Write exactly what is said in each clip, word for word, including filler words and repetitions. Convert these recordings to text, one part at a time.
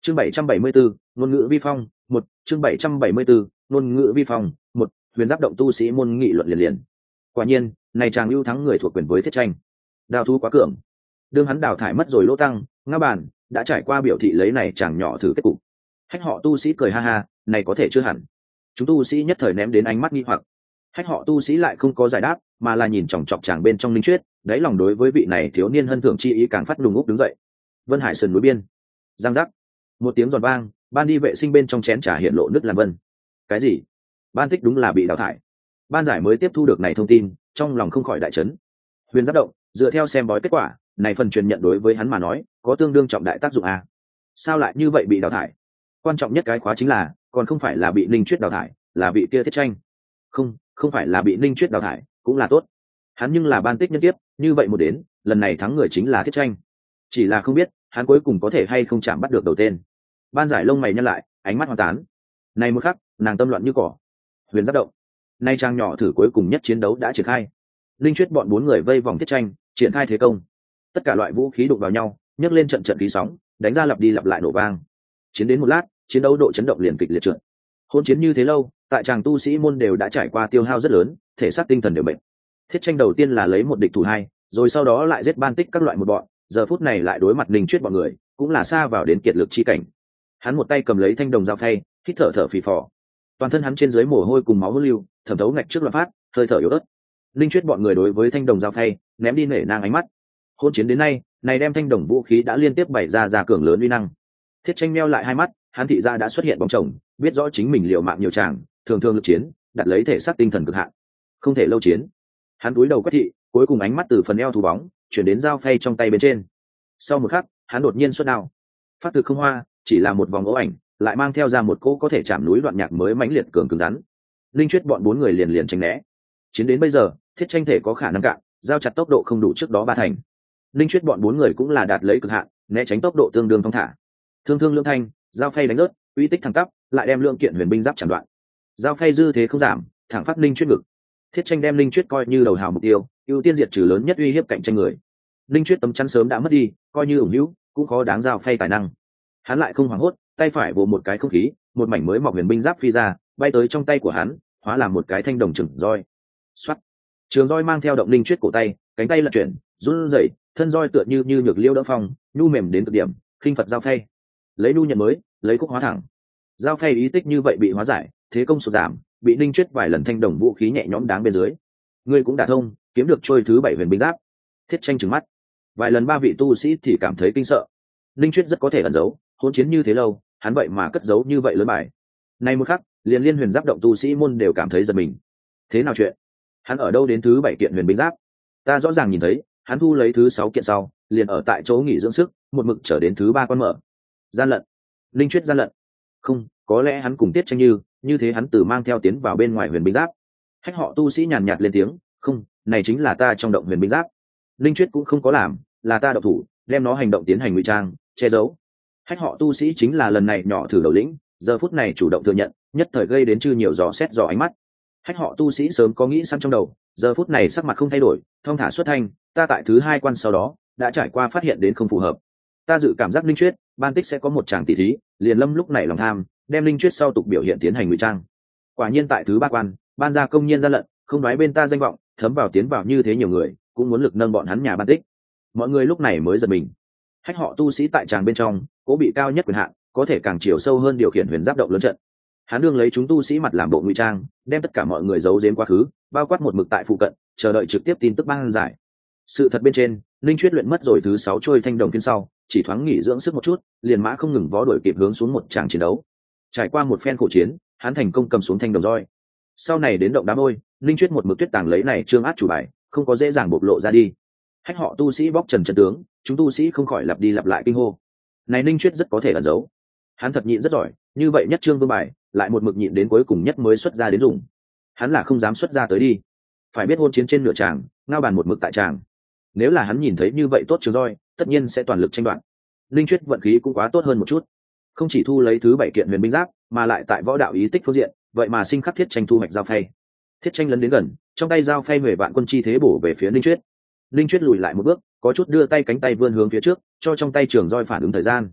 chương bảy trăm bảy mươi bốn ngôn ngữ vi phong một chương bảy trăm bảy mươi bốn ngôn ngữ vi phong một huyền giáp động tu sĩ môn nghị luận liền liền. Quả nhiên này chàng ưu thắng người thuộc quyền với thiết tranh, đào thu quá cường. Đương hắn đào thải mất rồi lỗ tăng ngã bàn đã trải qua biểu thị lấy này chàng nhỏ thử kết cục. Hách họ tu sĩ cười ha ha, này có thể chưa hẳn. Chúng tu sĩ nhất thời ném đến ánh mắt nghi hoặc. Hách họ tu sĩ lại không có giải đáp, mà là nhìn chòng chọc chàng bên trong linh chuyết, đáy lòng đối với vị này thiếu niên hân thưởng chi ý càng phát đùng úp đứng dậy. Vân Hải sườn núi biên, giang giác, một tiếng giòn vang, ban đi vệ sinh bên trong chén trà hiện lộ nước làm vân. Cái gì? Ban tích đúng là bị đào thải. Ban giải mới tiếp thu được này thông tin, trong lòng không khỏi đại chấn. Huyền giáp động, dựa theo xem bói kết quả, này phần truyền nhận đối với hắn mà nói, có tương đương trọng đại tác dụng à? Sao lại như vậy bị đào thải? Quan trọng nhất cái khóa chính là, còn không phải là bị Ninh Chuyết đào thải, là bị kia thiết tranh. Không, không phải là bị Ninh Chuyết đào thải, cũng là tốt. Hắn nhưng là ban tích nhân tiếp, như vậy một đến, lần này thắng người chính là thiết tranh. Chỉ là không biết, hắn cuối cùng có thể hay không chạm bắt được đầu tên. Ban giải lông mày nhăn lại, ánh mắt hoang tán. Này một khắc, nàng tâm loạn như cỏ. Huyền giáp động. Nay trang nhỏ thử cuối cùng nhất chiến đấu đã triển khai. Linh Chuyết bọn bốn người vây vòng thiết tranh, triển khai thế công. Tất cả loại vũ khí đụng vào nhau, nhấc lên trận trận khí sóng, đánh ra lặp đi lặp lại nổ vang. Chiến đến một lát, chiến đấu độ chấn động liền kịch liệt trượt. Hôn chiến như thế lâu, tại tràng tu sĩ môn đều đã trải qua tiêu hao rất lớn, thể xác tinh thần đều bệnh. Thiết tranh đầu tiên là lấy một địch thủ hai, rồi sau đó lại giết ban tích các loại một bọn, giờ phút này lại đối mặt Linh Chuyết bọn người, cũng là xa vào đến kiệt lực chi cảnh. Hắn một tay cầm lấy thanh đồng dao phay, hít thở thở phì phò. Toàn thân hắn trên dưới mồ hôi cùng máu hút lưu, thẩm thấu ngạch trước loạn phát, hơi thở yếu ớt. Linh Chuyết bọn người đối với thanh đồng dao phay, ném đi nể nang ánh mắt. Hôn chiến đến nay, này đem thanh đồng vũ khí đã liên tiếp bày ra ra cường lớn uy năng. Thiết tranh meo lại hai mắt, hắn thị ra đã xuất hiện bóng chồng, biết rõ chính mình liều mạng nhiều tràng, thường thường lực chiến, đặt lấy thể xác tinh thần cực hạn, không thể lâu chiến. Hắn cúi đầu quét thị, cuối cùng ánh mắt từ phần eo thủ bóng chuyển đến dao phay trong tay bên trên. Sau một khắc, hắn đột nhiên xuất đao, phát thực không hoa, chỉ là một vòng ố ảnh, lại mang theo ra một cỗ có thể chạm núi đoạn nhạc mới mãnh liệt cường cứng rắn. Linh Chuyết bọn bốn người liền liền tránh né. Chiến đến bây giờ, thiết tranh thể có khả năng cạn, giao chặt tốc độ không đủ trước đó ba thành. Linh Chuyết bọn bốn người cũng là đạt lấy cực hạn, né tránh tốc độ tương đương thong thả. Thương thương lưỡng thanh, giao phay đánh rớt, uy tích thẳng tắp, lại đem lượng kiện huyền binh giáp chặn đoạn. Giao phay dư thế không giảm, thẳng phát Linh Chuyết ngực. Thiết tranh đem Linh Chuyết coi như đầu hào mục tiêu, ưu tiên diệt trừ lớn nhất uy hiếp cạnh tranh người. Linh Chuyết tấm chắn sớm đã mất đi, coi như ủng hữu, cũng khó đáng giao phay tài năng. Hắn lại không hoảng hốt, tay phải vồ một cái không khí, một mảnh mới mọc huyền binh giáp phi ra, bay tới trong tay của hắn, hóa làm một cái thanh đồng trường roi. Xoát, trường roi mang theo động Linh Chuyết cổ tay, cánh tay lật chuyển, run rẩy, thân roi tựa như như nhược liêu đỡ phong, nhu mềm đến cực điểm, khinh Phật giao phay. Lấy nu nhận mới, lấy khúc hóa thẳng. Giao phay ý tích như vậy bị hóa giải, thế công sụt giảm, bị Linh Chuyết vài lần thanh đồng vũ khí nhẹ nhõm đáng bên dưới. Ngươi cũng đả thông, kiếm được trôi thứ bảy huyền binh giáp. Thiết tranh trừng mắt. Vài lần ba vị tu sĩ thì cảm thấy kinh sợ. Linh Chuyết rất có thể ẩn giấu, hỗn chiến như thế lâu, hắn vậy mà cất giấu như vậy lớn bài. Nay một khắc, liền liên huyền giáp động tu sĩ môn đều cảm thấy giật mình. Thế nào chuyện? Hắn ở đâu đến thứ bảy kiện huyền binh giáp? Ta rõ ràng nhìn thấy, hắn thu lấy thứ sáu kiện sau, liền ở tại chỗ nghỉ dưỡng sức, một mực trở đến thứ ba con mở. Gian lận. Linh Chuyết gian lận. Không, có lẽ hắn cùng Tiết Tranh Như, như thế hắn từ mang theo tiến vào bên ngoài huyền binh giáp. Hách họ tu sĩ nhàn nhạt lên tiếng, không, này chính là ta trong động huyền binh giáp. Linh Chuyết cũng không có làm, là ta động thủ, đem nó hành động tiến hành ngụy trang, che giấu. Hách họ tu sĩ chính là lần này nhỏ thử đầu lĩnh, giờ phút này chủ động thừa nhận, nhất thời gây đến chư nhiều dò xét dò ánh mắt. Hách họ tu sĩ sớm có nghĩ sẵn trong đầu, giờ phút này sắc mặt không thay đổi, thong thả xuất thanh, ta tại thứ hai quan sau đó đã trải qua phát hiện đến không phù hợp. Ta dự cảm giác Linh Chuyết, ban tích sẽ có một tràng tỷ thí, liền lâm lúc này lòng tham, đem Linh Chuyết sau tục biểu hiện tiến hành ngụy trang. Quả nhiên tại thứ ba quan, ban ra công nhiên gian lận, không nói bên ta danh vọng, thấm vào tiến vào như thế nhiều người, cũng muốn lực nâng bọn hắn nhà ban tích. Mọi người lúc này mới giật mình. Hách họ tu sĩ tại tràng bên trong, cố bị cao nhất quyền hạn, có thể càng chiều sâu hơn điều khiển huyền giáp động lớn trận. Hắn đương lấy chúng tu sĩ mặt làm bộ ngụy trang, đem tất cả mọi người giấu giếm quá khứ, bao quát một mực tại phụ cận, chờ đợi trực tiếp tin tức ban giải. Sự thật bên trên, Linh Chuyết luyện mất rồi thứ sáu trôi thanh đồng phiên sau, chỉ thoáng nghỉ dưỡng sức một chút, liền mã không ngừng vó đuổi kịp hướng xuống một tràng chiến đấu. Trải qua một phen khổ chiến, hắn thành công cầm xuống thanh đồng roi. Sau này đến động đá môi, Linh Chuyết một mực tuyết tàng lấy này trương át chủ bài, không có dễ dàng bộc lộ ra đi. Hách họ tu sĩ bóc trần trận tướng, chúng tu sĩ không khỏi lặp đi lặp lại kinh hô. Này Linh Chuyết rất có thể ẩn giấu, hắn thật nhịn rất giỏi, như vậy nhất trương vương bài, lại một mực nhịn đến cuối cùng nhất mới xuất ra đến dùng. Hắn là không dám xuất ra tới đi. Phải biết hôn chiến trên nửa tràng, ngao bàn một mực tại tràng. Nếu là hắn nhìn thấy như vậy tốt trường roi, tất nhiên sẽ toàn lực tranh đoạt. Linh Chuyết vận khí cũng quá tốt hơn một chút, không chỉ thu lấy thứ bảy kiện huyền binh giáp, mà lại tại võ đạo ý tích phương diện, vậy mà sinh khắc Thiết Tranh thu hoạch giao phay. Thiết Tranh lấn đến gần, trong tay giao phay huệ vạn quân chi thế bổ về phía Linh Chuyết. Linh Chuyết lùi lại một bước, có chút đưa tay cánh tay vươn hướng phía trước, cho trong tay trường roi phản ứng thời gian.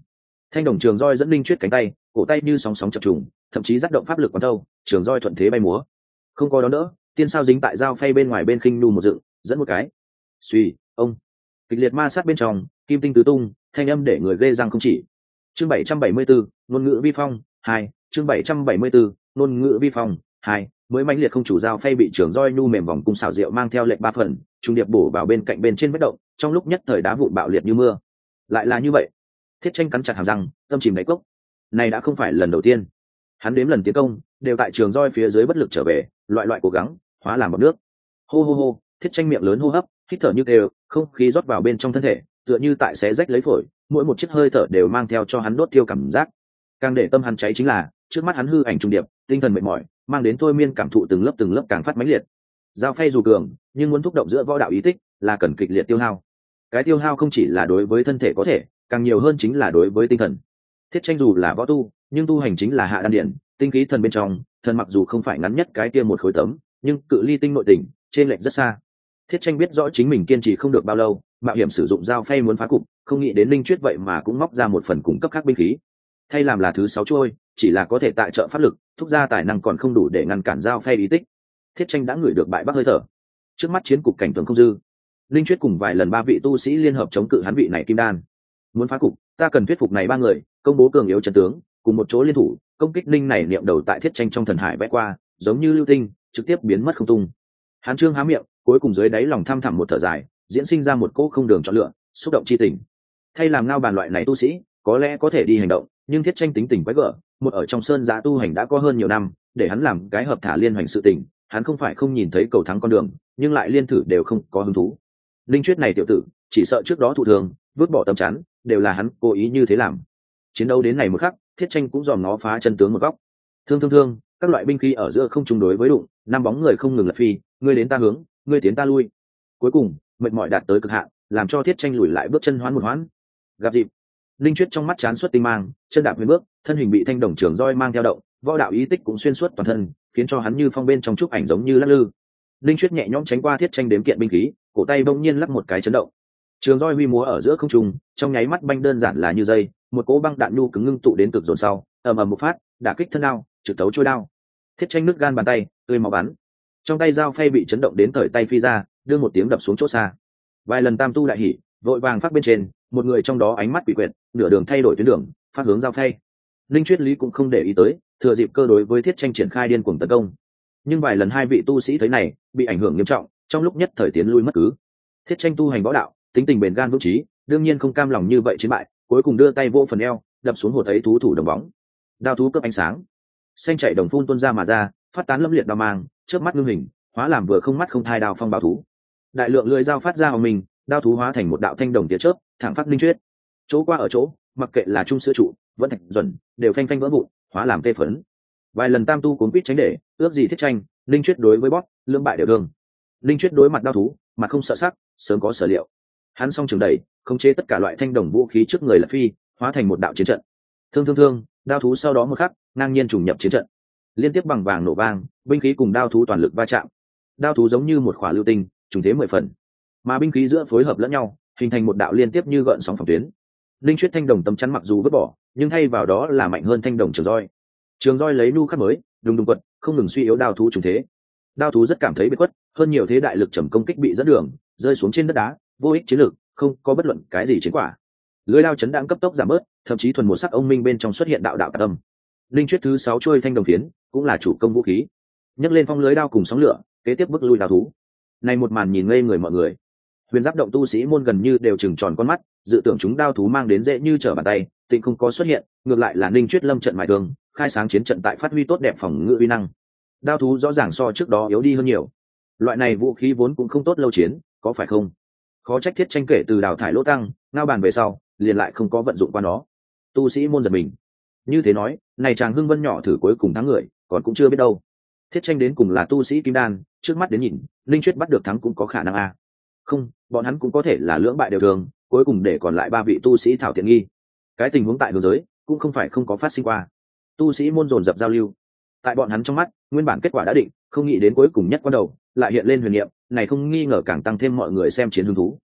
Thanh đồng trường roi dẫn Linh Chuyết cánh tay, cổ tay như sóng sóng chập trùng, thậm chí dắt động pháp lực quán thâu, trường roi thuận thế bay múa. Không có đón đỡ, tiên sao dính tại dao phay bên ngoài bên khinh nu một dựng, dẫn một cái. Suy, ông. Kịch liệt ma sát bên trong, kim tinh tứ tung, thanh âm để người ghê răng không chỉ. Chương bảy trăm bảy mươi bốn, ngôn ngữ vi phong, hai, chương bảy trăm bảy mươi bốn, ngôn ngữ vi phong, hai, mới mãnh liệt không chủ dao phay bị trường roi nu mềm vòng cung xảo diệu mang theo lệnh ba phần, trung điệp bổ vào bên cạnh bên trên vết động, trong lúc nhất thời đá vụn bạo liệt như mưa. Lại là như vậy. Thiết Tranh cắn chặt hàm răng, tâm chìm đáy cốc. Này đã không phải lần đầu tiên. Hắn đếm lần tiến công, đều tại trường roi phía dưới bất lực trở về, loại loại cố gắng, hóa làm bọt nước. Hô hô hô, Thiết Tranh miệng lớn hô hấp, hít thở như đều, không khí rót vào bên trong thân thể, tựa như tại xé rách lấy phổi, mỗi một chiếc hơi thở đều mang theo cho hắn đốt tiêu cảm giác. Càng để tâm hắn cháy chính là, trước mắt hắn hư ảnh trung điệp, tinh thần mệt mỏi, mang đến thôi miên cảm thụ từng lớp từng lớp càng phát mãnh liệt. Dao phay dù cường, nhưng muốn thúc động giữa võ đạo ý tích, là cần kịch liệt tiêu hao. Cái tiêu hao không chỉ là đối với thân thể có thể, càng nhiều hơn chính là đối với tinh thần. Thiết Tranh dù là võ tu, nhưng tu hành chính là hạ đan điển, tinh khí thần bên trong, thần mặc dù không phải ngắn nhất cái kia một khối tấm, nhưng cự ly tinh nội tình, trên lệch rất xa. Thiết Tranh biết rõ chính mình kiên trì không được bao lâu, mạo hiểm sử dụng dao phay muốn phá cục, không nghĩ đến Linh Chuyết vậy mà cũng móc ra một phần cung cấp khác binh khí. Thay làm là thứ sáu chuôi, chỉ là có thể tại trợ pháp lực, thúc ra tài năng còn không đủ để ngăn cản dao phay ý tích. Thiết Tranh đã ngửi được bại bắc hơi thở. Trước mắt chiến cục cảnh tượng không dư. Linh Chuyết cùng vài lần ba vị tu sĩ liên hợp chống cự hắn vị này kim đan. Muốn phá cục, ta cần thuyết phục này ba người, công bố cường yếu trận tướng, cùng một chỗ liên thủ, công kích Linh này niệm đầu tại Thiết Tranh trong thần hải vẽ qua, giống như lưu tinh, trực tiếp biến mất không tung. Hán Trương há miệng, cuối cùng dưới đáy lòng thăm thẳm một thở dài, diễn sinh ra một cỗ không đường chọn lựa, xúc động chi tình. Thay làm ngao bàn loại này tu sĩ, có lẽ có thể đi hành động, nhưng Thiết Tranh tính tình quái gở, một ở trong sơn giã tu hành đã có hơn nhiều năm, để hắn làm cái hợp thả liên hoành sự tình, hắn không phải không nhìn thấy cầu thắng con đường, nhưng lại liên thử đều không có hứng thú. Linh Chuyết này tiểu tử, chỉ sợ trước đó thụ thường, vứt bỏ tâm chán, đều là hắn cố ý như thế làm. Chiến đấu đến này một khắc, Thiết Tranh cũng dòm nó phá chân tướng một góc. Thương thương thương, các loại binh khí ở giữa không chung đối với đụng, năm bóng người không ngừng lật phi, ngươi đến ta hướng, ngươi tiến ta lui. Cuối cùng, mệt mỏi đạt tới cực hạn, làm cho Thiết Tranh lùi lại bước chân hoán một hoán. Gặp dịp, Linh Chuyết trong mắt chán xuất tinh mang, chân đạp huyền bước, thân hình bị thanh đồng trường roi mang theo động, võ đạo ý tích cũng xuyên suốt toàn thân, khiến cho hắn như phong bên trong trúc ảnh giống như lắc lư. Linh Chuyết nhẹ nhõm tránh qua Thiết Tranh đếm kiện binh khí, cổ tay bỗng nhiên lắc một cái chấn động. Trường roi huy múa ở giữa không trung, trong nháy mắt banh đơn giản là như dây, một cỗ băng đạn nhu cứng ngưng tụ đến cực dồn sau, ầm ầm một phát, đả kích thân đao, trực tấu trôi đao. Thiết Tranh nứt gan bàn tay, tươi máu bắn. Trong tay dao phay bị chấn động đến thời tay phi ra, đưa một tiếng đập xuống chỗ xa. Vài lần tam tu đại hỉ, vội vàng phát bên trên, một người trong đó ánh mắt quỷ quyệt, nửa đường thay đổi tuyến đường, phát hướng dao phay. Linh Chuyết lý cũng không để ý tới, thừa dịp cơ đối với Thiết Tranh triển khai điên cuồng tấn công. Nhưng vài lần hai vị tu sĩ thấy này, bị ảnh hưởng nghiêm trọng, trong lúc nhất thời tiến lui mất cứ. Thiết Tranh tu hành võ đạo, tính tình bền gan vững chí, đương nhiên không cam lòng như vậy chiến bại, cuối cùng đưa tay vô phần eo, đập xuống hột ấy thú thủ đồng bóng. Đao thú cướp ánh sáng, xanh chạy đồng phun tuôn ra mà ra, phát tán lâm liệt đao mang, chớp mắt ngưng hình, hóa làm vừa không mắt không thai đao phong báo thú. Đại lượng lưỡi dao phát ra vào mình, đao thú hóa thành một đạo thanh đồng tia chớp, thẳng phát Linh Chuyết. Chỗ qua ở chỗ, mặc kệ là trung sữa trụ, vẫn thạch duẩn, đều phanh phanh vỡ vụn, hóa làm tê phấn. Vài lần tam tu cuốn quýt tránh để, ước gì Thiết Tranh, Linh Chuyết đối với bóp, lưỡng bại đều thương. Linh Chuyết đối mặt đao thú, mặt không sợ sắc, sớm có sở liệu. Hắn song trường đẩy, khống chế tất cả loại thanh đồng vũ khí trước người là phi, hóa thành một đạo chiến trận. Thương thương thương, đao thú sau đó một khắc, ngang nhiên trùng nhập chiến trận. Liên tiếp bằng vàng nổ vang, binh khí cùng đao thú toàn lực va chạm. Đao thú giống như một khỏa lưu tinh, trùng thế mười phần. Mà binh khí giữa phối hợp lẫn nhau, hình thành một đạo liên tiếp như gợn sóng phòng tuyến. Linh Chuyết thanh đồng tấm chắn mặc dù vứt bỏ, nhưng thay vào đó là mạnh hơn thanh đồng trường roi. Trường roi lấy nu khắc mới, đùng đùng quật, không ngừng suy yếu đao thú trùng thế. Đao thú rất cảm thấy bị quất, hơn nhiều thế đại lực trầm công kích bị dẫn đường, rơi xuống trên đất đá, vô ích chiến lược, không có bất luận cái gì chiến quả. Lưỡi đao chấn đãng cấp tốc giảm bớt, thậm chí thuần một sắc ông minh bên trong xuất hiện đạo đạo tạc âm. Linh Chuyết thứ sáu trôi thanh đồng phiến, cũng là chủ công vũ khí. Nhấc lên phong lưới đao cùng sóng lửa, kế tiếp bước lui đao thú. Này một màn nhìn ngây người mọi người. Huyền giáp động tu sĩ môn gần như đều chừng tròn con mắt, dự tưởng chúng đao thú mang đến dễ như trở bàn tay, tịnh không có xuất hiện, ngược lại là Linh Chuyết lâm trận mài thương, khai sáng chiến trận tại phát huy tốt đẹp phòng ngự uy năng. Đao thú rõ ràng so trước đó yếu đi hơn nhiều. Loại này vũ khí vốn cũng không tốt lâu chiến, có phải không? Khó trách Thiết Tranh kể từ đào thải lỗ tăng, ngao bàn về sau, liền lại không có vận dụng qua nó. Tu sĩ môn giật mình. Như thế nói, này chàng Hưng Vân nhỏ thử cuối cùng thắng người, còn cũng chưa biết đâu. Thiết Tranh đến cùng là tu sĩ kim đan, trước mắt đến nhìn, Linh Chuyết bắt được thắng cũng có khả năng a. Không, bọn hắn cũng có thể là lưỡng bại đều thường, cuối cùng để còn lại ba vị tu sĩ thảo tiện nghi. Cái tình huống tại hướng giới cũng không phải không có phát sinh qua. Tu sĩ môn dồn dập giao lưu. Tại bọn hắn trong mắt, nguyên bản kết quả đã định, không nghĩ đến cuối cùng nhất quan đầu lại hiện lên huyền niệm, này không nghi ngờ càng tăng thêm mọi người xem chiến hứng thú.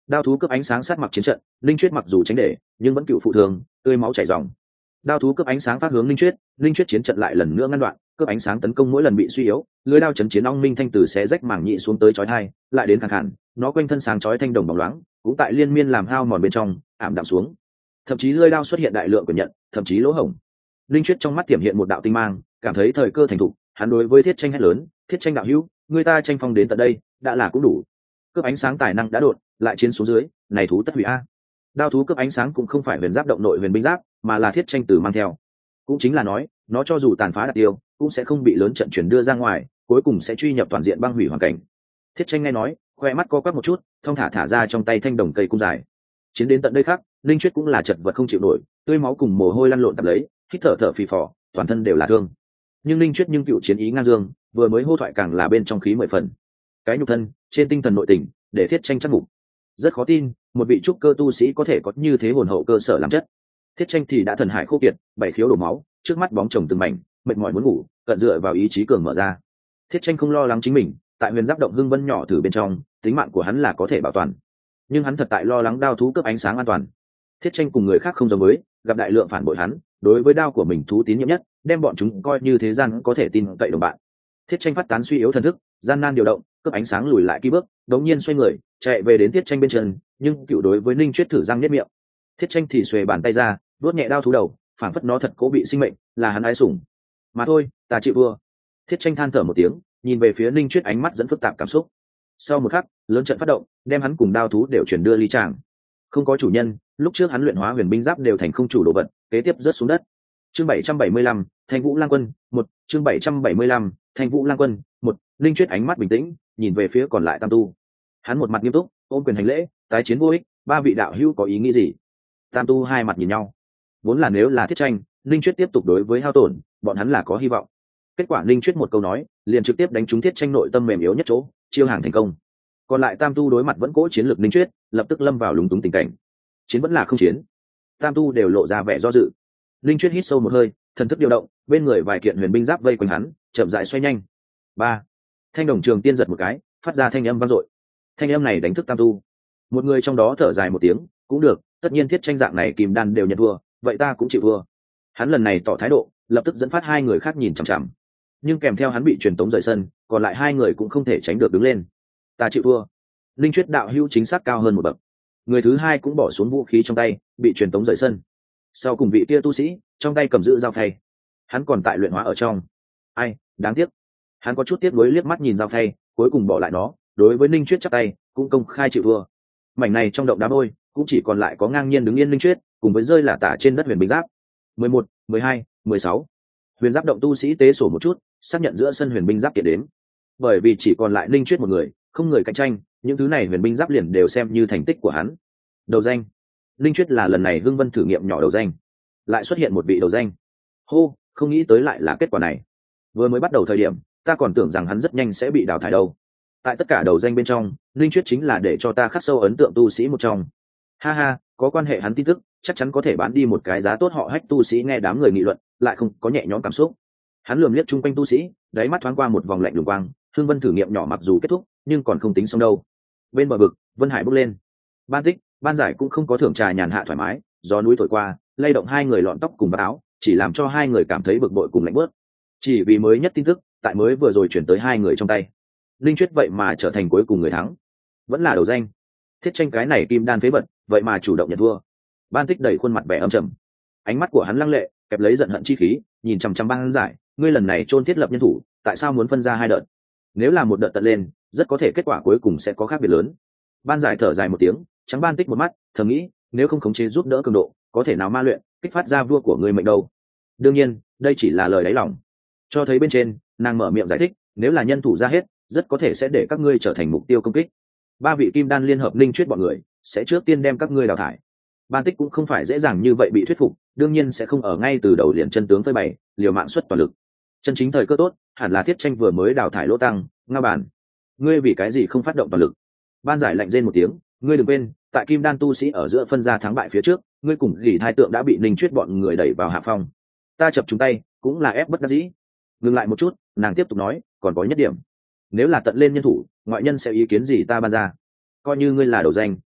Đao thú cướp ánh sáng sát mặc chiến trận, linh chuyết mặc dù tránh để nhưng vẫn cựu phụ thường, tươi máu chảy ròng. Đao thú cướp ánh sáng phát hướng linh chuyết, linh chuyết chiến trận lại lần nữa ngăn đoạn, cướp ánh sáng tấn công mỗi lần bị suy yếu, lưới đao chấn chiến ong minh thanh từ xé rách mảng nhị xuống tới chói tai, lại đến khàn khàn, nó quanh thân sáng chói thanh đồng bóng loáng, cũng tại liên miên làm hao mòn bên trong, ảm đạm xuống. Thậm chí lưỡi đao xuất hiện đại lượng của nhận, thậm chí lỗ hổng. Linh chuyết trong mắt tiềm hiện một đạo tinh mang, cảm thấy thời cơ thành thục, hắn đối với Thiết Tranh hét lớn, "Thiết Tranh đạo hữu, người ta tranh phong đến tận đây, đã là cũng đủ. Cướp ánh sáng tài năng đã đột, lại chiến xuống dưới, này thú tất hủy a." Đao thú cướp ánh sáng cũng không phải huyền giáp động nội huyền binh giáp, mà là Thiết Tranh từ mang theo. Cũng chính là nói, nó cho dù tàn phá đạt tiêu, cũng sẽ không bị lớn trận chuyển đưa ra ngoài, cuối cùng sẽ truy nhập toàn diện băng hủy hoàn cảnh. Thiết Tranh nghe nói, khoe mắt co quắp một chút, thông thả thả ra trong tay thanh đồng cây cung dài. Chiến đến tận đây khác, linh chuyết cũng là chật vật không chịu nổi, tươi máu cùng mồ hôi lăn lộn tập lấy, hít thở thở phì phò, toàn thân đều là thương. Nhưng linh chuyết nhưng cựu chiến ý ngang dương, vừa mới hô thoại càng là bên trong khí mười phần. Cái nhục thân, trên tinh thần nội tình, để Thiết Tranh chắc mục. Rất khó tin, một vị trúc cơ tu sĩ có thể có như thế hồn hậu cơ sở làm chất. Thiết Tranh thì đã thần hải khô kiệt, bảy khiếu đổ máu, trước mắt bóng chồng từng mảnh, mệt mỏi muốn ngủ, cận dựa vào ý chí cường mở ra. Thiết Tranh không lo lắng chính mình, tại huyền giáp động hưng vân nhỏ thử bên trong, tính mạng của hắn là có thể bảo toàn, nhưng hắn thật tại lo lắng đao thú cướp ánh sáng an toàn. Thiết Tranh cùng người khác không giống với, gặp đại lượng phản bội hắn, đối với đao của mình thú tín nhiệm nhất, đem bọn chúng coi như thế gian có thể tin cậy đồng bạn. Thiết Tranh phát tán suy yếu thần thức, gian nan điều động, cướp ánh sáng lùi lại ký bước, đống nhiên xoay người, chạy về đến Thiết Tranh bên chân, nhưng cựu đối với Ninh Chuyết thử răng nếp miệng. Thiết Tranh thì xuề bàn tay ra, vuốt nhẹ đao thú đầu, phảng phất nó thật cố bị sinh mệnh, là hắn ái sủng. Mà thôi, ta chịu vua. Thiết Tranh than thở một tiếng, nhìn về phía Ninh Chuyết ánh mắt dẫn phức tạp cảm xúc. Sau một khắc, lớn trận phát động, đem hắn cùng đao thú đều chuyển đưa ly tràng. Không có chủ nhân, lúc trước hắn luyện hóa huyền binh giáp đều thành không chủ đồ vật, kế tiếp rớt xuống đất. Chương bảy trăm bảy mươi lăm, Thanh Vũ Lang Quân, một, chương bảy trăm bảy mươi lăm, Thanh Vũ Lang Quân, một. Linh Chuyết ánh mắt bình tĩnh, nhìn về phía còn lại tam tu. Hắn một mặt nghiêm túc, ôm quyền hành lễ, tái chiến vô ích, ba vị đạo hữu có ý nghĩ gì? Tam tu hai mặt nhìn nhau. Vốn là nếu là Thiết Tranh, Linh Chuyết tiếp tục đối với hao tổn, bọn hắn là có hy vọng. Kết quả Linh Chuyết một câu nói, liền trực tiếp đánh trúng Thiết Tranh nội tâm mềm yếu nhất chỗ, chiêu hàng thành công. Còn lại tam tu đối mặt vẫn cố chiến lược Linh Chuyết, lập tức lâm vào lúng túng tình cảnh. Chiến vẫn là không chiến, tam tu đều lộ ra vẻ do dự. Linh Chuyết hít sâu một hơi, thần thức điều động, bên người vài kiện huyền binh giáp vây quanh hắn, chậm rãi xoay nhanh. Ba, thanh đồng trường tiên giật một cái, phát ra thanh âm vang dội. Thanh âm này đánh thức tam tu. Một người trong đó thở dài một tiếng, cũng được, tất nhiên Thiết Tranh dạng này kìm đan đều nhận thua, vậy ta cũng chịu thua. Hắn lần này tỏ thái độ, lập tức dẫn phát hai người khác nhìn chằm chằm. Nhưng kèm theo hắn bị truyền tống rời sân, còn lại hai người cũng không thể tránh được đứng lên. Ta chịu thua. Linh Chuyết đạo hữu chính xác cao hơn một bậc. Người thứ hai cũng bỏ xuống vũ khí trong tay, bị truyền tống rời sân. Sau cùng vị kia tu sĩ, trong tay cầm giữ dao phay. Hắn còn tại luyện hóa ở trong. Ai, đáng tiếc. Hắn có chút tiếc nuối liếc mắt nhìn dao phay, cuối cùng bỏ lại nó, đối với Linh Chuyết chắp tay, cũng công khai chịu thua. Mảnh này trong động đá vôi, cũng chỉ còn lại có ngang nhiên đứng yên Linh Chuyết, cùng với rơi lả tả trên đất huyền binh giáp. mười một, mười hai, mười sáu. Huyền giáp động tu sĩ tế sổ một chút, xác nhận giữa sân huyền binh giáp tiệt đến. Bởi vì chỉ còn lại Linh Chuyết một người, không người cạnh tranh, những thứ này huyền binh giáp liền đều xem như thành tích của hắn. Đầu danh. Linh Chuyết là lần này Hưng Vân thử nghiệm nhỏ đầu danh. Lại xuất hiện một vị đầu danh. Hô, không nghĩ tới lại là kết quả này. Vừa mới bắt đầu thời điểm, ta còn tưởng rằng hắn rất nhanh sẽ bị đào thải đâu. Tại tất cả đầu danh bên trong, Linh Chuyết chính là để cho ta khắc sâu ấn tượng tu sĩ một trong. Ha ha, có quan hệ hắn tin tức, chắc chắn có thể bán đi một cái giá tốt. Họ Hách tu sĩ nghe đám người nghị luận, lại không có nhẹ nhõm cảm xúc. Hắn lườm liếc chung quanh tu sĩ, đáy mắt thoáng qua một vòng lạnh lùng quang. Hưng Vân thử nghiệm nhỏ mặc dù kết thúc, nhưng còn không tính xong đâu. Bên bờ vực, Vân Hải bốc lên. Ban Tích, Ban Giải cũng không có thưởng trà nhàn hạ thoải mái, gió núi thổi qua, lay động hai người lọn tóc cùng vạt áo, chỉ làm cho hai người cảm thấy bực bội cùng lạnh bớt. Chỉ vì mới nhất tin tức, tại mới vừa rồi chuyển tới hai người trong tay. Linh Chuyết vậy mà trở thành cuối cùng người thắng, vẫn là đầu danh. Thiết Tranh cái này kim đan phế vật, vậy mà chủ động nhận thua. Ban Tích đẩy khuôn mặt vẻ âm trầm, ánh mắt của hắn lăng lệ, kẹp lấy giận hận chi khí, nhìn chằm chằm Ban Giải, ngươi lần này chôn thiết lập nhân thủ, tại sao muốn phân ra hai đợt? Nếu là một đợt tận lên, rất có thể kết quả cuối cùng sẽ có khác biệt lớn. Ban Giải thở dài một tiếng, trắng Ban Tích một mắt, thầm nghĩ, nếu không khống chế giúp đỡ cường độ, có thể nào ma luyện, kích phát ra vua của ngươi mệnh đâu. Đương nhiên, đây chỉ là lời đáy lòng. Cho thấy bên trên, nàng mở miệng giải thích, nếu là nhân thủ ra hết, rất có thể sẽ để các ngươi trở thành mục tiêu công kích. Ba vị kim đan liên hợp Linh Chuyết bọn người, sẽ trước tiên đem các ngươi đào thải. Ban Tích cũng không phải dễ dàng như vậy bị thuyết phục, đương nhiên sẽ không ở ngay từ đầu liền chân tướng phơi bày, liều mạng xuất toàn lực. Chân chính thời cơ tốt, hẳn là Thiết Tranh vừa mới đào thải Lỗ Tăng, Ngao Bản. Ngươi vì cái gì không phát động toàn lực? Ban Giải lạnh rên một tiếng, ngươi đừng quên, tại kim đan tu sĩ ở giữa phân ra thắng bại phía trước, ngươi cùng Gỉ Thai Tượng đã bị Linh Chuyết bọn người đẩy vào hạ phong. Ta chập chúng tay, cũng là ép bất đắc dĩ. Ngừng lại một chút, nàng tiếp tục nói, còn có nhất điểm. Nếu là tận lên nhân thủ, ngoại nhân sẽ ý kiến gì ta ban ra. Coi như ngươi là đầu danh,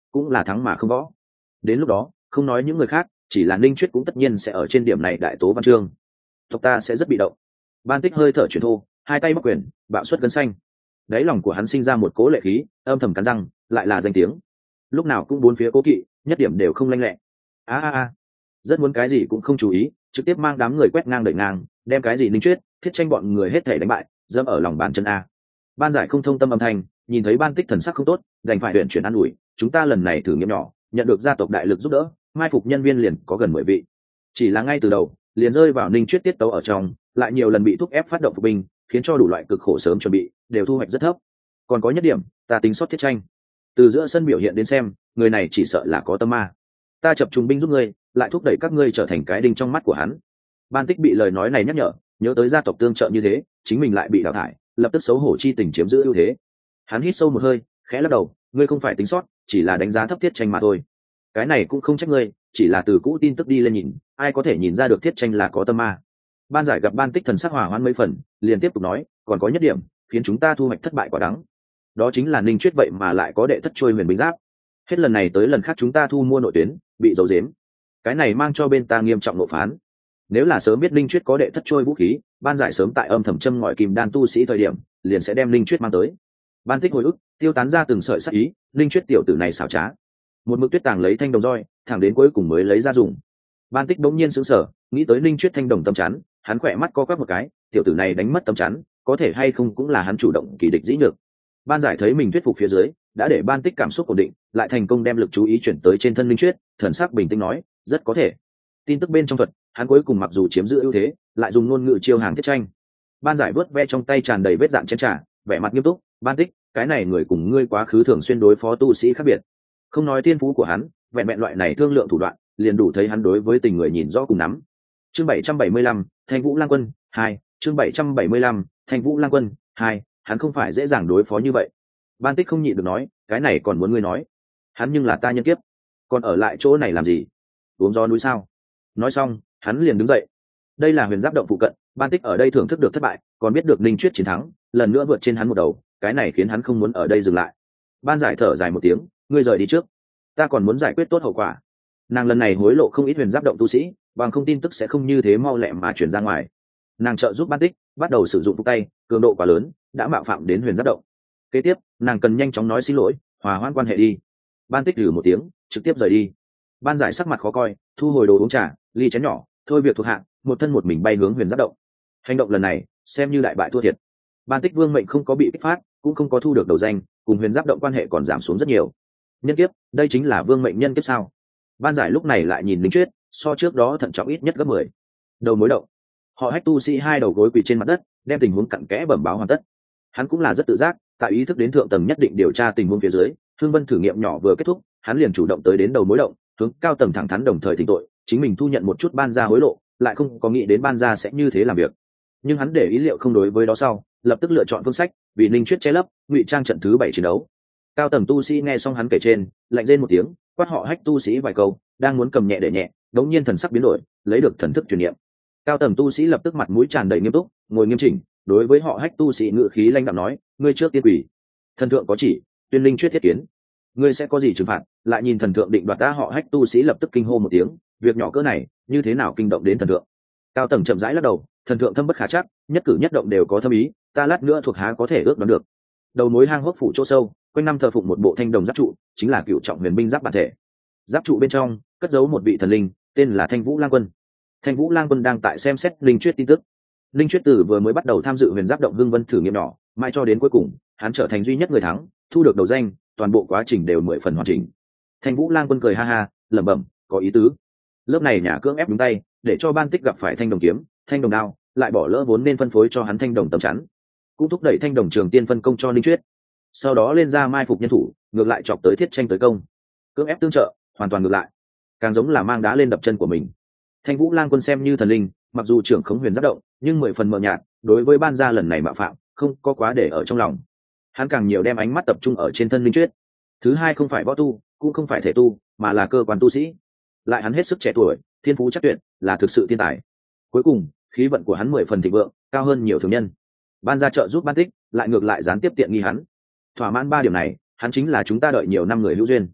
cũng là thắng mà không võ. Đến lúc đó không nói những người khác, chỉ là Ninh Chuyết cũng tất nhiên sẽ ở trên điểm này đại tố văn chương, tộc ta sẽ rất bị động. Ban Tích hơi thở chuyển thô, hai tay bắc quyền bạo xuất gân xanh, đáy lòng của hắn sinh ra một cố lệ khí, âm thầm cắn răng, lại là danh tiếng lúc nào cũng bốn phía cố kỵ, nhất điểm đều không lanh lẹ. a a a rất muốn cái gì cũng không chú ý, trực tiếp mang đám người quét ngang đẩy ngang, đem cái gì Ninh Chuyết, Thiết Tranh bọn người hết thể đánh bại, dẫm ở lòng bàn chân. A Ban Giải không thông tâm âm thanh, nhìn thấy Ban Tích thần sắc không tốt, đành phải luyện chuyển an ủi, chúng ta lần này thử nghiệm nhỏ, nhận được gia tộc đại lực giúp đỡ, mai phục nhân viên liền có gần mười vị, chỉ là ngay từ đầu liền rơi vào Ninh Chuyết tiết tấu ở trong, lại nhiều lần bị thúc ép phát động phục binh, khiến cho đủ loại cực khổ sớm chuẩn bị đều thu hoạch rất thấp. Còn có nhất điểm, ta tính sót Thiết Tranh, từ giữa sân biểu hiện đến xem, người này chỉ sợ là có tâm ma, ta chập trùng binh giúp ngươi, lại thúc đẩy các ngươi trở thành cái đinh trong mắt của hắn. Ban Tích bị lời nói này nhắc nhở, nhớ tới gia tộc tương trợ như thế, chính mình lại bị đào thải, lập tức xấu hổ chi tình chiếm giữ ưu thế. Hắn hít sâu một hơi, khẽ lắc đầu, ngươi không phải tính sót, chỉ là đánh giá thấp Thiết Tranh mà thôi. Cái này cũng không trách ngươi, chỉ là từ cũ tin tức đi lên nhìn, ai có thể nhìn ra được Thiết Tranh là có tâm ma. Ban Giải gặp Ban Tích thần sắc hòa hoãn mấy phần, liền tiếp tục nói, còn có nhất điểm khiến chúng ta thu hoạch thất bại quả đắng, đó chính là Ninh Chuyết vậy mà lại có đệ thất trôi huyền binh giáp. Hết lần này tới lần khác chúng ta thu mua nội tuyến bị giấu giếm, cái này mang cho bên ta nghiêm trọng nộp phán. Nếu là sớm biết Ninh Chuyết có đệ thất trôi vũ khí, Ban Giải sớm tại âm thầm châm ngòi kim đan tu sĩ thời điểm liền sẽ đem Ninh Chuyết mang tới. Ban Tích hồi ức, tiêu tán ra từng sợi sắc ý, Ninh Chuyết tiểu tử này xảo trá, một mực tuyết tàng lấy thanh đồng roi, thẳng đến cuối cùng mới lấy ra dùng. Ban Tích bỗng nhiên sững sờ, nghĩ tới Ninh Chuyết thanh đồng tâm chắn, hắn khỏe mắt co quắp một cái, tiểu tử này đánh mất tâm chắn, có thể hay không cũng là hắn chủ động kỳ địch dĩ nhược. Ban Giải thấy mình thuyết phục phía dưới, đã để Ban Tích cảm xúc ổn định, lại thành công đem lực chú ý chuyển tới trên thân Ninh Chuyết, thần sắc bình tĩnh nói, rất có thể. Tin tức bên trong thuật, hắn cuối cùng mặc dù chiếm giữ ưu thế, lại dùng ngôn ngữ chiêu hàng Thiết Tranh. Ban Giải vớt ve trong tay tràn đầy vết dạn chén trà, vẻ mặt nghiêm túc, Ban Tích, cái này người cùng ngươi quá khứ thường xuyên đối phó tu sĩ khác biệt, không nói tiên phú của hắn, vẹn vẹn loại này thương lượng thủ đoạn, liền đủ thấy hắn đối với tình người nhìn rõ cùng nắm. Chương bảy trăm bảy mươi lăm, Thanh Vũ Lang Quân hai, chương bảy trăm bảy mươi lăm, Thanh Vũ Lang Quân hai, hắn không phải dễ dàng đối phó như vậy. Ban Tích không nhịn được nói, cái này còn muốn ngươi nói, hắn nhưng là ta nhân kiếp, còn ở lại chỗ này làm gì, uống gió núi sao? Nói xong, hắn liền đứng dậy. Đây là huyền giáp động phụ cận, Ban Tích ở đây thưởng thức được thất bại, còn biết được Ninh Chuyết chiến thắng, lần nữa vượt trên hắn một đầu, cái này khiến hắn không muốn ở đây dừng lại. Ban Giải thở dài một tiếng, ngươi rời đi trước, ta còn muốn giải quyết tốt hậu quả. Nàng lần này hối lộ không ít huyền giáp động tu sĩ, bằng không tin tức sẽ không như thế mau lẹ mà truyền ra ngoài. Nàng trợ giúp Ban Tích bắt đầu sử dụng phục tay, cường độ quá lớn, đã mạo phạm đến huyền giáp động. Kế tiếp, nàng cần nhanh chóng nói xin lỗi, hòa hoãn quan hệ đi. Ban Tích lử một tiếng, trực tiếp rời đi. Ban Giải sắc mặt khó coi, thu hồi đồ uống trà, ly chén nhỏ, thôi việc thuộc hạ, một thân một mình bay hướng huyền giáp động. Hành động lần này xem như đại bại thua thiệt. Ban Tích vương mệnh không có bị kích phát, cũng không có thu được đầu danh, cùng huyền giáp động quan hệ còn giảm xuống rất nhiều. Nhân kiếp, đây chính là vương mệnh nhân kiếp sao? Ban Giải lúc này lại nhìn Ninh Chuyết, so trước đó thận trọng ít nhất gấp mười. Đầu mối động, họ Hách tu sĩ hai đầu gối quỳ trên mặt đất, đem tình huống cặn kẽ bẩm báo hoàn tất. Hắn cũng là rất tự giác, tại ý thức đến thượng tầng nhất định điều tra tình huống phía dưới, Thương Vân thử nghiệm nhỏ vừa kết thúc, hắn liền chủ động tới đến đầu mối động, hướng cao tầng thẳng thắn đồng thời thỉnh tội, chính mình thu nhận một chút ban gia hối lộ, lại không có nghĩ đến ban gia sẽ như thế làm việc. Nhưng hắn để ý liệu không đối với đó sau, lập tức lựa chọn phương sách, vì Ninh Chuyết che lấp, ngụy trang trận thứ bảy chiến đấu. Cao tầng tu sĩ nghe xong hắn kể trên, lạnh rên một tiếng, quát họ Hách tu sĩ vài câu, đang muốn cầm nhẹ để nhẹ, đống nhiên thần sắc biến đổi, lấy được thần thức truyền niệm. Cao tầng tu sĩ lập tức mặt mũi tràn đầy nghiêm túc, ngồi nghiêm chỉnh, đối với họ Hách tu sĩ ngự khí lãnh đạm nói, ngươi trước tiên quỷ, thần thượng có chỉ, tuyên Linh Chuyết thiết kiến, ngươi sẽ có gì trừng phạt? Lại nhìn thần thượng định đoạt ta. Họ Hách tu sĩ lập tức kinh hô một tiếng, việc nhỏ cỡ này như thế nào kinh động đến thần thượng? Cao tầng chậm rãi lắc đầu, thần thượng thâm bất khả chắc, nhất cử nhất động đều có thâm ý, ta lát nữa thuộc há có thể ước đoán được. Đầu mối hang hốc phủ chỗ sâu, quanh năm thờ phụng một bộ thanh đồng giáp trụ, chính là cựu trọng huyền binh giáp bản thể. Giáp trụ bên trong cất giấu một vị thần linh, tên là Thanh Vũ Lang Quân. Thanh Vũ Lang Quân đang tại xem xét Linh Chuyết tin tức. Linh Chuyết tử vừa mới bắt đầu tham dự huyền giáp động hưng vân thử nghiệm nhỏ, mãi cho đến cuối cùng, hắn trở thành duy nhất người thắng, thu được đầu danh, toàn bộ quá trình đều mười phần hoàn chỉnh. Thanh Vũ Lang Quân cười ha ha, lẩm bẩm, có ý tứ. Lớp này nhà cưỡng ép đúng tay, để cho Ban Tích gặp phải thanh đồng kiếm, thanh đồng đao, lại bỏ lỡ vốn nên phân phối cho hắn thanh đồng tấm chắn, cũng thúc đẩy thanh đồng trường tiên phân công cho Linh Chuyết. Sau đó lên ra mai phục nhân thủ, ngược lại chọc tới Thiết Tranh tới công, cưỡng ép tương trợ, hoàn toàn ngược lại, càng giống là mang đá lên đập chân của mình. Thanh Vũ Lang Quân xem như thần linh, mặc dù trưởng khống huyền giáp động, nhưng mười phần mờ nhạt, đối với ban gia lần này mạo phạm, không có quá để ở trong lòng. Hắn càng nhiều đem ánh mắt tập trung ở trên thân Linh Chuyết. Thứ hai không phải võ tu, cũng không phải thể tu, mà là cơ quan tu sĩ. Lại hắn hết sức trẻ tuổi, thiên phú chắc tuyệt, là thực sự thiên tài. Cuối cùng, khí vận của hắn mười phần thịnh vượng, cao hơn nhiều thường nhân. Ban gia trợ giúp Ban Tích, lại ngược lại gián tiếp tiện nghi hắn. Thỏa mãn ba điểm này, hắn chính là chúng ta đợi nhiều năm người hữu duyên.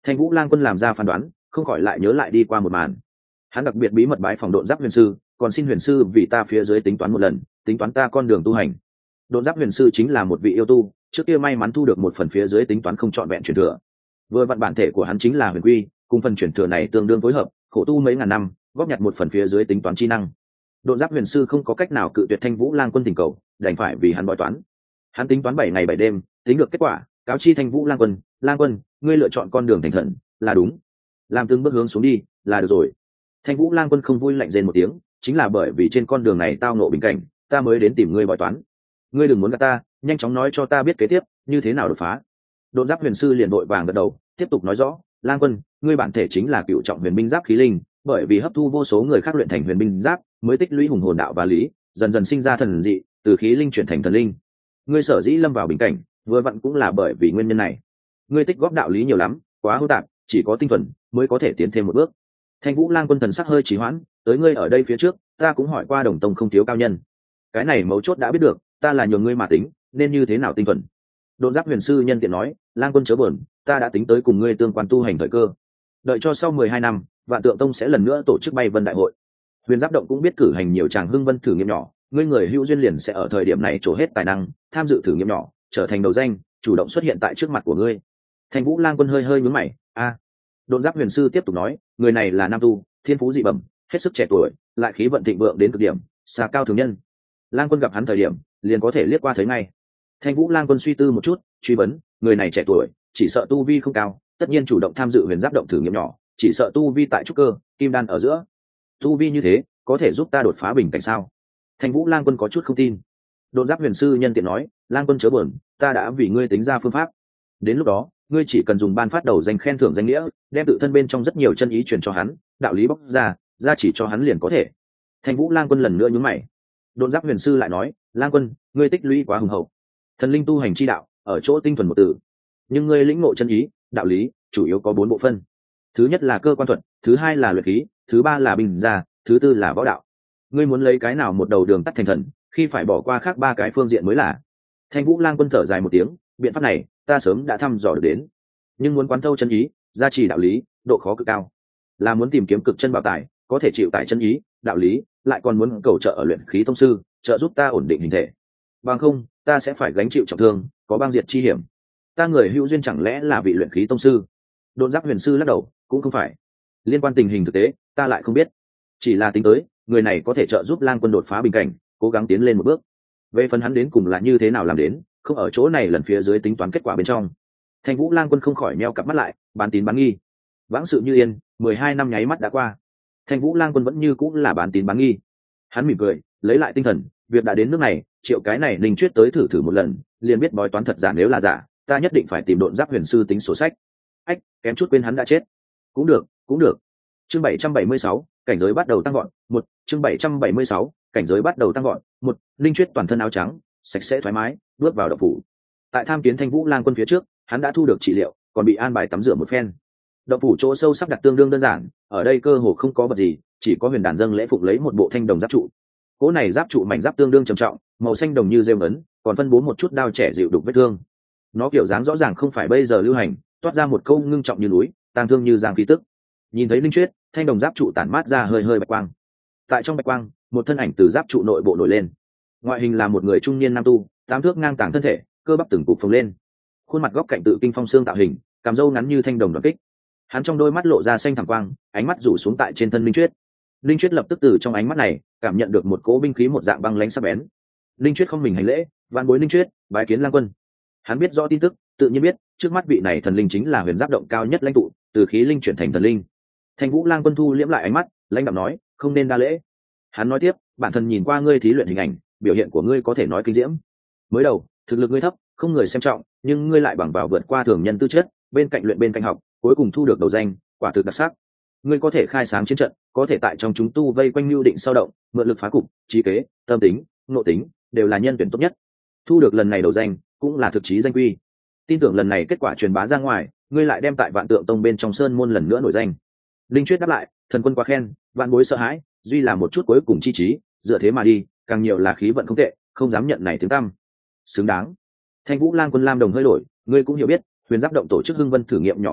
Thanh Vũ Lang Quân làm ra phán đoán, không khỏi lại nhớ lại đi qua một màn. Hắn đặc biệt bí mật bái phòng độn giáp huyền sư, còn xin huyền sư vì ta phía dưới tính toán một lần, tính toán ta con đường tu hành. Độn giáp huyền sư chính là một vị yêu tu, trước kia may mắn thu được một phần phía dưới tính toán không trọn vẹn truyền thừa. Vừa vặn bản thể của hắn chính là huyền quy, cùng phần truyền thừa này tương đương phối hợp, khổ tu mấy ngàn năm, góp nhặt một phần phía dưới tính toán chi năng. Độn giáp huyền sư không có cách nào cự tuyệt Thanh Vũ Lang Quân tình cầu, đành phải vì hắn bói toán. Hắn tính toán bảy ngày bảy đêm, tính được kết quả, cáo chi Thanh Vũ Lang Quân, Lang Quân, ngươi lựa chọn con đường thành thần, là đúng. Làm từng bước hướng xuống đi, là được rồi. Thanh Vũ Lang Quân không vui lạnh rên một tiếng, chính là bởi vì trên con đường này tao ngộ bình cảnh, ta mới đến tìm ngươi bói toán. Ngươi đừng muốn gạt ta, nhanh chóng nói cho ta biết kế tiếp như thế nào đột phá. Độn giáp huyền sư liền vội vàng gật đầu, tiếp tục nói rõ, Lang Quân, ngươi bản thể chính là cựu trọng huyền binh giáp khí linh, bởi vì hấp thu vô số người khác luyện thành huyền binh giáp, mới tích lũy hùng hồn đạo và lý, dần dần sinh ra thần dị, từ khí linh chuyển thành thần linh. Ngươi sở dĩ lâm vào bình cảnh, vừa vặn cũng là bởi vì nguyên nhân này. Ngươi tích góp đạo lý nhiều lắm, quá hỗn tạp, chỉ có tinh thuần mới có thể tiến thêm một bước. Thanh Vũ Lang Quân thần sắc hơi trì hoãn, tới ngươi ở đây phía trước, ta cũng hỏi qua Đồng Tông không thiếu cao nhân. Cái này mấu chốt đã biết được, ta là nhường ngươi mà tính, nên như thế nào tinh thuần. Độn giáp huyền sư nhân tiện nói, Lang Quân chớ buồn, ta đã tính tới cùng ngươi tương quan tu hành thời cơ. Đợi cho sau mười hai năm, Vạn Tượng Tông sẽ lần nữa tổ chức bay vân đại hội. Huyền Giáp Động cũng biết cử hành nhiều tràng hưng vân thử nghiệm nhỏ, ngươi người hữu duyên liền sẽ ở thời điểm này trổ hết tài năng, tham dự thử nghiệm nhỏ, trở thành đầu danh, chủ động xuất hiện tại trước mặt của ngươi. Thanh Vũ Lang Quân hơi hơi nhướng mày, a. Độn giáp huyền sư tiếp tục nói, người này là nam tu, thiên phú dị bẩm, hết sức trẻ tuổi, lại khí vận thịnh vượng đến cực điểm, xa cao thường nhân. Lang Quân gặp hắn thời điểm, liền có thể liếc qua thấy ngay. Thanh Vũ Lang Quân suy tư một chút, truy vấn, người này trẻ tuổi, chỉ sợ tu vi không cao, tất nhiên chủ động tham dự Huyền Giáp Động thử nghiệm nhỏ, chỉ sợ tu vi tại trúc cơ, kim đan ở giữa. Tu vi như thế, có thể giúp ta đột phá bình cảnh sao? Thanh Vũ Lang Quân có chút không tin. Độn giáp huyền sư nhân tiện nói, Lang Quân chớ buồn, ta đã vì ngươi tính ra phương pháp. Đến lúc đó, ngươi chỉ cần dùng ban phát đầu danh khen thưởng danh nghĩa, đem tự thân bên trong rất nhiều chân ý truyền cho hắn, đạo lý bóc ra, ra chỉ cho hắn liền có thể. Thanh Vũ Lang Quân lần nữa nhướng mày. Độn giáp huyền sư lại nói, Lang Quân, ngươi tích lũy quá hùng hậu. Thần linh tu hành chi đạo, ở chỗ tinh thuần một từ. Nhưng ngươi lĩnh ngộ chân ý, đạo lý, chủ yếu có bốn bộ phân. Thứ nhất là cơ quan thuật, thứ hai là luyện khí, thứ ba là bình gia, thứ tư là võ đạo. Ngươi muốn lấy cái nào một đầu đường tắt thành thần, khi phải bỏ qua khác ba cái phương diện mới là. Thanh Vũ Lang Quân thở dài một tiếng, biện pháp này ta sớm đã thăm dò được đến, nhưng muốn quán thâu chân ý, gia trì đạo lý, độ khó cực cao. Là muốn tìm kiếm cực chân bảo tài, có thể chịu tải chân ý, đạo lý, lại còn muốn cầu trợ ở luyện khí tông sư, trợ giúp ta ổn định hình thể. Bằng không, ta sẽ phải gánh chịu trọng thương, có băng diệt chi hiểm. Ta người hữu duyên chẳng lẽ là vị luyện khí tông sư? Độn giáp huyền sư lắc đầu, cũng không phải. Liên quan tình hình thực tế, ta lại không biết. Chỉ là tính tới, người này có thể trợ giúp Lang Quân đột phá bình cảnh, cố gắng tiến lên một bước. Về phần hắn đến cùng là như thế nào làm đến, không ở chỗ này lần phía dưới tính toán kết quả bên trong. Thanh Vũ Lang Quân không khỏi meo cặp mắt lại, bán tín bán nghi. Vãng sự như yên, mười hai năm nháy mắt đã qua. Thanh Vũ Lang Quân vẫn như cũng là bán tín bán nghi. Hắn mỉm cười, lấy lại tinh thần, việc đã đến nước này, triệu cái này Linh Chuyết tới thử thử một lần, liền biết bói toán thật giả nếu là giả, ta nhất định phải tìm Độn giáp huyền sư tính sổ sách. Ách, kém chút quên hắn đã chết. Cũng được, cũng được. Chương bảy trăm bảy mươi sáu, cảnh giới bắt đầu tăng gọn. Một, chương bảy trăm bảy mươi sáu, cảnh giới bắt đầu tăng gọn. Một, Linh Chuyết toàn thân áo trắng, sạch sẽ thoải mái, bước vào động phủ. Tại tham kiến Thanh Vũ Lang Quân phía trước, hắn đã thu được trị liệu, còn bị an bài tắm rửa một phen. Động phủ chỗ sâu sắp đặt tương đương đơn giản, ở đây cơ hồ không có vật gì, chỉ có huyền đàn dâng lễ phục lấy một bộ thanh đồng giáp trụ. Cỗ này giáp trụ mảnh giáp tương đương trầm trọng, màu xanh đồng như rêu ấn, còn phân bố một chút đao trẻ dịu đục vết thương. Nó kiểu dáng rõ ràng không phải bây giờ lưu hành, toát ra một câu ngưng trọng như núi, tang thương như giang khí tức. Nhìn thấy Linh Chuyết, thanh đồng giáp trụ tản mát ra hơi hơi bạch quang. Tại trong bạch quang, một thân ảnh từ giáp trụ nội bộ nổi lên. Ngoại hình là một người trung niên nam tu, tám thước ngang tàng thân thể, cơ bắp từng cục phồng lên. Khuôn mặt góc cạnh tự kinh phong xương tạo hình, cằm râu ngắn như thanh đồng đoạt kích. Hắn trong đôi mắt lộ ra xanh thẳm quang, ánh mắt rủ xuống tại trên thân Linh Chuyết. Linh Chuyết lập tức từ trong ánh mắt này cảm nhận được một cỗ binh khí một dạng băng lãnh sắc bén. Linh Chuyết không mình hành lễ, vạn bối Linh Chuyết, bái kiến Lang Quân. Hắn biết rõ tin tức, tự nhiên biết trước mắt vị này thần linh chính là Huyền Giáp Động cao nhất lãnh tụ, từ khí linh chuyển thành thần linh. Thanh Vũ Lang Quân thu liễm lại ánh mắt, lãnh đạm nói, không nên đa lễ. Hắn nói tiếp, bản thân nhìn qua ngươi thí luyện hình ảnh, biểu hiện của ngươi có thể nói kinh diễm. Mới đầu, thực lực ngươi thấp, không người xem trọng, nhưng ngươi lại bằng vào vượt qua thường nhân tư chất, bên cạnh luyện bên cạnh học, cuối cùng thu được đầu danh, quả thực đặc sắc. Ngươi có thể khai sáng chiến trận, có thể tại trong chúng tu vây quanh lưu định sao động, mượn lực phá cục, trí kế, tâm tính, nội tính, đều là nhân tuyển tốt nhất. Thu được lần này đầu danh, cũng là thực chí danh quy. Tin tưởng lần này kết quả truyền bá ra ngoài, ngươi lại đem tại Vạn Tượng Tông bên trong sơn môn lần nữa nổi danh. Linh Chuyết đáp lại, thần quân quá khen, vạn bối sợ hãi, duy là một chút cuối cùng chi trí, dựa thế mà đi, càng nhiều là khí vận không tệ, không dám nhận này tiếng tăm. Xứng đáng. Thanh Vũ Lang Quân lam đồng hơi đổi, ngươi cũng hiểu biết, Huyền Giáp Động tổ chức hưng vân thử nghiệm nhỏ mục đích,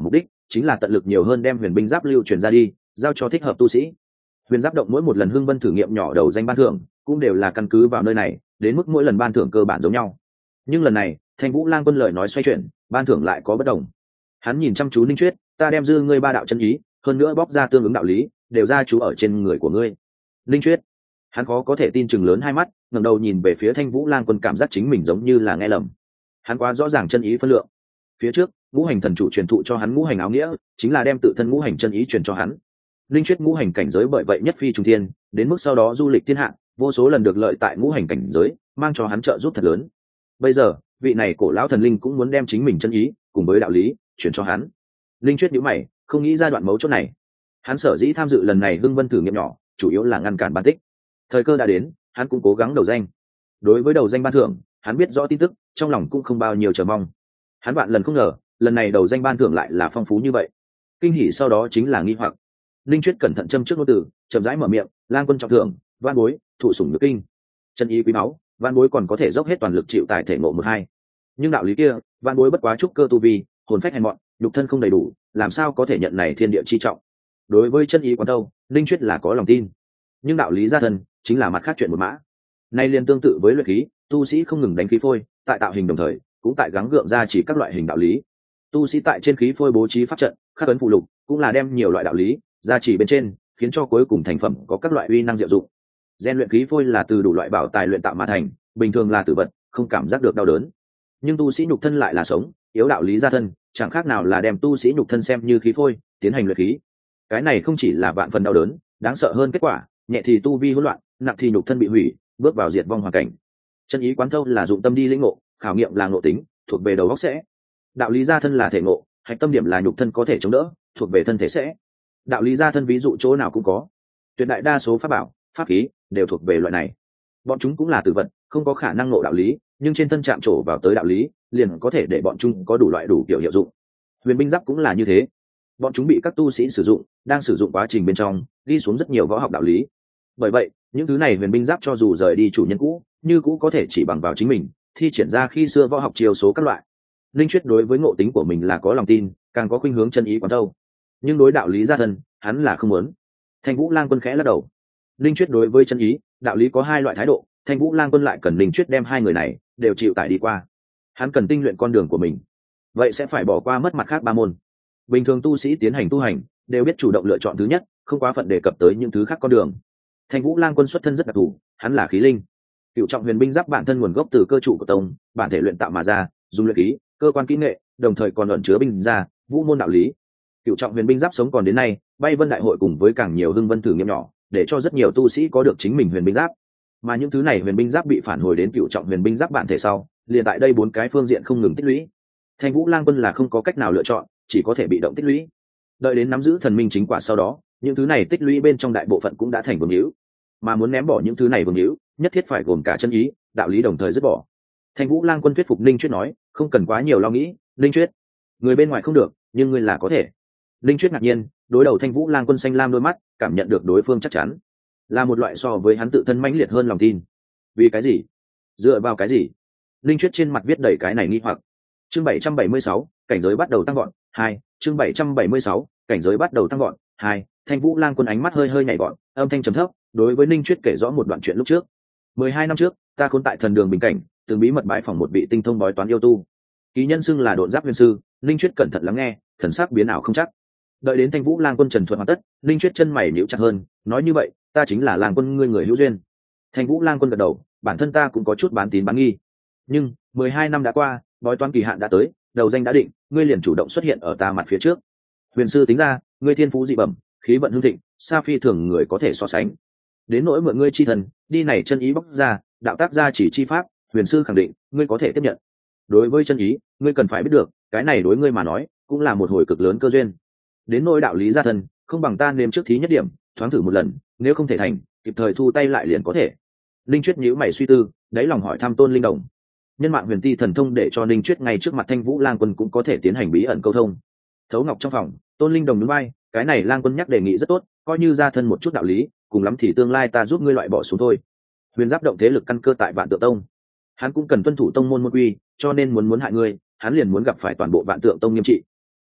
chính là tận lực nhiều hơn đem huyền binh giáp lưu truyền ra đi, giao cho thích hợp tu sĩ. Huyền giáp động mỗi một lần hưng vân thử nghiệm nhỏ đầu danh ban thưởng cũng đều là căn cứ vào nơi này, đến mức mỗi lần ban thưởng cơ bản giống nhau. Nhưng lần này Thanh Vũ Lang Quân lời nói xoay chuyển, ban thưởng lại có bất đồng. Hắn nhìn chăm chú Ninh Chuyết, ta đem dư ngươi ba đạo chân ý, hơn nữa bóc ra tương ứng đạo lý, đều ra chú ở trên người của ngươi. Ninh Chuyết, hắn khó có thể tin chừng lớn hai mắt, ngẩng đầu nhìn về phía Thanh Vũ Lang Quân, cảm giác chính mình giống như là nghe lầm. Hắn quá rõ ràng chân ý phân lượng. Phía trước ngũ hành thần chủ truyền thụ cho hắn ngũ hành áo nghĩa, chính là đem tự thân ngũ hành chân ý truyền cho hắn. Linh Chuyết ngũ hành cảnh giới bởi vậy nhất phi trùng thiên, đến mức sau đó du lịch thiên hạ, vô số lần được lợi tại ngũ hành cảnh giới, mang cho hắn trợ giúp thật lớn. Bây giờ vị này cổ lão thần linh cũng muốn đem chính mình chân ý cùng với đạo lý truyền cho hắn. Linh Chuyết nhíu mày, không nghĩ ra đoạn mấu chốt này. Hắn sở dĩ tham dự lần này hưng vân thử nghiệm nhỏ, chủ yếu là ngăn cản ban tích. Thời cơ đã đến, hắn cũng cố gắng đầu danh. Đối với đầu danh ban thưởng, hắn biết rõ tin tức, trong lòng cũng không bao nhiêu chờ mong. Hắn vạn lần không ngờ, lần này đầu danh ban thưởng lại là phong phú như vậy. Kinh hỉ sau đó chính là nghi hoặc. Linh Chuyết cẩn thận châm trước ngôn từ, chậm rãi mở miệng, Lang Quân trọng thưởng, van bối, thụ sủng nhược kinh. Chân ý quý báu, van bối còn có thể dốc hết toàn lực chịu tài thể ngộ một hai. Nhưng đạo lý kia, van bối bất quá trúc cơ tu vi, hồn phách hèn mọn, nhục thân không đầy đủ, làm sao có thể nhận này thiên địa chi trọng. Đối với chân ý quán đâu, Linh Chuyết là có lòng tin. Nhưng đạo lý gia thân, chính là mặt khác chuyện một mã. Nay liền tương tự với luyện khí, tu sĩ không ngừng đánh khí phôi, tại tạo hình đồng thời, cũng tại gắng gượng ra chỉ các loại hình đạo lý. Tu sĩ tại trên khí phôi bố trí pháp trận, khắc ấn phụ lục, cũng là đem nhiều loại đạo lý ra chỉ bên trên, khiến cho cuối cùng thành phẩm có các loại uy năng diệu dụng. Gen luyện khí phôi là từ đủ loại bảo tài luyện tạo mà thành, bình thường là tử vật, không cảm giác được đau đớn. Nhưng tu sĩ nhục thân lại là sống, yếu đạo lý gia thân, chẳng khác nào là đem tu sĩ nhục thân xem như khí phôi, tiến hành luyện khí. Cái này không chỉ là vạn phần đau đớn, đáng sợ hơn kết quả, nhẹ thì tu vi hỗn loạn, nặng thì nhục thân bị hủy, bước vào diệt vong hoàn cảnh. Chân ý quán thâu là dụng tâm đi lĩnh ngộ, khảo nghiệm là ngộ tính, thuộc về đầu óc sẽ. Đạo lý gia thân là thể ngộ, hạch tâm điểm là nhục thân có thể chống đỡ, thuộc về thân thể sẽ. Đạo lý gia thân ví dụ chỗ nào cũng có, tuyệt đại đa số pháp bảo, pháp khí đều thuộc về loại này. Bọn chúng cũng là tử vật, không có khả năng ngộ đạo lý, nhưng trên thân chạm trổ vào tới đạo lý, liền có thể để bọn chúng có đủ loại đủ kiểu hiệu dụng. Huyền binh giáp cũng là như thế, bọn chúng bị các tu sĩ sử dụng, đang sử dụng quá trình bên trong đi xuống rất nhiều võ học đạo lý. Bởi vậy những thứ này huyền binh giáp cho dù rời đi chủ nhân cũ, như cũ có thể chỉ bằng vào chính mình thi triển ra khi xưa võ học chiều số các loại. Linh Chuyết đối với ngộ tính của mình là có lòng tin, càng có khuynh hướng chân ý quán đâu. Nhưng đối đạo lý gia thân, hắn là không muốn. Thanh Vũ Lang Quân khẽ lắc đầu. Linh Chuyết đối với chân ý, đạo lý có hai loại thái độ, Thanh Vũ Lang Quân lại cần Linh Chuyết đem hai người này đều chịu tải đi qua. Hắn cần tinh luyện con đường của mình, vậy sẽ phải bỏ qua mất mặt khác ba môn. Bình thường tu sĩ tiến hành tu hành đều biết chủ động lựa chọn thứ nhất, không quá phận đề cập tới những thứ khác con đường. Thanh Vũ Lang Quân xuất thân rất đặc thù, hắn là khí linh. Cựu trọng huyền binh giáp bản thân nguồn gốc từ cơ trụ của tông, bản thể luyện tạo mà ra, dùng luyện khí, cơ quan kỹ nghệ, đồng thời còn ẩn chứa binh ra, vũ môn đạo lý. Cựu trọng huyền binh giáp sống còn đến nay, bay vân đại hội cùng với càng nhiều hưng vân thử nghiệm nhỏ, để cho rất nhiều tu sĩ có được chính mình huyền binh giáp. Mà những thứ này huyền binh giáp bị phản hồi đến cựu trọng huyền binh giáp bản thể sau, liền tại đây bốn cái phương diện không ngừng tích lũy. Thanh Vũ Lang Quân là không có cách nào lựa chọn, chỉ có thể bị động tích lũy. Đợi đến nắm giữ thần minh chính quả sau đó, những thứ này tích lũy bên trong đại bộ phận cũng đã thành vương hữu. Mà muốn ném bỏ những thứ này vương hữu, nhất thiết phải gồm cả chân ý, đạo lý đồng thời dứt bỏ. Thanh Vũ Lang Quân thuyết phục Linh Chuyết nói, không cần quá nhiều lo nghĩ, Linh Chuyết, người bên ngoài không được, nhưng ngươi là có thể. Linh Chuyết ngạc nhiên, đối đầu Thanh Vũ Lang Quân xanh lam đôi mắt, cảm nhận được đối phương chắc chắn, là một loại so với hắn tự thân mãnh liệt hơn lòng tin. Vì cái gì? Dựa vào cái gì? Linh Chuyết trên mặt viết đầy cái này nghi hoặc. Chương bảy trăm bảy mươi sáu, cảnh giới bắt đầu tăng gọn, hai, chương bảy trăm bảy mươi sáu, cảnh giới bắt đầu tăng gọn, hai. Thanh Vũ Lang Quân ánh mắt hơi hơi nhảy vọt, âm thanh trầm thấp, đối với Linh Chuyết kể rõ một đoạn chuyện lúc trước. Mười hai năm trước, ta khốn tại thần đường bình cảnh, từng bí mật bái phỏng một vị tinh thông bói toán yêu tu. Ký nhân xưng là Độn Giáp Huyền sư, Linh Chuyết cẩn thận lắng nghe, thần sắc biến ảo không chắc. Đợi đến Thanh Vũ Lang Quân trần thuật hoàn tất, Linh Chuyết chân mày nhíu chặt hơn, nói như vậy, ta chính là Lang Quân ngươi người hữu duyên. Thanh Vũ Lang Quân gật đầu, bản thân ta cũng có chút bán tín bán nghi. Nhưng mười hai năm đã qua, bói toán kỳ hạn đã tới, đầu danh đã định, ngươi liền chủ động xuất hiện ở ta mặt phía trước. Huyền sư tính ra, ngươi thiên phú dị bẩm, khí vận hưng thịnh, sa phi thường người có thể so sánh. Đến nỗi mượn ngươi chi thần, đi này chân ý bóc ra, đạo tác ra chỉ chi pháp, huyền sư khẳng định, ngươi có thể tiếp nhận. Đối với chân ý, ngươi cần phải biết được, cái này đối ngươi mà nói, cũng là một hồi cực lớn cơ duyên. Đến nỗi đạo lý gia thân, không bằng ta nếm trước thí nhất điểm, thoáng thử một lần, nếu không thể thành, kịp thời thu tay lại liền có thể. Linh Chuyết nhíu mày suy tư, đáy lòng hỏi thăm Tôn Linh Đồng. Nhân mạng huyền ti thần thông để cho Linh Chuyết ngay trước mặt Thanh Vũ Lang Quân cũng có thể tiến hành bí ẩn câu thông. Thấu Ngọc trong phòng, Tôn Linh Đồng nhún vai, cái này Lang Quân nhắc đề nghị rất tốt, coi như gia thân một chút đạo lý, cùng lắm thì tương lai ta giúp ngươi loại bỏ xuống thôi. Huyền Giáp động thế lực căn cơ tại Vạn Tượng Tông, hắn cũng cần tuân thủ tông môn môn quy, cho nên muốn muốn hại ngươi, hắn liền muốn gặp phải toàn bộ Vạn Tượng Tông nghiêm trị.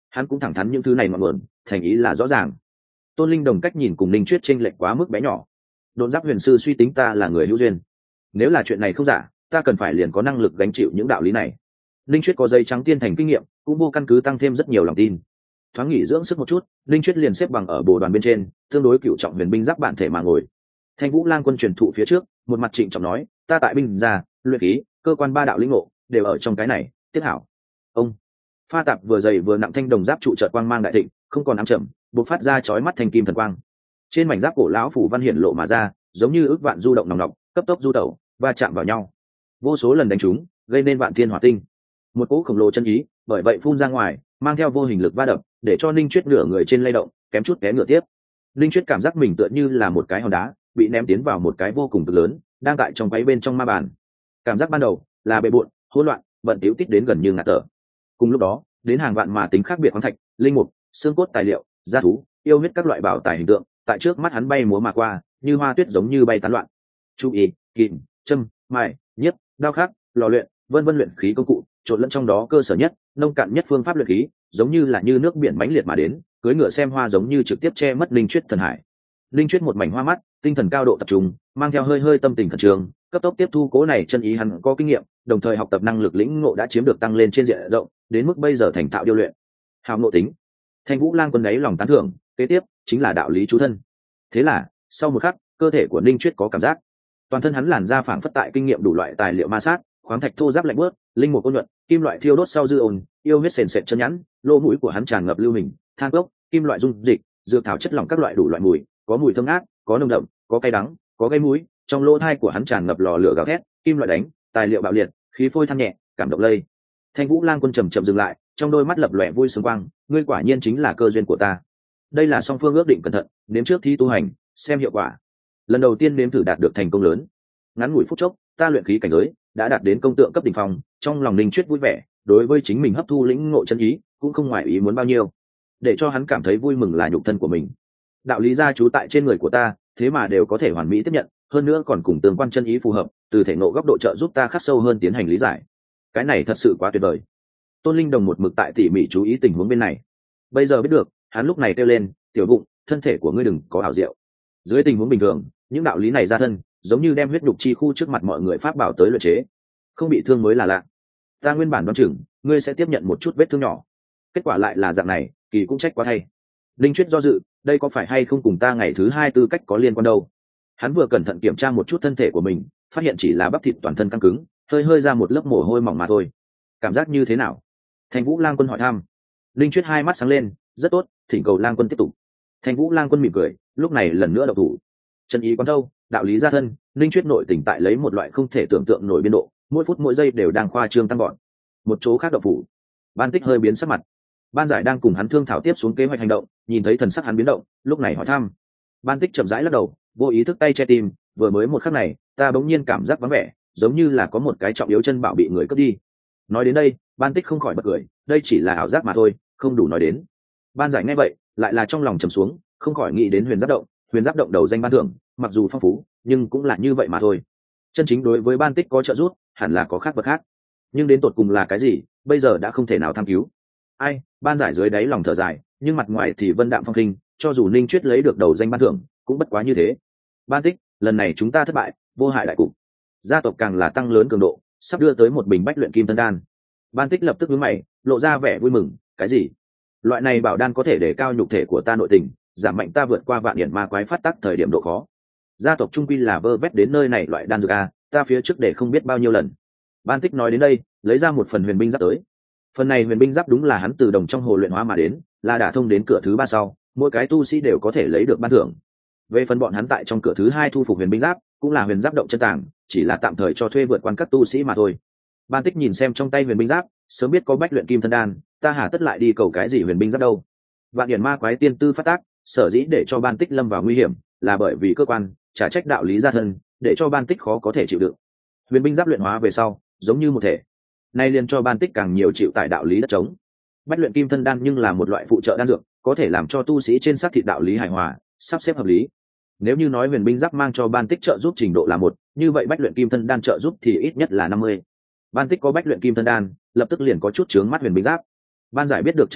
hắn cũng thẳng thắn những thứ này ngọn nguồn thành ý là rõ ràng. Tôn Linh Đồng cách nhìn cùng Ninh Chuyết chênh lệch quá mức bé nhỏ. Độn Giáp huyền sư suy tính ta là người hữu duyên, nếu là chuyện này không giả, ta cần phải liền có năng lực gánh chịu những đạo lý này. Ninh Chuyết có dây trắng tiên thành kinh nghiệm, cũng vô căn cứ tăng thêm rất nhiều lòng tin. Thoáng nghỉ dưỡng sức một chút, Ninh Chuyết liền xếp bằng ở bồ đoàn bên trên, tương đối cựu trọng huyền binh giáp bản thể mà ngồi. Thanh Vũ Lang Quân truyền thụ phía trước, một mặt trịnh trọng nói, ta tại binh gia, luyện khí, cơ quan ba đạo lĩnh ngộ đều ở trong cái này, tiếp hảo. Ông pha tạp vừa dày vừa nặng thanh đồng giáp trụ chợt quang mang đại thịnh, không còn ám chậm, bộc phát ra chói mắt thanh kim thần quang. Trên mảnh giáp cổ lão phủ văn hiển lộ mà ra, giống như ước vạn du động nòng nọc, cấp tốc du tẩu, va chạm vào nhau. Vô số lần đánh trúng, gây nên vạn thiên hỏa tinh. Một cỗ khổng lồ chân ý, bởi vậy phun ra ngoài, mang theo vô hình lực va đập, để cho Ninh Chuyết nửa người trên lay động, kém chút té ngựa tiếp. Ninh Chuyết cảm giác mình tựa như là một cái hòn đá, bị ném tiến vào một cái vô cùng cực lớn, đang tại trong quấy bên trong ma bàn. Cảm giác ban đầu là bề bộn, hỗn loạn, bận tiểu tít đến gần như ngạt thở. Cùng lúc đó, đến hàng vạn mà tính khác biệt khoáng thạch, linh mục, xương cốt tài liệu, gia thú, yêu huyết các loại bảo tài hình tượng, tại trước mắt hắn bay múa mà qua, như hoa tuyết giống như bay tán loạn. Chú ý, kìm, châm, mài, nhiếp, đao khắc, lò luyện, vân vân luyện khí công cụ, trộn lẫn trong đó cơ sở nhất, nông cạn nhất phương pháp luyện khí, giống như là như nước biển mãnh liệt mà đến, cưỡi ngựa xem hoa giống như trực tiếp che mất Linh Chuyết thần hải. Linh Chuyết một mảnh hoa mắt, tinh thần cao độ tập trung, mang theo hơi hơi tâm tình khẩn trương, cấp tốc tiếp thu cố này chân ý hắn có kinh nghiệm, đồng thời học tập năng lực lĩnh ngộ đã chiếm được tăng lên trên diện rộng, đến mức bây giờ thành thạo điêu luyện. Hào ngộ tính. Thanh Vũ Lang Quân đấy lòng tán thưởng, kế tiếp chính là đạo lý chú thân. Thế là, sau một khắc, cơ thể của Linh Chuyết có cảm giác. Toàn thân hắn làn da phảng phất tại kinh nghiệm đủ loại tài liệu ma sát, khoáng thạch thô ráp lạnh bớt, linh mục ôn nhuận, kim loại thiêu đốt sau dư ồn, yêu huyết sền sệt chân nhẵn, lỗ mũi của hắn tràn ngập lưu hình, than gốc, kim loại dung dịch, dược thảo chất lỏng các loại đủ loại mùi, có mùi thơm ngát, có nồng đậm, có cay đắng, có gây mũi, trong lỗ thai của hắn tràn ngập lò lửa gào thét, kim loại đánh, tài liệu bạo liệt, khí phôi than nhẹ, cảm động lây. Thanh Vũ Lang Quân chậm chậm dừng lại, trong đôi mắt lập lòe vui sướng quang, ngươi quả nhiên chính là cơ duyên của ta. Đây là song phương ước định cẩn thận, nếm trước thi tu hành, xem hiệu quả. Lần đầu tiên nếm thử đạt được thành công lớn. Ngắn ngủi phút chốc, ta luyện khí cảnh giới đã đạt đến công tượng cấp đỉnh phong, trong lòng Linh Chuyết vui vẻ, đối với chính mình hấp thu lĩnh ngộ chân ý, cũng không ngoài ý muốn bao nhiêu. Để cho hắn cảm thấy vui mừng là nhục thân của mình. Đạo lý gia trú tại trên người của ta, thế mà đều có thể hoàn mỹ tiếp nhận, hơn nữa còn cùng tương quan chân ý phù hợp, từ thể ngộ góc độ trợ giúp ta khắc sâu hơn tiến hành lý giải. Cái này thật sự quá tuyệt vời. Tôn Linh Đồng một mực tại tỉ mỉ chú ý tình huống bên này. Bây giờ biết được, hắn lúc này kêu lên, "Tiểu Bụng, thân thể của ngươi đừng có ảo diệu." Dưới tình huống bình thường, những đạo lý này ra thân, giống như đem huyết nhục chi khu trước mặt mọi người pháp bảo tới luyện chế, không bị thương mới là lạ. Ta nguyên bản đoán chừng ngươi sẽ tiếp nhận một chút vết thương nhỏ, kết quả lại là dạng này, kỳ cũng trách quá thay. Linh Chuyết do dự, đây có phải hay không cùng ta ngày thứ hai tư cách có liên quan đâu? Hắn vừa cẩn thận kiểm tra một chút thân thể của mình, phát hiện chỉ là bắp thịt toàn thân căng cứng, hơi hơi ra một lớp mồ hôi mỏng mà thôi. Cảm giác như thế nào? Thành Vũ Lang Quân hỏi thăm. Linh Chuyết hai mắt sáng lên, rất tốt, thỉnh cầu Lang Quân tiếp tục. Thành Vũ Lang Quân mỉm cười, lúc này lần nữa động thủ. Chân ý quán thâu, đạo lý gia thân, Linh Chuyết nội tỉnh tại lấy một loại không thể tưởng tượng nổi biên độ, mỗi phút mỗi giây đều đang khoa trương tăng gọn. Một chỗ khác động phủ, Ban Tích hơi biến sắc mặt. Ban Giải đang cùng hắn thương thảo tiếp xuống kế hoạch hành động, nhìn thấy thần sắc hắn biến động, lúc này hỏi thăm. Ban Tích chậm rãi lắc đầu, vô ý thức tay che tim, vừa mới một khắc này, ta bỗng nhiên cảm giác vắng vẻ, giống như là có một cái trọng yếu chân bảo bị người cướp đi. Nói đến đây, Ban Tích không khỏi bật cười, đây chỉ là ảo giác mà thôi, không đủ nói đến. Ban Giải nghe vậy, lại là trong lòng trầm xuống, không khỏi nghĩ đến Huyền Giáp Động, Huyền Giáp Động đầu danh ban thưởng, mặc dù phong phú, nhưng cũng là như vậy mà thôi. Chân chính đối với Ban Tích có trợ giúp, hẳn là có khác vật khác. Nhưng đến tột cùng là cái gì, bây giờ đã không thể nào tham cứu. Ai, Ban Giải dưới đáy lòng thở dài, nhưng mặt ngoài thì vân đạm phong khinh, cho dù Ninh Chuyết lấy được đầu danh ban thưởng, cũng bất quá như thế. Ban Tích, lần này chúng ta thất bại, vô hại đại cục. Gia tộc càng là tăng lớn cường độ, sắp đưa tới một bình bách luyện kim tân đan. Ban Tích lập tức nhướng mày, lộ ra vẻ vui mừng, cái gì? Loại này bảo đan có thể để cao nhục thể của ta nội tình, giảm mạnh ta vượt qua vạn điển ma quái phát tác thời điểm độ khó. Gia tộc trung quy là vơ vét đến nơi này loại đan dược a, ta phía trước để không biết bao nhiêu lần. Ban Tích nói đến đây, lấy ra một phần huyền binh giáp tới. Phần này huyền binh giáp đúng là hắn từ đồng trong hồ luyện hóa mà đến, là đả thông đến cửa thứ ba sau, mỗi cái tu sĩ đều có thể lấy được ban thưởng. Về phần bọn hắn tại trong cửa thứ hai thu phục huyền binh giáp, cũng là huyền giáp động chân tàng, chỉ là tạm thời cho thuê vượt qua các tu sĩ mà thôi. Ban Tích nhìn xem trong tay huyền binh giáp, sớm biết có bách luyện kim thân đan, ta hà tất lại đi cầu cái gì huyền binh giáp đâu. Vạn điển ma quái tiên tư phát tác, sở dĩ để cho Ban Tích lâm vào nguy hiểm, là bởi vì cơ quan trả trách đạo lý gia thân, để cho Ban Tích khó có thể chịu đựng. Huyền binh giáp luyện hóa về sau, giống như một thể, nay liền cho Ban Tích càng nhiều chịu tại đạo lý đất trống. Bách luyện kim thân đan nhưng là một loại phụ trợ đan dược, có thể làm cho tu sĩ trên xác thịt đạo lý hài hòa, sắp xếp hợp lý. Nếu như nói huyền binh giáp mang cho Ban Tích trợ giúp trình độ là một, như vậy bách luyện kim thân đan trợ giúp thì ít nhất là năm mươi. Ban Tích có bách luyện kim thân đan, lập tức liền có chút chướng mắt huyền binh giáp. Ban Giải biết được trận tướng,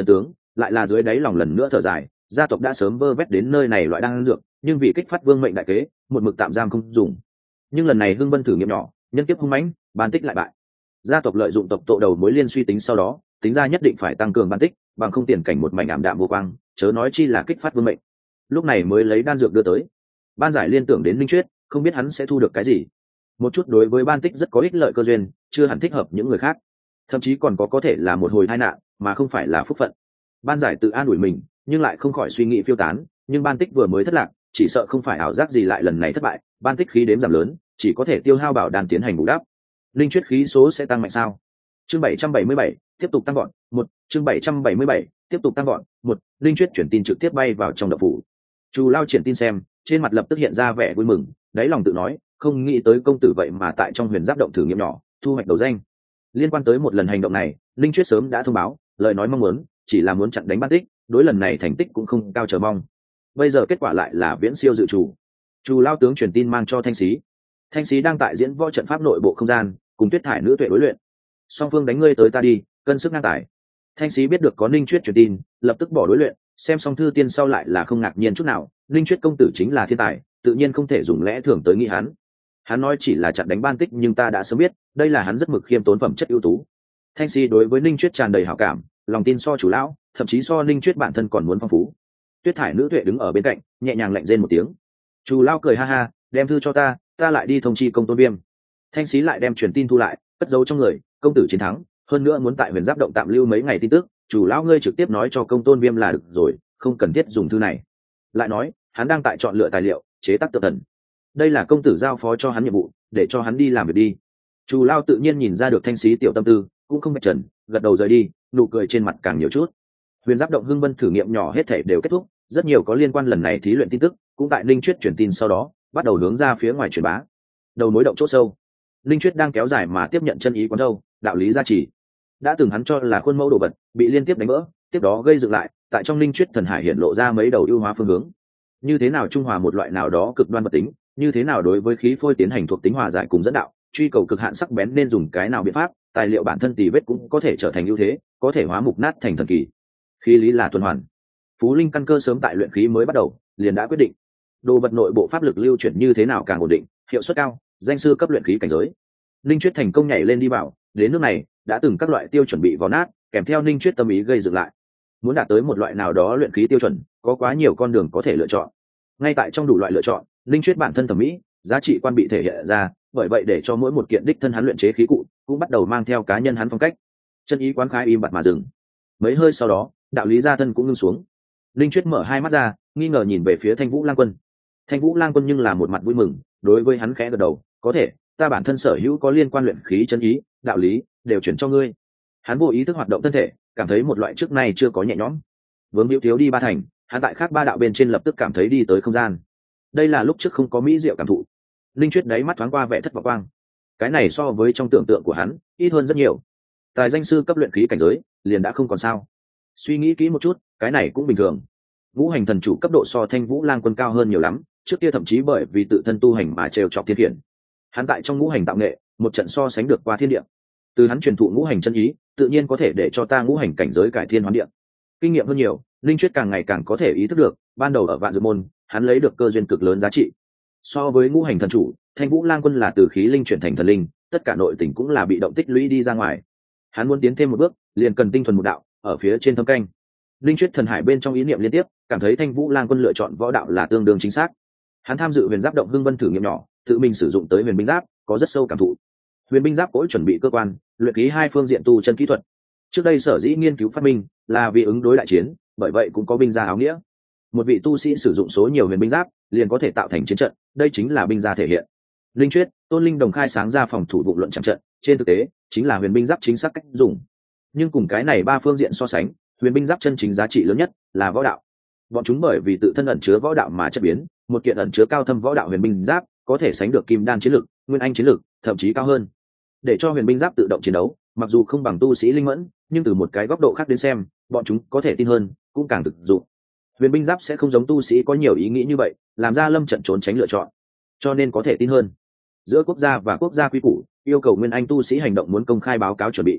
lại là dưới đáy lòng lần nữa thở dài, gia tộc đã sớm vơ vét đến nơi này loại đan dược, nhưng vì kích phát vương mệnh đại kế, một mực tạm giam không dùng. Nhưng lần này Hưng Vân thử nghiệm nhỏ, nhân kiếp hung mãnh, ban tích lại bại. Gia tộc lợi dụng tộc tộ đầu mối liên suy tính sau đó, tính ra nhất định phải tăng cường ban tích, bằng không tiền cảnh một mảnh ảm đạm vô quang, chớ nói chi là kích phát vương mệnh. Lúc này mới lấy đan dược đưa tới. Ban giải liên tưởng đến Linh Chuyết, không biết hắn sẽ thu được cái gì. Một chút đối với ban tích rất có ích lợi cơ duyên, chưa hẳn thích hợp những người khác, thậm chí còn có có thể là một hồi tai nạn, mà không phải là phúc phận. Ban giải tự an ủi mình, nhưng lại không khỏi suy nghĩ phiêu tán, nhưng ban tích vừa mới thất lạc, chỉ sợ không phải ảo giác gì lại lần này thất bại, ban tích khí đếm giảm lớn, chỉ có thể tiêu hao bảo đan tiến hành bù đắp. Linh Chuyết khí số sẽ tăng mạnh sao? Chương bảy trăm bảy mươi bảy, tiếp tục tăng gọn, một, chương bảy trăm bảy mươi bảy, tiếp tục tăng gọn, một, Linh Chuyết chuyển tin trực tiếp bay vào trong động phủ. Chu Lao triển tin xem, trên mặt lập tức hiện ra vẻ vui mừng, đáy lòng tự nói, không nghĩ tới công tử vậy mà tại trong huyền giáp động thử nghiệm nhỏ, thu hoạch đầu danh. Liên quan tới một lần hành động này, Linh Chuyết sớm đã thông báo, lời nói mong muốn, chỉ là muốn chặn đánh ban tích, đối lần này thành tích cũng không cao chờ mong. Bây giờ kết quả lại là viễn siêu dự chủ. Chu Lao tướng truyền tin mang cho Thanh Xí. Thanh Xí đang tại diễn võ trận pháp nội bộ không gian, cùng Tuyết Thải nữ tuệ đối luyện. Song phương đánh ngươi tới ta đi, cân sức ngang tài. Thanh Xí biết được có Ninh Chuyết truyền tin, lập tức bỏ đối luyện, xem xong thư tiên sau lại là không ngạc nhiên chút nào, Ninh Chuyết công tử chính là thiên tài, tự nhiên không thể dùng lẽ thường tới nghĩ hắn. Hắn nói chỉ là chặn đánh ban tích, nhưng ta đã sớm biết, đây là hắn rất mực khiêm tốn phẩm chất ưu tú. Thanh Xí đối với Ninh Chuyết tràn đầy hảo cảm, lòng tin so chủ lão, thậm chí so Ninh Chuyết bản thân còn muốn phong phú. Tuyết Thải nữ tuệ đứng ở bên cạnh, nhẹ nhàng lạnh rên một tiếng. Chu lão cười ha ha, đem thư cho ta, ta lại đi thông chi công tôn viêm. Thanh Xí lại đem truyền tin thu lại, cất giấu trong người, công tử chiến thắng, hơn nữa muốn tại huyền giáp động tạm lưu mấy ngày tin tức, chủ lão ngươi trực tiếp nói cho công tôn viêm là được rồi, không cần thiết dùng thư này. Lại nói hắn đang tại chọn lựa tài liệu, chế tác tự thần, đây là công tử giao phó cho hắn nhiệm vụ, để cho hắn đi làm việc đi. Chu Lao tự nhiên nhìn ra được Thanh Xí tiểu tâm tư, cũng không bạch trần, gật đầu rời đi, nụ cười trên mặt càng nhiều chút. Huyền giáp động Hưng Vân thử nghiệm nhỏ hết thể đều kết thúc, rất nhiều có liên quan lần này thí luyện tin tức cũng tại Linh Chuyết truyền tin sau đó bắt đầu hướng ra phía ngoài truyền bá. Đầu mối động chỗ sâu, Linh Chuyết đang kéo dài mà tiếp nhận chân ý quán đâu, đạo lý gia trì. Đã từng hắn cho là khuôn mẫu đồ vật, bị liên tiếp đánh vỡ, tiếp đó gây dựng lại, tại trong Linh Chuyết thần hải hiện lộ ra mấy đầu ưu hóa phương hướng. Như thế nào trung hòa một loại nào đó cực đoan vật tính, như thế nào đối với khí phôi tiến hành thuộc tính hòa giải cùng dẫn đạo, truy cầu cực hạn sắc bén nên dùng cái nào biện pháp, tài liệu bản thân tì vết cũng có thể trở thành ưu thế, có thể hóa mục nát thành thần kỳ. Khí lý là tuần hoàn. Phú Linh căn cơ sớm tại luyện khí mới bắt đầu, liền đã quyết định. Đồ vật nội bộ pháp lực lưu chuyển như thế nào càng ổn định, hiệu suất cao, danh sư cấp luyện khí cảnh giới. Linh Chuyết thành công nhảy lên đi vào, đến nước này, đã từng các loại tiêu chuẩn bị vò nát, kèm theo Linh Chuyết tâm ý gây dựng lại. Muốn đạt tới một loại nào đó luyện khí tiêu chuẩn, có quá nhiều con đường có thể lựa chọn. Ngay tại trong đủ loại lựa chọn, Linh Chuyết bản thân thẩm mỹ, giá trị quan bị thể hiện ra, bởi vậy để cho mỗi một kiện đích thân hắn luyện chế khí cụ, cũng bắt đầu mang theo cá nhân hắn phong cách. Chân ý quán khai im bặt mà dừng. Mấy hơi sau đó, đạo lý gia thân cũng ngưng xuống. Linh Chuyết mở hai mắt ra, nghi ngờ nhìn về phía Thanh Vũ Lang Quân. Thanh Vũ Lang Quân nhưng là một mặt vui mừng, đối với hắn khẽ gật đầu, có thể, ta bản thân sở hữu có liên quan luyện khí chân ý, đạo lý, đều chuyển cho ngươi. Hắn vô ý thức hoạt động thân thể, cảm thấy một loại trước nay chưa có nhẹ nhõm. Vướng hữu thiếu đi ba thành, hắn tại khác ba đạo bên trên lập tức cảm thấy đi tới không gian. Đây là lúc trước không có mỹ diệu cảm thụ. Linh Chuyết đáy mắt thoáng qua vẻ thất vọng quang. Cái này so với trong tưởng tượng của hắn, ít hơn rất nhiều. Tài danh sư cấp luyện khí cảnh giới, liền đã không còn sao. Suy nghĩ kỹ một chút, cái này cũng bình thường. Ngũ hành thần chủ cấp độ so Thanh Vũ Lang Quân cao hơn nhiều lắm, trước kia thậm chí bởi vì tự thân tu hành mà trêu chọc thiên khiển. Hắn tại trong ngũ hành tạo nghệ, một trận so sánh được qua thiên địa. Từ hắn truyền thụ ngũ hành chân ý, tự nhiên có thể để cho ta ngũ hành cảnh giới cải thiên hoán địa. Kinh nghiệm hơn nhiều, Linh Chuyết càng ngày càng có thể ý thức được, ban đầu ở Vạn Dược môn, hắn lấy được cơ duyên cực lớn giá trị. So với ngũ hành thần chủ, Thanh Vũ Lang Quân là từ khí linh chuyển thành thần linh, tất cả nội tình cũng là bị động tích lũy đi ra ngoài. Hắn muốn tiến thêm một bước, liền cần tinh thuần một đạo, ở phía trên thâm canh. Linh Chuyết thần hải bên trong ý niệm liên tiếp, cảm thấy Thanh Vũ Lang Quân lựa chọn võ đạo là tương đương chính xác. Hắn tham dự huyền giáp động Hưng Vân thử nghiệm nhỏ, tự mình sử dụng tới huyền binh giáp, có rất sâu cảm thụ. Huyền binh giáp cỗi chuẩn bị cơ quan, luyện khí hai phương diện tu chân kỹ thuật. Trước đây sở dĩ nghiên cứu phát minh là vì ứng đối đại chiến, bởi vậy cũng có binh gia áo nghĩa. Một vị tu sĩ sử dụng số nhiều huyền binh giáp, liền có thể tạo thành chiến trận, đây chính là binh gia thể hiện. Linh Chuyết, Tôn Linh đồng khai sáng ra phòng thủ vụ luận chẳng trận, trên thực tế chính là huyền binh giáp chính xác cách dùng. Nhưng cùng cái này ba phương diện so sánh, huyền binh giáp chân chính giá trị lớn nhất là võ đạo. Bọn chúng bởi vì tự thân ẩn chứa võ đạo mà chất biến, một kiện ẩn chứa cao thâm võ đạo huyền binh giáp có thể sánh được kim đan chiến lực, nguyên anh chiến lực, thậm chí cao hơn. Để cho huyền binh giáp tự động chiến đấu, mặc dù không bằng tu sĩ linh mẫn, nhưng từ một cái góc độ khác đến xem, bọn chúng có thể tin hơn, cũng càng thực dụng. Huyền binh giáp sẽ không giống tu sĩ có nhiều ý nghĩ như vậy, làm ra lâm trận trốn tránh lựa chọn, cho nên có thể tin hơn. Giữa quốc gia và quốc gia quy củ, yêu cầu nguyên anh tu sĩ hành động muốn công khai báo cáo chuẩn bị.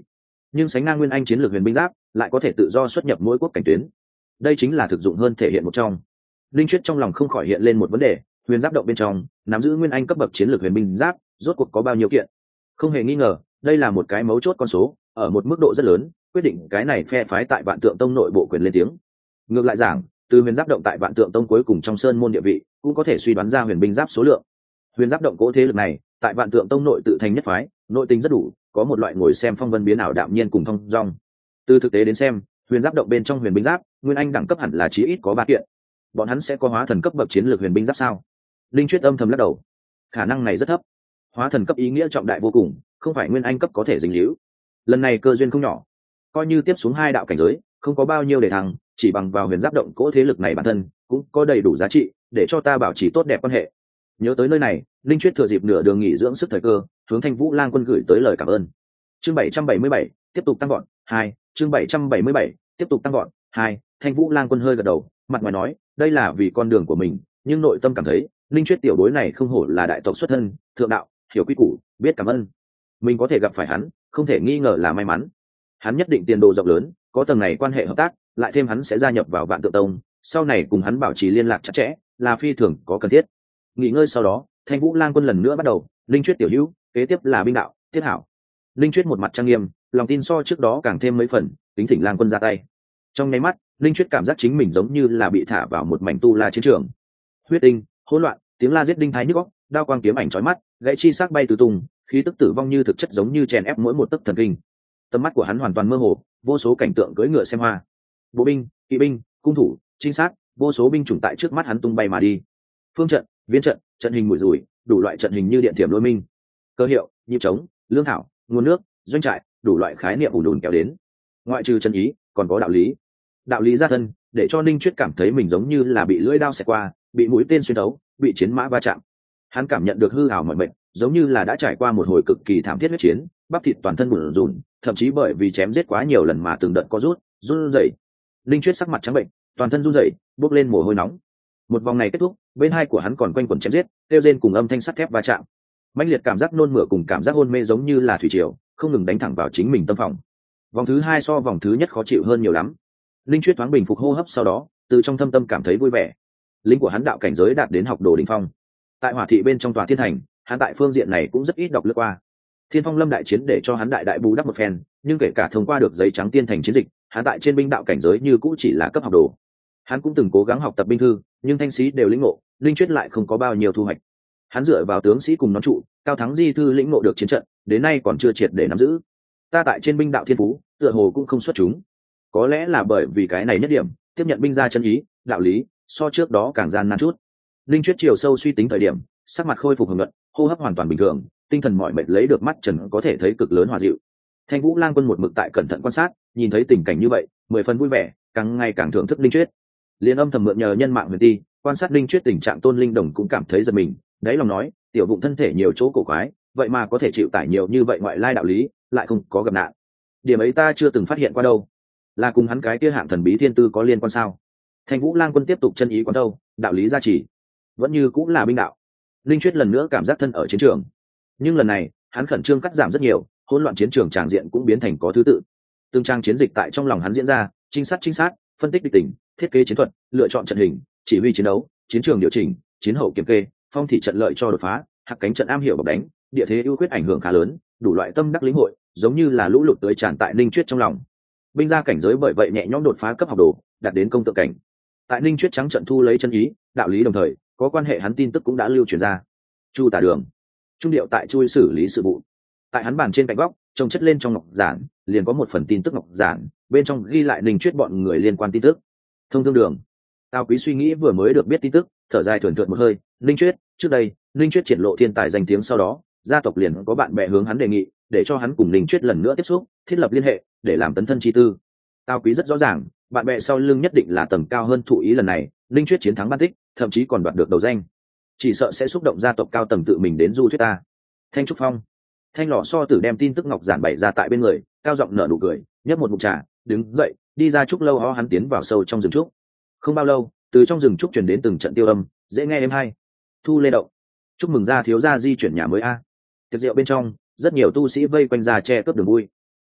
nhưng sánh ngang nguyên anh chiến lược huyền binh giáp lại có thể tự do xuất nhập mỗi quốc cảnh tuyến, đây chính là thực dụng hơn thể hiện một trong. Linh Chuyết trong lòng không khỏi hiện lên một vấn đề, huyền giáp động bên trong nắm giữ nguyên anh cấp bậc chiến lược huyền binh giáp rốt cuộc có bao nhiêu kiện? Không hề nghi ngờ đây là một cái mấu chốt con số, ở một mức độ rất lớn quyết định cái này phe phái tại Vạn Tượng Tông nội bộ quyền lên tiếng. Ngược lại giảng, từ huyền giáp động tại Vạn Tượng Tông cuối cùng trong sơn môn địa vị cũng có thể suy đoán ra huyền binh giáp số lượng. Huyền giáp động cố thế lực này tại Vạn Tượng Tông nội tự thành nhất phái, nội tình rất đủ, có một loại ngồi xem phong vân biến ảo đạm nhiên cùng thông dong. Từ thực tế đến xem, huyền giáp động bên trong huyền binh giáp nguyên anh đẳng cấp hẳn là chí ít có ba kiện. Bọn hắn sẽ có hóa thần cấp bậc chiến lược huyền binh giáp sao? Linh Chuyết âm thầm lắc đầu, khả năng này rất thấp. Hóa thần cấp ý nghĩa trọng đại vô cùng, không phải nguyên anh cấp có thể dính líu. Lần này cơ duyên không nhỏ, coi như tiếp xuống hai đạo cảnh giới không có bao nhiêu để thăng, chỉ bằng vào huyền giáp động cỗ thế lực này bản thân cũng có đầy đủ giá trị để cho ta bảo trì tốt đẹp quan hệ. Nhớ tới nơi này, Linh Chuyết thừa dịp nửa đường nghỉ dưỡng sức thời cơ, hướng Thanh Vũ Lang Quân gửi tới lời cảm ơn. Chương bảy trăm bảy mươi bảy tiếp tục tăng gọn hai. Chương bảy trăm bảy mươi bảy tiếp tục tăng gọn hai. Thanh Vũ Lang Quân hơi gật đầu, mặt ngoài nói đây là vì con đường của mình, nhưng nội tâm cảm thấy Linh Chuyết tiểu bối này không hổ là đại tộc xuất thân, thượng đạo, hiểu quy củ, biết cảm ơn. Mình có thể gặp phải hắn, không thể nghi ngờ là may mắn. Hắn nhất định tiền đồ rộng lớn, có tầng này quan hệ hợp tác, lại thêm hắn sẽ gia nhập vào Vạn Tượng Tông, sau này cùng hắn bảo trì liên lạc chặt chẽ, là phi thường có cần thiết. Nghỉ ngơi sau đó, Thanh Vũ Lang Quân lần nữa bắt đầu, Linh Chuyết tiểu hữu, kế tiếp là binh đạo, tiếp hảo. Linh Chuyết một mặt trang nghiêm, lòng tin so trước đó càng thêm mấy phần, tính thỉnh Lang Quân ra tay. Trong nháy mắt, Linh Chuyết cảm giác chính mình giống như là bị thả vào một mảnh tu la chiến trường. Huyết tinh, hỗn loạn, tiếng la giết đinh thái nhức óc, đao quang kiếm ảnh chói mắt, gãy chi xác bay tứ tung, khí tức tử vong như thực chất giống như chèn ép mỗi một tấc thần kinh. Tầm mắt của hắn hoàn toàn mơ hồ, vô số cảnh tượng cưỡi ngựa xem hoa, bộ binh, kỵ binh, cung thủ, trinh sát, vô số binh chủng tại trước mắt hắn tung bay mà đi. Phương trận, viên trận, trận hình mũi rùi, đủ loại trận hình như điện thiểm lôi minh, cơ hiệu, nhịp trống, lương thảo, nguồn nước, doanh trại, đủ loại khái niệm ùn ùn kéo đến. Ngoại trừ chân ý, còn có đạo lý. Đạo lý gia thân, để cho Ninh Chuyết cảm thấy mình giống như là bị lưỡi đao xẹt qua, bị mũi tên xuyên thấu, bị chiến mã va chạm. Hắn cảm nhận được hư ảo mọi mệnh, giống như là đã trải qua một hồi cực kỳ thảm thiết huyết chiến, bắp thịt toàn thân bủn rủn, thậm chí bởi vì chém giết quá nhiều lần mà từng đợt co rút, run rẩy. Ninh Chuyết sắc mặt trắng bệnh, toàn thân run rẩy, bốc lên mồ hôi nóng. Một vòng này kết thúc, bên hai của hắn còn quanh quẩn chém giết, kêu rên cùng âm thanh sắt thép va chạm. Mãnh liệt cảm giác nôn mửa cùng cảm giác hôn mê giống như là thủy triều, không ngừng đánh thẳng vào chính mình tâm phòng. Vòng thứ hai so vòng thứ nhất khó chịu hơn nhiều lắm. Linh Chuyết thoáng bình phục hô hấp sau đó, từ trong thâm tâm cảm thấy vui vẻ. Linh của hắn đạo cảnh giới đạt đến học đồ đỉnh phong. Tại Hỏa thị bên trong tòa thiên thành, hắn tại phương diện này cũng rất ít đọc lướt qua. Thiên Phong Lâm đại chiến để cho hắn đại đại bù đắp một phen, nhưng kể cả thông qua được giấy trắng tiên thành chiến dịch, hắn tại trên binh đạo cảnh giới như cũ chỉ là cấp học đồ. Hắn cũng từng cố gắng học tập binh thư, nhưng thanh sĩ đều lĩnh ngộ, Linh Chuyết lại không có bao nhiêu thu hoạch. Hắn dựa vào tướng sĩ cùng nón trụ, cao thắng di thư lĩnh ngộ được chiến trận, đến nay còn chưa triệt để nắm giữ. Ta tại trên binh đạo thiên phú, tựa hồ cũng không xuất chúng. Có lẽ là bởi vì cái này nhất điểm, tiếp nhận binh gia chân ý, đạo lý, so trước đó càng gian nan chút. Linh Chuyết chiều sâu suy tính thời điểm, sắc mặt khôi phục hồng nhuận, hô hấp hoàn toàn bình thường, tinh thần mỏi mệt lấy được mắt trần có thể thấy cực lớn hòa dịu. Thanh Vũ Lang Quân một mực tại cẩn thận quan sát, nhìn thấy tình cảnh như vậy, mười phần vui vẻ, càng ngày càng thưởng thức Linh Chuyết. Liên âm thầm mượn nhờ nhân mạng huyền ti, quan sát Linh Chuyết tình trạng, Tôn Linh Đồng cũng cảm thấy giật mình, đáy lòng nói, tiểu bụng thân thể nhiều chỗ cổ quái, vậy mà có thể chịu tải nhiều như vậy ngoại lai đạo lý, lại không có gặp nạn. Điểm ấy ta chưa từng phát hiện qua đâu. Là cùng hắn cái kia hạng thần bí thiên tư có liên quan sao? Thanh Vũ Lang Quân tiếp tục chân ý quán đâu, đạo lý gia trì, vẫn như cũng là binh đạo. Linh Chuyết lần nữa cảm giác thân ở chiến trường, nhưng lần này hắn khẩn trương cắt giảm rất nhiều, hỗn loạn chiến trường tràng diện cũng biến thành có thứ tự. Từng trang chiến dịch tại trong lòng hắn diễn ra, trinh sát trinh sát, phân tích địch tình, thiết kế chiến thuật, lựa chọn trận hình, chỉ huy chiến đấu, chiến trường điều chỉnh, chiến hậu kiểm kê, phong thị trận lợi cho đột phá, hạc cánh trận am hiểu bọc đánh, địa thế ưu khuyết ảnh hưởng khá lớn, đủ loại tâm đắc lĩnh hội, giống như là lũ lụt tưới tràn tại Linh Chuyết trong lòng. Binh gia cảnh giới bởi vậy nhẹ nhõm đột phá cấp học đồ, đạt đến công tượng cảnh. Tại Linh Chuyết trắng trận thu lấy chân ý, đạo lý đồng thời, có quan hệ hắn tin tức cũng đã lưu truyền ra. Chu Tả Đường, trung điệu tại chui xử lý sự vụ. Tại hắn bàn trên cạnh góc, trồng chất lên trong ngọc giản, liền có một phần tin tức ngọc giản, bên trong ghi lại Linh Chuyết bọn người liên quan tin tức. Thông Thương Đường, Tào Quý suy nghĩ vừa mới được biết tin tức, thở dài thườn thượt một hơi. Linh Chuyết, trước đây, Linh Chuyết triển lộ thiên tài danh tiếng sau đó, gia tộc liền có bạn bè hướng hắn đề nghị, để cho hắn cùng Linh Chuyết lần nữa tiếp xúc, thiết lập liên hệ, để làm tấn thân chi tư. Tào Quý rất rõ ràng, bạn bè sau lưng nhất định là tầng cao hơn thụ ý lần này, Linh Chuyết chiến thắng ban tích, thậm chí còn đoạt được đầu danh, chỉ sợ sẽ xúc động gia tộc cao tầng tự mình đến du thuyết ta. Thanh Trúc Phong, Thanh Lọ So Tử đem tin tức ngọc giản bày ra tại bên người, cao giọng nở nụ cười, nhấp một ngụm trà, đứng dậy, đi ra trúc lâu ho hắn tiến vào sâu trong rừng trúc. Không bao lâu, từ trong rừng trúc truyền đến từng trận tiêu âm, dễ nghe êm hay. Thu lê động, chúc mừng gia thiếu gia di chuyển nhà mới a. Tiệc rượu bên trong, rất nhiều tu sĩ vây quanh ra che cướp đường vui.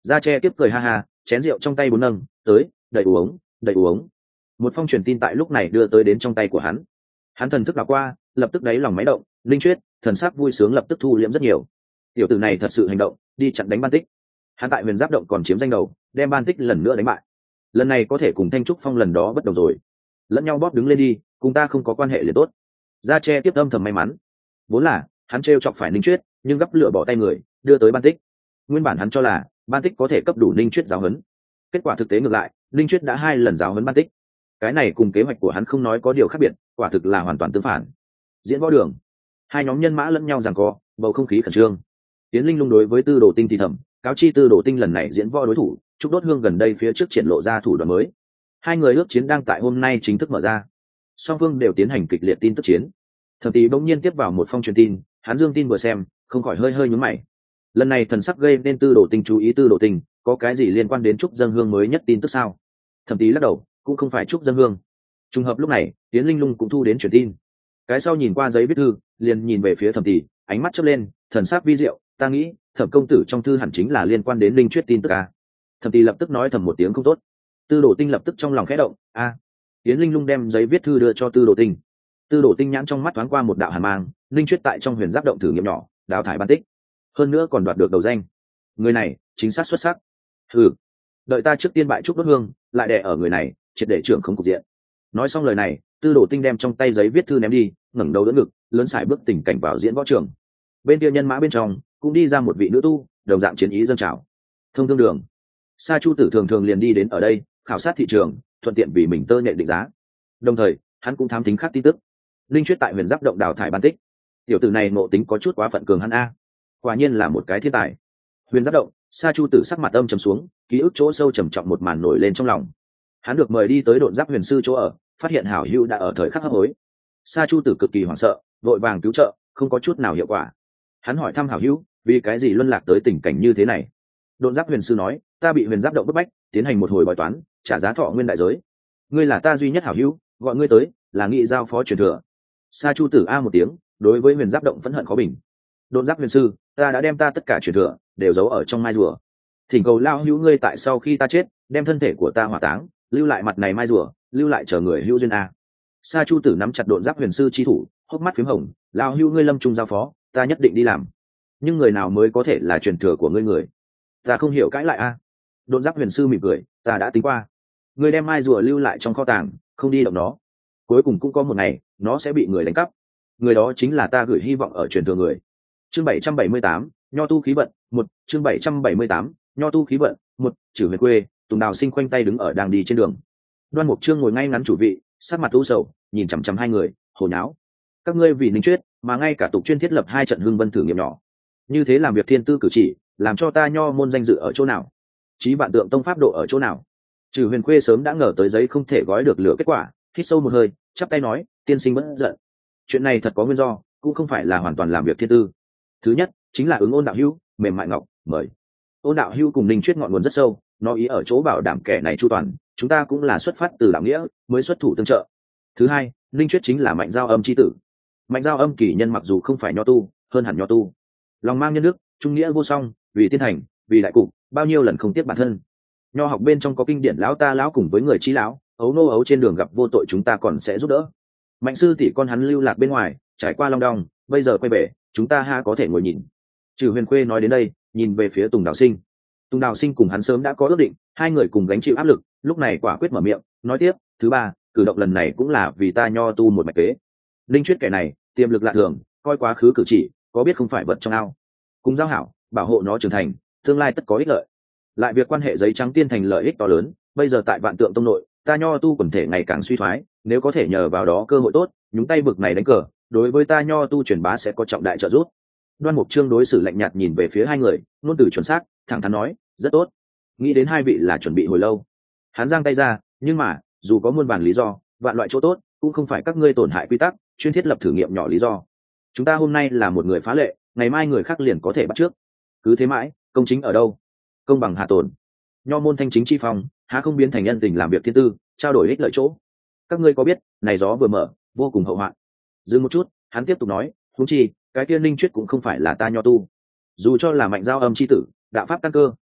Gia Tre tiếp cười ha ha, chén rượu trong tay bốn nâng tới, đầy uống đầy uống. Một phong truyền tin tại lúc này đưa tới đến trong tay của hắn. Hắn thần thức đảo qua, lập tức đáy lòng máy động, linh chuyết thần sắc vui sướng lập tức thu liễm rất nhiều. Tiểu tử này thật sự hành động, đi chặn đánh Ban Tích. Hắn tại Huyền Giáp động còn chiếm danh đầu, đem Ban Tích lần nữa đánh bại. Lần này có thể cùng Thanh Trúc Phong lần đó bất đồng rồi. Lẫn nhau bóp đứng lên đi, cùng ta không có quan hệ liền tốt. Gia Tre tiếp âm thầm may mắn. Vốn là hắn trêu chọc phải Ninh Chuyết, nhưng gấp lửa bỏ tay người, đưa tới Ban Tích. Nguyên bản hắn cho là Ban Tích có thể cấp đủ Ninh Chuyết giáo huấn. Kết quả thực tế ngược lại, Ninh Chuyết đã hai lần giáo huấn Ban Tích. Cái này cùng kế hoạch của hắn không nói có điều khác biệt, quả thực là hoàn toàn tương phản. Diễn võ đường, hai nhóm nhân mã lẫn nhau giằng co, bầu không khí khẩn trương. Tiến Linh lung đối với Tư Đồ Tinh thì thầm, cáo chi Tư Đồ Tinh lần này diễn võ đối thủ, chúc đốt hương gần đây phía trước triển lộ ra thủ đoạn mới. Hai người ước chiến đang tại hôm nay chính thức mở ra, song phương đều tiến hành kịch liệt tin tức chiến. Thẩm Tý bỗng nhiên tiếp vào một phong truyền tin, hắn dương tin vừa xem, không khỏi hơi hơi nhướng mày. Lần này thần sắc gây nên Tư Đồ Tinh chú ý Tư Đồ Tinh, có cái gì liên quan đến trúc dân hương mới nhất tin tức sao? Thẩm Tý lắc đầu, cũng không phải trúc dân hương. Trùng hợp lúc này, Tiến Linh lung cũng thu đến truyền tin. Cái sau nhìn qua giấy viết thư, liền nhìn về phía Thẩm Tý, ánh mắt chớp lên, thần sắc vi diệu, ta nghĩ Thẩm công tử trong thư hẳn chính là liên quan đến Linh Chuyết tin tức à? Thẩm Tý lập tức nói thầm một tiếng không tốt. Tư Đồ Tinh lập tức trong lòng khẽ động, a. À. Tiến Linh lung đem giấy viết thư đưa cho Tư Đồ Tinh. Tư Đồ Tinh nhãn trong mắt thoáng qua một đạo hàn mang, Linh Chuyết tại trong Huyền Giáp động thử nghiệm nhỏ, đào thải Ban Tích, hơn nữa còn đoạt được đầu danh. Người này chính xác xuất sắc. Ừ, đợi ta trước tiên bại trúc đốt hương, lại đè ở người này, triệt để trưởng không cục diện. Nói xong lời này, Tư Đồ Tinh đem trong tay giấy viết thư ném đi, ngẩng đầu đỡ ngực, lớn sải bước tình cảnh vào diễn võ trường. Bên kia nhân mã bên trong cũng đi ra một vị nữ tu, đồng dạng chiến ý dâng trào. Thông thương đường, Sa Chu Tử thường thường liền đi đến ở đây, khảo sát thị trường, thuận tiện vì mình tơ nhện định giá. Đồng thời, hắn cũng thám tính khác tin tức. Linh Chuyết tại Huyền Giáp động đào thải Ban Tích. Tiểu tử này ngộ tính có chút quá phận cường hắn a. Quả nhiên là một cái thiên tài. Huyền Giáp động, Sa Chu Tử sắc mặt âm trầm xuống, ký ức chỗ sâu trầm trọng một màn nổi lên trong lòng. Hắn được mời đi tới Độn Giáp Huyền sư chỗ ở, phát hiện hảo hữu đã ở thời khắc hấp hối. Sa Chu Tử cực kỳ hoảng sợ, vội vàng cứu trợ, không có chút nào hiệu quả. Hắn hỏi thăm hảo hữu, vì cái gì luân lạc tới tình cảnh như thế này? Độn Giáp Huyền sư nói, ta bị Huyền Giáp động bức bách, tiến hành một hồi bói toán, trả giá thọ nguyên đại giới. Ngươi là ta duy nhất hảo hữu, gọi ngươi tới, là nghị giao phó truyền thừa. Sa Chu Tử a một tiếng, đối với Huyền Giáp động phẫn hận khó bình. Độn Giáp Huyền sư, ta đã đem ta tất cả truyền thừa đều giấu ở trong mai rùa. Thỉnh cầu lao hữu ngươi tại sau khi ta chết, đem thân thể của ta hỏa táng, lưu lại mặt này mai rùa, lưu lại chờ người hữu duyên a. Sa Chu Tử nắm chặt Độn Giáp Huyền sư chi thủ, hốc mắt phím hồng, lao hữu ngươi lâm trung giao phó, ta nhất định đi làm. Nhưng người nào mới có thể là truyền thừa của ngươi người? Ta không hiểu cãi lại a. Độn Giáp Huyền sư mỉm cười, ta đã tính qua, ngươi đem mai rùa lưu lại trong kho tàng, không đi động nó, cuối cùng cũng có một ngày nó sẽ bị người đánh cắp. Người đó chính là ta gửi hy vọng ở truyền thừa người. Chương bảy trăm bảy mươi tám, nho tu khí vận, một. Chương bảy trăm bảy mươi tám, nho tu khí vận, một. Trừ Huyền quê, Tùng Đào Sinh khoanh tay đứng ở đang đi trên đường. Đoan Mục Trương ngồi ngay ngắn chủ vị, sắc mặt u sầu, nhìn chằm chằm hai người, hồ nháo. Các ngươi vì Ninh Chuyết mà ngay cả tục chuyên thiết lập hai trận hưng vân thử nghiệm nhỏ, như thế làm việc thiên tư cử chỉ, làm cho ta nho môn danh dự ở chỗ nào? Chí vạn tượng tông pháp độ ở chỗ nào? Trừ Huyền quê sớm đã ngờ tới giấy không thể gói được lửa kết quả, hít sâu một hơi, chắp tay nói, tiên sinh bất giận. Chuyện này thật có nguyên do, cũng không phải là hoàn toàn làm việc thiên tư. Thứ nhất chính là ứng Ôn đạo hữu, mềm mại ngọc, mời. Ôn đạo hữu cùng Ninh Chuyết ngọn nguồn rất sâu, nó ý ở chỗ bảo đảm kẻ này chu toàn, chúng ta cũng là xuất phát từ đạo nghĩa mới xuất thủ tương trợ. Thứ hai, Ninh Chuyết chính là Mạnh Giao Âm chi tử. Mạnh Giao Âm kỳ nhân mặc dù không phải nho tu, hơn hẳn nho tu, lòng mang nhân đức, trung nghĩa vô song, vì thiên thành, vì đại cục, bao nhiêu lần không tiếc bản thân. Nho học bên trong có kinh điển lão ta lão cùng với người trí lão, ấu nô ấu trên đường gặp vô tội chúng ta còn sẽ giúp đỡ. Mạnh sư tỷ con hắn lưu lạc bên ngoài, trải qua long đong, bây giờ quay về, chúng ta ha có thể ngồi nhìn. Trừ Huyền quê nói đến đây, nhìn về phía Tùng Đào Sinh. Tùng Đào Sinh cùng hắn sớm đã có ước định, hai người cùng gánh chịu áp lực, lúc này quả quyết mở miệng, nói tiếp, thứ ba, cử động lần này cũng là vì ta nho tu một mạch kế. Linh Chuyết kẻ này, tiềm lực lạ thường, coi quá khứ cử chỉ, có biết không phải vật trong ao. Cùng giao hảo, bảo hộ nó trưởng thành, tương lai tất có ích lợi. Lại việc quan hệ giấy trắng tiên thành lợi ích to lớn, bây giờ tại Vạn Tượng tông nội, ta nho tu quần thể ngày càng suy thoái, nếu có thể nhờ vào đó cơ hội tốt, nhúng tay bực này đánh cờ, đối với ta nho tu truyền bá sẽ có trọng đại trợ giúp. Đoan Mục Trương đối xử lạnh nhạt nhìn về phía hai người, ngôn từ chuẩn xác, thẳng thắn nói, rất tốt. Nghĩ đến hai vị là chuẩn bị hồi lâu. Hắn giang tay ra, nhưng mà, dù có muôn vàn lý do, vạn loại chỗ tốt, cũng không phải các ngươi tổn hại quy tắc, chuyên thiết lập thử nghiệm nhỏ lý do. Chúng ta hôm nay là một người phá lệ, ngày mai người khác liền có thể bắt trước. Cứ thế mãi, công chính ở đâu? Công bằng hạ tồn. Nho môn thanh chính chi phong, há không biến thành nhân tình làm việc thiên tư, trao đổi ích lợi chỗ. Các ngươi có biết, này gió vừa mở, vô cùng hậu hoạn. Dừng một chút, hắn tiếp tục nói, huống chi, cái kia Ninh Chuyết cũng không phải là ta nho tu. Dù cho là Mạnh Giao Âm chi tử, đạo pháp căn cơ,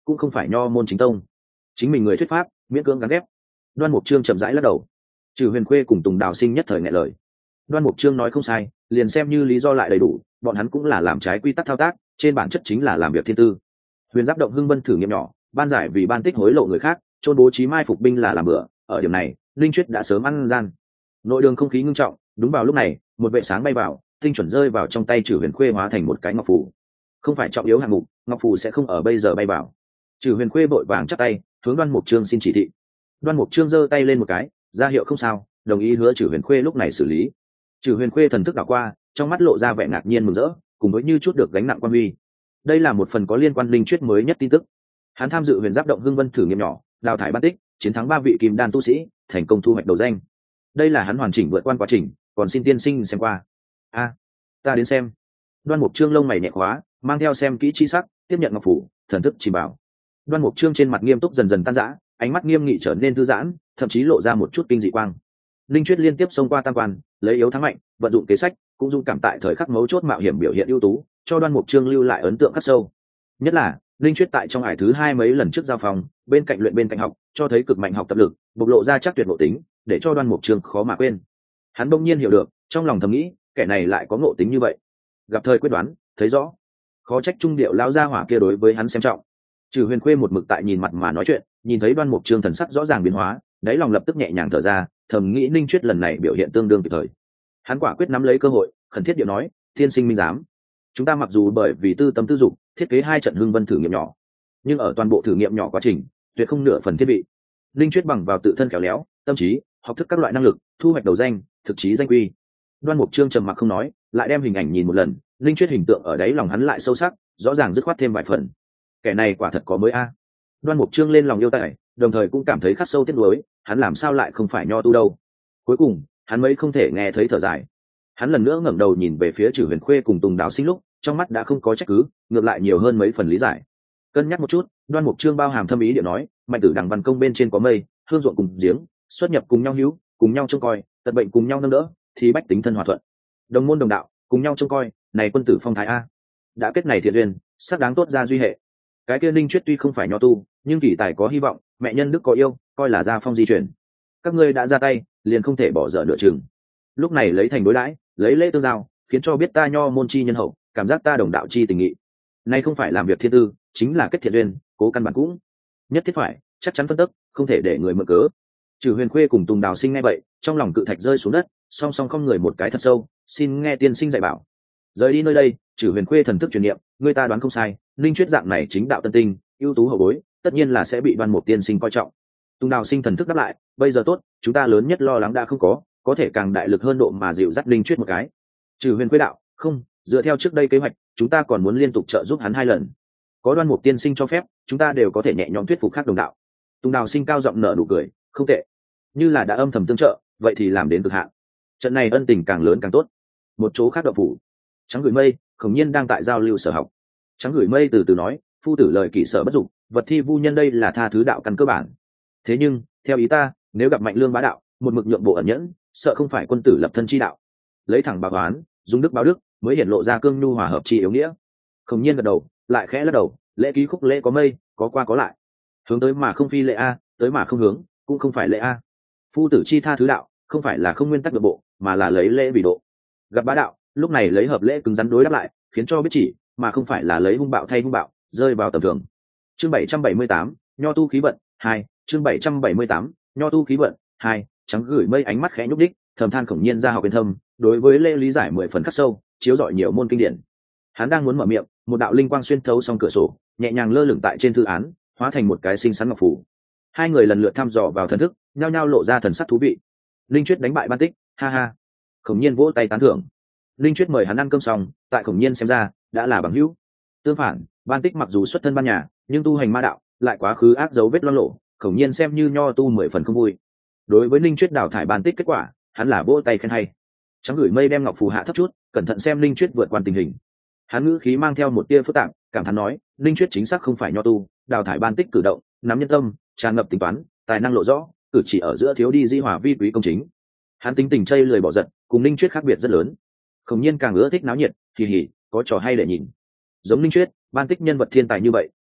cũng không phải nho môn chính tông, chính mình người thuyết pháp miễn cưỡng gắn ghép. Đoan Mục Trương chậm rãi lắc đầu. Trừ Huyền Khuê cùng Tùng Đào Sinh nhất thời nghẹn lời. Đoan Mục Trương nói không sai, liền xem như lý do lại đầy đủ, bọn hắn cũng là làm trái quy tắc thao tác, trên bản chất chính là làm việc thiên tư. Huyền Giáp động hưng vân thử nghiệm nhỏ, ban giải vì ban tích hối lộ người khác, trôn bố trí mai phục binh là làm bữa, ở điểm này, Linh Chuyết đã sớm ăn gian. Nội đường không khí ngưng trọng, đúng vào lúc này, một vệ sáng bay vào, tinh chuẩn rơi vào trong tay Trừ Huyền Khuê hóa thành một cái ngọc phù. Không phải trọng yếu hạng mục, ngọc phù sẽ không ở bây giờ bay vào. Trừ Huyền Khuê vội vàng chắp tay, hướng Đoan Mục Trương xin chỉ thị. Đoan Mục Trương giơ tay lên một cái, ra hiệu không sao, đồng ý hứa Trừ Huyền Khuê lúc này xử lý. Trừ Huyền Khuê thần thức đảo qua, trong mắt lộ ra vẻ ngạc nhiên mừng rỡ, cùng với như chút được gánh nặng quan huy. Đây là một phần có liên quan Linh Chuyết mới nhất tin tức. Hắn tham dự Huyền Giáp động hưng vân thử nghiệm nhỏ, đào thải ban tích, chiến thắng ba vị kim đan tu sĩ, thành công thu hoạch đầu danh. Đây là hắn hoàn chỉnh vượt qua quá trình, còn xin tiên sinh xem qua. A, ta đến xem. Đoan Mục Trương lông mày nhẹ khóa, mang theo xem kỹ chi sắc, tiếp nhận ngọc phủ, thần thức chỉ bảo. Đoan Mục Trương trên mặt nghiêm túc dần dần tan rã, ánh mắt nghiêm nghị trở nên thư giãn, thậm chí lộ ra một chút kinh dị quang. Linh Chuyết liên tiếp xông qua tam quan, lấy yếu thắng mạnh, vận dụng kế sách, cũng dung cảm tại thời khắc mấu chốt mạo hiểm biểu hiện ưu tú, cho Đoan Mục Trương lưu lại ấn tượng khắc sâu. Nhất là Linh Chuyết tại trong ải thứ hai mấy lần trước giao phòng, bên cạnh luyện bên cạnh học, cho thấy cực mạnh học tập lực, bộc lộ ra chắc tuyệt ngộ tính, để cho Đoan Mục Trương khó mà quên. Hắn bỗng nhiên hiểu được, trong lòng thầm nghĩ, kẻ này lại có ngộ tính như vậy. Gặp thời quyết đoán, thấy rõ, khó trách trung điệu lão gia hỏa kia đối với hắn xem trọng. Trừ Huyền Khuê một mực tại nhìn mặt mà nói chuyện, nhìn thấy Đoan Mục Trương thần sắc rõ ràng biến hóa, đáy lòng lập tức nhẹ nhàng thở ra, thầm nghĩ Ninh Chuyết lần này biểu hiện tương đương kịp thời. Hắn quả quyết nắm lấy cơ hội, khẩn thiết điệu nói, tiên sinh minh giám, chúng ta mặc dù bởi vì tư tâm tư dục thiết kế hai trận hưng vân thử nghiệm nhỏ, nhưng ở toàn bộ thử nghiệm nhỏ quá trình tuyệt không nửa phần thiết bị. Ninh Chuyết bằng vào tự thân khéo léo, tâm trí, học thức các loại năng lực, thu hoạch đầu danh, thực chí danh quy. Đoan Mục Trương trầm mặc không nói, lại đem hình ảnh nhìn một lần, Ninh Chuyết hình tượng ở đấy lòng hắn lại sâu sắc, rõ ràng dứt khoát thêm vài phần. Kẻ này quả thật có mới a. Đoan Mục Trương lên lòng yêu tài, đồng thời cũng cảm thấy khắc sâu tiếc nuối, hắn làm sao lại không phải nho tu đâu. Cuối cùng, hắn mới không thể nghe thấy thở dài. Hắn lần nữa ngẩng đầu nhìn về phía Trừ Huyền Khuê cùng Tùng Đào Sinh lúc, trong mắt đã không có trách cứ, ngược lại nhiều hơn mấy phần lý giải. Cân nhắc một chút, Đoan Mục Trương bao hàm thâm ý điệu nói, mạnh tử đằng văn công bên trên có mây, hương ruộng cùng giếng, xuất nhập cùng nhau hữu, cùng nhau trông coi, tật bệnh cùng nhau nâng đỡ, thì bách tính thân hòa thuận. Đồng môn đồng đạo, cùng nhau trông coi, này quân tử phong thái a. Đã kết này thiện duyên, sắc đáng tốt ra duy hệ. Cái kia Ninh Chuyết tuy không phải nho tu, nhưng kỳ tài có hy vọng, mẹ nhân đức có yêu, coi là gia phong di chuyển. Các ngươi đã ra tay, liền không thể bỏ dở nửa chừng. Lúc này lấy thành đối đãi, lấy lễ tương giao, khiến cho biết ta nho môn chi nhân hậu, cảm giác ta đồng đạo chi tình nghị. Nay không phải làm việc thiên tư, chính là kết thiện duyên, cố căn bản cũng nhất thiết phải, chắc chắn phân tức, không thể để người mượn cớ. Trừ Huyền Khuê cùng Tùng Đào Sinh nghe vậy, trong lòng cự thạch rơi xuống đất, song song không người một cái thật sâu, xin nghe tiên sinh dạy bảo. Rời đi nơi đây, Trừ Huyền Khuê thần thức truyền niệm, người ta đoán không sai, Linh Chuyết dạng này chính đạo tân tinh, ưu tú hậu bối, tất nhiên là sẽ bị Đoan Mục tiên sinh coi trọng. Tùng Đào Sinh thần thức đáp lại, bây giờ tốt, chúng ta lớn nhất lo lắng đã không có, có thể càng đại lực hơn độ mà dịu dắt Linh Chuyết một cái. Trừ Huyền Khuê đạo, không, dựa theo trước đây kế hoạch, chúng ta còn muốn liên tục trợ giúp hắn hai lần. Có Đoan Mục tiên sinh cho phép, chúng ta đều có thể nhẹ nhõm thuyết phục khác đồng đạo. Tùng Đào Sinh cao giọng nở nụ cười, không tệ. Như là đã âm thầm tương trợ, vậy thì làm đến cực hạn. Trận này ân tình càng lớn càng tốt. Một chỗ khác đậu phủ, Trắng Gửi Mây, Khổng Nhiên đang tại giao lưu sở học. Trắng Gửi Mây từ từ nói, phu tử lời kỷ sở bất dụng, vật thi vu nhân đây là tha thứ đạo căn cơ bản. Thế nhưng, theo ý ta, nếu gặp mạnh lương bá đạo, một mực nhượng bộ ẩn nhẫn, sợ không phải quân tử lập thân chi đạo. Lấy thẳng báo oán, dùng đức báo đức, mới hiện lộ ra cương nhu hòa hợp chi yếu nghĩa. Khổng Nhiên gật đầu, lại khẽ lắc đầu, lễ ký khúc lễ có mây, có qua có lại. Hướng tới mà không phi lễ a, tới mà không hướng, cũng không phải lễ a. Phu tử chi tha thứ đạo, không phải là không nguyên tắc nội bộ, mà là lấy lễ vì độ. Gặp bá đạo, lúc này lấy hợp lễ cứng rắn đối đáp lại, khiến cho biết chỉ, mà không phải là lấy hung bạo thay hung bạo, rơi vào tầm thường. Chương bảy trăm bảy mươi tám, Nho tu khí vận hai, chương bảy trăm bảy mươi tám, Nho tu khí vận hai. Trắng Gửi Mây ánh mắt khẽ nhúc đích, thầm than Khổng Nhiên ra học bên thâm, đối với lễ lý giải mười phần khắc sâu, chiếu rọi nhiều môn kinh điển. Hắn đang muốn mở miệng, một đạo linh quang xuyên thấu xong cửa sổ, nhẹ nhàng lơ lửng tại trên thư án, hóa thành một cái xinh xắn ngọc phù. Hai người lần lượt thăm dò vào thần thức, nhao nhao lộ ra thần sắc thú vị. Linh Chuyết đánh bại Ban Tích, ha ha. Khổng Nhiên vỗ tay tán thưởng. Linh Chuyết mời hắn ăn cơm xong, tại Khổng Nhiên xem ra, đã là bằng hữu. Tương phản, Ban Tích mặc dù xuất thân ban nhà, nhưng tu hành ma đạo, lại quá khứ ác dấu vết loang lộ, Khổng Nhiên xem như nho tu mười phần không vui. Đối với Linh Chuyết đào thải Ban Tích kết quả, hắn là vỗ tay khen hay. Trắng Gửi Mây đem ngọc phù hạ thấp chút, cẩn thận xem Linh Chuyết vượt qua tình hình. Hắn ngữ khí mang theo một tia phức tạp, cảm thán nói, Linh Chuyết chính xác không phải nho tu, đào thải Ban Tích cử động, nắm nhân tâm, tràn ngập tính toán, tài năng lộ rõ, cử chỉ ở giữa thiếu đi di hòa vi quý công chính. Hắn tính tình chây lười bỏ giật, cùng Linh Chuyết khác biệt rất lớn. Khổng Nhiên càng ưa thích náo nhiệt, kỳ hỉ, có trò hay để nhìn. Giống Linh Chuyết, Ban Tích nhân vật thiên tài như vậy,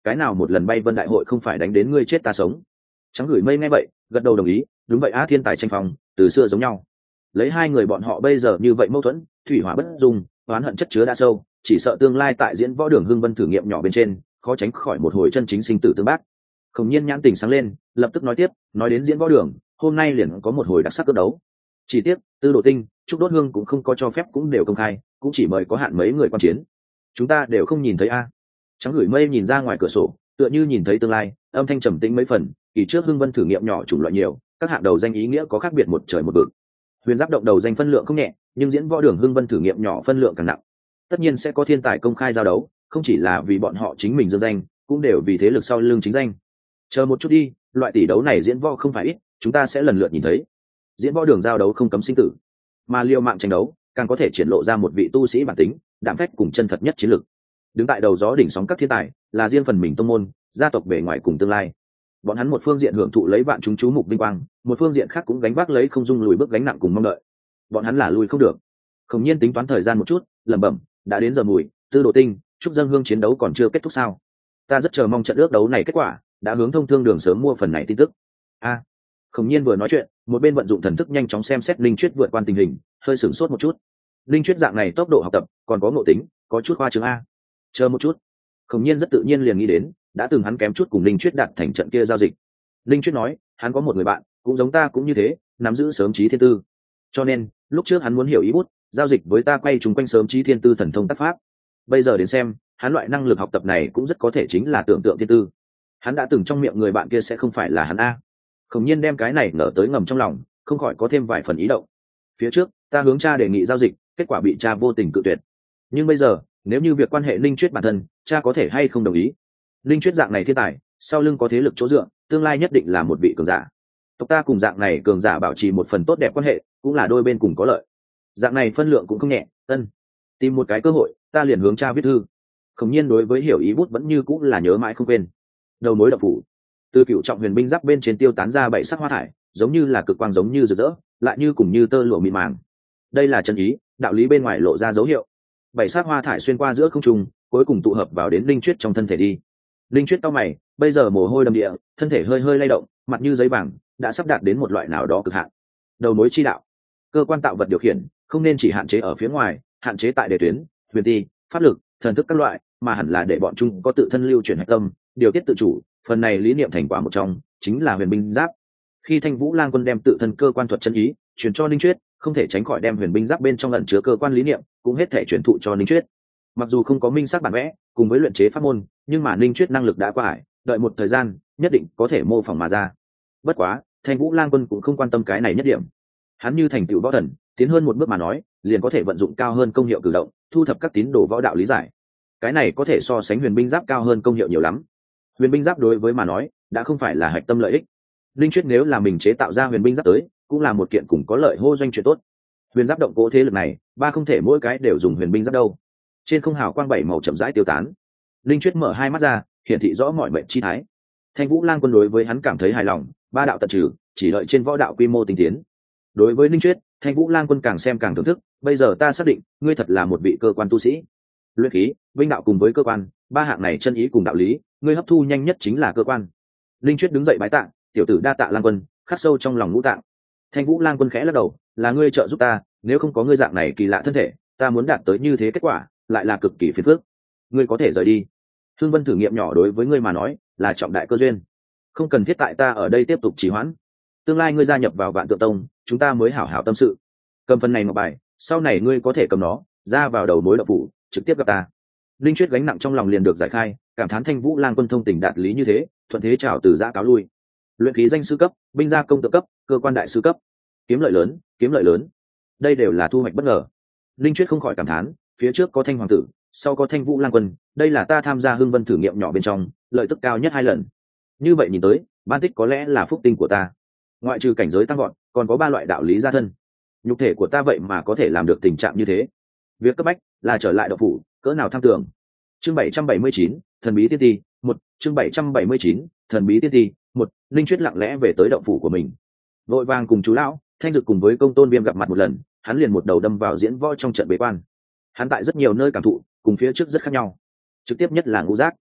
cái nào một lần bay vân đại hội không phải đánh đến ngươi chết ta sống. Trắng gửi mây nghe vậy gật đầu đồng ý, đúng vậy á, thiên tài tranh phong từ xưa giống nhau. Lấy hai người bọn họ bây giờ như vậy mâu thuẫn, thủy hỏa bất dung, oán hận chất chứa đã sâu, chỉ sợ tương lai tại diễn võ đường hưng vân thử nghiệm nhỏ bên trên khó tránh khỏi một hồi chân chính sinh tử tương bác. Khổng Nhiên nhãn tình sáng lên, lập tức nói tiếp, nói đến diễn võ đường, hôm nay liền có một hồi đặc sắc cướp đấu. Chỉ tiếc Tư Đồ Tinh, Trúc Đốt Hương cũng không có cho phép, cũng đều công khai, cũng chỉ mời có hạn mấy người quan chiến, chúng ta đều không nhìn thấy a. Trắng gửi mây nhìn ra ngoài cửa sổ, tựa như nhìn thấy tương lai, âm thanh trầm tĩnh mấy phần. Kỳ trước hưng vân thử nghiệm nhỏ chủng loại nhiều, các hạng đầu danh ý nghĩa có khác biệt một trời một vực. Huyền giáp động đầu danh phân lượng không nhẹ, nhưng diễn võ đường hưng vân thử nghiệm nhỏ phân lượng càng nặng. Tất nhiên sẽ có thiên tài công khai giao đấu, không chỉ là vì bọn họ chính mình dương danh, cũng đều vì thế lực sau lưng chính danh. Chờ một chút đi, loại tỷ đấu này diễn võ không phải ít, chúng ta sẽ lần lượt nhìn thấy. Diễn võ đường giao đấu không cấm sinh tử, mà liều mạng tranh đấu càng có thể triển lộ ra một vị tu sĩ bản tính, đạm phách cùng chân thật nhất chiến lược. Đứng tại đầu gió đỉnh sóng các thiên tài, là riêng phần mình tông môn, gia tộc bề ngoài cùng tương lai. Bọn hắn một phương diện hưởng thụ lấy vạn chúng chú mục vinh quang, một phương diện khác cũng gánh vác lấy không dung lùi bước gánh nặng cùng mong đợi. Bọn hắn là lùi không được. Khổng Nhiên tính toán thời gian một chút, lẩm bẩm, đã đến giờ mùi, Tư Đồ Tinh, Trúc Dâng Hương chiến đấu còn chưa kết thúc sao? Ta rất chờ mong trận ước đấu này kết quả, đã hướng thông thương đường sớm mua phần này tin tức. A. À, Khổng Nhiên vừa nói chuyện, một bên vận dụng thần thức nhanh chóng xem xét Linh Chuyết vượt quan tình hình, hơi sửng sốt một chút. Linh Chuyết dạng này tốc độ học tập, còn có ngộ tính, có chút khoa trương a. Chờ một chút. Khổng Nhiên rất tự nhiên liền nghĩ đến, đã từng hắn kém chút cùng Linh Chuyết đạt thành trận kia giao dịch. Linh Chuyết nói, hắn có một người bạn, cũng giống ta cũng như thế, nắm giữ sớm trí thiên tư. Cho nên, lúc trước hắn muốn hiểu ý bút, giao dịch với ta quay chúng quanh sớm trí thiên tư thần thông tác pháp. Bây giờ đến xem, hắn loại năng lực học tập này cũng rất có thể chính là tưởng tượng thiên tư. Hắn đã từng trong miệng người bạn kia sẽ không phải là hắn a. Khổng Nhiên đem cái này ngờ tới ngầm trong lòng, không khỏi có thêm vài phần ý động. Phía trước, ta hướng cha đề nghị giao dịch, kết quả bị cha vô tình cự tuyệt. Nhưng bây giờ, nếu như việc quan hệ Linh Chuyết bản thân, cha có thể hay không đồng ý? Linh Chuyết dạng này thiên tài, sau lưng có thế lực chỗ dựa, tương lai nhất định là một vị cường giả. Tộc ta cùng dạng này cường giả bảo trì một phần tốt đẹp quan hệ, cũng là đôi bên cùng có lợi. Dạng này phân lượng cũng không nhẹ, ân. Tìm một cái cơ hội, ta liền hướng cha viết thư. Khổng Nhiên đối với hiểu ý bút vẫn như cũng là nhớ mãi không quên. Đầu mối độc phủ, từ cựu trọng huyền binh giáp bên trên tiêu tán ra bảy sắc hoa thải, giống như là cực quang giống như rực rỡ, lại như cùng như tơ lụa mịn màng. Đây là chân ý, đạo lý bên ngoài lộ ra dấu hiệu. Bảy sắc hoa thải xuyên qua giữa không trung, cuối cùng tụ hợp vào đến Linh Chuyết trong thân thể đi. Linh Chuyết cau mày, bây giờ mồ hôi đầm địa, thân thể hơi hơi lay động, mặt như giấy vàng, đã sắp đạt đến một loại nào đó cực hạn. Đầu mối chi đạo, cơ quan tạo vật điều khiển, không nên chỉ hạn chế ở phía ngoài, hạn chế tại đề tuyến, huyền ti, pháp lực, thần thức các loại, mà hẳn là để bọn chúng có tự thân lưu chuyển hạch tâm, điều tiết tự chủ. Phần này lý niệm thành quả một trong chính là huyền binh giáp. Khi Thanh Vũ Lang Quân đem tự thân cơ quan thuật chân ý truyền cho Linh Chuyết, không thể tránh khỏi đem huyền binh giáp bên trong ẩn chứa cơ quan lý niệm cũng hết thể truyền thụ cho Linh Chuyết. Mặc dù không có minh xác bản vẽ cùng với luyện chế pháp môn, nhưng mà Linh Chuyết năng lực đã qua ải, đợi một thời gian nhất định có thể mô phỏng mà ra. Bất quá, Thanh Vũ Lang Quân cũng không quan tâm cái này nhất điểm. Hắn như thành tựu võ thần, tiến hơn một bước mà nói, liền có thể vận dụng cao hơn công hiệu cử động, thu thập các tín đồ võ đạo lý giải. Cái này có thể so sánh huyền binh giáp cao hơn công hiệu nhiều lắm. Huyền binh giáp đối với mà nói đã không phải là hạch tâm lợi ích. Linh Chuyết nếu là mình chế tạo ra huyền binh giáp tới, cũng là một kiện cùng có lợi hô doanh chuyện tốt. Huyền giáp động cố thế lực này, ba không thể mỗi cái đều dùng huyền binh giáp đâu. Trên không hào quang bảy màu chậm rãi tiêu tán. Linh Chuyết mở hai mắt ra, hiển thị rõ mọi mệnh chi thái. Thanh Vũ Lang Quân đối với hắn cảm thấy hài lòng, ba đạo tận trừ, chỉ đợi trên võ đạo quy mô tinh tiến. Đối với Linh Chuyết, Thanh Vũ Lang Quân càng xem càng thưởng thức, bây giờ ta xác định, ngươi thật là một vị cơ quan tu sĩ. Luyện khí, vinh đạo cùng với cơ quan, ba hạng này chân ý cùng đạo lý, ngươi hấp thu nhanh nhất chính là cơ quan. Linh Chuyết đứng dậy bái tạ, tiểu tử đa tạ Lang Quân, khắc sâu trong lòng ngũ tạng. Thanh Vũ Lang Quân khẽ lắc đầu, là ngươi trợ giúp ta, nếu không có ngươi dạng này kỳ lạ thân thể, ta muốn đạt tới như thế kết quả, lại là cực kỳ phiền phức. Ngươi có thể rời đi. Thương Vân thử nghiệm nhỏ đối với ngươi mà nói, là trọng đại cơ duyên, không cần thiết tại ta ở đây tiếp tục trì hoãn. Tương lai ngươi gia nhập vào Vạn Tượng Tông, chúng ta mới hảo hảo tâm sự. Cầm phần này ngọc bài, sau này ngươi có thể cầm nó ra vào đầu mối đậu phủ, trực tiếp gặp ta. Linh Chuyết gánh nặng trong lòng liền được giải khai, cảm thán Thanh Vũ Lang Quân thông tình đạt lý như thế, thuận thế chào từ giã cáo lui. Luyện khí danh sư cấp, binh gia công tự cấp, cơ quan đại sư cấp, kiếm lợi lớn, kiếm lợi lớn, đây đều là thu hoạch bất ngờ. Linh Chuyết không khỏi cảm thán, phía trước có Thanh Hoàng tử, sau có Thanh Vũ Lang Quân, đây là ta tham gia Hưng Vân thử nghiệm nhỏ bên trong lợi tức cao nhất hai lần. Như vậy nhìn tới, ban tích có lẽ là phúc tinh của ta. Ngoại trừ cảnh giới tăng gọn, còn có ba loại đạo lý gia thân. Nhục thể của ta vậy mà có thể làm được tình trạng như thế. Việc cấp bách là trở lại đậu phủ, cỡ nào tham tưởng. Chương bảy trăm bảy mươi chín, thần bí tiên ti, một, chương bảy trăm bảy mươi chín, thần bí tiên ti, một. Linh Chuyết lặng lẽ về tới đậu phủ của mình. Vội vàng cùng chú lão, Thanh Dực cùng với Công Tôn Viêm gặp mặt một lần, hắn liền một đầu đâm vào diễn võ trong trận bế quan. Hắn tại rất nhiều nơi cảm thụ, cùng phía trước rất khác nhau. Trực tiếp nhất là ngũ giác.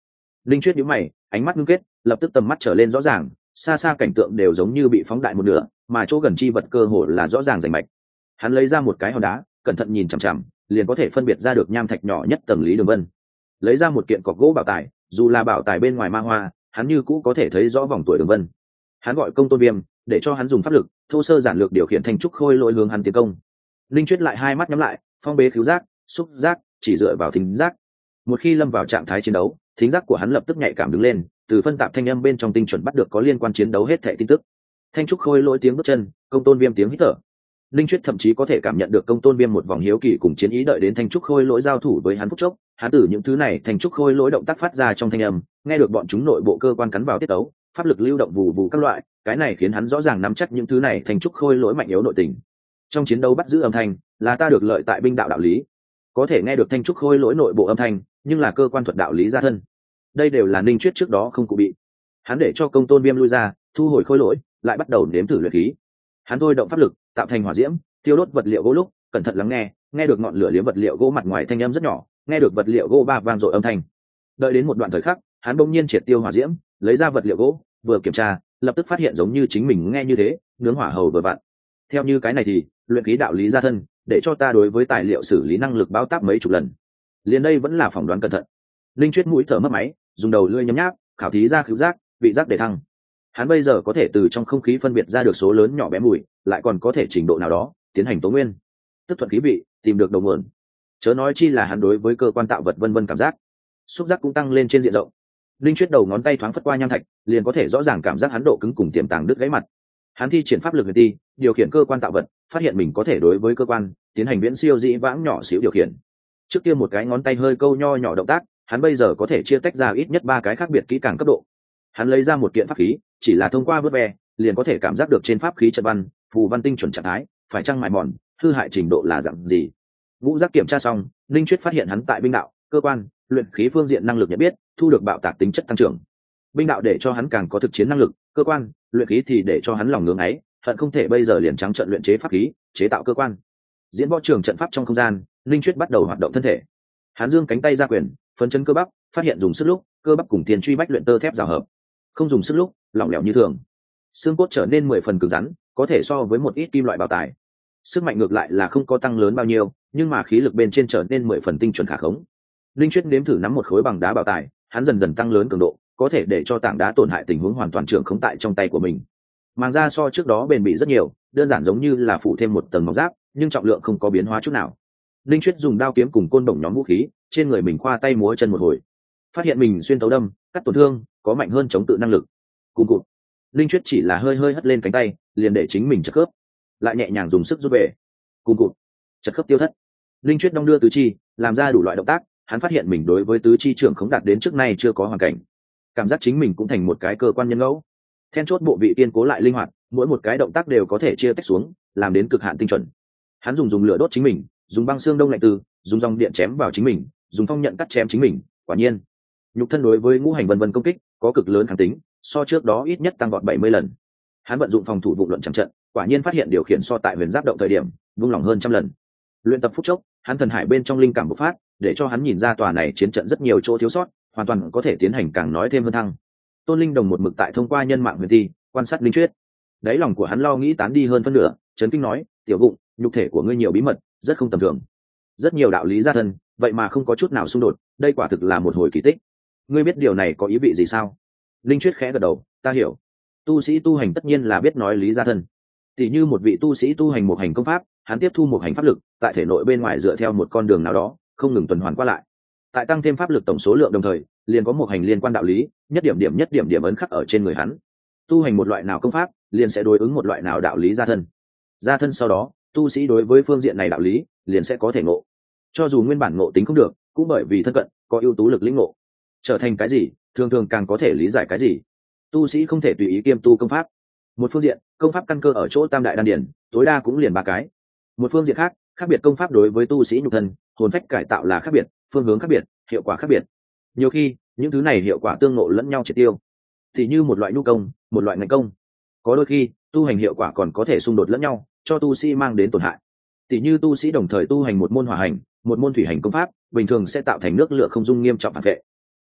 Linh Chuyết nhíu mày, ánh mắt ngưng kết, lập tức tầm mắt trở lên rõ ràng, xa xa cảnh tượng đều giống như bị phóng đại một nửa, mà chỗ gần chi vật cơ hồ là rõ ràng rành mạch. Hắn lấy ra một cái hòn đá, cẩn thận nhìn chằm chằm, liền có thể phân biệt ra được nham thạch nhỏ nhất tầng Lý Đường Vân. Lấy ra một kiện cọc gỗ bảo tài, dù là bảo tài bên ngoài ma hoa, hắn như cũ có thể thấy rõ vòng tuổi Đường Vân. Hắn gọi Công Tôn Viêm, để cho hắn dùng pháp lực, thô sơ giản lược điều khiển thanh trúc khôi lỗi hướng hắn tiến công. Linh Chuyết lại hai mắt nhắm lại, phong bế khứu giác, xúc giác, chỉ dựa vào thính giác. Một khi lâm vào trạng thái chiến đấu, thính giác của hắn lập tức nhạy cảm đứng lên, từ phân tạp thanh âm bên trong tinh chuẩn bắt được có liên quan chiến đấu hết thảy tin tức. Thanh trúc khôi lỗi tiếng bước chân, Công Tôn Viêm tiếng hít thở. Linh Chuyết thậm chí có thể cảm nhận được Công Tôn Viêm một vòng hiếu kỳ cùng chiến ý đợi đến thanh trúc khôi lỗi giao thủ với hắn phút chốc, hắn từ những thứ này thanh trúc khôi lỗi động tác phát ra trong thanh âm, nghe được bọn chúng nội bộ cơ quan cắn vào tiết tấu, pháp lực lưu động vù vù các loại, cái này khiến hắn rõ ràng nắm chắc những thứ này thanh trúc khôi lỗi mạnh yếu nội tình. Trong chiến đấu bắt giữ âm thanh, là ta được lợi tại binh đạo đạo lý. Có thể nghe được thanh trúc khôi lỗi nội bộ âm thanh, nhưng là cơ quan thuật đạo lý gia thân. Đây đều là Linh Chuyết trước đó không cụ bị. Hắn để cho Công Tôn Viêm lui ra, thu hồi khôi lỗi, lại bắt đầu nếm thử luyện khí. Hắn thôi động pháp lực, tạo thành hỏa diễm, thiêu đốt vật liệu gỗ lúc, cẩn thận lắng nghe, nghe được ngọn lửa liếm vật liệu gỗ mặt ngoài thanh âm rất nhỏ, nghe được vật liệu gỗ ba vang dội âm thanh. Đợi đến một đoạn thời khắc, hắn bỗng nhiên triệt tiêu hỏa diễm, lấy ra vật liệu gỗ, vừa kiểm tra, lập tức phát hiện giống như chính mình nghe như thế, nướng hỏa hầu vừa vặn. Theo như cái này thì, luyện khí đạo lý gia thân, để cho ta đối với tài liệu xử lý năng lực báo táp mấy chục lần. Liền đây vẫn là phỏng đoán cẩn thận. Linh Chuyết mũi thở mất máy, dùng đầu lưỡi nhấm nháp, khảo thí ra khứu giác, vị giác để thăng. Hắn bây giờ có thể từ trong không khí phân biệt ra được số lớn nhỏ bé mùi, lại còn có thể trình độ nào đó tiến hành tố nguyên, tức thuận khí vị, tìm được đầu nguồn. Chớ nói chi là hắn đối với cơ quan tạo vật vân vân cảm giác, xúc giác cũng tăng lên trên diện rộng. Linh Chuyết đầu ngón tay thoáng phất qua nham thạch, liền có thể rõ ràng cảm giác hắn độ cứng cùng tiềm tàng đứt gãy mặt. Hắn thi triển pháp lực huyền ti, điều khiển cơ quan tạo vật, phát hiện mình có thể đối với cơ quan tiến hành viễn siêu dĩ vãng nhỏ xíu điều khiển. Trước kia một cái ngón tay hơi câu nho nhỏ động tác, hắn bây giờ có thể chia tách ra ít nhất ba cái khác biệt kỹ càng cấp độ. Hắn lấy ra một kiện pháp khí, chỉ là thông qua vớt ve, liền có thể cảm giác được trên pháp khí trận văn, phù văn tinh chuẩn trạng thái, phải chăng mài mòn, hư hại trình độ là dạng gì. Ngũ giác kiểm tra xong, Linh Chuyết phát hiện hắn tại binh đạo, cơ quan, luyện khí phương diện năng lực nhận biết, thu được bạo tạc tính chất tăng trưởng. Binh đạo để cho hắn càng có thực chiến năng lực, cơ quan, luyện khí thì để cho hắn lòng ngưỡng ấy, hận không thể bây giờ liền trắng trận luyện chế pháp khí, chế tạo cơ quan. Diễn võ trường trận pháp trong không gian, Linh Chuyết bắt đầu hoạt động thân thể. Hắn giương cánh tay ra quyền, phấn chấn cơ bắp, phát hiện dùng sức lúc, cơ bắp cùng tiền truy bách luyện tơ thép rào hợp. Không dùng sức lúc, lỏng lẻo như thường. Xương cốt trở nên mười phần cứng rắn, có thể so với một ít kim loại bảo tài. Sức mạnh ngược lại là không có tăng lớn bao nhiêu, nhưng mà khí lực bên trên trở nên mười phần tinh chuẩn khả khống. Linh Chuyết nếm thử nắm một khối bằng đá bảo tài, hắn dần dần tăng lớn cường độ, có thể để cho tảng đá tổn hại tình huống hoàn toàn trưởng khống tại trong tay của mình. Màng da so trước đó bền bỉ rất nhiều, đơn giản giống như là phủ thêm một tầng mỏng giáp, nhưng trọng lượng không có biến hóa chút nào. Linh Chuyết dùng đao kiếm cùng côn đồng nhóm vũ khí, trên người mình khoa tay múa chân một hồi, phát hiện mình xuyên tấu đâm, cắt tổn thương, có mạnh hơn chống tự năng lực. Cùng cụt, Linh Chuyết chỉ là hơi hơi hất lên cánh tay, liền để chính mình chật khớp, lại nhẹ nhàng dùng sức rút về. Cùng cụt, chật khớp tiêu thất. Linh Chuyết đong đưa tứ chi, làm ra đủ loại động tác, hắn phát hiện mình đối với tứ chi trưởng khống đạt đến trước nay chưa có hoàn cảnh, cảm giác chính mình cũng thành một cái cơ quan nhân ngẫu. Then chốt bộ vị kiên cố lại linh hoạt, mỗi một cái động tác đều có thể chia tách xuống, làm đến cực hạn tinh chuẩn. Hắn dùng dùng lửa đốt chính mình, dùng băng xương đông lạnh từ, dùng dòng điện chém vào chính mình, dùng phong nhận cắt chém chính mình. Quả nhiên, nhục thân đối với ngũ hành vân vân công kích có cực lớn kháng tính, so trước đó ít nhất tăng vọt bảy mươi lần. Hắn vận dụng phòng thủ vụ luận chẳng trận, quả nhiên phát hiện điều khiển so tại huyền giáp động thời điểm vung lòng hơn trăm lần. Luyện tập phút chốc, hắn thần hải bên trong linh cảm bộc phát, để cho hắn nhìn ra tòa này chiến trận rất nhiều chỗ thiếu sót, hoàn toàn có thể tiến hành càng nói thêm hơn thăng. Tôn Linh Đồng một mực tại thông qua nhân mạng huyền ti quan sát Linh Chuyết, đáy lòng của hắn lo nghĩ tán đi hơn phân nửa, chấn kinh nói: "Tiểu Vụng, nhục thể của ngươi nhiều bí mật, rất không tầm thường. Rất nhiều đạo lý gia thân, vậy mà không có chút nào xung đột, đây quả thực là một hồi kỳ tích. Ngươi biết điều này có ý vị gì sao?" Linh Chuyết khẽ gật đầu: "Ta hiểu. Tu sĩ tu hành tất nhiên là biết nói lý gia thân. Tỷ như một vị tu sĩ tu hành một hành công pháp, hắn tiếp thu một hành pháp lực, tại thể nội bên ngoài dựa theo một con đường nào đó, không ngừng tuần hoàn qua lại. Tại tăng thêm pháp lực tổng số lượng đồng thời, liền có một hành liên quan đạo lý, nhất điểm điểm nhất điểm điểm ấn khắc ở trên người hắn. Tu hành một loại nào công pháp, liền sẽ đối ứng một loại nào đạo lý gia thân. Gia thân sau đó, tu sĩ đối với phương diện này đạo lý, liền sẽ có thể ngộ. Cho dù nguyên bản ngộ tính không được, cũng bởi vì thân cận, có ưu tú lực lĩnh ngộ. Trở thành cái gì, thường thường càng có thể lý giải cái gì. Tu sĩ không thể tùy ý kiêm tu công pháp. Một phương diện, công pháp căn cơ ở chỗ tam đại đan điển, tối đa cũng liền ba cái. Một phương diện khác, khác biệt công pháp đối với tu sĩ nhục thân, hồn phách cải tạo là khác biệt, phương hướng khác biệt, hiệu quả khác biệt. Nhiều khi, những thứ này hiệu quả tương ngộ lẫn nhau triệt tiêu. Thì như một loại nhu công, một loại ngành công. Có đôi khi, tu hành hiệu quả còn có thể xung đột lẫn nhau, cho tu sĩ mang đến tổn hại. Tỷ như tu sĩ đồng thời tu hành một môn hỏa hành, một môn thủy hành công pháp, bình thường sẽ tạo thành nước lửa không dung nghiêm trọng phản vệ.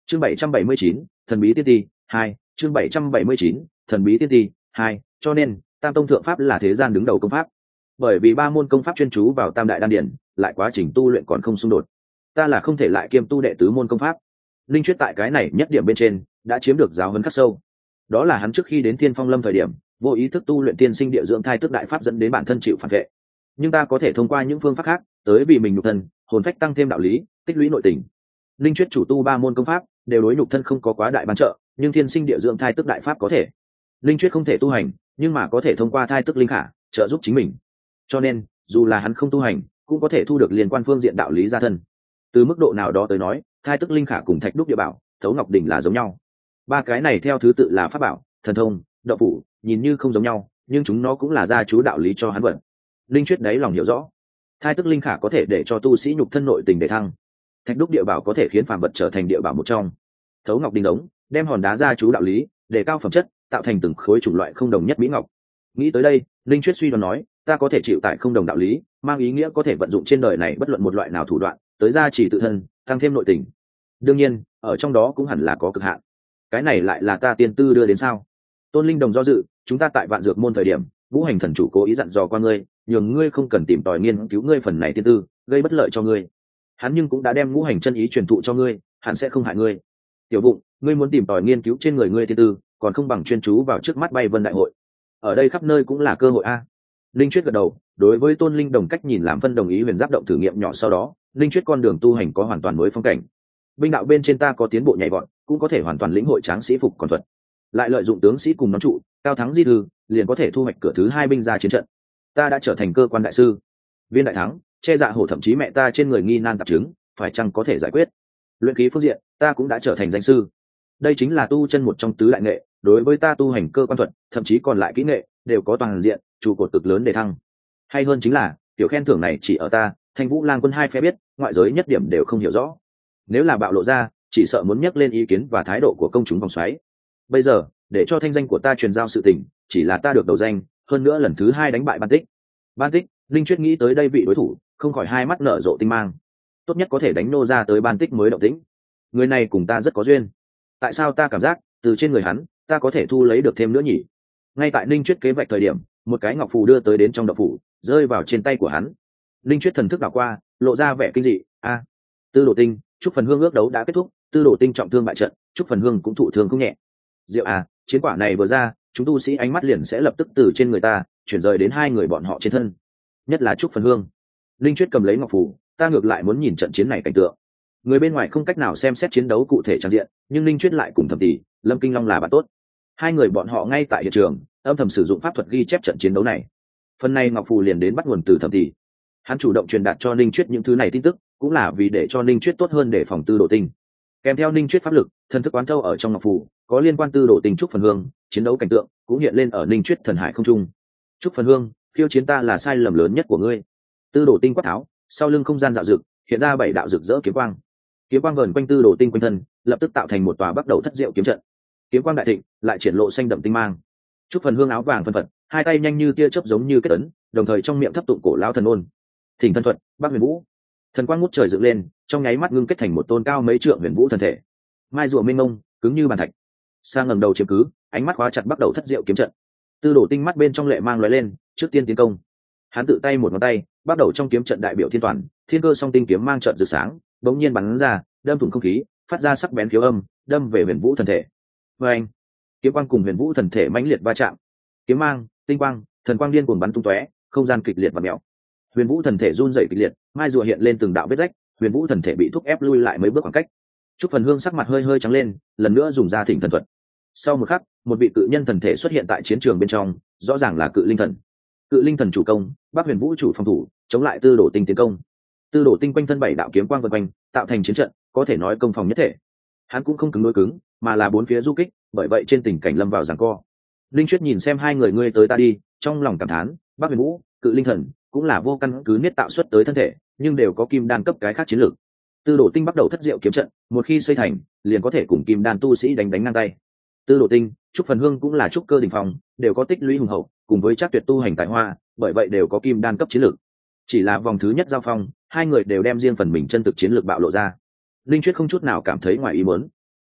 chương bảy trăm bảy mươi chín thần bí tiên ti hai chương bảy trăm bảy mươi chín thần bí tiên ti hai cho nên tam tông thượng pháp là thế gian đứng đầu công pháp, bởi vì ba môn công pháp chuyên chú vào tam đại đan điển, lại quá trình tu luyện còn không xung đột, ta là không thể lại kiêm tu đệ tứ môn công pháp. Linh Chuyết tại cái này nhất điểm bên trên đã chiếm được giáo huấn khắc sâu, đó là hắn trước khi đến Thiên Phong Lâm thời điểm vô ý thức tu luyện tiên sinh địa dưỡng thai tức đại pháp dẫn đến bản thân chịu phản vệ, nhưng ta có thể thông qua những phương pháp khác tới vì mình nhục thân hồn phách tăng thêm đạo lý, tích lũy nội tình. Linh Chuyết chủ tu ba môn công pháp đều đối nhục thân không có quá đại ban trợ, nhưng thiên sinh địa dưỡng thai tức đại pháp có thể. Linh Chuyết không thể tu hành, nhưng mà có thể thông qua thai tức linh khả trợ giúp chính mình, cho nên dù là hắn không tu hành cũng có thể thu được liên quan phương diện đạo lý gia thân. Từ mức độ nào đó tới nói, thai tức linh khả cùng thạch đúc địa bảo, thấu ngọc đỉnh là giống nhau. Ba cái này theo thứ tự là pháp bảo, thần thông, đạo phủ, nhìn như không giống nhau, nhưng chúng nó cũng là gia chú đạo lý cho hắn vận. Linh Chuyết đấy lòng hiểu rõ, thai tức linh khả có thể để cho tu sĩ nhục thân nội tình để thăng, thạch đúc địa bảo có thể khiến phàm vật trở thành địa bảo một trong, thấu ngọc đình đống đem hòn đá gia chú đạo lý để cao phẩm chất, tạo thành từng khối chủng loại không đồng nhất mỹ ngọc. Nghĩ tới đây, Linh Chuyết suy đoán nói, ta có thể chịu tại không đồng đạo lý, mang ý nghĩa có thể vận dụng trên đời này bất luận một loại nào thủ đoạn tới gia trì tự thân, tăng thêm nội tình. Đương nhiên ở trong đó cũng hẳn là có cực hạn, cái này lại là ta tiên tư đưa đến sao? Tôn Linh Đồng do dự, chúng ta tại vạn dược môn thời điểm, Vũ Hành thần chủ cố ý dặn dò qua ngươi, nhường ngươi không cần tìm tòi nghiên cứu ngươi phần này tiên tư, gây bất lợi cho ngươi. Hắn nhưng cũng đã đem ngũ hành chân ý truyền thụ cho ngươi, hắn sẽ không hại ngươi. Tiểu Vụng, ngươi muốn tìm tòi nghiên cứu trên người ngươi tiên tư, còn không bằng chuyên chú vào trước mắt bay vân đại hội. Ở đây khắp nơi cũng là cơ hội a. Linh Chuyết gật đầu, đối với Tôn Linh Đồng cách nhìn làm phân đồng ý huyền giáp động thử nghiệm nhỏ, sau đó Linh Chuyết con đường tu hành có hoàn toàn mới phong cảnh. Binh đạo bên trên ta có tiến bộ nhảy vọt, cũng có thể hoàn toàn lĩnh hội tráng sĩ phục còn thuật, lại lợi dụng tướng sĩ cùng nón trụ cao thắng di thư, liền có thể thu hoạch cửa thứ hai binh ra chiến trận. Ta đã trở thành cơ quan đại sư, viên đại thắng, che dạ hổ, thậm chí mẹ ta trên người nghi nan tạp chứng phải chăng có thể giải quyết. Luyện khí phương diện ta cũng đã trở thành danh sư, đây chính là tu chân một trong tứ đại nghệ, đối với ta tu hành cơ quan thuật thậm chí còn lại kỹ nghệ đều có toàn diện trụ cột cực lớn để thăng. Hay hơn chính là tiểu khen thưởng này chỉ ở ta Thanh Vũ Lang quân hai phe biết, ngoại giới nhất điểm đều không hiểu rõ, nếu là bạo lộ ra chỉ sợ muốn nhắc lên ý kiến và thái độ của công chúng vòng xoáy. Bây giờ để cho thanh danh của ta truyền giao sự tình, chỉ là ta được đầu danh, hơn nữa lần thứ hai đánh bại Ban Tích. Ban Tích, Linh Chuyết nghĩ tới đây vị đối thủ không khỏi hai mắt nở rộ tinh mang, tốt nhất có thể đánh nô ra tới Ban Tích mới động tĩnh. Người này cùng ta rất có duyên, tại sao ta cảm giác từ trên người hắn ta có thể thu lấy được thêm nữa nhỉ? Ngay tại Linh Chuyết kế hoạch thời điểm, một cái ngọc phù đưa tới đến trong đậu phủ, rơi vào trên tay của hắn. Linh Chuyết thần thức đảo qua, lộ ra vẻ kinh dị. A, Tư Đồ Tinh, chúc phần hương ước đấu đã kết thúc, Tư Đồ Tinh trọng thương bại trận, chúc phần hương cũng thụ thương không nhẹ. Diệu à, chiến quả này vừa ra, chúng tu sĩ ánh mắt liền sẽ lập tức từ trên người ta chuyển rời đến hai người bọn họ trên thân, nhất là chúc phần hương. Linh Chuyết cầm lấy ngọc phù, ta ngược lại muốn nhìn trận chiến này cảnh tượng. Người bên ngoài không cách nào xem xét chiến đấu cụ thể trang diện, nhưng Linh Chuyết lại cùng Thẩm Tỷ, Lâm Kinh Long là bạn tốt. Hai người bọn họ ngay tại hiện trường âm thầm sử dụng pháp thuật ghi chép trận chiến đấu này. Phần này ngọc phù liền đến bắt nguồn từ Thẩm Tỷ, hắn chủ động truyền đạt cho Linh Chuyết những thứ này tin tức, cũng là vì để cho Linh Chuyết tốt hơn để phòng Tư Đồ Tinh. Kèm theo Linh Chuyết pháp lực, thần thức quán thâu ở trong ngọc phù, có liên quan Tư Đồ Tinh chúc phần hương chiến đấu cảnh tượng cũng hiện lên ở Linh Chuyết thần hải không trung. Chúc phần hương, khiêu chiến ta là sai lầm lớn nhất của ngươi. Tư Đồ Tinh quát tháo, sau lưng không gian dạo dực hiện ra bảy đạo rực rỡ kiếm quang, kiếm quang vờn quanh Tư Đồ Tinh quanh thân, lập tức tạo thành một tòa bắt đầu thất diệu kiếm trận. Kiếm quang đại thịnh, lại triển lộ xanh đậm tinh mang. Chúc phần hương áo vàng phân phật, hai tay nhanh như tia chớp giống như kết ấn, đồng thời trong miệng thấp tụng cổ lão thần ôn. Thỉnh thân thuật, Bắc Huyền Vũ. Thần quang ngút trời dựng lên, trong nháy mắt ngưng kết thành một tôn cao mấy trượng huyền vũ thần thể. Mai rùa mênh mông, cứng như bàn thạch. Sang ngẩng đầu chiếm cứ, ánh mắt khóa chặt bắt đầu thất diệu kiếm trận. Tư Đồ Tinh mắt bên trong lệ mang lóe lên, trước tiên tiến công. Hắn tự tay một ngón tay, bắt đầu trong kiếm trận đại biểu thiên toàn, thiên cơ song tinh kiếm mang trận rực sáng, bỗng nhiên bắn ra, đâm thủng không khí, phát ra sắc bén khiếu âm, đâm về huyền vũ thần thể. Và anh, kiếm quang cùng huyền vũ thần thể mãnh liệt va chạm, kiếm mang, tinh quang, thần quang điên cuồng bắn tung tóe, không gian kịch liệt và mèo. Huyền vũ thần thể run rẩy kịch liệt, mai rùa hiện lên từng đạo vết rách, huyền vũ thần thể bị thúc ép lui lại mấy bước khoảng cách. Trúc phần hương sắc mặt hơi hơi trắng lên, lần nữa dùng ra thỉnh thần thuật. Sau một khắc, một vị cự nhân thần thể xuất hiện tại chiến trường bên trong, rõ ràng là cự linh thần. Cự linh thần chủ công, Bắc Huyền Vũ chủ phòng thủ, chống lại Tư Đồ Tinh tiến công. Tư Đồ Tinh quanh thân bảy đạo kiếm quang vần quanh, tạo thành chiến trận, có thể nói công phòng nhất thể. Hắn cũng không cứng đối cứng, mà là bốn phía du kích, bởi vậy trên tình cảnh lâm vào giằng co. Linh Chuyết nhìn xem hai người ngươi tới ta đi, trong lòng cảm thán, Bắc Huyền Vũ, cự linh thần cũng là vô căn cứ niết tạo xuất tới thân thể, nhưng đều có kim đan cấp cái khác chiến lược. Tư Đồ Tinh bắt đầu thất diệu kiếm trận, một khi xây thành, liền có thể cùng kim đan tu sĩ đánh đánh ngang tay. Tư Đồ Tinh, Trúc Phần Hương cũng là trúc cơ đỉnh phong, đều có tích lũy hùng hậu, cùng với chắc tuyệt tu hành tài hoa, bởi vậy đều có kim đan cấp chiến lược. Chỉ là vòng thứ nhất giao phong, hai người đều đem riêng phần mình chân thực chiến lược bạo lộ ra. Linh Chuyết không chút nào cảm thấy ngoài ý muốn.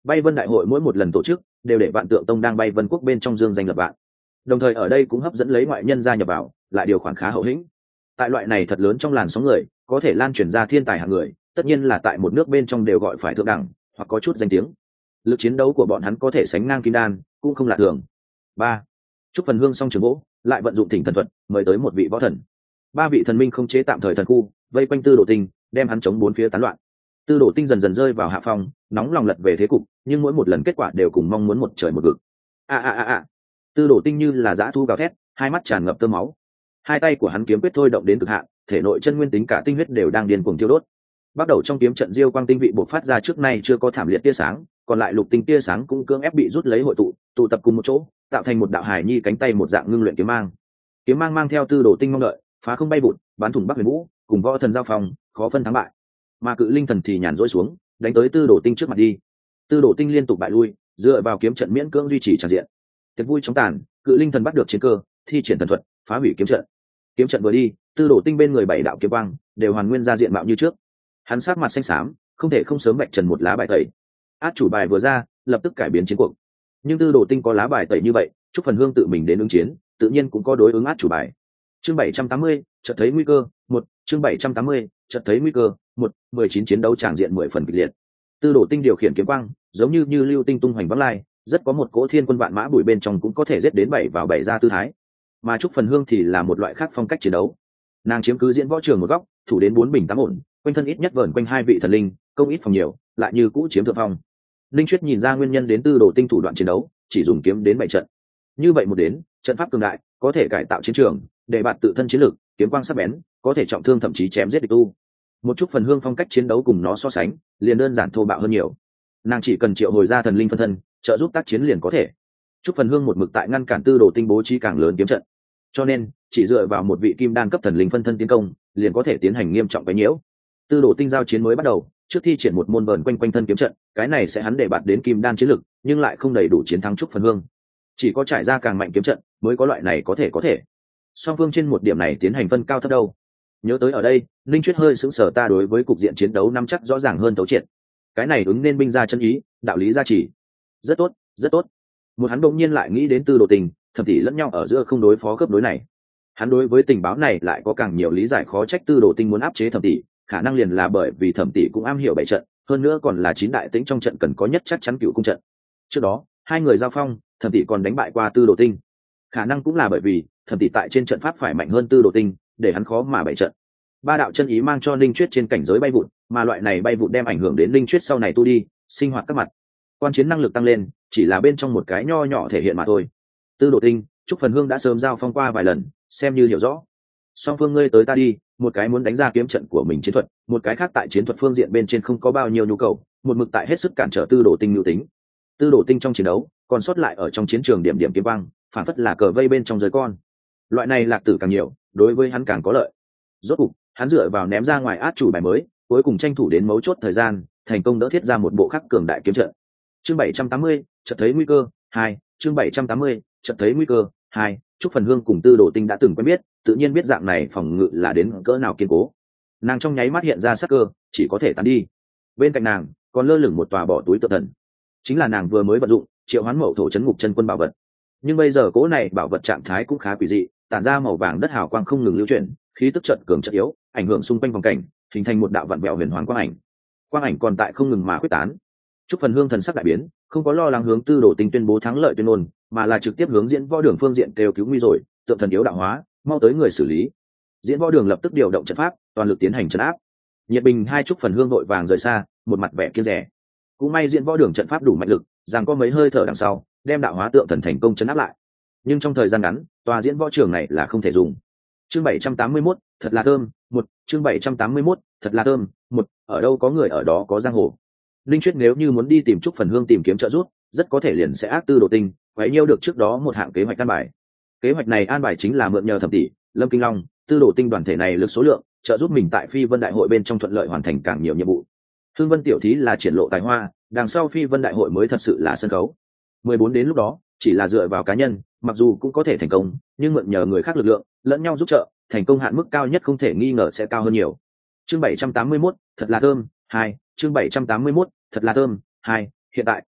Bay Vân đại hội mỗi một lần tổ chức đều để Vạn Tượng Tông đang Bay Vân quốc bên trong dương danh lập vạn, đồng thời ở đây cũng hấp dẫn lấy ngoại nhân gia nhập vào, lại điều khoản khá hậu hĩnh. Tại loại này thật lớn trong làn sóng người, có thể lan truyền ra thiên tài hạng người, tất nhiên là tại một nước bên trong đều gọi phải thượng đẳng, hoặc có chút danh tiếng. Lực chiến đấu của bọn hắn có thể sánh ngang Kim Đan, cũng không lạ thường. Ba, chúc phần hương xong trường gỗ, lại vận dụng thỉnh thần thuật, mời tới một vị võ thần. Ba vị thần minh không chế tạm thời thần khu, vây quanh Tư Đồ Tinh, đem hắn chống bốn phía tán loạn. Tư Đồ Tinh dần dần rơi vào hạ phong, nóng lòng lật về thế cục, nhưng mỗi một lần kết quả đều cùng mong muốn một trời một vực. A a a a. Tư Đồ Tinh như là dã thu gào thét, hai mắt tràn ngập tơ máu. Hai tay của hắn kiếm quyết thôi động đến cực hạn, thể nội chân nguyên tính cả tinh huyết đều đang điên cuồng thiêu đốt. Bắt đầu trong kiếm trận diêu quang tinh vị bộc phát ra trước nay chưa có thảm liệt tia sáng, còn lại lục tinh tia sáng cũng cưỡng ép bị rút lấy hội tụ, tụ tập cùng một chỗ, tạo thành một đạo hải nhi cánh tay một dạng ngưng luyện kiếm mang. Kiếm mang mang theo Tư Đồ Tinh mong đợi, phá không bay vụt, bắn thủng Bắc Huyền Vũ, cùng võ thần giao phòng, khó phân thắng bại. Mà Cự Linh thần thì nhàn rỗi xuống, đánh tới Tư Đồ Tinh trước mặt đi. Tư Đồ Tinh liên tục bại lui, dựa vào kiếm trận miễn cưỡng duy trì tràn diện. Tiệc vui chóng tàn, Cự Linh thần bắt được chiến cơ, thi triển thần thuật, phá hủy kiếm trận. Kiếm trận vừa đi, Tư Đồ Tinh bên người bảy đạo kiếm quang đều hoàn nguyên ra diện mạo như trước. Hắn sát mặt xanh xám, không thể không sớm vạch trần một lá bài tẩy. Át chủ bài vừa ra, lập tức cải biến chiến cuộc. Nhưng Tư Đồ Tinh có lá bài tẩy như vậy, chúc phần hương tự mình đến ứng chiến, tự nhiên cũng có đối ứng át chủ bài. Chương bảy trăm tám mươi, chợt thấy nguy cơ, một, chương bảy trăm tám mươi, chợt thấy nguy cơ, một, mười chín chiến đấu tràng diện mười phần kịch liệt. Tư Đồ Tinh điều khiển kiếm quang, giống như như lưu tinh tung hoành vắng lai, rất có một cỗ thiên quân vạn mã bụi bên trong cũng có thể giết đến bảy vào bảy ra tư thái. Mà trúc phần hương thì là một loại khác phong cách chiến đấu. Nàng chiếm cứ diễn võ trường một góc, thủ đến bốn bình tám ổn, quanh thân ít nhất vờn quanh hai vị thần linh, công ít phòng nhiều, lại như cũ chiếm thượng phong. Linh Chuyết nhìn ra nguyên nhân đến Tư Đồ Tinh thủ đoạn chiến đấu, chỉ dùng kiếm đến bảy trận. Như vậy một đến, trận pháp cường đại, có thể cải tạo chiến trường, để bạn tự thân chiến lực, kiếm quang sắc bén, có thể trọng thương thậm chí chém giết địch tu. Một chút phần hương phong cách chiến đấu cùng nó so sánh, liền đơn giản thô bạo hơn nhiều. Nàng chỉ cần triệu hồi ra thần linh phân thân, trợ giúp tác chiến liền có thể. Chút phần hương một mực tại ngăn cản Tư Đồ Tinh bố trí càng lớn kiếm trận, cho nên chỉ dựa vào một vị kim đan cấp thần linh phân thân tiến công, liền có thể tiến hành nghiêm trọng cái nhiễu. Tư Đồ Tinh giao chiến mới bắt đầu, trước thi triển một môn vờn quanh quanh thân kiếm trận, cái này sẽ hắn để bạt đến kim đan chiến lực, nhưng lại không đầy đủ chiến thắng Trúc Phần Hương. Chỉ có trải ra càng mạnh kiếm trận, mới có loại này có thể có thể. Song phương trên một điểm này tiến hành phân cao thấp đâu. Nhớ tới ở đây, Linh Chuyết hơi sững sờ, ta đối với cục diện chiến đấu nắm chắc rõ ràng hơn tấu triệt. Cái này ứng nên binh ra chân ý, đạo lý gia trì. Rất tốt, rất tốt. Một hắn đột nhiên lại nghĩ đến Tư Đồ Tình, thậm tỷ lẫn nhau ở giữa không đối phó cấp đối này. Hắn đối với tình báo này lại có càng nhiều lý giải, khó trách Tư Đồ Tinh muốn áp chế Thẩm tỷ, khả năng liền là bởi vì Thẩm tỷ cũng am hiểu bảy trận, hơn nữa còn là chín đại tính trong trận cần có nhất chắc chắn cựu cung trận. Trước đó, hai người giao phong, Thẩm tỷ còn đánh bại qua Tư Đồ Tinh. Khả năng cũng là bởi vì Thẩm tỷ tại trên trận pháp phải mạnh hơn Tư Đồ Tinh, để hắn khó mà bảy trận. Ba đạo chân ý mang cho Linh Chuyết trên cảnh giới bay vụt, mà loại này bay vụt đem ảnh hưởng đến Linh Chuyết sau này tu đi, sinh hoạt các mặt. Quan chiến năng lực tăng lên, chỉ là bên trong một cái nho nhỏ thể hiện mà thôi. Tư Đồ Tinh, Trúc Phần Hương đã sớm giao phong qua vài lần, xem như hiểu rõ. Song phương ngươi tới ta đi, một cái muốn đánh ra kiếm trận của mình chiến thuật, một cái khác tại chiến thuật phương diện bên trên không có bao nhiêu nhu cầu, một mực tại hết sức cản trở Tư Đồ Tinh nhu tính. Tư Đồ Tinh trong chiến đấu, còn sót lại ở trong chiến trường điểm điểm kiếm quang, phản phất là cờ vây bên trong giới con. Loại này lạc tử càng nhiều, đối với hắn càng có lợi. Rốt cục, hắn dựa vào ném ra ngoài át chủ bài mới, cuối cùng tranh thủ đến mấu chốt thời gian, thành công đỡ thiết ra một bộ khắc cường đại kiếm trận. Chương bảy trăm tám mươi, chợt thấy nguy cơ, hai, chương bảy trăm tám mươi, chợt thấy nguy cơ, hai. Trúc Phần Hương cùng Tư Đồ Tinh đã từng quen biết, tự nhiên biết dạng này phòng ngự là đến cỡ nào kiên cố. Nàng trong nháy mắt hiện ra sắc cơ, chỉ có thể tán đi. Bên cạnh nàng còn lơ lửng một tòa bỏ túi tự thần, chính là nàng vừa mới vận dụng triệu hoán mậu thổ chấn ngục chân quân bảo vật. Nhưng bây giờ cố này bảo vật trạng thái cũng khá quỷ dị, tản ra màu vàng đất hào quang không ngừng lưu chuyển, khí tức trận cường trận yếu, ảnh hưởng xung quanh vòng cảnh, hình thành một đạo vặn vẹo huyền hoàng quang ảnh. Quang ảnh còn tại không ngừng mà quyết tán. Trúc Phần Hương thần sắc đại biến, không có lo lắng hướng Tư Đồ Tinh tuyên bố thắng lợi tuyên ngôn, mà là trực tiếp hướng diễn võ đường phương diện kêu cứu nguy rồi, tượng thần yếu đạo hóa, mau tới người xử lý. Diễn võ đường lập tức điều động trận pháp, toàn lực tiến hành trấn áp. Nhiệt Bình hai Trúc Phần Hương vội vàng rời xa, một mặt vẻ kiêng dè. Cũng may diễn võ đường trận pháp đủ mạnh lực, rằng có mấy hơi thở đằng sau, đem đạo hóa tượng thần thành công trấn áp lại. Nhưng trong thời gian ngắn, tòa diễn võ trường này là không thể dùng. Chương bảy trăm tám mươi mốt, thật là thơm, một, chương bảy trăm tám mươi mốt, thật là thơm, một, ở đâu có người ở đó có giang hồ. Linh Chuyết nếu như muốn đi tìm Trúc Phần Hương tìm kiếm trợ giúp, rất có thể liền sẽ ác Tư Đồ Tinh, quấy nhiêu được trước đó một hạng kế hoạch an bài. Kế hoạch này an bài chính là mượn nhờ Thẩm tỷ, Lâm Kinh Long, Tư Đồ Tinh đoàn thể này lực số lượng, trợ giúp mình tại Phi Vân đại hội bên trong thuận lợi hoàn thành càng nhiều nhiệm vụ. Hương Vân tiểu thí là triển lộ tài hoa, đằng sau Phi Vân đại hội mới thật sự là sân khấu. mười bốn đến lúc đó, chỉ là dựa vào cá nhân, mặc dù cũng có thể thành công, nhưng mượn nhờ người khác lực lượng, lẫn nhau giúp trợ, thành công hạn mức cao nhất không thể nghi ngờ sẽ cao hơn nhiều. Chương bảy trăm tám mươi mốt, thật là thơm, hai, chương bảy trăm tám mươi mốt, thật là thơm, hai, hiện tại,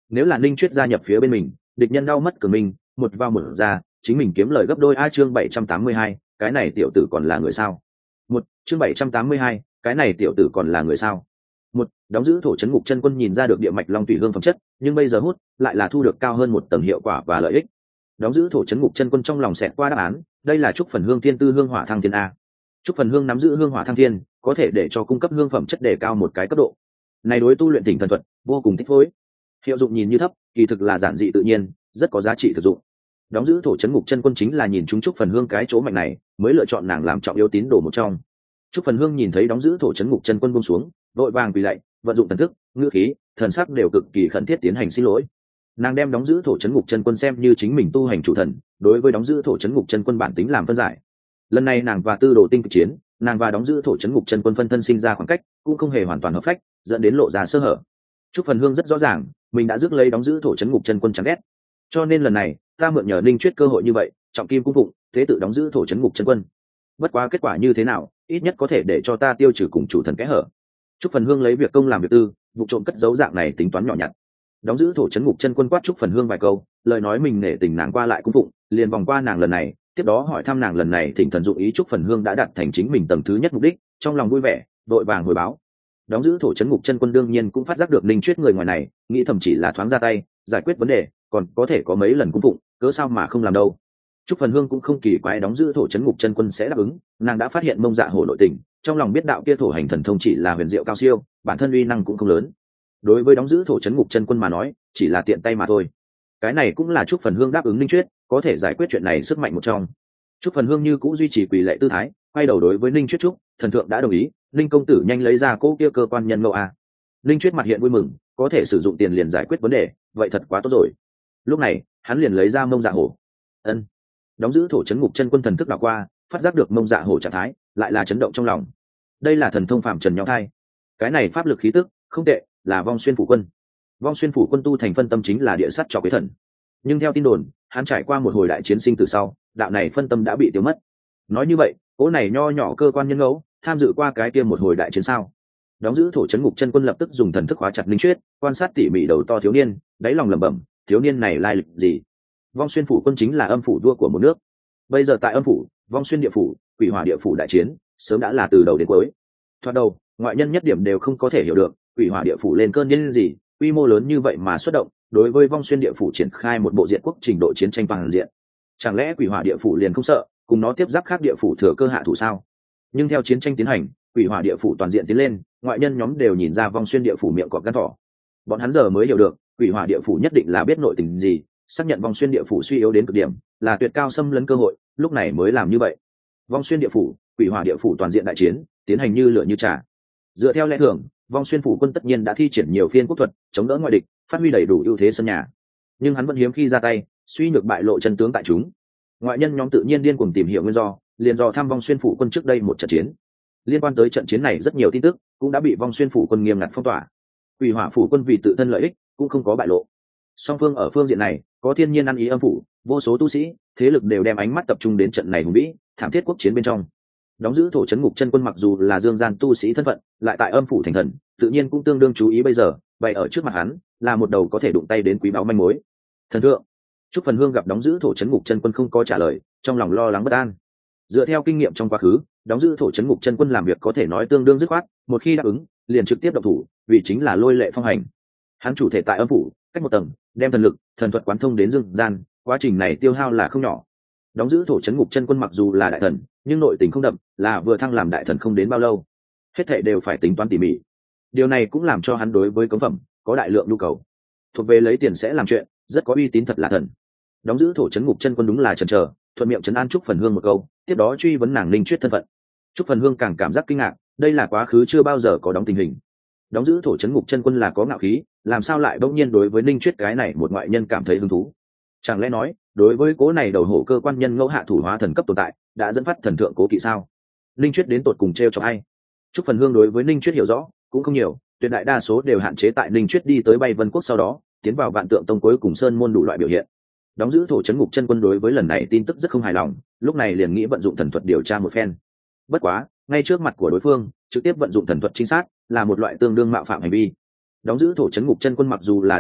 nếu là Ninh Chuyết gia nhập phía bên mình, địch nhân đau mất cường mình, một vào một ra, chính mình kiếm lời gấp đôi. A chương bảy trăm tám mươi hai, cái này tiểu tử còn là người sao? Một chương bảy trăm tám mươi hai, cái này tiểu tử còn là người sao? Một, đóng giữ thổ trấn ngục chân quân nhìn ra được địa mạch long tùy hương phẩm chất, nhưng bây giờ hút lại là thu được cao hơn một tầng hiệu quả và lợi ích. Đóng giữ thổ trấn ngục chân quân trong lòng xẹt qua đáp án, đây là trúc phần hương thiên tư hương hỏa thăng thiên a. Trúc phần hương nắm giữ hương hỏa thăng thiên, có thể để cho cung cấp hương phẩm chất đề cao một cái cấp độ. Này đối tu luyện tỉnh thần thuật vô cùng thích phối. Hiệu dụng nhìn như thấp, kỳ thực là giản dị tự nhiên, rất có giá trị thực dụng. Đóng giữ thổ trấn ngục chân quân chính là nhìn chúng trúc phần hương cái chỗ mạnh này, mới lựa chọn nàng làm trọng yếu tín đồ một trong. Trúc phần hương nhìn thấy đóng giữ thổ trấn ngục chân quân buông xuống, vội vàng quỳ lạy, vận dụng thần thức, ngữ khí, thần sắc đều cực kỳ khẩn thiết tiến hành xin lỗi. Nàng đem đóng giữ thổ trấn ngục chân quân xem như chính mình tu hành chủ thần, đối với đóng giữ thổ trấn ngục chân quân bản tính làm phân giải. Lần này nàng và tư đồ tinh cực chiến, nàng và đóng giữ thổ trấn ngục chân quân phân thân sinh ra khoảng cách, cũng không hề hoàn toàn hợp phách, dẫn đến lộ ra sơ hở. Trúc phần hương rất rõ ràng, mình đã rước lấy đóng giữ thổ trấn ngục chân quân chán ghét, cho nên lần này ta mượn nhờ Ninh Chuyết cơ hội như vậy, trọng kim cung phụng, thế tự đóng giữ thổ trấn ngục chân quân. Bất quá kết quả như thế nào, ít nhất có thể để cho ta tiêu trừ cùng chủ thần kẽ hở. Trúc phần hương lấy việc công làm việc tư, vụ trộm cất dấu dạng này tính toán nhỏ nhặt. Đóng giữ thổ trấn ngục chân quân quát Trúc phần hương vài câu, lời nói mình nể tình nàng qua lại cung phụng, liền vòng qua nàng lần này, tiếp đó hỏi thăm nàng lần này thỉnh thần dụng ý Trúc phần hương đã đạt thành chính mình tầng thứ nhất mục đích, trong lòng vui vẻ, vội vàng hồi báo. Đóng giữ thổ trấn ngục chân quân đương nhiên cũng phát giác được Ninh Chuyết người ngoài này, nghĩ thầm chỉ là thoáng ra tay giải quyết vấn đề, còn có thể có mấy lần cung phụng, cớ sao mà không làm đâu. Trúc phần hương cũng không kỳ quái đóng giữ thổ trấn ngục chân quân sẽ đáp ứng, nàng đã phát hiện Mông Dạ Hổ nội tình, trong lòng biết đạo kia thổ hành thần thông chỉ là huyền diệu cao siêu, bản thân uy năng cũng không lớn. Đối với đóng giữ thổ trấn ngục chân quân mà nói, chỉ là tiện tay mà thôi. Cái này cũng là Trúc phần hương đáp ứng Ninh Chuyết, có thể giải quyết chuyện này sức mạnh một trong. Trúc phần hương như cũ duy trì quỳ lệ tư thái, quay đầu đối với Ninh Chuyết chúc, thần thượng đã đồng ý, Ninh công tử nhanh lấy ra cỗ kia cơ quan nhân ngẫu a. Ninh Chuyết mặt hiện vui mừng, có thể sử dụng tiền liền giải quyết vấn đề, vậy thật quá tốt rồi. Lúc này, hắn liền lấy ra Mông Dạ Hổ. Ân. Đóng giữ thổ trấn ngục chân quân thần thức đảo qua, phát giác được Mông Dạ Hổ trạng thái, lại là chấn động trong lòng. Đây là thần thông phạm trần nhau thai. Cái này pháp lực khí tức, không tệ, là Vong Xuyên phủ quân. Vong Xuyên phủ quân tu thành phân tâm chính là địa sắt cho quế thần. Nhưng theo tin đồn, hắn trải qua một hồi đại chiến sinh từ sau, đạo này phân tâm đã bị tiêu mất. Nói như vậy, cỗ này nho nhỏ cơ quan nhân ngẫu, tham dự qua cái kia một hồi đại chiến sao? Đóng giữ thổ trấn ngục chân quân lập tức dùng thần thức khóa chặt Ninh Chuyết, quan sát tỉ mỉ đầu to thiếu niên, đáy lòng lẩm bẩm, thiếu niên này lai lịch gì? Vong Xuyên phủ quân chính là âm phủ vua của một nước. Bây giờ tại âm phủ, Vong Xuyên địa phủ, Quỷ Hỏa địa phủ đại chiến, sớm đã là từ đầu đến cuối. Thoạt đầu, ngoại nhân nhất điểm đều không có thể hiểu được, Quỷ Hỏa địa phủ lên cơn điên gì, quy mô lớn như vậy mà xuất động, đối với Vong Xuyên địa phủ triển khai một bộ diện quốc trình độ chiến tranh toàn diện. Chẳng lẽ Quỷ Hỏa địa phủ liền không sợ, cùng nó tiếp giáp khác địa phủ thừa cơ hạ thủ sao? Nhưng theo chiến tranh tiến hành, Quỷ Hỏa địa phủ toàn diện tiến lên, ngoại nhân nhóm đều nhìn ra Vong Xuyên địa phủ miệng cọp gan thỏ. Bọn hắn giờ mới hiểu được, Quỷ Hỏa địa phủ nhất định là biết nội tình gì, xác nhận Vong Xuyên địa phủ suy yếu đến cực điểm, là tuyệt cao xâm lấn cơ hội, lúc này mới làm như vậy. Vong Xuyên địa phủ, Quỷ Hỏa địa phủ toàn diện đại chiến, tiến hành như lửa như chả. Dựa theo lẽ thường, Vong Xuyên phủ quân tất nhiên đã thi triển nhiều phiên quốc thuật, chống đỡ ngoại địch, phát huy đầy đủ ưu thế sân nhà. Nhưng hắn vẫn hiếm khi ra tay, suy nhược bại lộ chân tướng tại chúng. Ngoại nhân nhóm tự nhiên điên cuồng tìm hiểu nguyên do, liền do thăm Vong Xuyên phủ quân trước đây một trận chiến. Liên quan tới trận chiến này rất nhiều tin tức cũng đã bị Vong Xuyên phủ quân nghiêm ngặt phong tỏa. Quỷ Hỏa phủ quân vì tự thân lợi ích cũng không có bại lộ. Song phương ở phương diện này có thiên nhiên ăn ý âm phủ, vô số tu sĩ, thế lực đều đem ánh mắt tập trung đến trận này hùng vĩ, thảm thiết quốc chiến bên trong. Đóng giữ thổ trấn ngục chân quân mặc dù là dương gian tu sĩ thân phận, lại tại âm phủ thành thần, tự nhiên cũng tương đương chú ý bây giờ, bày ở trước mặt hắn là một đầu có thể đụng tay đến quý báu manh mối. Thần thượng, Trúc phần hương gặp đóng giữ thổ trấn ngục chân quân không có trả lời, trong lòng lo lắng bất an. Dựa theo kinh nghiệm trong quá khứ, đóng giữ thổ trấn ngục chân quân làm việc có thể nói tương đương dứt khoát, một khi đáp ứng liền trực tiếp động thủ, vì chính là lôi lệ phong hành. Hắn chủ thể tại âm phủ, cách một tầng, đem thần lực, thần thuật quán thông đến dương gian, quá trình này tiêu hao là không nhỏ. Đóng giữ thổ trấn ngục chân quân mặc dù là đại thần, nhưng nội tình không đậm, là vừa thăng làm đại thần không đến bao lâu, hết thảy đều phải tính toán tỉ mỉ. Điều này cũng làm cho hắn đối với cống phẩm có đại lượng nhu cầu. Thuộc về lấy tiền sẽ làm chuyện, rất có uy tín thật là thần. Đóng giữ thổ trấn ngục chân quân đúng là chần chờ, thuận miệng trấn an Trúc phần hương một câu, tiếp đó truy vấn nàng Ninh Chuyết thân phận. Trúc phần hương càng cảm giác kinh ngạc, đây là quá khứ chưa bao giờ có đóng tình hình. Đóng giữ thổ trấn ngục chân quân là có ngạo khí, làm sao lại bỗng nhiên đối với Ninh Chuyết cái này một ngoại nhân cảm thấy hứng thú? Chẳng lẽ nói, đối với cố này đầu hổ cơ quan nhân ngẫu hạ thủ hóa thần cấp tồn tại, đã dẫn phát thần thượng cố kỵ sao? Ninh Chuyết đến tột cùng trêu cho ai? Trúc phần hương đối với Ninh Chuyết hiểu rõ cũng không nhiều, tuyệt đại đa số đều hạn chế tại Ninh Chuyết đi tới Bay Vân quốc sau đó, tiến vào Vạn Tượng tông cuối cùng sơn môn đủ loại biểu hiện. Đóng giữ thổ trấn ngục chân quân đối với lần này tin tức rất không hài lòng, lúc này liền nghĩ vận dụng thần thuật điều tra một phen. Bất quá, ngay trước mặt của đối phương, trực tiếp vận dụng thần thuật chính xác, là một loại tương đương mạo phạm hành vi. Đóng giữ thổ trấn ngục chân quân mặc dù là đại thần,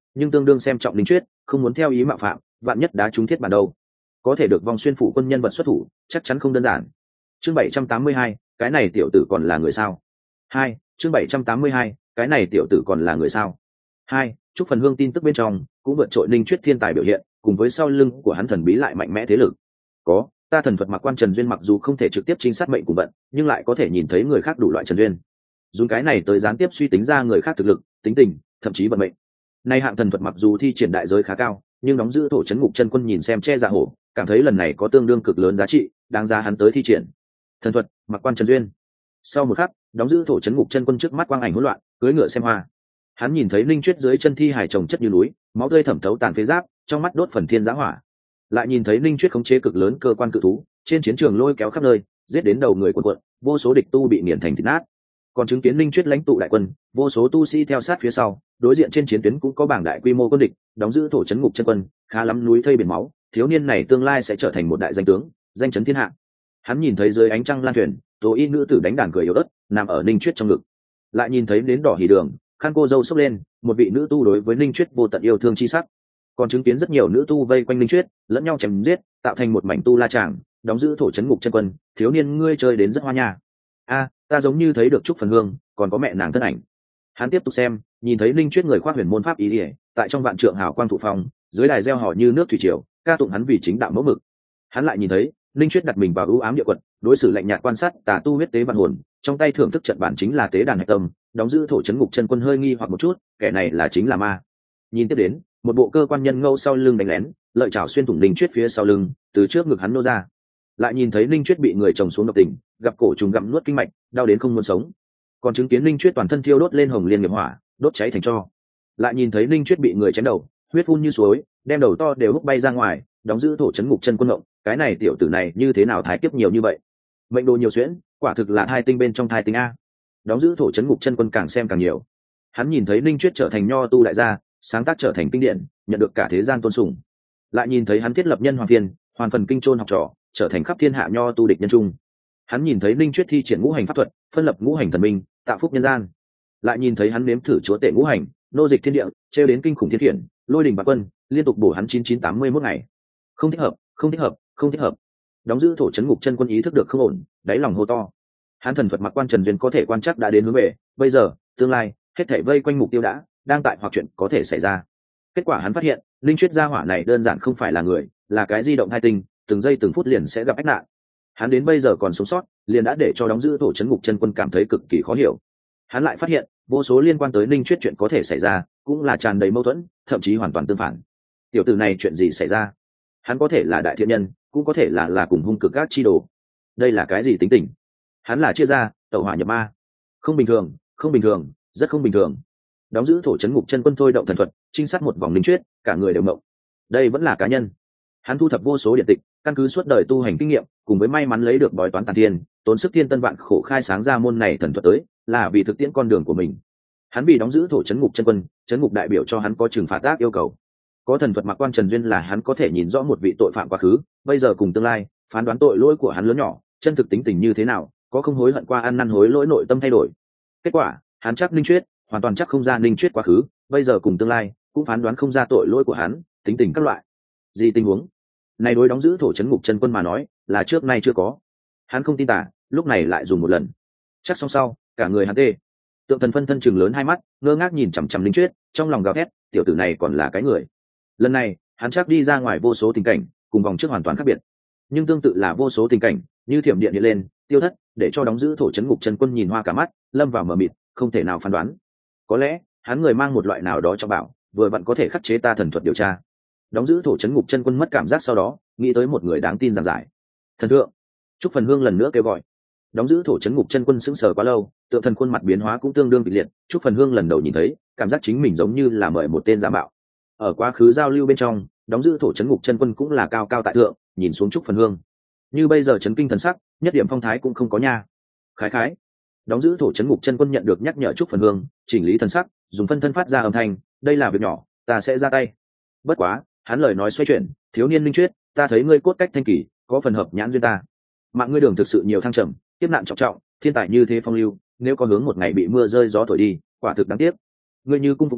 nhưng tương đương xem trọng linh chuyết, không muốn theo ý mạo phạm, vạn nhất đá trúng thiết bản đâu. Có thể được vòng xuyên phủ quân nhân vật xuất thủ, chắc chắn không đơn giản. Chương bảy trăm tám mươi hai, cái này tiểu tử còn là người sao? Hai, chương bảy trăm tám mươi hai, cái này tiểu tử còn là người sao? Hai, chúc phần hương tin tức bên trong cũng vượt trội linh chuyết thiên tài biểu hiện, cùng với sau lưng của hắn thần bí lại mạnh mẽ thế lực. Có, ta thần thuật mặc quan Trần Duyên mặc dù không thể trực tiếp chính sát mệnh cùng vận, nhưng lại có thể nhìn thấy người khác đủ loại Trần Duyên. Dùng cái này tới gián tiếp suy tính ra người khác thực lực, tính tình, thậm chí vận mệnh. Nay hạng thần thuật mặc dù thi triển đại giới khá cao, nhưng đóng giữ thổ trấn ngục chân quân nhìn xem che dạ hổ, cảm thấy lần này có tương đương cực lớn giá trị, đáng giá hắn tới thi triển. Thần thuật, mặc quan Trần Duyên. Sau một khắc, đóng giữ thổ trấn ngục chân quân trước mắt quang ảnh hỗn loạn, cưỡi ngựa xem hoa. Hắn nhìn thấy linh chuyết dưới chân thi hải chồng chất như núi, máu tươi thẩm thấu tàn phế giáp, trong mắt đốt phần thiên giá hỏa. Lại nhìn thấy linh chuyết khống chế cực lớn cơ quan cự thú, trên chiến trường lôi kéo khắp nơi, giết đến đầu người quần quận, vô số địch tu bị nghiền thành thịt nát. Còn chứng kiến linh chuyết lãnh tụ đại quân, vô số tu sĩ theo sát phía sau, đối diện trên chiến tuyến cũng có bảng đại quy mô quân địch, đóng giữ thổ trấn ngục chân quân, khá lắm núi thây biển máu, thiếu niên này tương lai sẽ trở thành một đại danh tướng, danh chấn thiên hạ. Hắn nhìn thấy dưới ánh trăng lan thuyền, tố y nữ tử đánh đàn cười yếu ớt, nằm ở linh chuyết trong ngực. Lại nhìn thấy đến đỏ hỉ đường, khăn cô dâu xốc lên, một vị nữ tu đối với linh chuyết vô tận yêu thương chi sắc. Còn chứng kiến rất nhiều nữ tu vây quanh linh chuyết, lẫn nhau chém giết, tạo thành một mảnh tu la tràng, đóng giữ thổ trấn ngục chân quân, thiếu niên ngươi chơi đến rất hoa nha. A, ta giống như thấy được trúc phần hương, còn có mẹ nàng thân ảnh. Hắn tiếp tục xem, nhìn thấy linh chuyết người khoác huyền môn pháp ý ỉa, tại trong vạn trượng hào quang thụ phong, dưới đài reo hò như nước thủy triều, ca tụng hắn vì chính đạo mẫu mực. Hắn lại nhìn thấy linh chuyết đặt mình vào ưu ám địa quật, đối xử lạnh nhạt quan sát tà tu huyết tế vạn hồn, trong tay thưởng thức trận bản chính là tế đàn hạch tâm, đóng giữ thổ trấn ngục chân quân hơi nghi hoặc một chút, kẻ này là chính là ma. Nhìn tiếp đến, một bộ cơ quan nhân ngâu sau lưng đánh lén, lợi chảo xuyên thủng linh chuyết phía sau lưng, từ trước ngực hắn nô ra. Lại nhìn thấy linh chuyết bị người chồng xuống độc tình, gặp cổ trùng gặm nuốt kinh mạch, đau đến không muốn sống. Còn chứng kiến linh chuyết toàn thân thiêu đốt lên hồng liên nghiệp hỏa, đốt cháy thành tro. Lại nhìn thấy linh chuyết bị người chém đầu, huyết phun như suối, đem đầu to đều húc bay ra ngoài, đóng giữ thổ trấn ngục chân quân ngộng, cái này tiểu tử này như thế nào thái kiếp nhiều như vậy? Mệnh đồ nhiều xuyễn, quả thực là thai tinh bên trong thai tinh a. Đóng giữ thổ trấn ngục chân quân càng xem càng nhiều. Hắn nhìn thấy linh chuyết trở thành nho tu đại gia, sáng tác trở thành kinh điển, nhận được cả thế gian tôn sùng. Lại nhìn thấy hắn thiết lập nhân hoàng phiên, hoàn phần kinh chôn học trò, trở thành khắp thiên hạ nho tu địch nhân trung. Hắn nhìn thấy linh chuyết thi triển ngũ hành pháp thuật, phân lập ngũ hành thần minh, tạo phúc nhân gian. Lại nhìn thấy hắn nếm thử chúa tể ngũ hành, nô dịch thiên địa, trêu đến kinh khủng thiên khiển, lôi đình bạc quân, liên tục bổ hắn chín chín tám mươi mốt ngày. Không thích hợp, không thích hợp, không thích hợp. Đóng giữ thổ trấn ngục chân quân ý thức được không ổn, đáy lòng hô to. Hắn thần thuật mặc quan Trần Duyên có thể quan chắc đã đến hướng về, bây giờ, tương lai, hết thảy vây quanh mục tiêu đã đang tại hoặc chuyện có thể xảy ra. Kết quả hắn phát hiện, linh chuyết gia hỏa này đơn giản không phải là người, là cái di động hai tinh, từng giây từng phút liền sẽ gặp ách nạn. Hắn đến bây giờ còn sống sót, liền đã để cho đóng giữ thổ trấn ngục chân quân cảm thấy cực kỳ khó hiểu. Hắn lại phát hiện, vô số liên quan tới linh chuyết chuyện có thể xảy ra, cũng là tràn đầy mâu thuẫn, thậm chí hoàn toàn tương phản. Tiểu tử này chuyện gì xảy ra? Hắn có thể là đại thiện nhân, cũng có thể là là cùng hung cực các chi đồ. Đây là cái gì tính tình? Hắn là chia ra, tẩu hỏa nhập ma. Không bình thường, không bình thường, rất không bình thường. Đóng giữ thổ trấn ngục chân quân thôi động thần thuật, trinh sát một vòng linh chuyết, cả người đều mộng. Đây vẫn là cá nhân. Hắn thu thập vô số điện tịch, căn cứ suốt đời tu hành kinh nghiệm, cùng với may mắn lấy được bói toán tàn thiên, tốn sức thiên tân vạn khổ khai sáng ra môn này thần thuật tới, là vì thực tiễn con đường của mình. Hắn bị đóng giữ thổ trấn ngục chân quân, trấn ngục đại biểu cho hắn có trừng phạt ác yêu cầu. Có thần thuật mặc quan Trần Duyên là hắn có thể nhìn rõ một vị tội phạm quá khứ, bây giờ cùng tương lai, phán đoán tội lỗi của hắn lớn nhỏ, chân thực tính tình như thế nào, có không hối hận qua ăn năn hối lỗi nội tâm thay đổi. Kết quả, hắn chắc linh chuyết, hoàn toàn chắc không ra linh chuyết quá khứ, bây giờ cùng tương lai, cũng phán đoán không ra tội lỗi của hắn, tính tình các loại. Gì tình huống? Này đối đóng giữ thổ trấn ngục chân quân mà nói, là trước nay chưa có. Hắn không tin tả, lúc này lại dùng một lần. Chắc xong sau, cả người hắn tê. Tượng thần phân thân chừng lớn hai mắt, ngơ ngác nhìn chằm chằm linh chuyết, trong lòng gào thét, tiểu tử này còn là cái người. Lần này, hắn chắc đi ra ngoài vô số tình cảnh, cùng vòng trước hoàn toàn khác biệt. Nhưng tương tự là vô số tình cảnh, như thiểm điện hiện lên, tiêu thất, để cho đóng giữ thổ trấn ngục chân quân nhìn hoa cả mắt, lâm vào mờ mịt, không thể nào phán đoán. Có lẽ, hắn người mang một loại nào đó cho bảo, vừa vặn có thể khắc chế ta thần thuật điều tra. Đóng giữ thổ trấn ngục chân quân mất cảm giác sau đó, nghĩ tới một người đáng tin giảng giải. Thần thượng, chúc phần hương lần nữa kêu gọi. Đóng giữ thổ trấn ngục chân quân sững sờ quá lâu, tượng thần khuôn mặt biến hóa cũng tương đương kịch liệt. Chúc phần hương lần đầu nhìn thấy, cảm giác chính mình giống như là mời một tên giả mạo. Ở quá khứ giao lưu bên trong, đóng giữ thổ trấn ngục chân quân cũng là cao cao tại thượng, nhìn xuống chúc phần hương. Như bây giờ chấn kinh thần sắc, nhất điểm phong thái cũng không có nha. Khái khái. Đóng giữ thổ trấn ngục chân quân nhận được nhắc nhở chúc phần hương, chỉnh lý thần sắc, dùng phân thân phát ra âm thanh, đây là việc nhỏ, ta sẽ ra tay. Bất quá, hắn lời nói xoay chuyển, thiếu niên linh chuyết, ta thấy ngươi cốt cách thanh kỳ, có phần hợp nhãn duyên ta. Mạng ngươi đường thực sự nhiều thăng trầm, kiếp nạn trọng trọng, thiên tài như thế phong lưu, nếu có hướng một ngày bị mưa rơi gió thổi đi, quả thực đáng tiếc. Ngươi như cung phục ta,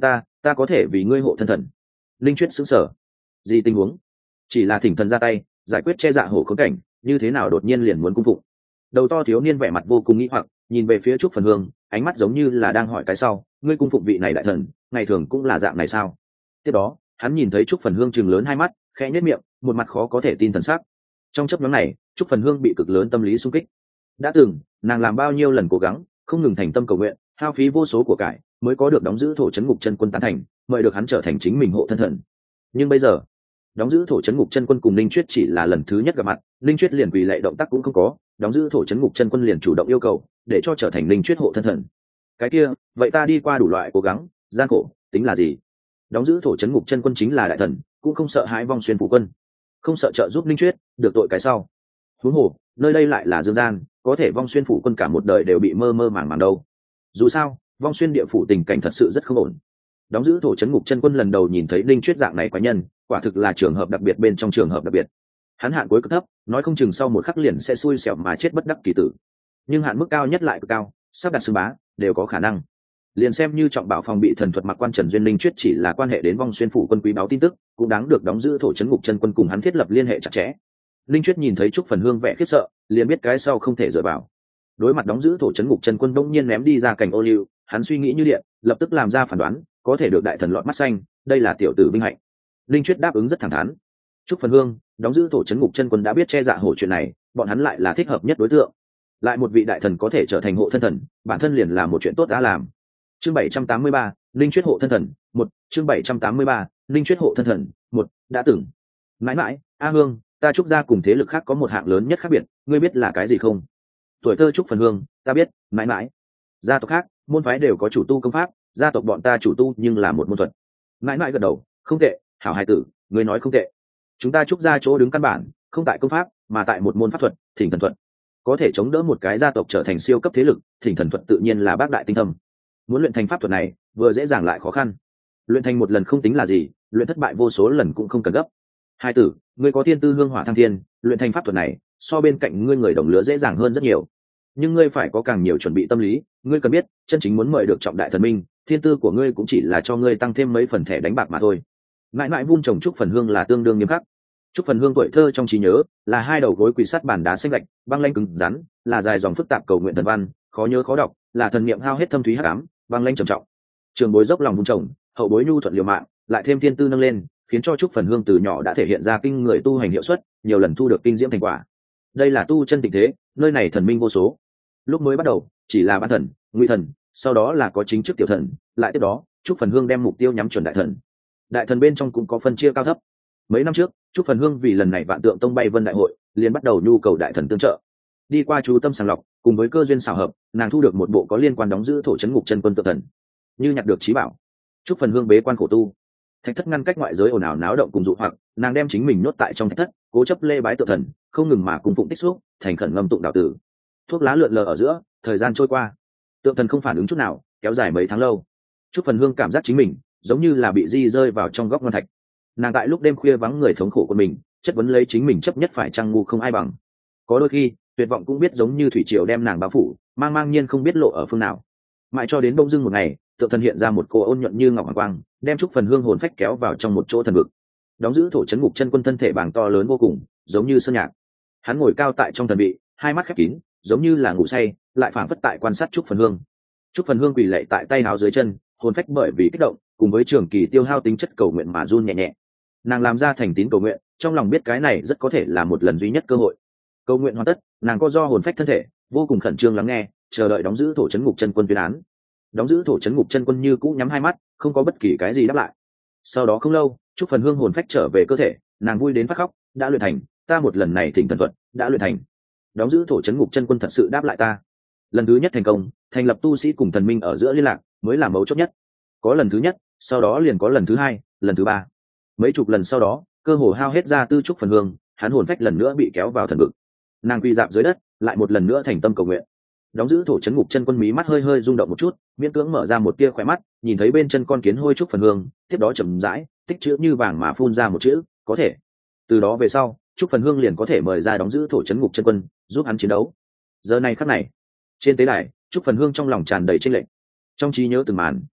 ta có thể vì ngươi hộ thân thần. Linh Chuyết sững sờ, gì tình huống? Chỉ là thỉnh thần ra tay giải quyết che dạ hổ khốn cảnh, như thế nào đột nhiên liền muốn cung phụng? Đầu to thiếu niên vẻ mặt vô cùng nghĩ hoặc, nhìn về phía Trúc Phần Hương, ánh mắt giống như là đang hỏi cái sau, ngươi cung phụng vị này đại thần, ngày thường cũng là dạng này sao? Tiếp đó, hắn nhìn thấy Trúc Phần Hương trừng lớn hai mắt, khẽ nhếch miệng, một mặt khó có thể tin thần sắc. Trong chớp nhoáng này, Trúc Phần Hương bị cực lớn tâm lý xung kích. Đã từng, nàng làm bao nhiêu lần cố gắng, không ngừng thành tâm cầu nguyện, hao phí vô số của cải, mới có được đóng giữ thổ trấn ngục chân quân tán thành, mời được hắn trở thành chính mình hộ thân thần. Nhưng bây giờ, đóng giữ thổ trấn ngục chân quân cùng Linh Chuyết chỉ là lần thứ nhất gặp mặt, Linh Chuyết liền quỳ lạy động tác cũng không có, đóng giữ thổ trấn ngục chân quân liền chủ động yêu cầu để cho trở thành Linh Chuyết hộ thân thần. Cái kia, vậy ta đi qua đủ loại cố gắng, gian khổ, tính là gì? Đóng giữ thổ trấn ngục chân quân chính là đại thần, cũng không sợ hãi vong xuyên phủ quân, không sợ trợ giúp Linh Chuyết được tội cái sau. Huống hồ, nơi đây lại là dương gian, có thể vong xuyên phủ quân cả một đời đều bị mơ mơ màng màng đâu. Dù sao, vong xuyên địa phủ tình cảnh thật sự rất không ổn. Đóng giữ thổ trấn ngục chân quân lần đầu nhìn thấy Linh Chuyết dạng này quái nhân, quả thực là trường hợp đặc biệt bên trong trường hợp đặc biệt. Hắn hạn cuối cực thấp, nói không chừng sau một khắc liền sẽ xui xẻo mà chết bất đắc kỳ tử. Nhưng hạn mức cao nhất lại cực cao, sắp đặt xưng bá đều có khả năng. Liền xem như trọng bảo phòng bị thần thuật mặc quan Trần Duyên Linh Chuyết chỉ là quan hệ đến vong xuyên phủ quân quý báo tin tức, cũng đáng được đóng giữ thổ trấn ngục chân quân cùng hắn thiết lập liên hệ chặt chẽ. Linh Chuyết nhìn thấy Trúc Phần Hương vẻ khiếp sợ, liền biết cái sau không thể dựa vào. Đối mặt đóng giữ thổ trấn ngục chân quân đông nhiên ném đi ra cảnh ô liu, hắn suy nghĩ như điện, lập tức làm ra phán đoán, có thể được đại thần lọt mắt xanh, đây là tiểu tử vinh hạnh. Linh Chuyết đáp ứng rất thẳng thắn. Trúc Phần Hương, đóng giữ thổ trấn ngục chân quân đã biết che dạ hổ chuyện này, bọn hắn lại là thích hợp nhất đối tượng. Lại một vị đại thần có thể trở thành hộ thân thần, bản thân liền là một chuyện tốt đã làm. Chương bảy trăm tám mươi ba, Linh Chuyết hộ thân thần, một, chương bảy trăm tám mươi ba, Linh Chuyết hộ thân thần, một, đã từng. Mãi mãi, A Hương, ta Trúc gia cùng thế lực khác có một hạng lớn nhất khác biệt, ngươi biết là cái gì không? Tuổi thơ Trúc Phần Hương, ta biết, mãi mãi. Gia tộc khác, môn phái đều có chủ tu công pháp, gia tộc bọn ta chủ tu nhưng là một môn thuật. Mãi mãi gật đầu, không tệ, hảo hài tử, ngươi nói không tệ. Chúng ta Trúc gia chỗ đứng căn bản, không tại công pháp, mà tại một môn pháp thuật, Thỉnh Thần thuật. Có thể chống đỡ một cái gia tộc trở thành siêu cấp thế lực, Thỉnh Thần thuật tự nhiên là bác đại tinh thâm. Muốn luyện thành pháp thuật này, vừa dễ dàng lại khó khăn. Luyện thành một lần không tính là gì, luyện thất bại vô số lần cũng không cần gấp. Hai tử, ngươi có thiên tư hương hỏa thăng thiên, luyện thành pháp thuật này, so bên cạnh ngươi người đồng lứa dễ dàng hơn rất nhiều. Nhưng ngươi phải có càng nhiều chuẩn bị tâm lý, ngươi cần biết, chân chính muốn mời được trọng đại thần minh, thiên tư của ngươi cũng chỉ là cho ngươi tăng thêm mấy phần thẻ đánh bạc mà thôi. Mãi mãi vun trồng Trúc Phần Hương là tương đương nghiêm khắc. Trúc Phần Hương tuổi thơ trong trí nhớ là hai đầu gối quỳ sát bàn đá xanh lạch, băng lanh cứng rắn, là dài dòng phức tạp cầu nguyện thần văn, khó nhớ khó đọc, là thần niệm hao hết thâm thúy hắc ám, băng lanh trầm trọng. Trường bối dốc lòng vun trồng, hậu bối nhu thuận liều mạng, lại thêm thiên tư nâng lên, khiến cho Trúc Phần Hương từ nhỏ đã thể hiện ra kinh người tu hành hiệu suất, nhiều lần thu được kinh diễm thành quả. Đây là tu chân tình thế, nơi này thần minh vô số. Lúc mới bắt đầu, chỉ là ban thần, ngụy thần, sau đó là có chính chức tiểu thần, lại tiếp đó, Trúc Phần Hương đem mục tiêu nhắm chuẩn đại thần. Đại thần bên trong cũng có phân chia cao thấp. Mấy năm trước, Trúc Phần Hương vì lần này Vạn Tượng Tông bay vân đại hội, liền bắt đầu nhu cầu đại thần tương trợ. Đi qua chú tâm sàng lọc, cùng với cơ duyên xảo hợp, nàng thu được một bộ có liên quan đóng giữ thổ trấn ngục chân quân tự thần. Như nhặt được trí bảo. Trúc Phần Hương bế quan khổ tu, thạch thất ngăn cách ngoại giới ồn ào náo động cùng dụ hoặc, nàng đem chính mình nhốt tại trong thạch thất, cố chấp lê bái tự thần, không ngừng mà cung phụng tích xúc, thành khẩn ngâm tụng đạo tử. Thuốc lá lượn lờ ở giữa, thời gian trôi qua, tượng thần không phản ứng chút nào, kéo dài mấy tháng lâu. Trúc Phần Hương cảm giác chính mình giống như là bị di rơi vào trong góc ngân thạch. Nàng tại lúc đêm khuya vắng người thống khổ của mình, chất vấn lấy chính mình chấp nhất phải chăng ngu không ai bằng. Có đôi khi, tuyệt vọng cũng biết giống như thủy triều đem nàng bao phủ, mang mang nhiên không biết lộ ở phương nào. Mãi cho đến bỗng dưng một ngày, tượng thần hiện ra một cô ôn nhuận như ngọc hoàng quang, đem Trúc Phần Hương hồn phách kéo vào trong một chỗ thần vực. Đóng giữ thổ trấn ngục chân quân thân thể bàng to lớn vô cùng, giống như sơn nhạc. Hắn ngồi cao tại trong thần vị, hai mắt khép kín, giống như là ngủ say, lại phảng phất tại quan sát Trúc Phần Hương. Trúc Phần Hương quỳ lạy tại tay áo dưới chân, hồn phách bởi vì kích động, cùng với trường kỳ tiêu hao tính chất cầu nguyện mà run nhẹ nhẹ. Nàng làm ra thành tín cầu nguyện, trong lòng biết cái này rất có thể là một lần duy nhất cơ hội. Cầu nguyện hoàn tất, nàng co do hồn phách thân thể, vô cùng khẩn trương lắng nghe, chờ đợi đóng giữ thổ trấn ngục chân quân tuyên án. Đóng giữ thổ trấn ngục chân quân như cũ nhắm hai mắt, không có bất kỳ cái gì đáp lại. Sau đó không lâu, Trúc Phần Hương hồn phách trở về cơ thể, nàng vui đến phát khóc, đã luyện thành, ta một lần này Thỉnh Thần thuật, đã luyện thành. Đóng giữ thổ trấn ngục chân quân thật sự đáp lại ta. Lần thứ nhất thành công, thành lập tu sĩ cùng thần minh ở giữa liên lạc, mới là mấu chốt nhất. Có lần thứ nhất, sau đó liền có lần thứ hai, lần thứ ba. Mấy chục lần sau đó, cơ hồ hao hết ra tư Trúc Phần Hương, hắn hồn phách lần nữa bị kéo vào thần vực. Nàng quy dạp dưới đất, lại một lần nữa thành tâm cầu nguyện. Đóng giữ thổ trấn ngục chân quân mí mắt hơi hơi rung động một chút, miễn cưỡng mở ra một tia khỏe mắt, nhìn thấy bên chân con kiến hôi Trúc Phần Hương, tiếp đó chậm rãi tích chữ như vàng mà phun ra một chữ, có thể. Từ đó về sau, Trúc Phần Hương liền có thể mời ra đóng giữ thổ trấn ngục chân quân, giúp hắn chiến đấu. Giờ này khắc này, trên tế đài, Trúc Phần Hương trong lòng tràn đầy chênh lệch. Trong trí nhớ từng màn,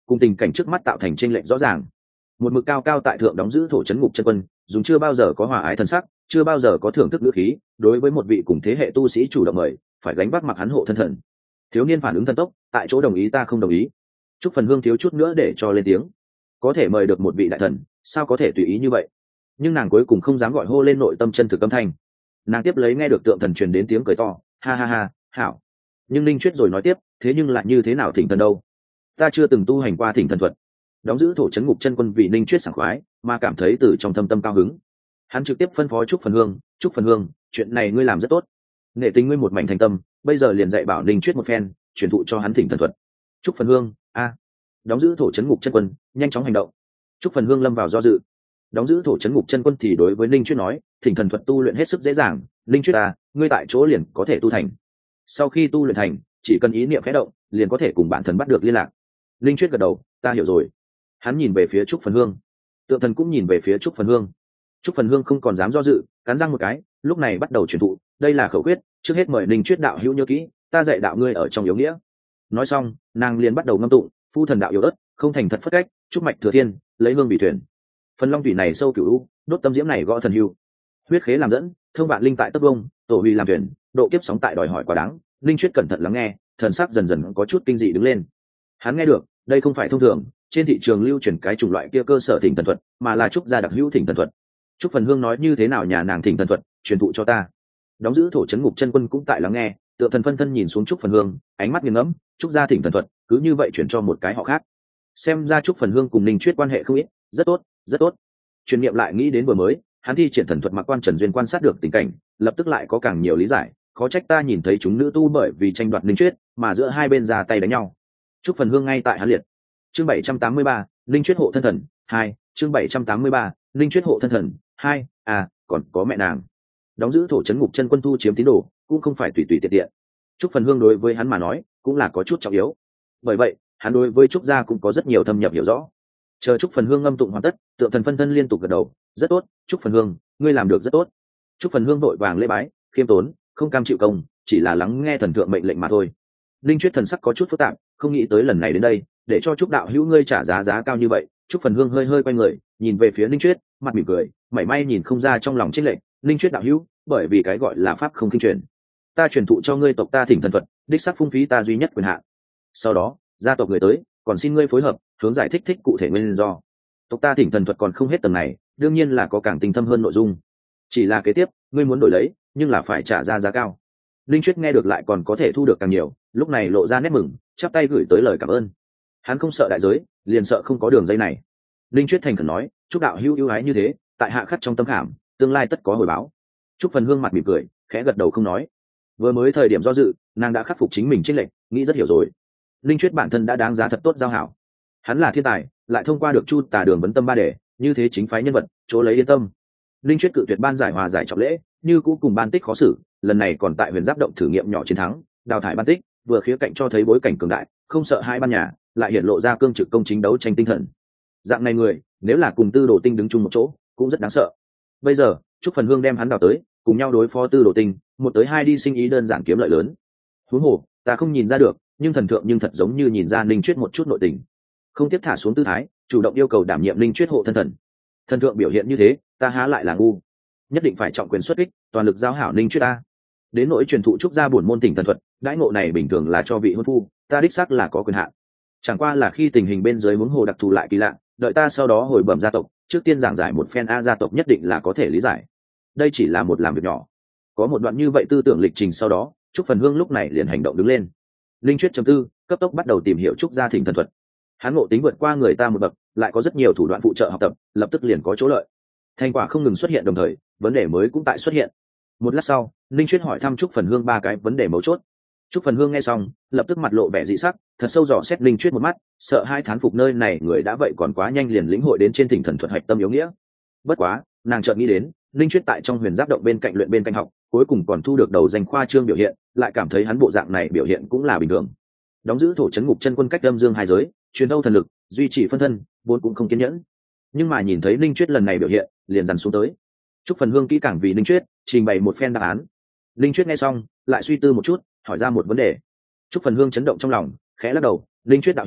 cùng tình cảnh trước mắt tạo thành chênh lệch rõ ràng. Một mực cao cao tại thượng đóng giữ thổ trấn ngục chân quân, dùng chưa bao giờ có hòa ái thần sắc, chưa bao giờ có thưởng thức ngữ khí, đối với một vị cùng thế hệ tu sĩ chủ động mời, phải gánh vác mặc hắn hộ thân thần. Thiếu niên phản ứng thần tốc, tại chỗ đồng ý ta không đồng ý. Trúc Phần Hương thiếu chút nữa để cho lên tiếng. Có thể mời được một vị đại thần, sao có thể tùy ý như vậy? Nhưng nàng cuối cùng không dám gọi hô lên nội tâm chân thực âm thanh. Nàng tiếp lấy nghe được tượng thần truyền đến tiếng cười to, ha ha ha, hảo. Nhưng Linh Chuyết rồi nói tiếp, thế nhưng lại như thế nào thỉnh thần đâu? Ta chưa từng tu hành qua thỉnh thần thuật. Đóng giữ thổ trấn ngục chân quân vì Linh Chuyết sảng khoái, mà cảm thấy từ trong thâm tâm cao hứng. Hắn trực tiếp phân phó Trúc Phần Hương, Trúc Phần Hương, chuyện này ngươi làm rất tốt. Nghệ tình ngươi một mảnh thành tâm, bây giờ liền dạy bảo Linh Chuyết một phen, truyền thụ cho hắn thỉnh thần thuật. Trúc Phần Hương, a, đóng giữ thổ trấn ngục chân quân, nhanh chóng hành động. Trúc Phần Hương lâm vào do dự. Đóng giữ thổ trấn ngục chân quân thì đối với Linh Chuyết nói, thỉnh thần thuật tu luyện hết sức dễ dàng, Linh Chuyết à, ngươi tại chỗ liền có thể tu thành. Sau khi tu luyện thành, chỉ cần ý niệm khẽ động, liền có thể cùng bản thần bắt được liên lạc. Linh Chuyết gật đầu, ta hiểu rồi. Hắn nhìn về phía Trúc Phần Hương, tượng thần cũng nhìn về phía Trúc Phần Hương. Trúc Phần Hương không còn dám do dự, cắn răng một cái, lúc này bắt đầu truyền thụ, đây là khẩu quyết, trước hết mời Linh Chuyết đạo hữu nhớ kỹ, ta dạy đạo ngươi ở trong yếu nghĩa. Nói xong, nàng liền bắt đầu ngâm tụng, phu thần đạo yếu ớt, không thành thật phất cách, trúc mạch thừa thiên, lấy hương bị thuyền. Phần long thủy này sâu cửu u, đốt tâm diễm này gõ thần hưu. Huyết khế làm dẫn, thông vạn linh tại tấp vông, tổ huy làm thuyền, độ kiếp sóng tại đòi hỏi quá đáng. Linh Chuyết cẩn thận lắng nghe, thần sắc dần dần có chút kinh dị đứng lên. Hắn nghe được, đây không phải thông thường, trên thị trường lưu truyền cái chủng loại kia cơ sở thỉnh thần thuật, mà là trúc gia đặc hữu thỉnh thần thuật. Trúc Phần Hương nói như thế nào nhà nàng thỉnh thần thuật, truyền thụ cho ta. Đóng giữ thổ trấn ngục chân quân cũng tại lắng nghe, tựa thần phân thân nhìn xuống Trúc Phần Hương, ánh mắt nghiêng ngẫm, trúc gia thỉnh thần thuật, cứ như vậy chuyển cho một cái họ khác. Xem ra Trúc Phần Hương cùng Linh Chuyết quan hệ không ít, rất tốt, rất tốt. Truyền niệm lại nghĩ đến vừa mới, hắn thi triển thần thuật mặc quan Trần Duyên quan sát được tình cảnh, lập tức lại có càng nhiều lý giải, khó trách ta nhìn thấy chúng nữ tu bởi vì tranh đoạt Linh Chuyết, mà giữa hai bên ra tay đánh nhau. Trúc Phần Hương ngay tại hắn liệt. Chương bảy trăm tám mươi ba, Linh Chuyết hộ thân thần hai, chương bảy trăm tám mươi ba, Linh Chuyết hộ thân thần hai, à, còn có mẹ nàng. Đóng giữ thổ trấn ngục chân quân thu chiếm tín đồ, cũng không phải tùy tùy tiện tiện. Trúc Phần Hương đối với hắn mà nói, cũng là có chút trọng yếu. Bởi vậy, hắn đối với Trúc gia cũng có rất nhiều thâm nhập hiểu rõ. Chờ Trúc Phần Hương ngâm tụng hoàn tất, tượng thần phân thân liên tục gật đầu, rất tốt, Trúc Phần Hương, ngươi làm được rất tốt. Trúc Phần Hương vội vàng lễ bái, khiêm tốn, không cam chịu công, chỉ là lắng nghe thần thượng mệnh lệnh mà thôi. Linh Chuyết thần sắc có chút phức tạp, không nghĩ tới lần này đến đây, để cho Trúc đạo hữu ngươi trả giá giá cao như vậy. Trúc Phần Hương hơi hơi quay người, nhìn về phía Linh Chuyết, mặt mỉm cười, mảy may nhìn không ra trong lòng chênh lệch. Linh Chuyết đạo hữu, bởi vì cái gọi là pháp không kinh truyền, ta truyền thụ cho ngươi tộc ta thỉnh thần thuật, đích xác phung phí ta duy nhất quyền hạn. Sau đó, gia tộc người tới, còn xin ngươi phối hợp, hướng giải thích thích cụ thể nguyên do. Tộc ta thỉnh thần thuật còn không hết tầng này, đương nhiên là có càng tinh thâm hơn nội dung. Chỉ là kế tiếp, ngươi muốn đổi lấy, nhưng là phải trả ra giá cao. Linh Chuyết nghe được lại còn có thể thu được càng nhiều, lúc này lộ ra nét mừng, chắp tay gửi tới lời cảm ơn. Hắn không sợ đại giới, liền sợ không có đường dây này. Linh Chuyết thành khẩn nói, chúc đạo hữu ưu ái như thế, tại hạ khắc trong tâm khảm, tương lai tất có hồi báo. Trúc Phần Hương mặt mỉm cười, khẽ gật đầu không nói. Vừa mới thời điểm do dự, nàng đã khắc phục chính mình chênh lệch, nghĩ rất hiểu rồi. Linh Chuyết bản thân đã đáng giá thật tốt giao hảo. Hắn là thiên tài, lại thông qua được Chu Tà Đường vấn tâm ba đề, như thế chính phái nhân vật, chỗ lấy yên tâm. Linh Chuyết cự tuyệt ban giải hòa giải trọng lễ, như cũ cùng ban tích khó xử, lần này còn tại Huyền Giáp động thử nghiệm nhỏ chiến thắng, đào thải ban tích, vừa khía cạnh cho thấy bối cảnh cường đại, không sợ hai ban nhà, lại hiện lộ ra cương trực công chính đấu tranh tinh thần. Dạng này người, nếu là cùng Tư Đồ Tinh đứng chung một chỗ, cũng rất đáng sợ. Bây giờ, Trúc Phần Hương đem hắn đào tới, cùng nhau đối phó Tư Đồ Tinh, một tới hai đi sinh ý đơn giản kiếm lợi lớn. Huống hồ, ta không nhìn ra được, nhưng thần thượng nhưng thật giống như nhìn ra Linh Chuyết một chút nội tình. Không tiếp thả xuống tư thái, chủ động yêu cầu đảm nhiệm Linh Chuyết hộ thân thần. Thần thượng biểu hiện như thế, ta há lại là ngu, nhất định phải trọng quyền xuất kích, toàn lực giao hảo Linh Chuyết ta. Đến nỗi truyền thụ Trúc gia bổn môn tỉnh thần thuật, đãi ngộ này bình thường là cho vị hôn phu, ta đích xác là có quyền hạn. Chẳng qua là khi tình hình bên dưới huống hồ đặc thù lại kỳ lạ, đợi ta sau đó hồi bẩm gia tộc, trước tiên giảng giải một phen a gia tộc nhất định là có thể lý giải. Đây chỉ là một làm việc nhỏ. Có một đoạn như vậy tư tưởng lịch trình sau đó, Trúc Phần Hương lúc này liền hành động đứng lên. Linh Chuyết chấm tư, cấp tốc bắt đầu tìm hiểu Trúc gia thỉnh thần thuật. Hắn ngộ tính vượt qua người ta một bậc, lại có rất nhiều thủ đoạn phụ trợ học tập, lập tức liền có chỗ lợi. Thành quả không ngừng xuất hiện đồng thời, vấn đề mới cũng tại xuất hiện. Một lát sau, Linh Chuyết hỏi thăm Trúc Phần Hương ba cái vấn đề mấu chốt. Trúc Phần Hương nghe xong, lập tức mặt lộ vẻ dị sắc, thật sâu dò xét Linh Chuyết một mắt, sợ hai thán phục nơi này người đã vậy còn quá nhanh liền lĩnh hội đến trên thỉnh thần thuật hạch tâm yếu nghĩa. Bất quá, nàng chợt nghĩ đến, Linh Chuyết tại trong Huyền Giáp động bên cạnh luyện bên cạnh học, cuối cùng còn thu được đầu danh khoa trương biểu hiện, lại cảm thấy hắn bộ dạng này biểu hiện cũng là bình thường. Đóng giữ thổ trấn ngục chân quân cách âm dương hai giới, truyền thâu thần lực, duy trì phân thân, vốn cũng không kiên nhẫn. Nhưng mà nhìn thấy Linh Chuyết lần này biểu hiện, liền dằn xuống tới. Trúc Phần Hương kỹ càng vì Linh Chuyết trình bày một phen đáp án. Linh Chuyết nghe xong, lại suy tư một chút, hỏi ra một vấn đề. Trúc Phần Hương chấn động trong lòng, khẽ lắc đầu, Linh Chuyết đạo hữu,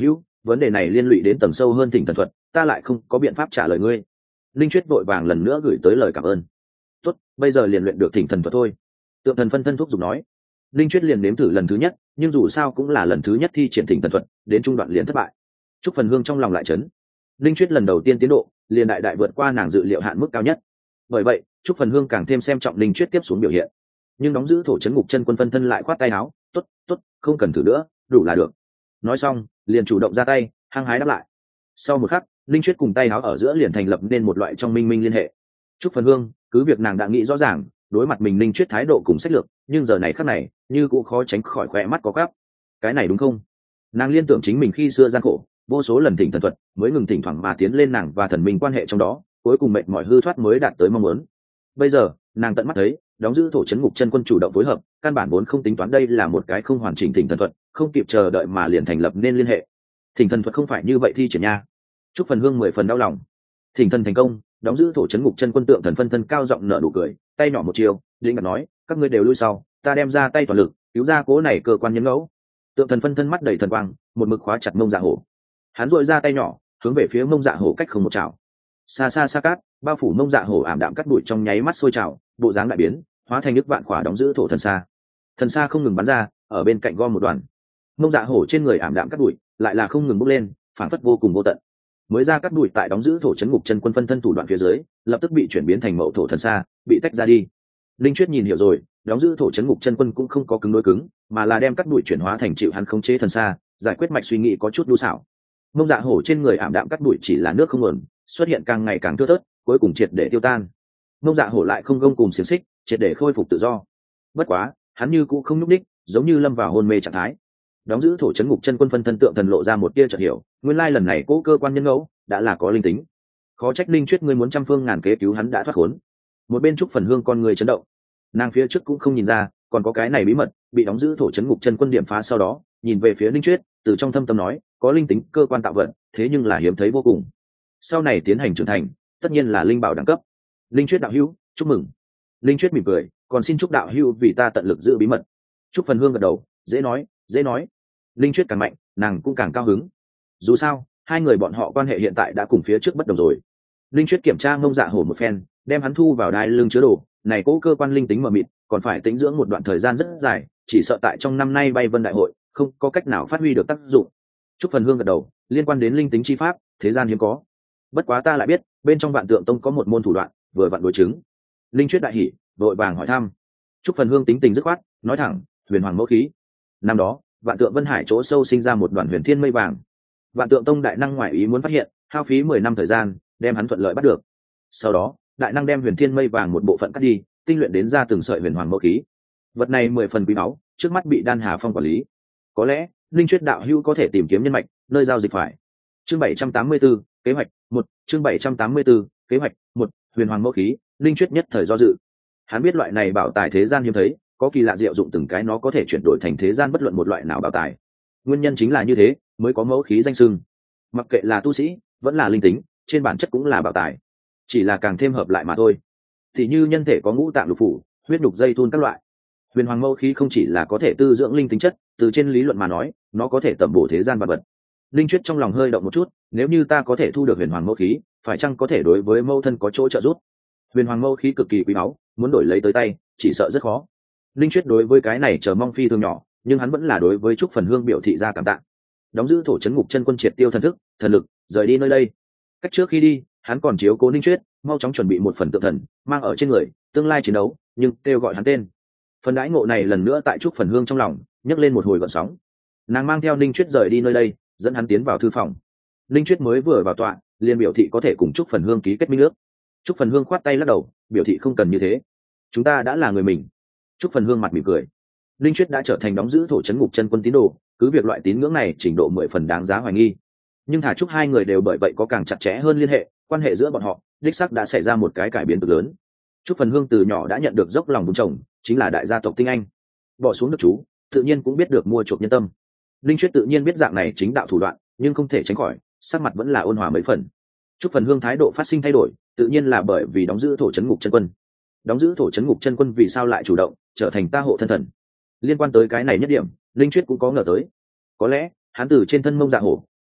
vấn đề này liên lụy đến tầng sâu hơn thỉnh thần thuật, ta lại không có biện pháp trả lời ngươi. Linh Chuyết vội vàng lần nữa gửi tới lời cảm ơn. Tốt, bây giờ liền luyện được thỉnh thần thuật thôi. Tượng thần phân thân thúc giục nói. Linh Chuyết liền nếm thử lần thứ nhất, nhưng dù sao cũng là lần thứ nhất thi triển thỉnh thần thuật, đến trung đoạn liền thất bại. Trúc Phần Hương trong lòng lại chấn. Linh Chuyết lần đầu tiên tiến độ, liền đại đại vượt qua nàng dự liệu hạn mức cao nhất. Bởi vậy, Trúc Phần Hương càng thêm xem trọng Linh Chuyết tiếp xuống biểu hiện. Nhưng đóng giữ thổ chấn ngục chân quân phân thân lại khoát tay áo, "Tốt, tốt, không cần thử nữa, đủ là được." Nói xong, liền chủ động ra tay, hăng hái đáp lại. Sau một khắc, Linh Chuyết cùng tay áo ở giữa liền thành lập nên một loại trong minh minh liên hệ. Trúc Phần Hương, cứ việc nàng đã nghĩ rõ ràng, đối mặt mình Linh Chuyết thái độ cùng sách lược, nhưng giờ này khắc này, như cũng khó tránh khỏi khóe mắt có gắp. Cái này đúng không? Nàng liên tưởng chính mình khi xưa gian khổ, vô số lần thỉnh thần thuật, mới ngừng thỉnh thoảng mà tiến lên nàng và thần minh quan hệ trong đó, cuối cùng mệt mỏi hư thoát mới đạt tới mong muốn. Bây giờ, nàng tận mắt thấy, đóng giữ thổ chấn ngục chân quân chủ động phối hợp, căn bản vốn không tính toán đây là một cái không hoàn chỉnh thỉnh thần thuật, không kịp chờ đợi mà liền thành lập nên liên hệ. Thỉnh thần thuật không phải như vậy thi triển nha. Trúc Phần Hương mười phần đau lòng. Thỉnh thần thành công, đóng giữ thổ chấn ngục chân quân tượng thần phân thân cao giọng nở nụ cười, tay nhỏ một chiều, định ngặt nói, các ngươi đều lui sau, ta đem ra tay toàn lực, cứu ra cố này cơ quan nhân ngẫu. Tượng thần phân thân mắt đầy thần quang, một mực khóa chặt mông dạ hổ. Hắn duỗi ra tay nhỏ, hướng về phía mông dạ hổ cách không một chảo. Xa xa xa cát, bao phủ mông dạ hổ ảm đạm cắt bụi trong nháy mắt sôi trào, bộ dáng đại biến, hóa thành nước vạn khỏa đóng giữ thổ thần xa. Thần xa không ngừng bắn ra, ở bên cạnh gom một đoàn. Mông dạ hổ trên người ảm đạm cắt bụi, lại là không ngừng bốc lên, phản phất vô cùng vô tận. Mới ra cắt bụi tại đóng giữ thổ chấn ngục chân quân phân thân thủ đoạn phía dưới, lập tức bị chuyển biến thành mậu thổ thần xa, bị tách ra đi. Linh Chuyết nhìn hiểu rồi, đóng giữ thổ chấn ngục chân quân cũng không có cứng đối cứng, mà là đem cắt bụi chuyển hóa thành chịu hắn khống chế thần xa, giải quyết mạch suy nghĩ có chút đu xảo. Mông dạ hổ trên người ảm đạm cắt bụi chỉ là nước không nguồn, xuất hiện càng ngày càng thưa thớt, cuối cùng triệt để tiêu tan. Mông dạ hổ lại không gông cùng xiềng xích, triệt để khôi phục tự do. Bất quá, hắn như cũng không nhúc đích, giống như lâm vào hôn mê trạng thái. Đóng giữ thổ chấn ngục chân quân phân thân tượng thần lộ ra một tia chợt hiểu, nguyên lai lần này cố cơ quan nhân ngẫu đã là có linh tính. Khó trách Linh Chuyết ngươi muốn trăm phương ngàn kế cứu hắn đã thoát khốn. Một bên Trúc Phần Hương con người chấn động. Nàng phía trước cũng không nhìn ra, còn có cái này bí mật, bị đóng giữ thổ chấn ngục chân quân điểm phá sau đó, nhìn về phía Linh Chuyết, từ trong thâm tâm nói, có linh tính cơ quan tạo vận, thế nhưng là hiếm thấy vô cùng. Sau này tiến hành trưởng thành, tất nhiên là linh bảo đẳng cấp. Linh Chuyết đạo hữu, chúc mừng. Linh Chuyết mỉm cười, còn xin chúc đạo hữu vì ta tận lực giữ bí mật. Trúc Phần Hương gật đầu, dễ nói, dễ nói. Linh Chuyết càng mạnh, nàng cũng càng cao hứng. Dù sao, hai người bọn họ quan hệ hiện tại đã cùng phía trước bất đồng rồi. Linh Chuyết kiểm tra Mông Dạ Hổ một phen, đem hắn thu vào đai lưng chứa đồ, này cố cơ quan linh tính mờ mịt, còn phải tĩnh dưỡng một đoạn thời gian rất dài, chỉ sợ tại trong năm nay bay vân đại hội, không có cách nào phát huy được tác dụng. Trúc Phần Hương gật đầu, liên quan đến linh tính chi pháp, thế gian hiếm có. Bất quá ta lại biết, bên trong Vạn Tượng Tông có một môn thủ đoạn, vừa vặn đối chứng. Linh Chuyết đại hỉ, vội vàng hỏi thăm. Trúc Phần Hương tính tình dứt khoát, nói thẳng, huyền hoàng mẫu khí. Năm đó, Vạn Tượng Vân Hải chỗ sâu sinh ra một đoàn huyền thiên mây vàng. Vạn Tượng Tông đại năng ngoại ý muốn phát hiện, hao phí mười năm thời gian, đem hắn thuận lợi bắt được. Sau đó, đại năng đem huyền thiên mây vàng một bộ phận cắt đi, tinh luyện đến ra từng sợi huyền hoàng mẫu khí. Vật này mười phần quý báu, trước mắt bị Đan Hà Phong quản lý. Có lẽ, Linh Chuyết đạo hữu có thể tìm kiếm nhân mạch, nơi giao dịch phải. Chương bảy trăm tám mươi tư, kế hoạch một, chương bảy trăm tám mươi tư, kế hoạch một, huyền hoàng mẫu khí. Linh Chuyết nhất thời do dự. Hắn biết loại này bảo tài thế gian hiếm thấy, có kỳ lạ diệu dụng từng cái nó có thể chuyển đổi thành thế gian bất luận một loại nào bảo tài. Nguyên nhân chính là như thế, mới có mẫu khí danh xưng. Mặc kệ là tu sĩ, vẫn là linh tính, trên bản chất cũng là bảo tài, chỉ là càng thêm hợp lại mà thôi. Thì như nhân thể có ngũ tạng lục phủ, huyết nhục dây thun các loại. Huyền hoàng mẫu khí không chỉ là có thể tư dưỡng linh tính chất, từ trên lý luận mà nói, nó có thể tẩm bổ thế gian vật vật. Linh Chuyết trong lòng hơi động một chút, nếu như ta có thể thu được huyền hoàng mẫu khí, phải chăng có thể đối với mẫu thân có chỗ trợ giúp? Huyền hoàng mẫu khí cực kỳ quý báu, muốn đổi lấy tới tay, chỉ sợ rất khó. Linh Chuyết đối với cái này chờ mong phi thường nhỏ, nhưng hắn vẫn là đối với Trúc Phần Hương biểu thị ra cảm tạ. Đóng giữ thổ chấn ngục chân quân triệt tiêu thần thức, thần lực, rời đi nơi đây. Cách trước khi đi, hắn còn chiếu cố Linh Chuyết, mau chóng chuẩn bị một phần tượng thần, mang ở trên người, tương lai chiến đấu, nhưng kêu gọi hắn tên. Phần đãi ngộ này lần nữa tại Trúc Phần Hương trong lòng nhấc lên một hồi gợn sóng. Nàng mang theo Linh Chuyết rời đi nơi đây, dẫn hắn tiến vào thư phòng. Linh Chuyết mới vừa vào tọa, liền biểu thị có thể cùng Trúc Phần Hương ký kết minh ước. Trúc Phần Hương khoát tay lắc đầu, biểu thị không cần như thế. Chúng ta đã là người mình. Trúc Phần Hương mặt mỉm cười. Linh Chuyết đã trở thành đóng giữ thổ chấn ngục chân quân tín đồ, cứ việc loại tín ngưỡng này trình độ mười phần đáng giá hoài nghi. Nhưng thả chúc hai người đều bởi vậy có càng chặt chẽ hơn liên hệ, quan hệ giữa bọn họ, đích sắc đã xảy ra một cái cải biến cực lớn. Trúc Phần Hương từ nhỏ đã nhận được dốc lòng bùn chồng, chính là đại gia tộc tinh anh. Bỏ xuống được chú, tự nhiên cũng biết được mua chuộc nhân tâm. Linh Chuyết tự nhiên biết dạng này chính đạo thủ đoạn, nhưng không thể tránh khỏi, sắc mặt vẫn là ôn hòa mấy phần. Trúc Phần Hương thái độ phát sinh thay đổi, tự nhiên là bởi vì đóng giữ thổ chấn ngục chân quân. Đóng giữ thổ chấn ngục chân quân vì sao lại chủ động trở thành ta hộ thân thần? Liên quan tới cái này nhất điểm, Linh Chuyết cũng có ngờ tới. Có lẽ, hắn từ trên thân Mông Dạ Hổ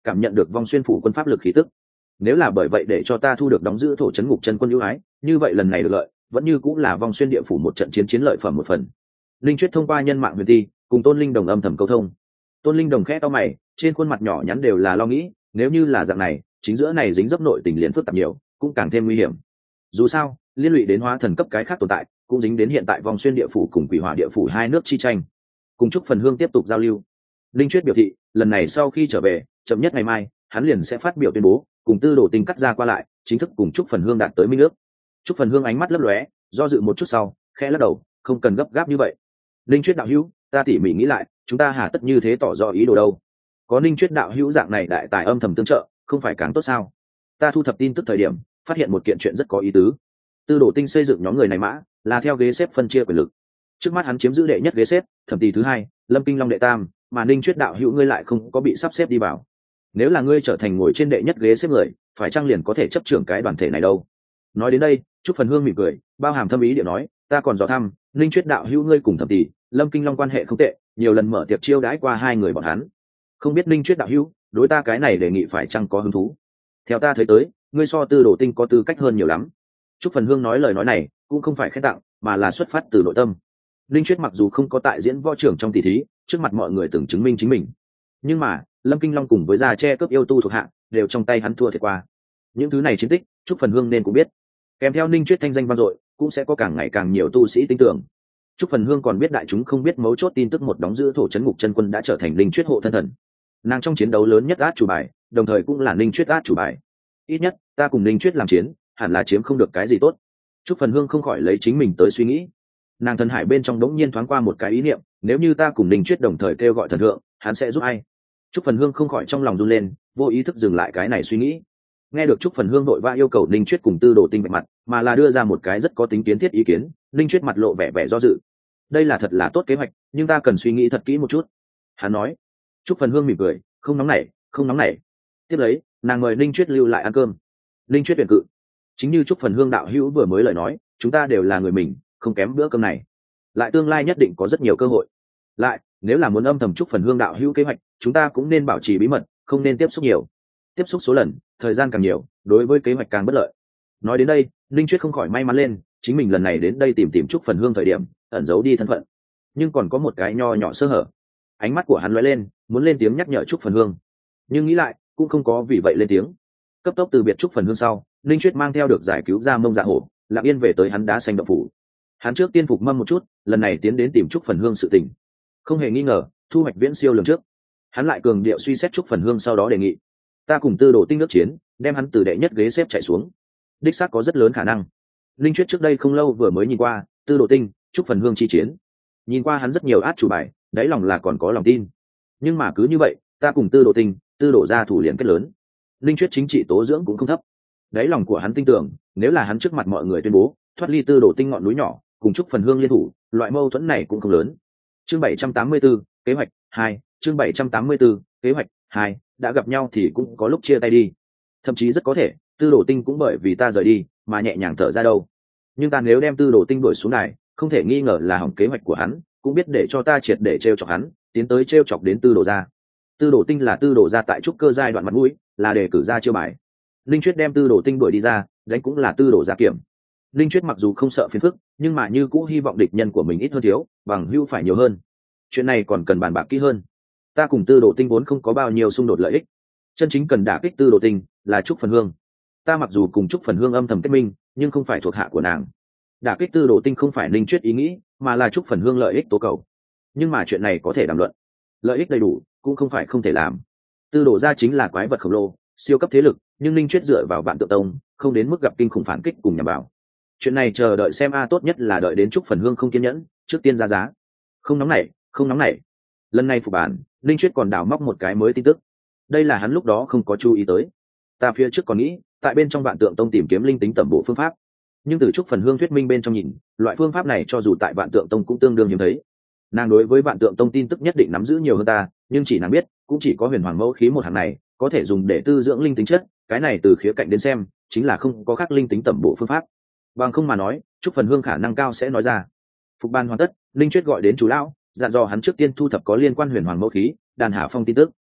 cảm nhận được vong xuyên phủ quân pháp lực khí tức. Nếu là bởi vậy để cho ta thu được đóng giữ thổ trấn ngục chân quân ưu ái, như vậy lần này được lợi vẫn như cũng là vong xuyên địa phủ một trận chiến chiến lợi phẩm một phần. Linh Chuyết thông qua nhân mạng huyền ti cùng Tôn Linh Đồng âm thầm câu thông. Tôn Linh Đồng khẽ to mày, trên khuôn mặt nhỏ nhắn đều là lo nghĩ, nếu như là dạng này, chính giữa này dính dấp nội tình liền phức tạp nhiều, cũng càng thêm nguy hiểm. Dù sao, liên lụy đến hóa thần cấp cái khác tồn tại, cũng dính đến hiện tại vong xuyên địa phủ cùng quỷ hỏa địa phủ hai nước chi tranh. Cùng chúc phần hương tiếp tục giao lưu. Linh Chuyết biểu thị, lần này sau khi trở về, chậm nhất ngày mai, hắn liền sẽ phát biểu tuyên bố, cùng Tư Đồ Tinh cắt ra qua lại, chính thức cùng chúc phần hương đạt tới minh ước. Chúc phần hương ánh mắt lấp lóe, do dự một chút sau, khẽ lắc đầu, không cần gấp gáp như vậy. Linh Chuyết đạo hữu, ta tỉ mỉ nghĩ lại, chúng ta hà tất như thế tỏ rõ ý đồ đâu? Có Linh Chuyết đạo hữu dạng này đại tài âm thầm tương trợ, không phải càng tốt sao? Ta thu thập tin tức thời điểm, phát hiện một kiện chuyện rất có ý tứ. Tư Đồ Tinh xây dựng nhóm người này mã, là theo ghế xếp phân chia quyền lực. Trước mắt hắn chiếm giữ đệ nhất ghế xếp, Thẩm Tỳ thứ hai, Lâm Kinh Long đệ tam, mà Linh Chuyết đạo hữu ngươi lại không có bị sắp xếp đi vào. Nếu là ngươi trở thành ngồi trên đệ nhất ghế xếp người, phải chăng liền có thể chấp trưởng cái đoàn thể này đâu? Nói đến đây, Trúc Phần Hương mỉm cười, bao hàm thâm ý điệu nói, ta còn dò thăm, Linh Chuyết đạo hữu ngươi cùng Thẩm Tỳ, Lâm Kinh Long quan hệ không tệ, nhiều lần mở tiệc chiêu đãi qua hai người bọn hắn. Không biết Linh Chuyết đạo hữu, đối ta cái này đề nghị phải chăng có hứng thú? Theo ta thấy tới, ngươi so Tư Đồ Tinh có tư cách hơn nhiều lắm. Trúc Phần Hương nói lời nói này, cũng không phải khen tặng, mà là xuất phát từ nội tâm. Linh Chuyết mặc dù không có tại diễn võ trưởng trong tỷ thí, trước mặt mọi người từng chứng minh chính mình, nhưng mà Lâm Kinh Long cùng với gia che cướp yêu tu thuộc hạ, đều trong tay hắn thua thiệt qua. Những thứ này chiến tích, Trúc Phần Hương nên cũng biết. Kèm theo Linh Chuyết thanh danh vang dội, cũng sẽ có càng ngày càng nhiều tu sĩ tin tưởng. Trúc Phần Hương còn biết đại chúng không biết mấu chốt tin tức một đóng giữ thổ trấn ngục chân quân đã trở thành Linh Chuyết hộ thân thần. Nàng trong chiến đấu lớn nhất át chủ bài, đồng thời cũng là Linh Chuyết át chủ bài. Ít nhất, ta cùng Linh Chuyết làm chiến, hẳn là chiếm không được cái gì tốt. Trúc Phần Hương không khỏi lấy chính mình tới suy nghĩ. Nàng thần hải bên trong đống nhiên thoáng qua một cái ý niệm, nếu như ta cùng Linh Chuyết đồng thời kêu gọi thần thượng, hắn sẽ giúp ai? Trúc Phần Hương không khỏi trong lòng run lên, vô ý thức dừng lại cái này suy nghĩ. Nghe được Trúc Phần Hương đội vã yêu cầu Linh Chuyết cùng Tư Đồ Tinh bạch mặt, mà là đưa ra một cái rất có tính kiến thiết ý kiến, Linh Chuyết mặt lộ vẻ vẻ do dự. Đây là thật là tốt kế hoạch, nhưng ta cần suy nghĩ thật kỹ một chút. Hắn nói. Trúc Phần Hương mỉm cười, không nóng nảy, không nóng nảy. Tiếp lấy, nàng mời Linh Chuyết lưu lại ăn cơm. Linh Chuyết tuyển cự. Chính như Trúc Phần Hương đạo hữu vừa mới lời nói, chúng ta đều là người mình, không kém bữa cơm này. Lại tương lai nhất định có rất nhiều cơ hội. Lại, nếu là muốn âm thầm Trúc Phần Hương đạo hữu kế hoạch, chúng ta cũng nên bảo trì bí mật, không nên tiếp xúc nhiều. Tiếp xúc số lần, thời gian càng nhiều, đối với kế hoạch càng bất lợi. Nói đến đây, Linh Chuyết không khỏi may mắn lên, chính mình lần này đến đây tìm tìm Trúc Phần Hương thời điểm, ẩn giấu đi thân phận, nhưng còn có một cái nho nhỏ sơ hở. Ánh mắt của hắn lóe lên, muốn lên tiếng nhắc nhở Trúc Phần Hương, nhưng nghĩ lại, cũng không có vì vậy lên tiếng. Cấp tốc từ biệt Trúc Phần Hương sau, Linh Chuyết mang theo được giải cứu ra Mông Dạ Hổ, lặng yên về tới hắn đá xanh động phủ. Hắn trước tiên phục mâm một chút, lần này tiến đến tìm Trúc Phần Hương sự tình, không hề nghi ngờ, thu hoạch viễn siêu lường trước. Hắn lại cường điệu suy xét Trúc Phần Hương sau đó đề nghị, ta cùng Tư Đồ Tinh nước chiến, đem hắn từ đệ nhất ghế xếp chạy xuống. Đích xác có rất lớn khả năng. Linh Chuyết trước đây không lâu vừa mới nhìn qua Tư Đồ Tinh, Trúc Phần Hương chi chiến, nhìn qua hắn rất nhiều át chủ bài, đáy lòng là còn có lòng tin. Nhưng mà cứ như vậy, ta cùng Tư Đồ Tinh, Tư Đồ gia thủ liền kết lớn. Linh Chuyết chính trị tố dưỡng cũng không thấp, đáy lòng của hắn tin tưởng, nếu là hắn trước mặt mọi người tuyên bố thoát ly Tư Đồ Tinh ngọn núi nhỏ, cùng Trúc Phần Hương liên thủ, loại mâu thuẫn này cũng không lớn. Chương bảy trăm tám mươi tư, kế hoạch hai, chương bảy trăm tám mươi tư, kế hoạch hai, đã gặp nhau thì cũng có lúc chia tay đi. Thậm chí rất có thể, Tư Đồ Tinh cũng bởi vì ta rời đi mà nhẹ nhàng thở ra đâu. Nhưng ta nếu đem Tư Đồ Tinh đuổi xuống này, không thể nghi ngờ là hỏng kế hoạch của hắn, cũng biết để cho ta triệt để trêu chọc hắn, tiến tới trêu chọc đến Tư Đồ gia. Tư Đồ Tinh là Tư Đồ gia tại trúc cơ giai đoạn mặt mũi, là đề cử ra chiêu bài. Linh Chuyết đem Tư Đồ Tinh đuổi đi ra, đánh cũng là Tư Đồ gia kiểm. Linh Chuyết mặc dù không sợ phiền phức, nhưng mà như cũ hy vọng địch nhân của mình ít hơn thiếu, bằng hữu phải nhiều hơn. Chuyện này còn cần bàn bạc kỹ hơn. Ta cùng Tư Đồ Tinh vốn không có bao nhiêu xung đột lợi ích, chân chính cần đả kích Tư Đồ Tinh là Trúc Phần Hương. Ta mặc dù cùng Trúc Phần Hương âm thầm kết minh, nhưng không phải thuộc hạ của nàng. Đả kích Tư Đồ Tinh không phải Linh Chuyết ý nghĩ, mà là Trúc Phần Hương lợi ích tố cầu. Nhưng mà chuyện này có thể đàm luận, lợi ích đầy đủ cũng không phải không thể làm. Tư Đồ gia chính là quái vật khổng lồ, siêu cấp thế lực, nhưng Linh Chuyết dựa vào Vạn Tượng Tông, không đến mức gặp kinh khủng phản kích cùng nhằm vào. Chuyện này chờ đợi xem a, tốt nhất là đợi đến Trúc Phần Hương không kiên nhẫn, trước tiên ra giá. Không nóng nảy, không nóng nảy. Lần này phục bản, Linh Chuyết còn đào móc một cái mới tin tức. Đây là hắn lúc đó không có chú ý tới. Ta phía trước còn nghĩ, tại bên trong Vạn Tượng Tông tìm kiếm linh tính tầm bộ phương pháp, nhưng từ Trúc Phần Hương thuyết minh bên trong nhìn, loại phương pháp này cho dù tại Vạn Tượng Tông cũng tương đương hiếm thấy. Nàng đối với Vạn Tượng Tông tin tức nhất định nắm giữ nhiều hơn ta, nhưng chỉ nàng biết, cũng chỉ có huyền hoàng mẫu khí một hàng này có thể dùng để tư dưỡng linh tính chất. Cái này từ khía cạnh đến xem, chính là không có khác linh tính tầm bộ phương pháp. Bằng không mà nói, Trúc Phần Hương khả năng cao sẽ nói ra. Phục ban hoàn tất, Linh Chuyết gọi đến chú lão, dặn dò hắn trước tiên thu thập có liên quan huyền hoàng mẫu khí, đàn hạ phong tin tức.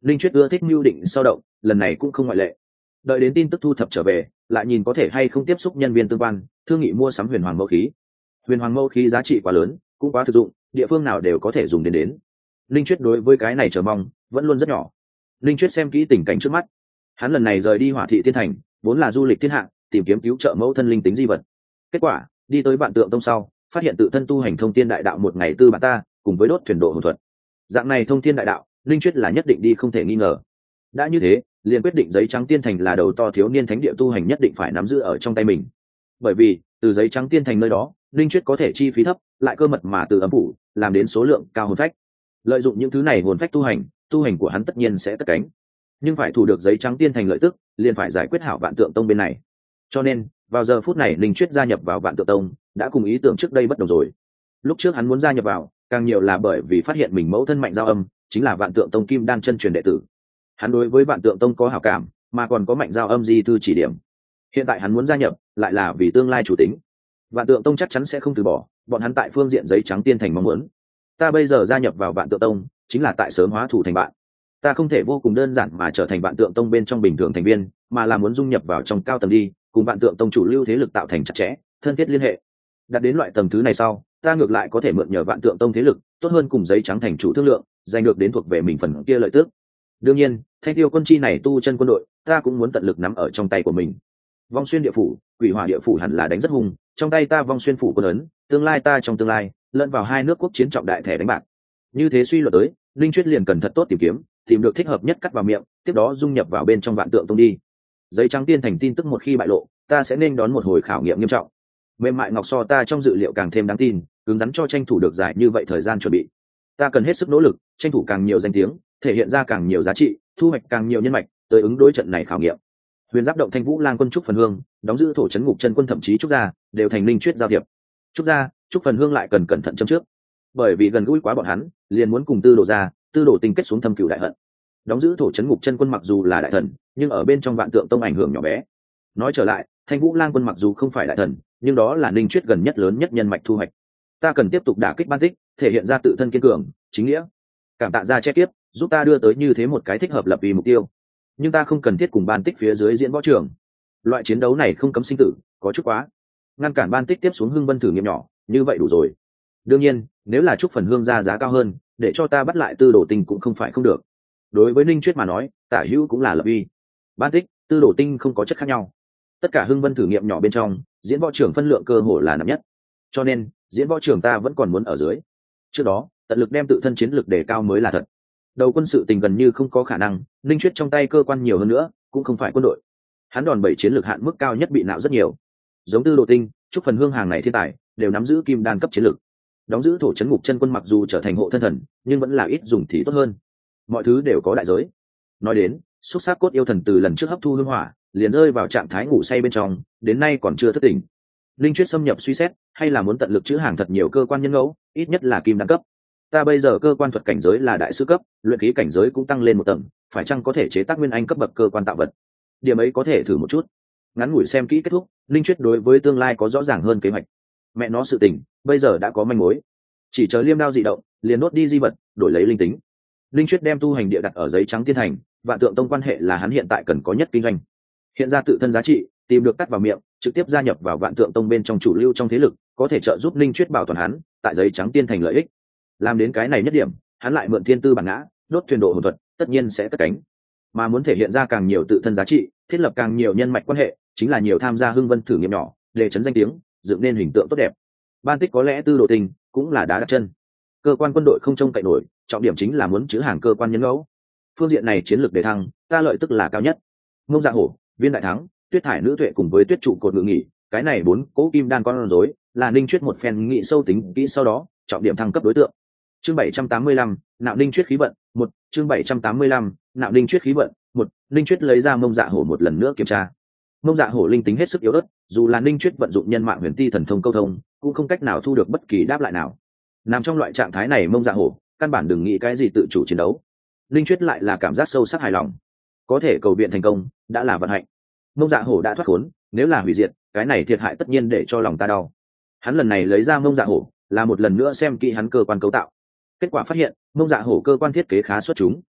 Linh Chuyết ưa thích mưu định sau động, lần này cũng không ngoại lệ. Đợi đến tin tức thu thập trở về, lại nhìn có thể hay không tiếp xúc nhân viên tương quan, thương nghị mua sắm huyền hoàng mẫu khí. Huyền hoàng mẫu khí giá trị quá lớn, cũng quá thực dụng, địa phương nào đều có thể dùng đến đến. Linh Chuyết đối với cái này chờ mong vẫn luôn rất nhỏ. Linh Chuyết xem kỹ tình cảnh trước mắt, hắn lần này rời đi Hỏa Thị Tiên Thành, vốn là du lịch thiên hạ, tìm kiếm cứu trợ mẫu thân linh tính di vật. Kết quả, đi tới Vạn Tượng Tông sau, phát hiện tự thân tu hành thông thiên đại đạo một ngày tư bản ta, cùng với đốt thuyền độ hồn thuật. Dạng này thông thiên đại đạo, Linh Chuyết là nhất định đi không thể nghi ngờ. Đã như thế, liền quyết định giấy trắng tiên thành là đầu to thiếu niên thánh địa tu hành nhất định phải nắm giữ ở trong tay mình. Bởi vì, từ giấy trắng tiên thành nơi đó, Linh Chuyết có thể chi phí thấp, lại cơ mật mà từ ấm phủ, làm đến số lượng cao hồn phách. Lợi dụng những thứ này hồn phách tu hành, tu hành của hắn tất nhiên sẽ cất cánh. Nhưng phải thủ được giấy trắng tiên thành lợi tức, liền phải giải quyết hảo Vạn Tượng Tông bên này. Cho nên, vào giờ phút này Linh Chuyết gia nhập vào Vạn Tượng Tông, đã cùng ý tưởng trước đây bất đồng rồi. Lúc trước hắn muốn gia nhập vào, càng nhiều là bởi vì phát hiện mình mẫu thân Mạnh Giao Âm chính là Vạn Tượng Tông kim đan chân truyền đệ tử. Hắn đối với Vạn Tượng Tông có hảo cảm, mà còn có Mạnh Giao Âm di thư chỉ điểm. Hiện tại hắn muốn gia nhập, lại là vì tương lai chủ tính. Vạn Tượng Tông chắc chắn sẽ không từ bỏ, bọn hắn tại phương diện giấy trắng tiên thành mong muốn. Ta bây giờ gia nhập vào Vạn Tượng Tông, chính là tại sớm hóa thủ thành bạn. Ta không thể vô cùng đơn giản mà trở thành Vạn Tượng Tông bên trong bình thường thành viên, mà là muốn dung nhập vào trong cao tầng đi, cùng Vạn Tượng Tông chủ lưu thế lực tạo thành chặt chẽ, thân thiết liên hệ. Đạt đến loại tầng thứ này sau, ta ngược lại có thể mượn nhờ Vạn Tượng Tông thế lực, tốt hơn cùng giấy trắng thành chủ thương lượng, giành được đến thuộc về mình phần kia lợi tức. Đương nhiên, Thanh Tiêu quân chi này tu chân quân đội, ta cũng muốn tận lực nắm ở trong tay của mình. Vong Xuyên địa phủ, Quỷ Hỏa địa phủ hẳn là đánh rất hung, trong tay ta Vong Xuyên phủ quân ấn, tương lai ta trong tương lai, lẫn vào hai nước quốc chiến trọng đại thẻ đánh bạc. Như thế suy luận tới, Linh Chuyết liền cần thật tốt tìm kiếm, tìm được thích hợp nhất cắt vào miệng, tiếp đó dung nhập vào bên trong Vạn Tượng Tông đi. Giấy trắng tiên thành tin tức một khi bại lộ, ta sẽ nên đón một hồi khảo nghiệm nghiêm trọng. Mềm mại ngọc so ta trong dự liệu càng thêm đáng tin, cứng rắn cho tranh thủ được giải như vậy thời gian chuẩn bị. Ta cần hết sức nỗ lực, tranh thủ càng nhiều danh tiếng, thể hiện ra càng nhiều giá trị, thu hoạch càng nhiều nhân mạch, tới ứng đối trận này khảo nghiệm. Huyền Giáp động Thanh Vũ Lang quân Trúc Phần Hương, đóng giữ thổ trấn ngục chân quân thậm chí Trúc gia, đều thành Linh Chuyết giao thiệp. Trúc gia, Trúc Phần Hương lại cần cẩn thận châm trước, bởi vì gần gũi quá bọn hắn, liền muốn cùng Tư Đồ gia, Tư Đồ Tinh kết xuống thâm cửu đại hận. Đóng giữ thổ trấn ngục chân quân mặc dù là đại thần, nhưng ở bên trong Vạn Tượng Tông ảnh hưởng nhỏ bé. Nói trở lại, Thanh Vũ Lang quân mặc dù không phải đại thần, nhưng đó là Linh Chuyết gần nhất lớn nhất nhân mạch thu hoạch. Ta cần tiếp tục đả kích Ban Tích, thể hiện ra tự thân kiên cường, chính nghĩa. Cảm tạ ra che tiếp, giúp ta đưa tới như thế một cái thích hợp lập vì mục tiêu. Nhưng ta không cần thiết cùng Ban Tích phía dưới diễn võ trường. Loại chiến đấu này không cấm sinh tử, có chút quá. Ngăn cản Ban Tích tiếp xuống hưng vân thử nghiệm nhỏ, như vậy đủ rồi. Đương nhiên, nếu là Trúc Phần Hương ra giá cao hơn, để cho ta bắt lại Tư Đồ Tinh cũng không phải không được. Đối với Linh Chuyết mà nói, tả hữu cũng là lập uy. Ban Tích, Tư Đồ Tinh không có chất khác nhau. Tất cả hưng vân thử nghiệm nhỏ bên trong, diễn võ trưởng phân lượng cơ hồ là nặng nhất. Cho nên, diễn võ trưởng ta vẫn còn muốn ở dưới. Trước đó, tận lực đem tự thân chiến lực đề cao mới là thật. Đầu quân sự tình gần như không có khả năng, Linh Chuyết trong tay cơ quan nhiều hơn nữa, cũng không phải quân đội. Hắn đòn bẩy chiến lược hạn mức cao nhất bị nạo rất nhiều. Giống Tư Đồ Tinh, Trúc Phần Hương hàng này thiên tài, đều nắm giữ kim đan cấp chiến lược. Đóng giữ thổ trấn ngục chân quân mặc dù trở thành hộ thân thần, nhưng vẫn là ít dùng thì tốt hơn. Mọi thứ đều có đại giới. Nói đến, xúc sắc cốt yêu thần từ lần trước hấp thu hương hỏa, liền rơi vào trạng thái ngủ say bên trong, đến nay còn chưa thức tỉnh. Linh Chuyết xâm nhập suy xét, hay là muốn tận lực chữ hàng thật nhiều cơ quan nhân ngẫu, ít nhất là kim đan cấp. Ta bây giờ cơ quan thuật cảnh giới là đại sư cấp, luyện khí cảnh giới cũng tăng lên một tầng, phải chăng có thể chế tác nguyên anh cấp bậc cơ quan tạo vật? Điểm ấy có thể thử một chút. Ngắn ngủi xem kỹ kết thúc, Linh Chuyết đối với tương lai có rõ ràng hơn kế hoạch. Mẹ nó sự tình, bây giờ đã có manh mối. Chỉ chờ liêm đao dị động, liền nốt đi di vật, đổi lấy linh tính. Linh Chuyết đem tu hành địa đặt ở giấy trắng tiên thành, Vạn Tượng Tông quan hệ là hắn hiện tại cần có nhất kinh doanh. Hiện ra tự thân giá trị, tìm được cắt vào miệng, trực tiếp gia nhập vào Vạn Tượng Tông bên trong chủ lưu trong thế lực, có thể trợ giúp Linh Chuyết bảo toàn hắn tại giấy trắng tiên thành lợi ích. Làm đến cái này nhất điểm, hắn lại mượn thiên tư bản ngã, đốt thuyền độ hồn thuật, tất nhiên sẽ cất cánh. Mà muốn thể hiện ra càng nhiều tự thân giá trị, thiết lập càng nhiều nhân mạch quan hệ, chính là nhiều tham gia hưng vân thử nghiệm nhỏ, để chấn danh tiếng, dựng nên hình tượng tốt đẹp. Ban Tích có lẽ Tư Đồ Tinh cũng là đá đặt chân. Cơ quan quân đội không trông cậy nổi, trọng điểm chính là muốn chữ hàng cơ quan nhân ngẫu. Phương diện này chiến lược đề thăng, ta lợi tức là cao nhất. Mông Dạ Hổ, Viên Đại Thắng, Tuyết Thải Nữ Tuệ cùng với Tuyết Trụ Cột Ngự Nghỉ, cái này bốn cố kim đan con rối, là Linh Chuyết một phen nghị sâu tính kỹ sau đó, trọng điểm thăng cấp đối tượng. Chương bảy trăm tám mươi lăm, nạo Linh Chuyết khí vận, một, chương bảy trăm tám mươi lăm, nạo Linh Chuyết khí vận, một, Linh Chuyết lấy ra Mông Dạ Hổ một lần nữa kiểm tra. Mông Dạ Hổ linh tính hết sức yếu ớt, dù là Linh Chuyết vận dụng nhân mạng huyền ti thần thông câu thông, cũng không cách nào thu được bất kỳ đáp lại nào. Nằm trong loại trạng thái này Mông Dạ Hổ, căn bản đừng nghĩ cái gì tự chủ chiến đấu. Linh Chuyết lại là cảm giác sâu sắc hài lòng, có thể cầu viện thành công, đã là vận hạnh. Mông Dạ Hổ đã thoát khốn, nếu là hủy diệt, cái này thiệt hại tất nhiên để cho lòng ta đau. Hắn lần này lấy ra Mông Dạ Hổ, là một lần nữa xem kỹ hắn cơ quan cấu tạo. Kết quả phát hiện, Mông Dạ Hổ cơ quan thiết kế khá xuất chúng.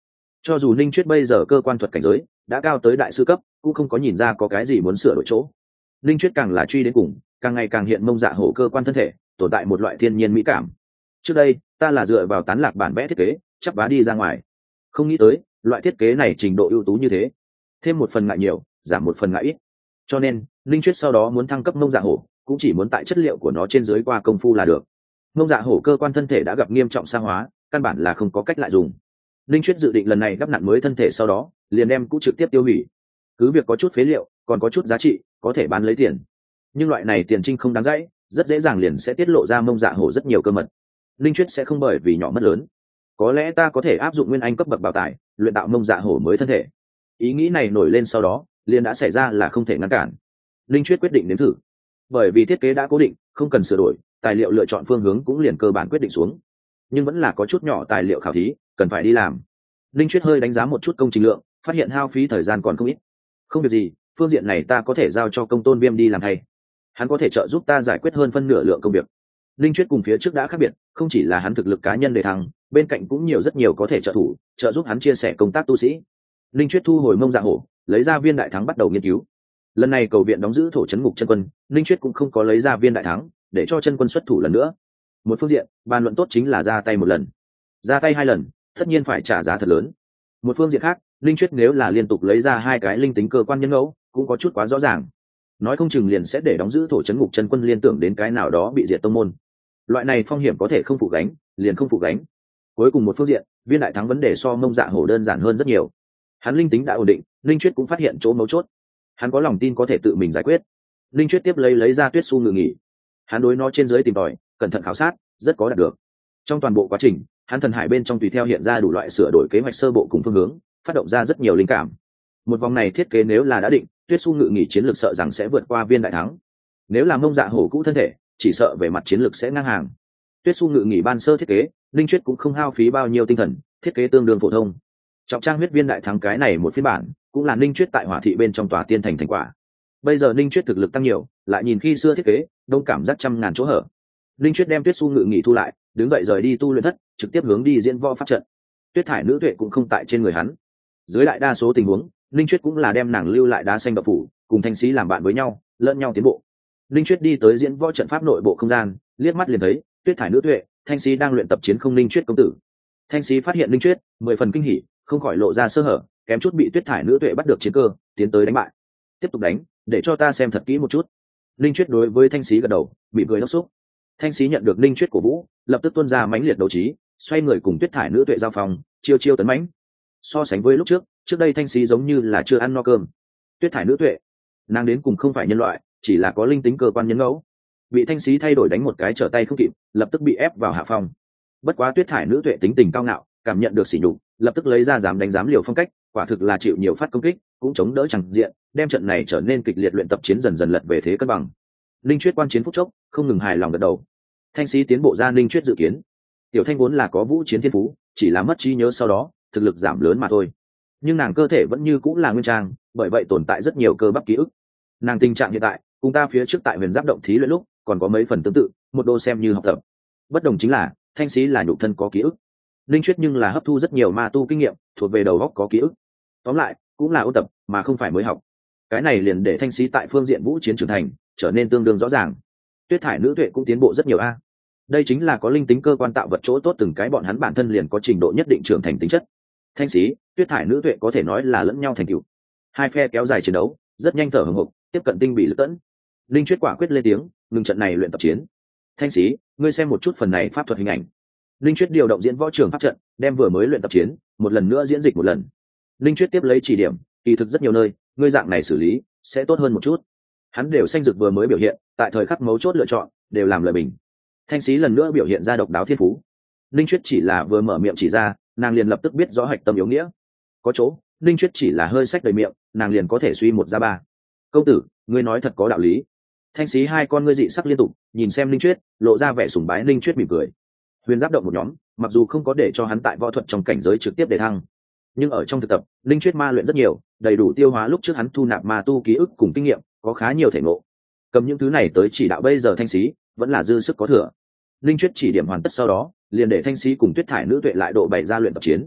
Cho dù Ninh Chuyết bây giờ cơ quan thuật cảnh giới đã cao tới đại sư cấp, cũng không có nhìn ra có cái gì muốn sửa đổi chỗ. Ninh Chuyết càng là truy đến cùng, càng ngày càng hiện mông dạ hổ cơ quan thân thể tồn tại một loại thiên nhiên mỹ cảm. Trước đây ta là dựa vào tán lạc bản vẽ thiết kế chắp vá đi ra ngoài, không nghĩ tới loại thiết kế này trình độ ưu tú như thế, thêm một phần ngại nhiều giảm một phần ngại ít. Cho nên Ninh Chuyết sau đó muốn thăng cấp mông dạ hổ cũng chỉ muốn tại chất liệu của nó trên dưới qua công phu là được. Mông dạ hổ cơ quan thân thể đã gặp nghiêm trọng sa hóa, căn bản là không có cách lại dùng. Ninh Chuyết dự định lần này đắp nặn mới thân thể sau đó liền đem cũ trực tiếp tiêu hủy. Cứ việc có chút phế liệu còn có chút giá trị có thể bán lấy tiền, nhưng loại này tiền trinh không đáng gãy, rất dễ dàng liền sẽ tiết lộ ra mông dạ hổ rất nhiều cơ mật. Ninh Chuyết sẽ không bởi vì nhỏ mất lớn. Có lẽ ta có thể áp dụng nguyên anh cấp bậc bảo tài luyện tạo mông dạ hổ mới thân thể. Ý nghĩ này nổi lên sau đó liền đã xảy ra là không thể ngăn cản. Ninh Chuyết quyết định nếm thử. Bởi vì thiết kế đã cố định không cần sửa đổi, tài liệu lựa chọn phương hướng cũng liền cơ bản quyết định xuống, nhưng vẫn là có chút nhỏ tài liệu khảo thí cần phải đi làm. Ninh Chuyết hơi đánh giá một chút công trình lượng, phát hiện hao phí thời gian còn không ít. Không việc gì, phương diện này ta có thể giao cho Công Tôn Viêm đi làm thay, hắn có thể trợ giúp ta giải quyết hơn phân nửa lượng công việc. Ninh Chuyết cùng phía trước đã khác biệt, không chỉ là hắn thực lực cá nhân đề thăng, bên cạnh cũng nhiều rất nhiều có thể trợ thủ trợ giúp hắn chia sẻ công tác tu sĩ. Ninh Chuyết thu hồi mông dạ hổ, lấy ra viên đại thắng bắt đầu nghiên cứu. Lần này cầu viện đóng giữ thổ trấn ngục chân quân, Ninh Chuyết cũng không có lấy ra viên đại thắng để cho chân quân xuất thủ lần nữa. Một phương diện bàn luận tốt chính là ra tay một lần, ra tay hai lần tất nhiên phải trả giá thật lớn. Một phương diện khác, Ninh Chuyết nếu là liên tục lấy ra hai cái linh tính cơ quan nhân ngẫu cũng có chút quá rõ ràng, nói không chừng liền sẽ để đóng giữ thổ trấn ngục chân quân liên tưởng đến cái nào đó bị diệt tông môn. Loại này phong hiểm có thể không phụ gánh liền không phụ gánh. Cuối cùng một phương diện, viên đại thắng vấn đề so mông dạ hổ đơn giản hơn rất nhiều. Hắn linh tính đã ổn định, Ninh Chuyết cũng phát hiện chỗ mấu chốt, hắn có lòng tin có thể tự mình giải quyết. Ninh Chuyết tiếp lấy lấy ra tuyết su ngự nghỉ, hắn đối nó trên dưới tìm tòi cẩn thận khảo sát, rất có đạt được. Trong toàn bộ quá trình, hắn thần hải bên trong tùy theo hiện ra đủ loại sửa đổi kế hoạch sơ bộ cùng phương hướng, phát động ra rất nhiều linh cảm. Một vòng này thiết kế nếu là đã định, tuyết su ngự nghỉ chiến lược sợ rằng sẽ vượt qua viên đại thắng. Nếu là mông dạ hổ cũ thân thể, chỉ sợ về mặt chiến lược sẽ ngang hàng. Tuyết su ngự nghỉ ban sơ thiết kế, Ninh Chuyết cũng không hao phí bao nhiêu tinh thần, thiết kế tương đương phổ thông. Trọng trang huyết viên đại thắng cái này một phiên bản, cũng là Ninh Chuyết tại hỏa thị bên trong tòa tiên thành thành quả. Bây giờ Ninh Chuyết thực lực tăng nhiều, lại nhìn khi xưa thiết kế, đông cảm giác trăm ngàn chỗ hở. Ninh Chuyết đem tuyết su ngự nghỉ thu lại, đứng dậy rời đi tu luyện thất, trực tiếp hướng đi diễn võ pháp trận. Tuyết thải nữ tuệ cũng không tại trên người hắn. Dưới đại đa số tình huống, Ninh Chuyết cũng là đem nàng lưu lại đá xanh độc phủ, cùng Thanh Sĩ làm bạn với nhau, lẫn nhau tiến bộ. Ninh Chuyết đi tới diễn võ trận pháp nội bộ không gian, liếc mắt liền thấy Tuyết thải nữ tuệ, Thanh Sĩ đang luyện tập chiến không Ninh Chuyết công tử. Thanh Sĩ phát hiện Ninh Chuyết, mười phần kinh hỉ, không khỏi lộ ra sơ hở, kém chút bị Tuyết thải nữ tuệ bắt được chiến cơ, tiến tới đánh bại. Tiếp tục đánh, để cho ta xem thật kỹ một chút. Ninh Chuyết đối với Thanh Sĩ gật đầu, bị cười đốc xúc. Thanh Sĩ nhận được Ninh Chuyết cổ vũ, lập tức tuôn ra mãnh liệt đấu trí, xoay người cùng Tuyết thải nữ tuệ giao phòng, chiêu chiêu tấn mãnh. So sánh với lúc trước, trước đây Thanh Sĩ giống như là chưa ăn no cơm. Tuyết thải nữ tuệ, nàng đến cùng không phải nhân loại, chỉ là có linh tính cơ quan nhân ngẫu. Bị Thanh Sĩ thay đổi đánh một cái trở tay không kịp, lập tức bị ép vào hạ phong. Bất quá Tuyết thải nữ tuệ tính tình cao ngạo, cảm nhận được sỉ nhục, lập tức lấy ra dám đánh dám liều phong cách, quả thực là chịu nhiều phát công kích, cũng chống đỡ chẳng diện, đem trận này trở nên kịch liệt luyện tập chiến dần dần lật về thế cân bằng. Linh Chuyết quan chiến phút chốc, không ngừng hài lòng gật đầu. Thanh Sĩ tiến bộ ra Linh Chuyết dự kiến. Tiểu Thanh vốn là có vũ chiến thiên phú, chỉ là mất trí nhớ sau đó, thực lực giảm lớn mà thôi. Nhưng nàng cơ thể vẫn như cũng là nguyên trang, bởi vậy tồn tại rất nhiều cơ bắp ký ức. Nàng tình trạng hiện tại, cùng ta phía trước tại Huyền Giáp động thí luyện lúc, còn có mấy phần tương tự, một đô xem như học tập. Bất đồng chính là, Thanh Sĩ là nhục thân có ký ức. Linh Chuyết nhưng là hấp thu rất nhiều ma tu kinh nghiệm, thuộc về đầu óc có ký ức. Tóm lại, cũng là ôn tập, mà không phải mới học. Cái này liền để Thanh Sĩ tại phương diện vũ chiến trưởng thành, trở nên tương đương rõ ràng. Tuyết thải nữ tuệ cũng tiến bộ rất nhiều a. Đây chính là có linh tính cơ quan tạo vật chỗ tốt, từng cái bọn hắn bản thân liền có trình độ nhất định trưởng thành tính chất. Thanh Sĩ, Tuyết thải nữ tuệ có thể nói là lẫn nhau thành tựu. Hai phe kéo dài chiến đấu, rất nhanh thở hổn hộc, tiếp cận tinh bị lực tẫn. Linh Chuyết quả quyết lên tiếng, ngừng trận này luyện tập chiến. Thanh Sĩ, ngươi xem một chút phần này pháp thuật hình ảnh. Linh Chuyết điều động diễn võ trường pháp trận, đem vừa mới luyện tập chiến một lần nữa diễn dịch một lần. Linh Chuyết tiếp lấy chỉ điểm, kỳ thực rất nhiều nơi, ngươi dạng này xử lý sẽ tốt hơn một chút. Hắn đều xanh dược vừa mới biểu hiện, tại thời khắc mấu chốt lựa chọn, đều làm lời bình. Thanh Sĩ lần nữa biểu hiện ra độc đáo thiên phú. Linh Chuyết chỉ là vừa mở miệng chỉ ra, nàng liền lập tức biết rõ hạch tâm yếu nghĩa. Có chỗ, Linh Chuyết chỉ là hơi sách đầy miệng, nàng liền có thể suy một ra ba. Công tử, ngươi nói thật có đạo lý. Thanh Sĩ hai con ngươi dị sắc liên tục, nhìn xem Linh Chuyết, lộ ra vẻ sùng bái. Linh Chuyết mỉm cười. Huyền Giáp động một nhóm, mặc dù không có để cho hắn tại võ thuật trong cảnh giới trực tiếp đề thăng, nhưng ở trong thực tập, Linh Chuyết ma luyện rất nhiều, đầy đủ tiêu hóa lúc trước hắn thu nạp ma tu ký ức cùng kinh nghiệm, có khá nhiều thể ngộ. Cầm những thứ này tới chỉ đạo bây giờ Thanh Sĩ, vẫn là dư sức có thừa. Linh Chuyết chỉ điểm hoàn tất sau đó, liền để Thanh Sĩ cùng Tuyết thải nữ tuệ lại độ bày ra luyện tập chiến.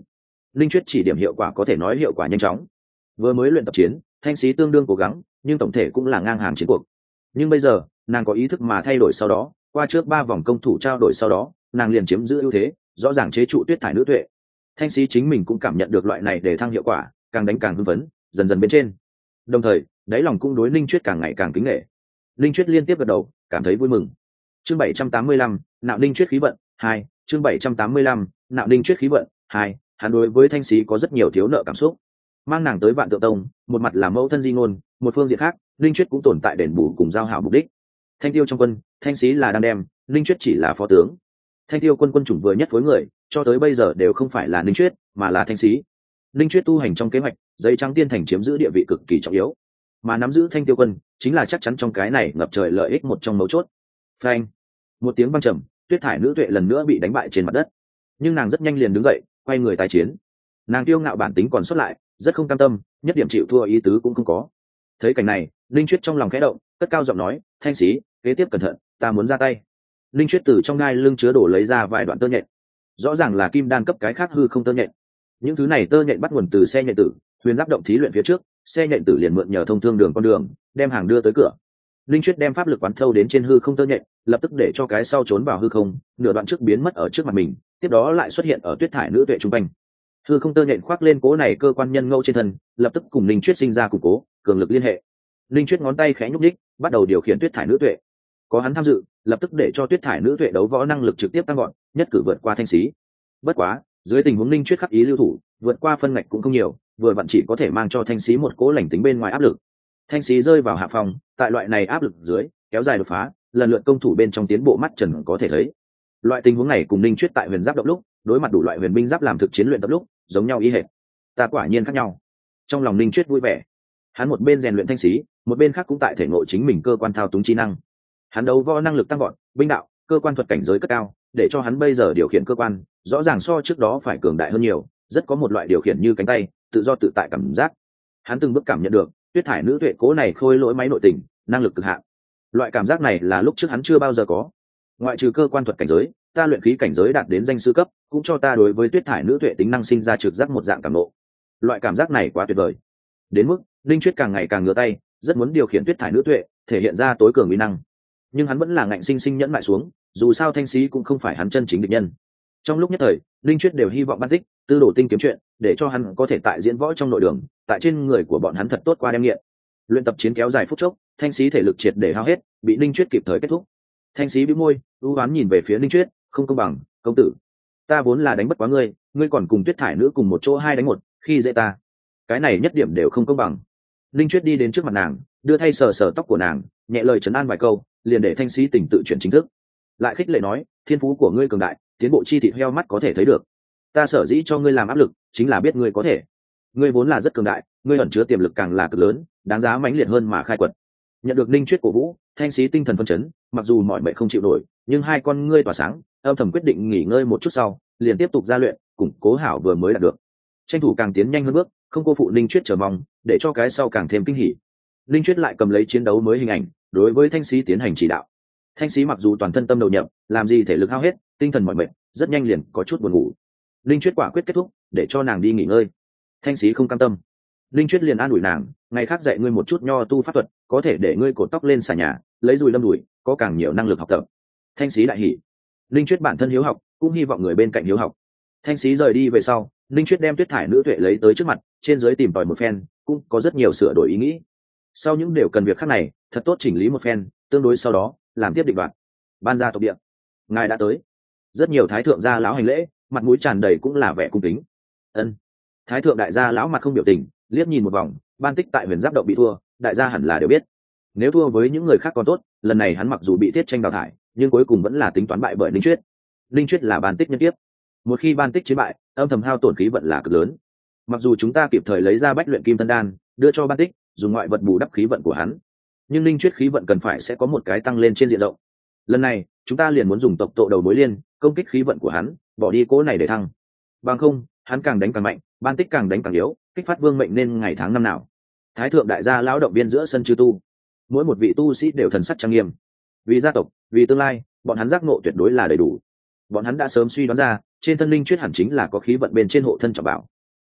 linh chuyết chỉ điểm hiệu quả có thể nói hiệu quả nhanh chóng. Vừa mới luyện tập chiến, Thanh Xí tương đương cố gắng, nhưng tổng thể cũng là ngang hàng chiến cuộc. Nhưng bây giờ nàng có ý thức mà thay đổi, sau đó qua trước ba vòng công thủ trao đổi, sau đó nàng liền chiếm giữ ưu thế, rõ ràng chế trụ tuyết thải nữ tuệ. Thanh Xí chính mình cũng cảm nhận được loại này để thăng hiệu quả, càng đánh càng hưng phấn, dần dần bên trên. Đồng thời đáy lòng cũng đối linh chuyết càng ngày càng kính nghệ. Linh chuyết liên tiếp gật đầu, cảm thấy vui mừng. Chương bảy trăm tám mươi lăm, nạo linh chuyết khí vận hai. Chương bảy trăm tám mươi lăm, nạo linh chuyết khí vận hai. Hắn đối với Thanh Xí có rất nhiều thiếu nợ cảm xúc. Mang nàng tới Vạn Tượng Tông, một mặt là mẫu thân di ngôn, một phương diện khác linh chuyết cũng tồn tại đền bù cùng giao hảo mục đích. Thanh Tiêu trong quân, Thanh Xí là đang đem, linh chuyết chỉ là phó tướng. Thanh Tiêu quân quân chủng vừa nhất phối người, cho tới bây giờ đều không phải là linh chuyết, mà là Thanh Xí. Linh chuyết tu hành trong kế hoạch, giấy trắng tiên thành chiếm giữ địa vị cực kỳ trọng yếu, mà nắm giữ Thanh Tiêu quân chính là chắc chắn trong cái này ngập trời lợi ích một trong mấu chốt. Phanh! Một tiếng vang trầm, tuyết thải nữ tuệ lần nữa bị đánh bại trên mặt đất, nhưng nàng rất nhanh liền đứng dậy, quay người tái chiến. Nàng kiêu ngạo bản tính còn sót lại, rất không cam tâm, nhất điểm chịu thua ý tứ cũng không có. Thấy cảnh này, linh chuyết trong lòng khẽ động, cất cao giọng nói, Thanh Xí, kế tiếp cẩn thận, ta muốn ra tay. Linh chuyết từ trong ngai lưng chứa đổ lấy ra vài đoạn tơ nhện, rõ ràng là kim đan cấp cái khác hư không tơ nhện. Những thứ này tơ nhện bắt nguồn từ xe nhện tử, huyền giáp động thí luyện phía trước, xe nhện tử liền mượn nhờ thông thương đường con đường, đem hàng đưa tới cửa. Linh chuyết đem pháp lực quán thâu đến trên hư không tơ nhện, lập tức để cho cái sau trốn vào hư không, nửa đoạn trước biến mất ở trước mặt mình, tiếp đó lại xuất hiện ở tuyết thải nữ tuệ trung quanh. Hư không tơ nhện khoác lên cố này cơ quan nhân ngẫu trên thân, lập tức cùng linh chuyết sinh ra củng cố cường lực liên hệ. Linh chuyết ngón tay khẽ nhúc đích, bắt đầu điều khiển tuyết thải nữ tuệ. Có hắn tham dự, lập tức để cho tuyết thải nữ tuệ đấu võ năng lực trực tiếp tăng gọn, nhất cử vượt qua Thanh Xí. Bất quá dưới tình huống linh chuyết khắc ý lưu thủ, vượt qua phân ngạch cũng không nhiều, vừa vặn chỉ có thể mang cho Thanh Xí một cố lành tính bên ngoài áp lực. Thanh Xí rơi vào hạ phòng, tại loại này áp lực dưới kéo dài đột phá, lần lượt công thủ bên trong tiến bộ mắt trần có thể thấy. Loại tình huống này cùng linh chuyết tại huyền giáp động lúc đối mặt đủ loại huyền binh giáp làm thực chiến luyện tập lúc giống nhau ý hệt. Ta quả nhiên khác nhau. Trong lòng linh chuyết vui vẻ, hắn một bên rèn luyện Thanh Xí, một bên khác cũng tại thể ngộ chính mình cơ quan thao túng trí năng. Hắn đấu võ năng lực tăng gọn, binh đạo, cơ quan thuật cảnh giới cất cao, để cho hắn bây giờ điều khiển cơ quan rõ ràng so trước đó phải cường đại hơn nhiều, rất có một loại điều khiển như cánh tay, tự do tự tại cảm giác. Hắn từng bước cảm nhận được tuyết thải nữ tuệ cố này khôi lỗi máy nội tình, năng lực cực hạn. Loại cảm giác này là lúc trước hắn chưa bao giờ có. Ngoại trừ cơ quan thuật cảnh giới, ta luyện khí cảnh giới đạt đến danh sư cấp, cũng cho ta đối với tuyết thải nữ tuệ tính năng sinh ra trực giác một dạng cảm nộ. Loại cảm giác này quá tuyệt vời, đến mức linh chuyết càng ngày càng ngửa tay, rất muốn điều khiển tuyết thải nữ tuệ, thể hiện ra tối cường uy năng. Nhưng hắn vẫn là ngạnh sinh sinh nhẫn mại xuống, dù sao Thanh Xí cũng không phải hắn chân chính địch nhân. Trong lúc nhất thời, linh chuyết đều hy vọng ban tích tư đồ tinh kiếm chuyện, để cho hắn có thể tại diễn võ trong nội đường, tại trên người của bọn hắn thật tốt qua đem nghiện. Luyện tập chiến kéo dài phút chốc, Thanh Xí thể lực triệt để hao hết, bị linh chuyết kịp thời kết thúc. Thanh Xí bĩu môi, ưu ám nhìn về phía linh chuyết, không công bằng, công tử, ta vốn là đánh bất quá ngươi, ngươi còn cùng tuyết thải nữ cùng một chỗ hai đánh một, khi dễ ta, cái này nhất điểm đều không công bằng. Linh chuyết đi đến trước mặt nàng, đưa thay sờ sờ tóc của nàng, nhẹ lời trấn an vài câu, liền để Thanh Xí tỉnh tự chuyển chính thức, lại khích lệ nói, thiên phú của ngươi cường đại, tiến bộ chi thịt heo mắt có thể thấy được. Ta sở dĩ cho ngươi làm áp lực, chính là biết ngươi có thể. Ngươi vốn là rất cường đại, ngươi ẩn chứa tiềm lực càng là cực lớn, đáng giá mãnh liệt hơn mà khai quật. Nhận được Linh chuyết cổ vũ, Thanh Xí tinh thần phân chấn, mặc dù mọi mệnh không chịu nổi, nhưng hai con ngươi tỏa sáng, âm thầm quyết định nghỉ ngơi một chút sau, liền tiếp tục gia luyện, củng cố hảo vừa mới đạt được, tranh thủ càng tiến nhanh hơn bước, không cô phụ Linh chuyết chờ mong, để cho cái sau càng thêm kinh hỉ. Linh chuyết lại cầm lấy chiến đấu mới hình ảnh, đối với Thanh Xí tiến hành chỉ đạo. Thanh Xí mặc dù toàn thân tâm đầu nhập, làm gì thể lực hao hết, tinh thần mỏi mệt, rất nhanh liền có chút buồn ngủ. Linh chuyết quả quyết kết thúc, để cho nàng đi nghỉ ngơi. Thanh Xí không cam tâm, Linh chuyết liền an ủi nàng, ngày khác dạy ngươi một chút nho tu pháp thuật, có thể để ngươi cột tóc lên xà nhà, lấy dùi lâm đùi, có càng nhiều năng lực học tập. Thanh Xí đại hỉ. Linh chuyết bản thân hiếu học, cũng hy vọng người bên cạnh hiếu học. Thanh Xí rời đi về sau, Linh chuyết đem tuyết thải nữ tuệ lấy tới trước mặt, trên dưới tìm tòi một phen, cũng có rất nhiều sửa đổi ý nghĩ. Sau những điều cần việc khác này, thật tốt chỉnh lý một phen, tương đối sau đó làm tiếp định đoạt. Ban gia tộc địa, ngài đã tới. Rất nhiều thái thượng gia lão hành lễ, mặt mũi tràn đầy cũng là vẻ cung kính. Ân. Thái thượng đại gia lão mặt không biểu tình, liếc nhìn một vòng, ban tích tại huyền giáp động bị thua, đại gia hẳn là đều biết. Nếu thua với những người khác còn tốt, lần này hắn mặc dù bị thiết tranh đào thải, nhưng cuối cùng vẫn là tính toán bại bởi Linh chuyết. Linh chuyết là ban tích nhân tiếp, một khi ban tích chiến bại, âm thầm hao tổn khí vận là cực lớn. Mặc dù chúng ta kịp thời lấy ra bách luyện kim tân đan, đưa cho ban tích, dùng ngoại vật bù đắp khí vận của hắn, nhưng Linh chuyết khí vận cần phải sẽ có một cái tăng lên trên diện rộng. Lần này chúng ta liền muốn dùng tộc tộ đầu mối liên công kích khí vận của hắn, bỏ đi cố này để thăng. Bằng không hắn càng đánh càng mạnh, ban tích càng đánh càng yếu, kích phát vương mệnh nên ngày tháng năm nào. Thái thượng đại gia lão động viên giữa sân chư tu, mỗi một vị tu sĩ đều thần sắc trang nghiêm. Vì gia tộc, vì tương lai, bọn hắn giác ngộ tuyệt đối là đầy đủ. Bọn hắn đã sớm suy đoán ra, trên thân Linh chuyết hẳn chính là có khí vận bên trên hộ thân trọng bảo.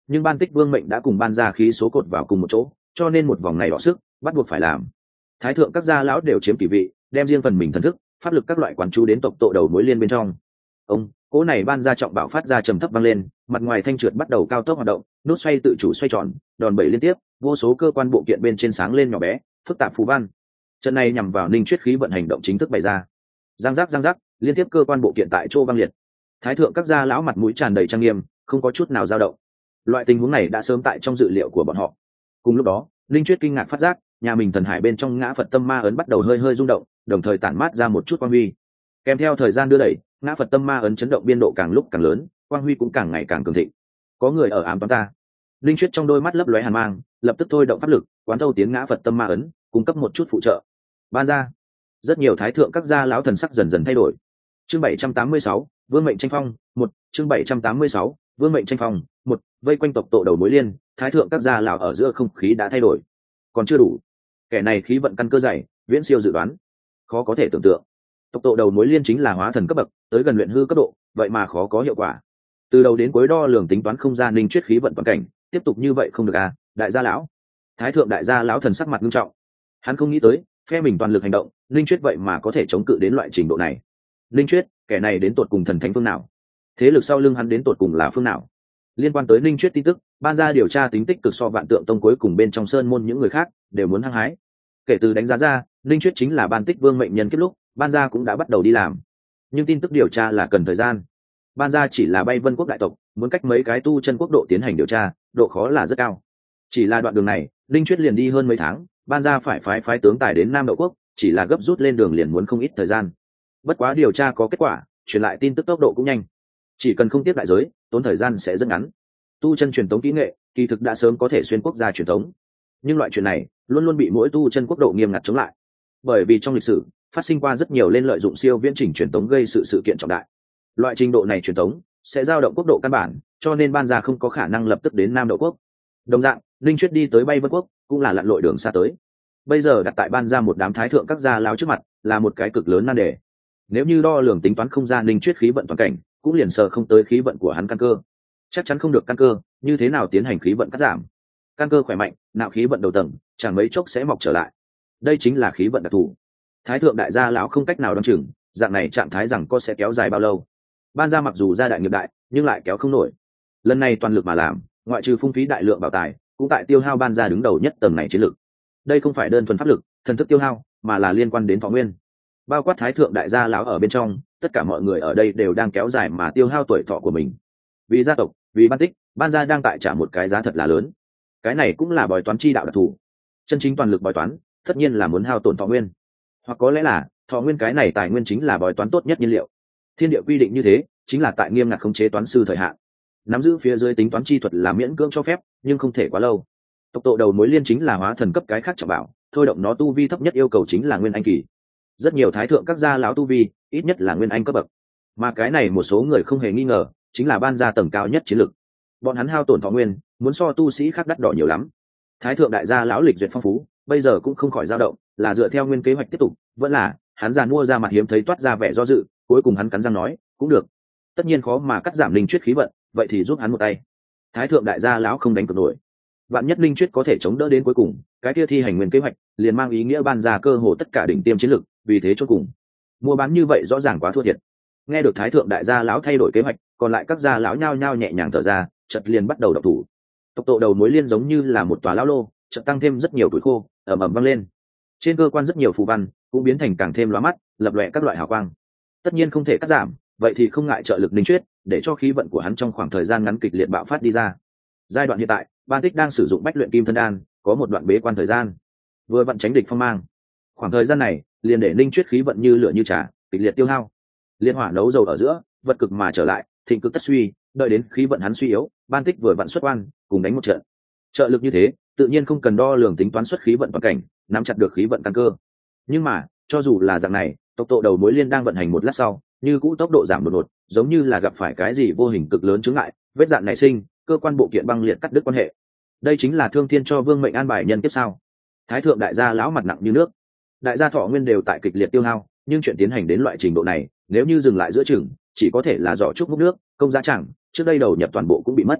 nhưng ban tích vương mệnh đã cùng ban gia khí số cột vào cùng một chỗ, cho nên một vòng này đọ sức bắt buộc phải làm. Thái thượng các gia lão đều chiếm kỳ vị, đem riêng phần mình thần thức pháp lực các loại quán chú đến tộc tộ đầu mối liên bên trong. Ông cỗ này ban gia trọng bảo phát ra trầm thấp vang lên, mặt ngoài thanh trượt bắt đầu cao tốc hoạt động, nút xoay tự chủ xoay tròn, đòn bẩy liên tiếp, vô số cơ quan bộ kiện bên trên sáng lên nhỏ bé phức tạp phù văn. Trận này nhằm vào Ninh Chuyết khí vận hành động chính thức bày ra. Giang giác giang giác, liên tiếp cơ quan bộ kiện tại chỗ vang liệt. Thái thượng các gia lão mặt mũi tràn đầy trang nghiêm, không có chút nào dao động. Loại tình huống này đã sớm tại trong dự liệu của bọn họ. Cùng lúc đó, Ninh Chuyết kinh ngạc phát giác, nhà mình thần hải bên trong ngã Phật tâm ma ấn bắt đầu hơi hơi rung động, đồng thời tản mát ra một chút quang huy. Kèm theo thời gian đưa đẩy, ngã Phật tâm ma ấn chấn động biên độ càng lúc càng lớn, quang huy cũng càng ngày càng cường thịnh. Có người ở ám toán ta. Linh Chuyết trong đôi mắt lấp lóe hàn mang, lập tức thôi động pháp lực, quán thâu tiến ngã Phật tâm ma ấn, cung cấp một chút phụ trợ. Ban ra, rất nhiều thái thượng các gia lão thần sắc dần dần thay đổi. Chương bảy trăm tám mươi sáu, Vương mệnh tranh phong, một, chương bảy trăm tám mươi sáu, Vương mệnh tranh phong, một, vây quanh tộc tộ đầu mối liên, thái thượng các gia lão ở giữa không khí đã thay đổi. Còn chưa đủ. Kẻ này khí vận căn cơ dày, viễn siêu dự đoán, khó có thể tưởng tượng. Tộc tộ đầu mối liên chính là hóa thần cấp bậc, tới gần luyện hư cấp độ, vậy mà khó có hiệu quả. Từ đầu đến cuối đo lường tính toán không ra Ninh Chuyết khí vận toàn cảnh, tiếp tục như vậy không được à? Đại gia lão, thái thượng đại gia lão thần sắc mặt nghiêm trọng. Hắn không nghĩ tới, phe mình toàn lực hành động, Ninh Chuyết vậy mà có thể chống cự đến loại trình độ này. Ninh Chuyết, kẻ này đến tột cùng thần thánh phương nào? Thế lực sau lưng hắn đến tột cùng là phương nào? Liên quan tới Ninh Chuyết tin tức, ban ra điều tra tính tích cực so vạn tượng tông cuối cùng bên trong sơn môn những người khác đều muốn hăng hái. Kể từ đánh giá ra, Ninh Chuyết chính là ban tích vương mệnh nhân kết lúc, ban gia cũng đã bắt đầu đi làm, nhưng tin tức điều tra là cần thời gian. Ban gia chỉ là bay vân quốc đại tộc, muốn cách mấy cái tu chân quốc độ tiến hành điều tra, độ khó là rất cao. Chỉ là đoạn đường này, Ninh Chuyết liền đi hơn mấy tháng, ban gia phải phái phái tướng tài đến Nam Đậu quốc, chỉ là gấp rút lên đường liền muốn không ít thời gian. Bất quá điều tra có kết quả, truyền lại tin tức tốc độ cũng nhanh, chỉ cần không tiếp đại giới, tốn thời gian sẽ rất ngắn. Tu chân truyền thống kỹ nghệ, kỳ thực đã sớm có thể xuyên quốc gia truyền thống, nhưng loại chuyện này luôn luôn bị mỗi tu chân quốc độ nghiêm ngặt chống lại, bởi vì trong lịch sử phát sinh qua rất nhiều lên lợi dụng siêu viễn trình truyền thống gây sự sự kiện trọng đại. Loại trình độ này truyền thống sẽ dao động quốc độ căn bản, cho nên ban gia không có khả năng lập tức đến Nam Đậu quốc. Đồng dạng, Linh Chuyết đi tới Bay Vân quốc cũng là lặn lội đường xa tới. Bây giờ đặt tại ban gia một đám thái thượng các gia lao trước mặt, là một cái cực lớn nan đề. Nếu như đo lường tính toán không ra Linh Chuyết khí vận toàn cảnh, cũng liền sờ không tới khí vận của hắn căn cơ. Chắc chắn không được căn cơ, như thế nào tiến hành khí vận cắt giảm? Căn cơ khỏe mạnh, nạo khí vận đầu tầng, chẳng mấy chốc sẽ mọc trở lại. Đây chính là khí vận đặc thù. Thái thượng đại gia lão không cách nào đoán chừng, dạng này trạng thái rằng có sẽ kéo dài bao lâu. Ban gia mặc dù gia đại nghiệp đại, nhưng lại kéo không nổi. Lần này toàn lực mà làm, ngoại trừ phung phí đại lượng bảo tài, cũng tại tiêu hao ban gia đứng đầu nhất tầng này chiến lực. Đây không phải đơn thuần pháp lực, thần thức tiêu hao, mà là liên quan đến thọ nguyên. Bao quát thái thượng đại gia lão ở bên trong, tất cả mọi người ở đây đều đang kéo dài mà tiêu hao tuổi thọ của mình. Vì gia tộc, vì ban tích, ban gia đang tại trả một cái giá thật là lớn. Cái này cũng là bói toán chi đạo đặc thù. Chân chính toàn lực bói toán, tất nhiên là muốn hao tổn thọ nguyên, hoặc có lẽ là thọ nguyên cái này tài nguyên chính là bói toán tốt nhất nhiên liệu. Thiên địa quy định như thế, chính là tại nghiêm ngặt khống chế toán sư thời hạn. Nắm giữ phía dưới tính toán chi thuật là miễn cưỡng cho phép, nhưng không thể quá lâu. Tộc tộ đầu mối liên chính là hóa thần cấp cái khác trọng bảo, thôi động nó tu vi thấp nhất yêu cầu chính là nguyên anh kỳ. Rất nhiều thái thượng các gia lão tu vi ít nhất là nguyên anh cấp bậc, mà cái này một số người không hề nghi ngờ chính là ban gia tầng cao nhất chiến lực. Bọn hắn hao tổn thọ nguyên, muốn so tu sĩ khác đắt đỏ nhiều lắm. Thái thượng đại gia lão lịch duyệt phong phú, bây giờ cũng không khỏi dao động, là dựa theo nguyên kế hoạch tiếp tục, vẫn là hắn già mua ra mặt hiếm thấy toát ra vẻ do dự, cuối cùng hắn cắn răng nói, cũng được. Tất nhiên khó mà cắt giảm linh chuyết khí vận, vậy thì giúp hắn một tay. Thái thượng đại gia lão không đánh cược nổi, vạn nhất linh chuyết có thể chống đỡ đến cuối cùng, cái kia thi hành nguyên kế hoạch liền mang ý nghĩa ban ra cơ hồ tất cả đỉnh tiêm chiến lực, vì thế chốt cùng mua bán như vậy rõ ràng quá thua thiệt. Nghe được thái thượng đại gia lão thay đổi kế hoạch, còn lại các gia lão nhao nhao nhẹ nhàng thở ra, chợt liền bắt đầu độc thủ. Tộc tộ đầu mối liên giống như là một tòa lão lô, chợt tăng thêm rất nhiều tuổi khô, ầm ầm vang lên. Trên cơ quan rất nhiều phù văn cũng biến thành càng thêm lóa mắt, lập lòe các loại hào quang. Tất nhiên không thể cắt giảm, vậy thì không ngại trợ lực linh chuyết, để cho khí vận của hắn trong khoảng thời gian ngắn kịch liệt bạo phát đi ra. Giai đoạn hiện tại, ban tích đang sử dụng bách luyện kim thân đan, có một đoạn bế quan thời gian, vừa vận tránh địch phong mang. Khoảng thời gian này, liền để linh chuyết khí vận như lửa như trà, kịch liệt tiêu hao. Liên hỏa nấu dầu ở giữa, vật cực mà trở lại, thịnh cực tất suy, đợi đến khí vận hắn suy yếu, ban tích vừa vận xuất quan, cùng đánh một trận. Trợ lực như thế, tự nhiên không cần đo lường tính toán xuất khí vận toàn cảnh, nắm chặt được khí vận căn cơ. Nhưng mà, cho dù là dạng này, tộc tộ đầu mối liên đang vận hành một lát sau, như cũ tốc độ giảm đột ngột, giống như là gặp phải cái gì vô hình cực lớn chướng ngại, vết dạn nảy sinh, cơ quan bộ kiện băng liệt cắt đứt quan hệ. Đây chính là thương thiên cho vương mệnh an bài nhân kiếp sao? Thái thượng đại gia lão mặt nặng như nước, đại gia thọ nguyên đều tại kịch liệt tiêu hao, nhưng chuyện tiến hành đến loại trình độ này, nếu như dừng lại giữa chừng, chỉ có thể là giỏ trúc múc nước, công giá chẳng, trước đây đầu nhập toàn bộ cũng bị mất.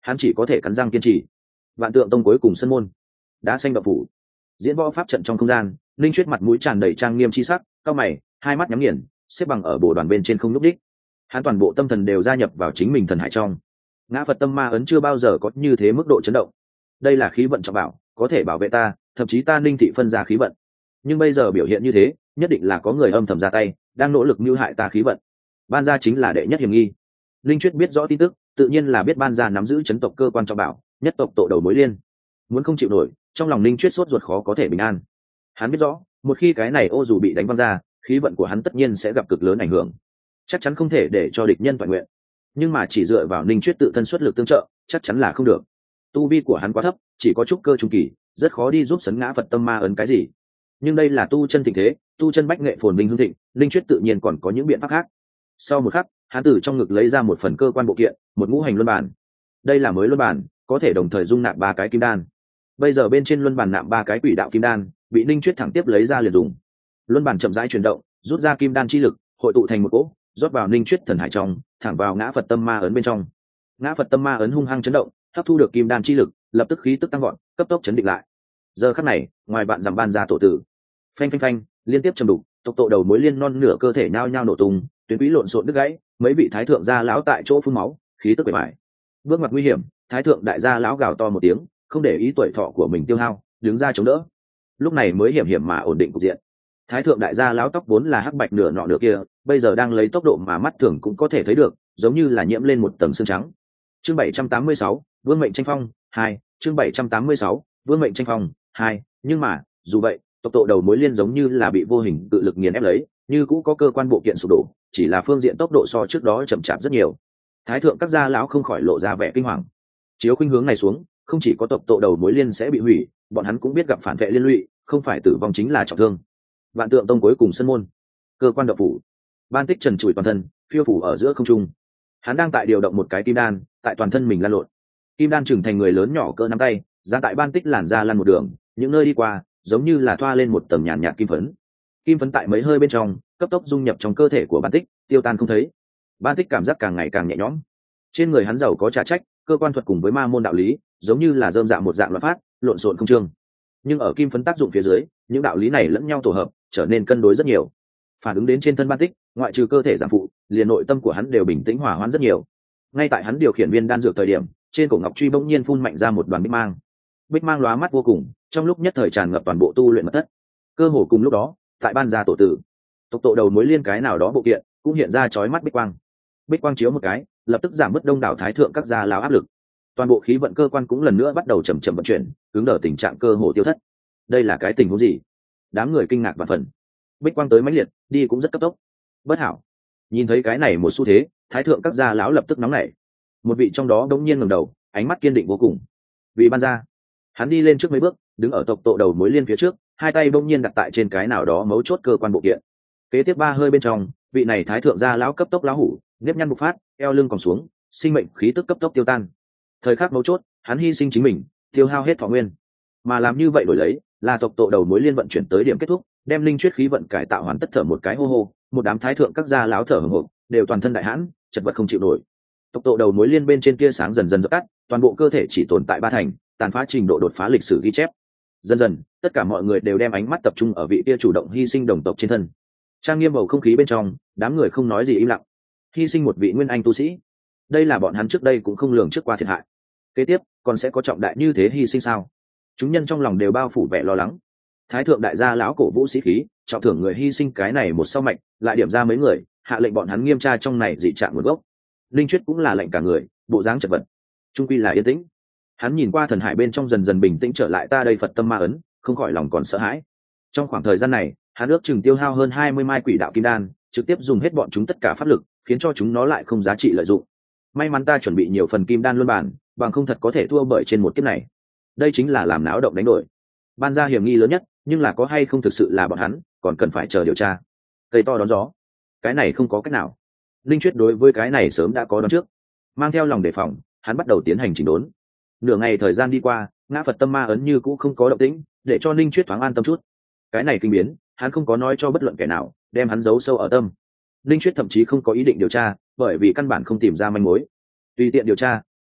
hắn chỉ có thể cắn răng kiên trì. Vạn Tượng Tông cuối cùng sân môn, đá xanh đậu phủ, diễn võ pháp trận trong không gian. Linh Chuyết mặt mũi tràn đầy trang nghiêm chi sắc, cao mày, hai mắt nhắm nghiền, xếp bằng ở bộ đoàn bên trên không nhúc đích. Hắn toàn bộ tâm thần đều gia nhập vào chính mình thần hải trong. Ngã Phật Tâm Ma ấn chưa bao giờ có như thế mức độ chấn động. Đây là khí vận trọng bảo, có thể bảo vệ ta, thậm chí ta Linh thị phân ra khí vận. Nhưng bây giờ biểu hiện như thế, nhất định là có người âm thầm ra tay, đang nỗ lực mưu hại ta khí vận. Ban gia chính là đệ nhất hiểm nghi. Linh Chuyết biết rõ tin tức, tự nhiên là biết ban gia nắm giữ chấn tộc cơ quan trọng bảo, nhất tộc tổ đầu mối liên. Muốn không chịu nổi, trong lòng Linh Chuyết sốt ruột khó có thể bình an. Hắn biết rõ, một khi cái này ô dù bị đánh văng ra, khí vận của hắn tất nhiên sẽ gặp cực lớn ảnh hưởng, chắc chắn không thể để cho địch nhân toàn nguyện. Nhưng mà chỉ dựa vào Linh Chuyết tự thân xuất lực tương trợ, chắc chắn là không được. Tu vi của hắn quá thấp, chỉ có trúc cơ trung kỳ, rất khó đi giúp sấn ngã Phật Tâm Ma ấn cái gì. Nhưng đây là tu chân thịnh thế, tu chân bách nghệ phồn vinh hương thịnh, Linh Chuyết tự nhiên còn có những biện pháp khác. Sau một khắc, hắn từ trong ngực lấy ra một phần cơ quan bộ kiện, một ngũ hành luân bản. Đây là mới luân bản, có thể đồng thời dung nạp ba cái kim đan. Bây giờ bên trên luân bản nạm ba cái quỷ đạo kim đan, bị Linh Chuyết thẳng tiếp lấy ra liền dùng. Luân bản chậm rãi chuyển động, rút ra kim đan chi lực, hội tụ thành một cỗ, rót vào Linh Chuyết thần hải trong, thẳng vào ngã Phật Tâm Ma ấn bên trong. Ngã Phật Tâm Ma ấn hung hăng chấn động, hấp thu được kim đan chi lực, lập tức khí tức tăng vọt, cấp tốc chấn định lại. Giờ khắc này, ngoài bạn dặm ban ra tổ tử, phanh phanh phanh, liên tiếp trầm đục, tộc tổ đầu mối liên non nửa cơ thể nhao nhao nổ tung, tuyến quý lộn xộn đứt gãy, mấy vị thái thượng gia lão tại chỗ phun máu, khí tức bề bại. Bước ngoặt nguy hiểm, thái thượng đại gia lão gào to một tiếng, không để ý tuổi thọ của mình tiêu hao, đứng ra chống đỡ. Lúc này mới hiểm hiểm mà ổn định cục diện. Thái thượng đại gia lão tóc vốn là hắc bạch nửa nọ nửa kia, bây giờ đang lấy tốc độ mà mắt thường cũng có thể thấy được, giống như là nhiễm lên một tầng xương trắng. Chương bảy trăm tám mươi sáu, Vương mệnh tranh phong hai. Chương bảy trăm tám mươi sáu, Vương mệnh tranh phong hai. Nhưng mà, dù vậy, tộc tổ đầu mối liên giống như là bị vô hình tự lực nghiền ép lấy, như cũ có cơ quan bộ kiện sụp đổ, chỉ là phương diện tốc độ so trước đó chậm chạp rất nhiều. Thái thượng các gia lão không khỏi lộ ra vẻ kinh hoàng. Chiếu khuynh hướng này xuống, không chỉ có tộc tổ đầu mối liên sẽ bị hủy, bọn hắn cũng biết gặp phản vệ liên lụy, không phải tử vong chính là trọng thương. Vạn Tượng Tông cuối cùng sân môn, cơ quan đậu phủ, Ban Tích trần trụi toàn thân, phiêu phủ ở giữa không trung. Hắn đang tại điều động một cái kim đan, tại toàn thân mình lăn lộn. Kim đan trưởng thành người lớn nhỏ cỡ nắm tay, ra tại Ban Tích làn ra lăn một đường, những nơi đi qua, giống như là thoa lên một tầng nhàn nhạt kim phấn. Kim phấn tại mấy hơi bên trong, cấp tốc dung nhập trong cơ thể của Ban Tích, tiêu tan không thấy. Ban Tích cảm giác càng ngày càng nhẹ nhõm. Trên người hắn giàu có trả trách, cơ quan thuật cùng với ma môn đạo lý, giống như là rơm dạ một dạng loạn phát, lộn xộn không trương. Nhưng ở kim phấn tác dụng phía dưới, những đạo lý này lẫn nhau tổ hợp, trở nên cân đối rất nhiều. Phản ứng đến trên thân Ban Tích, ngoại trừ cơ thể giảm phụ, liền nội tâm của hắn đều bình tĩnh hòa hoãn rất nhiều. Ngay tại hắn điều khiển viên đan dược thời điểm, trên cổ ngọc truy bỗng nhiên phun mạnh ra một đoàn bích mang. Bích mang lóa mắt vô cùng, trong lúc nhất thời tràn ngập toàn bộ tu luyện mật thất. Cơ hồ cùng lúc đó, tại ban gia tổ tử, tộc tổ đầu mối liên cái nào đó bộ kiện cũng hiện ra chói mắt bích quang. Bích quang chiếu một cái, lập tức giảm bớt đông đảo thái thượng các gia lão áp lực. Toàn bộ khí vận cơ quan cũng lần nữa bắt đầu chậm chậm vận chuyển, hướng đỡ tình trạng cơ hồ tiêu thất. Đây là cái tình huống gì? Đám người kinh ngạc và phần. Bích quang tới mãnh liệt, đi cũng rất cấp tốc. Bất hảo. Nhìn thấy cái này một xu thế, thái thượng các gia lão lập tức nóng nảy. Một vị trong đó đống nhiên ngẩng đầu, ánh mắt kiên định vô cùng. Vị ban gia, hắn đi lên trước mấy bước, đứng ở tộc tổ đầu mối liên phía trước, hai tay bỗng nhiên đặt tại trên cái nào đó mấu chốt cơ quan bộ kiện. Kế tiếp ba hơi bên trong, vị này thái thượng gia lão cấp tốc lão hủ, nếp nhăn bộc phát, eo lưng còn xuống, sinh mệnh khí tức cấp tốc tiêu tan. Thời khắc mấu chốt, hắn hy sinh chính mình, tiêu hao hết thọ nguyên, mà làm như vậy đổi lấy là tộc tổ đầu mối liên vận chuyển tới điểm kết thúc, đem linh chuyết khí vận cải tạo hoàn tất. Thở một cái hô hô, một đám thái thượng các gia lão thở hổn hển, đều toàn thân đại hãn, chật vật không chịu nổi. Tộc tổ đầu mối liên bên trên tia sáng dần dần dập tắt, toàn bộ cơ thể chỉ tồn tại ba thành, tàn phá trình độ đột phá lịch sử ghi chép. Dần dần, tất cả mọi người đều đem ánh mắt tập trung ở vị tia chủ động hy sinh đồng tộc trên thân. Trang nghiêm bầu không khí bên trong, đám người không nói gì im lặng. Hy sinh một vị nguyên anh tu sĩ, đây là bọn hắn trước đây cũng không lường trước qua thiệt hại. Kế tiếp còn sẽ có trọng đại như thế hy sinh sao? Chúng nhân trong lòng đều bao phủ vẻ lo lắng. Thái thượng đại gia lão cổ vũ sĩ khí, trọng thưởng người hy sinh cái này một sau mạch, lại điểm ra mấy người, hạ lệnh bọn hắn nghiêm tra trong này dị trạng nguồn gốc. Linh chuyết cũng là lệnh cả người, bộ dáng chật vật, trung quy là yên tĩnh. Hắn nhìn qua thần hải bên trong dần dần bình tĩnh trở lại ta đây Phật tâm ma ấn, không khỏi lòng còn sợ hãi. Trong khoảng thời gian này, hắn ước chừng tiêu hao hơn hai mươi mai quỷ đạo kim đan, trực tiếp dùng hết bọn chúng tất cả pháp lực, khiến cho chúng nó lại không giá trị lợi dụng. May mắn ta chuẩn bị nhiều phần kim đan luân bản, bằng không thật có thể thua bởi trên một kiếp này. Đây chính là làm náo động đánh đổi. Ban ra hiểm nghi lớn nhất, nhưng là có hay không thực sự là bọn hắn, còn cần phải chờ điều tra. Cây to đón gió, cái này không có cách nào. Linh chuyết đối với cái này sớm đã có đón trước, mang theo lòng đề phòng, hắn bắt đầu tiến hành chỉnh đốn. Nửa ngày thời gian đi qua, ngã Phật tâm ma ấn như cũ không có động tĩnh, để cho Linh chuyết thoáng an tâm chút. Cái này kinh biến, hắn không có nói cho bất luận kẻ nào, đem hắn giấu sâu ở tâm. Linh chuyết thậm chí không có ý định điều tra, bởi vì căn bản không tìm ra manh mối. Tùy tiện điều tra,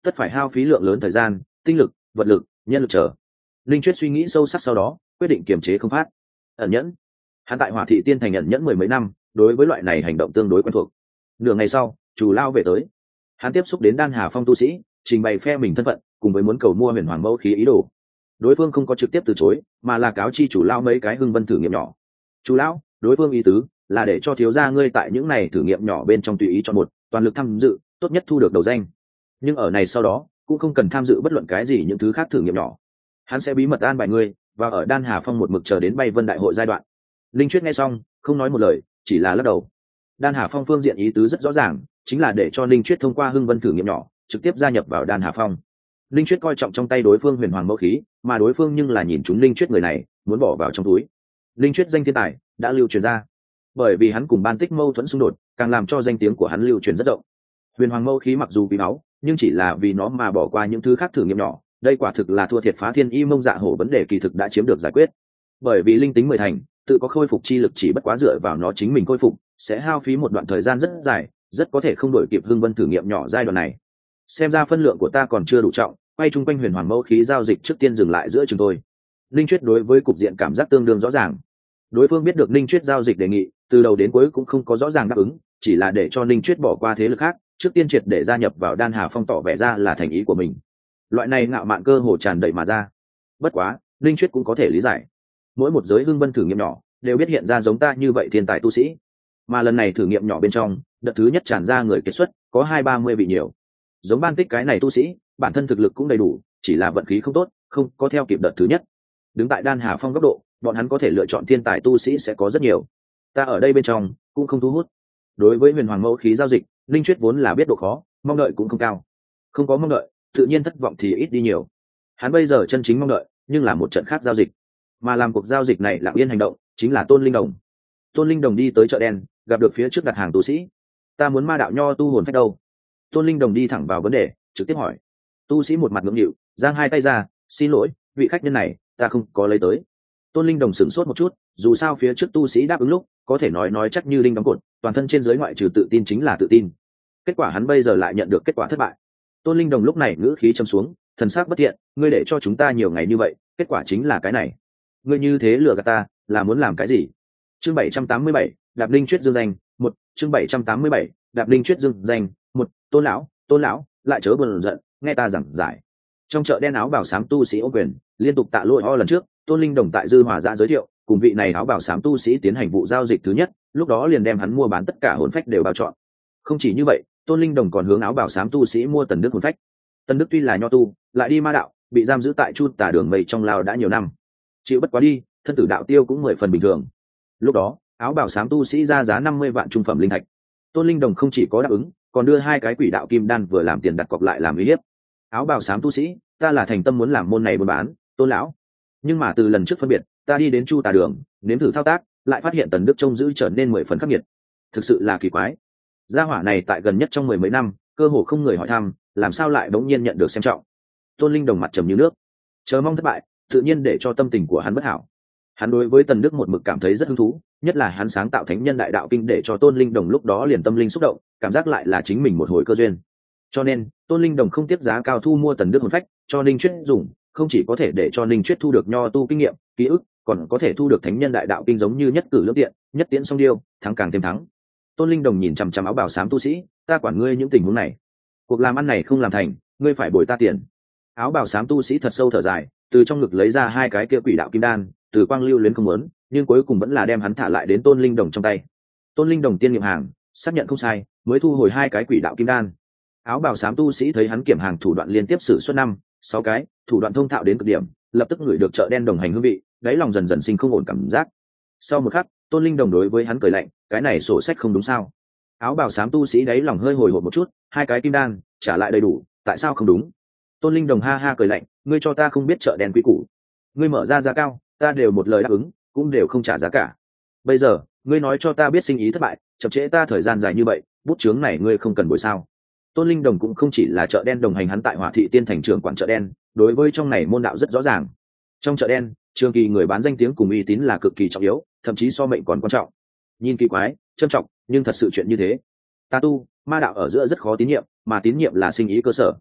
tất phải hao phí lượng lớn thời gian, tinh lực, vật lực, nhân lực trở. Linh Chuyết suy nghĩ sâu sắc sau đó quyết định kiềm chế không phát. Ẩn nhẫn, hắn tại Hỏa Thị Tiên Thành ẩn nhẫn mười mấy năm, đối với loại này hành động tương đối quen thuộc. Nửa ngày sau, Chủ Lao về tới, hắn tiếp xúc đến Đan Hà Phong tu sĩ, trình bày phe mình thân phận cùng với muốn cầu mua Huyền Hoàng Mẫu khí ý đồ. Đối phương không có trực tiếp từ chối, mà là cáo chi Chủ Lao mấy cái hưng vân thử nghiệm nhỏ. Chủ Lão, đối phương ý tứ là để cho thiếu gia ngươi tại những này thử nghiệm nhỏ bên trong tùy ý chọn một, toàn lực tham dự, tốt nhất thu được đầu danh. Nhưng ở này sau đó cũng không cần tham dự bất luận cái gì những thứ khác thử nghiệm nhỏ, hắn sẽ bí mật an bài ngươi và ở Đan Hà Phong một mực chờ đến bay vân đại hội giai đoạn. Linh Chuyết nghe xong không nói một lời, chỉ là lắc đầu. Đan Hà Phong phương diện ý tứ rất rõ ràng, chính là để cho Linh Chuyết thông qua hưng vân thử nghiệm nhỏ trực tiếp gia nhập vào Đan Hà Phong. Linh Chuyết coi trọng trong tay đối phương Huyền Hoàng Mẫu khí, mà đối phương nhưng là nhìn chúng Linh Chuyết người này muốn bỏ vào trong túi. Linh Chuyết danh thiên tài đã lưu truyền ra, bởi vì hắn cùng Ban Tích mâu thuẫn xung đột, càng làm cho danh tiếng của hắn lưu truyền rất rộng. Huyền Hoàng Mẫu khí mặc dù quý báu, nhưng chỉ là vì nó mà bỏ qua những thứ khác thử nghiệm nhỏ, đây quả thực là thua thiệt Phá Thiên Y Mông Dạ Hổ, vấn đề kỳ thực đã chiếm được giải quyết. Bởi vì linh tính mười thành, tự có khôi phục chi lực, chỉ bất quá dựa vào nó chính mình khôi phục sẽ hao phí một đoạn thời gian rất dài, rất có thể không đổi kịp hưng vân thử nghiệm nhỏ giai đoạn này. Xem ra phân lượng của ta còn chưa đủ trọng, quay chung quanh Huyền Hoàng Mẫu khí giao dịch trước tiên dừng lại giữa chúng tôi. Linh Chuyết đối với cục diện cảm giác tương đương rõ ràng. Đối phương biết được Linh Chuyết giao dịch đề nghị, từ đầu đến cuối cũng không có rõ ràng đáp ứng, chỉ là để cho Linh Chuyết bỏ qua thế lực khác, trước tiên triệt để gia nhập vào Đan Hà Phong, tỏ vẻ ra là thành ý của mình. Loại này ngạo mạn cơ hồ tràn đầy mà ra. Bất quá, Linh Chuyết cũng có thể lý giải. Mỗi một giới hưng vân thử nghiệm nhỏ đều biết hiện ra giống ta như vậy thiên tài tu sĩ, mà lần này thử nghiệm nhỏ bên trong, đợt thứ nhất tràn ra người kết xuất có hai ba mươi vị nhiều. Giống Ban Tích cái này tu sĩ, bản thân thực lực cũng đầy đủ, chỉ là vận khí không tốt, không có theo kịp đợt thứ nhất. Đứng tại Đan Hà Phong góc độ, bọn hắn có thể lựa chọn thiên tài tu sĩ sẽ có rất nhiều. Ta ở đây bên trong cũng không thu hút. Đối với Huyền Hoàng Mẫu khí giao dịch, Linh Chuyết vốn là biết độ khó, mong đợi cũng không cao. Không có mong đợi, tự nhiên thất vọng thì ít đi nhiều. Hắn bây giờ chân chính mong đợi, nhưng là một trận khác giao dịch. Mà làm cuộc giao dịch này lặng yên hành động, chính là Tôn Linh Đồng. Tôn Linh Đồng đi tới chợ đen, gặp được phía trước đặt hàng tu sĩ. Ta muốn ma đạo nho tu hồn phách đâu? Tôn Linh Đồng đi thẳng vào vấn đề, trực tiếp hỏi. Tu sĩ một mặt ngưỡng nghịu, giang hai tay ra, xin lỗi, vị khách nhân này, ta không có lấy tới. Tôn Linh Đồng sửng sốt một chút, dù sao phía trước tu sĩ đáp ứng lúc, có thể nói nói chắc như linh đóng cột, toàn thân trên dưới ngoại trừ tự tin chính là tự tin. Kết quả hắn bây giờ lại nhận được kết quả thất bại. Tôn Linh Đồng lúc này ngữ khí trầm xuống, thần sắc bất thiện, ngươi để cho chúng ta nhiều ngày như vậy, kết quả chính là cái này. Ngươi như thế lừa gạt ta, là muốn làm cái gì? Chương bảy trăm tám mươi bảy, Đạp Linh Chuyết dương danh, một, chương bảy trăm tám mươi bảy, Đạp Linh Chuyết dương danh, một, Tôn lão, Tôn lão, lại chớ buồn giận, nghe ta giảng giải. Trong chợ đen áo bào xám tu sĩ ô quyền, liên tục tạ lỗi ho lần trước, Tôn Linh Đồng tại Dư Hòa Giã giới thiệu, cùng vị này áo bào xám tu sĩ tiến hành vụ giao dịch thứ nhất, lúc đó liền đem hắn mua bán tất cả hồn phách đều bao chọn. Không chỉ như vậy, Tôn Linh Đồng còn hướng áo bào xám tu sĩ mua Tần Đức hồn phách. Tần Đức tuy là nho tu, lại đi ma đạo, bị giam giữ tại Chu Tả Đường Mây trong lao đã nhiều năm, chịu bất quá đi, thân tử đạo tiêu cũng mười phần bình thường. Lúc đó, áo bào xám tu sĩ ra giá năm mươi vạn trung phẩm linh thạch. Tôn Linh Đồng không chỉ có đáp ứng, còn đưa hai cái quỷ đạo kim đan vừa làm tiền đặt cọc lại làm uy hiếp. Áo bào xám tu sĩ, ta là thành tâm muốn làm môn này buôn bán, Tôn lão. Nhưng mà từ lần trước phân biệt, ta đi đến Chu Tả Đường, nếm thử thao tác, lại phát hiện Tần Đức trông giữ trở nên mười phần khắc nghiệt. Thực sự là kỳ quái. Gia hỏa này tại gần nhất trong mười mấy năm, cơ hồ không người hỏi thăm, làm sao lại đống nhiên nhận được xem trọng. Tôn Linh Đồng mặt trầm như nước, chờ mong thất bại, tự nhiên để cho tâm tình của hắn bất hảo. Hắn đối với Tần Đức một mực cảm thấy rất hứng thú, nhất là hắn sáng tạo Thánh Nhân Đại Đạo Kinh, để cho Tôn Linh Đồng lúc đó liền tâm linh xúc động, cảm giác lại là chính mình một hồi cơ duyên. Cho nên, Tôn Linh Đồng không tiếp giá cao thu mua Tần Đức hồn phách, cho Ninh Chuyết dùng, không chỉ có thể để cho Ninh Chuyết thu được nho tu kinh nghiệm, ký ức, còn có thể thu được Thánh Nhân Đại Đạo Kinh, giống như nhất cử lưỡng tiện, nhất tiễn song điêu, thắng càng thêm thắng. Tôn Linh Đồng nhìn chằm chằm áo bào xám tu sĩ, ta quản ngươi những tình huống này, cuộc làm ăn này không làm thành, ngươi phải bồi ta tiền. Áo bào xám tu sĩ thật sâu thở dài, từ trong ngực lấy ra hai cái kia quỷ đạo kim đan, từ quang lưu luyến không muốn, nhưng cuối cùng vẫn là đem hắn thả lại đến Tôn Linh Đồng trong tay. Tôn Linh Đồng tiên nghiệm hàng, xác nhận không sai, mới thu hồi hai cái quỷ đạo kim đan. Áo bào xám tu sĩ thấy hắn kiểm hàng thủ đoạn liên tiếp sử xuất năm, sáu cái, thủ đoạn thông thạo đến cực điểm, lập tức ngửi được chợ đen đồng hành hương vị, đáy lòng dần dần sinh không ổn cảm giác. Sau một khắc, Tôn Linh Đồng đối với hắn cười lạnh, cái này sổ sách không đúng sao? Áo bào xám tu sĩ đáy lòng hơi hồi hộp một chút, hai cái kim đan, trả lại đầy đủ, tại sao không đúng? Tôn Linh Đồng ha ha cười lạnh, ngươi cho ta không biết chợ đen quý củ, ngươi mở ra giá cao, ta đều một lời đáp ứng, cũng đều không trả giá cả. Bây giờ, ngươi nói cho ta biết sinh ý thất bại, chậm trễ ta thời gian dài như vậy, bút chướng này ngươi không cần bồi sao? Tôn Linh Đồng cũng không chỉ là chợ đen đồng hành hắn tại Hỏa Thị Tiên Thành trưởng quản chợ đen, đối với trong này môn đạo rất rõ ràng. Trong chợ đen, trường kỳ người bán danh tiếng cùng uy tín là cực kỳ trọng yếu, thậm chí so mệnh còn quan trọng. Nhìn kỳ quái, trân trọng, nhưng thật sự chuyện như thế. Tà tu, ma đạo ở giữa rất khó tín nhiệm, mà tín nhiệm là sinh ý cơ sở.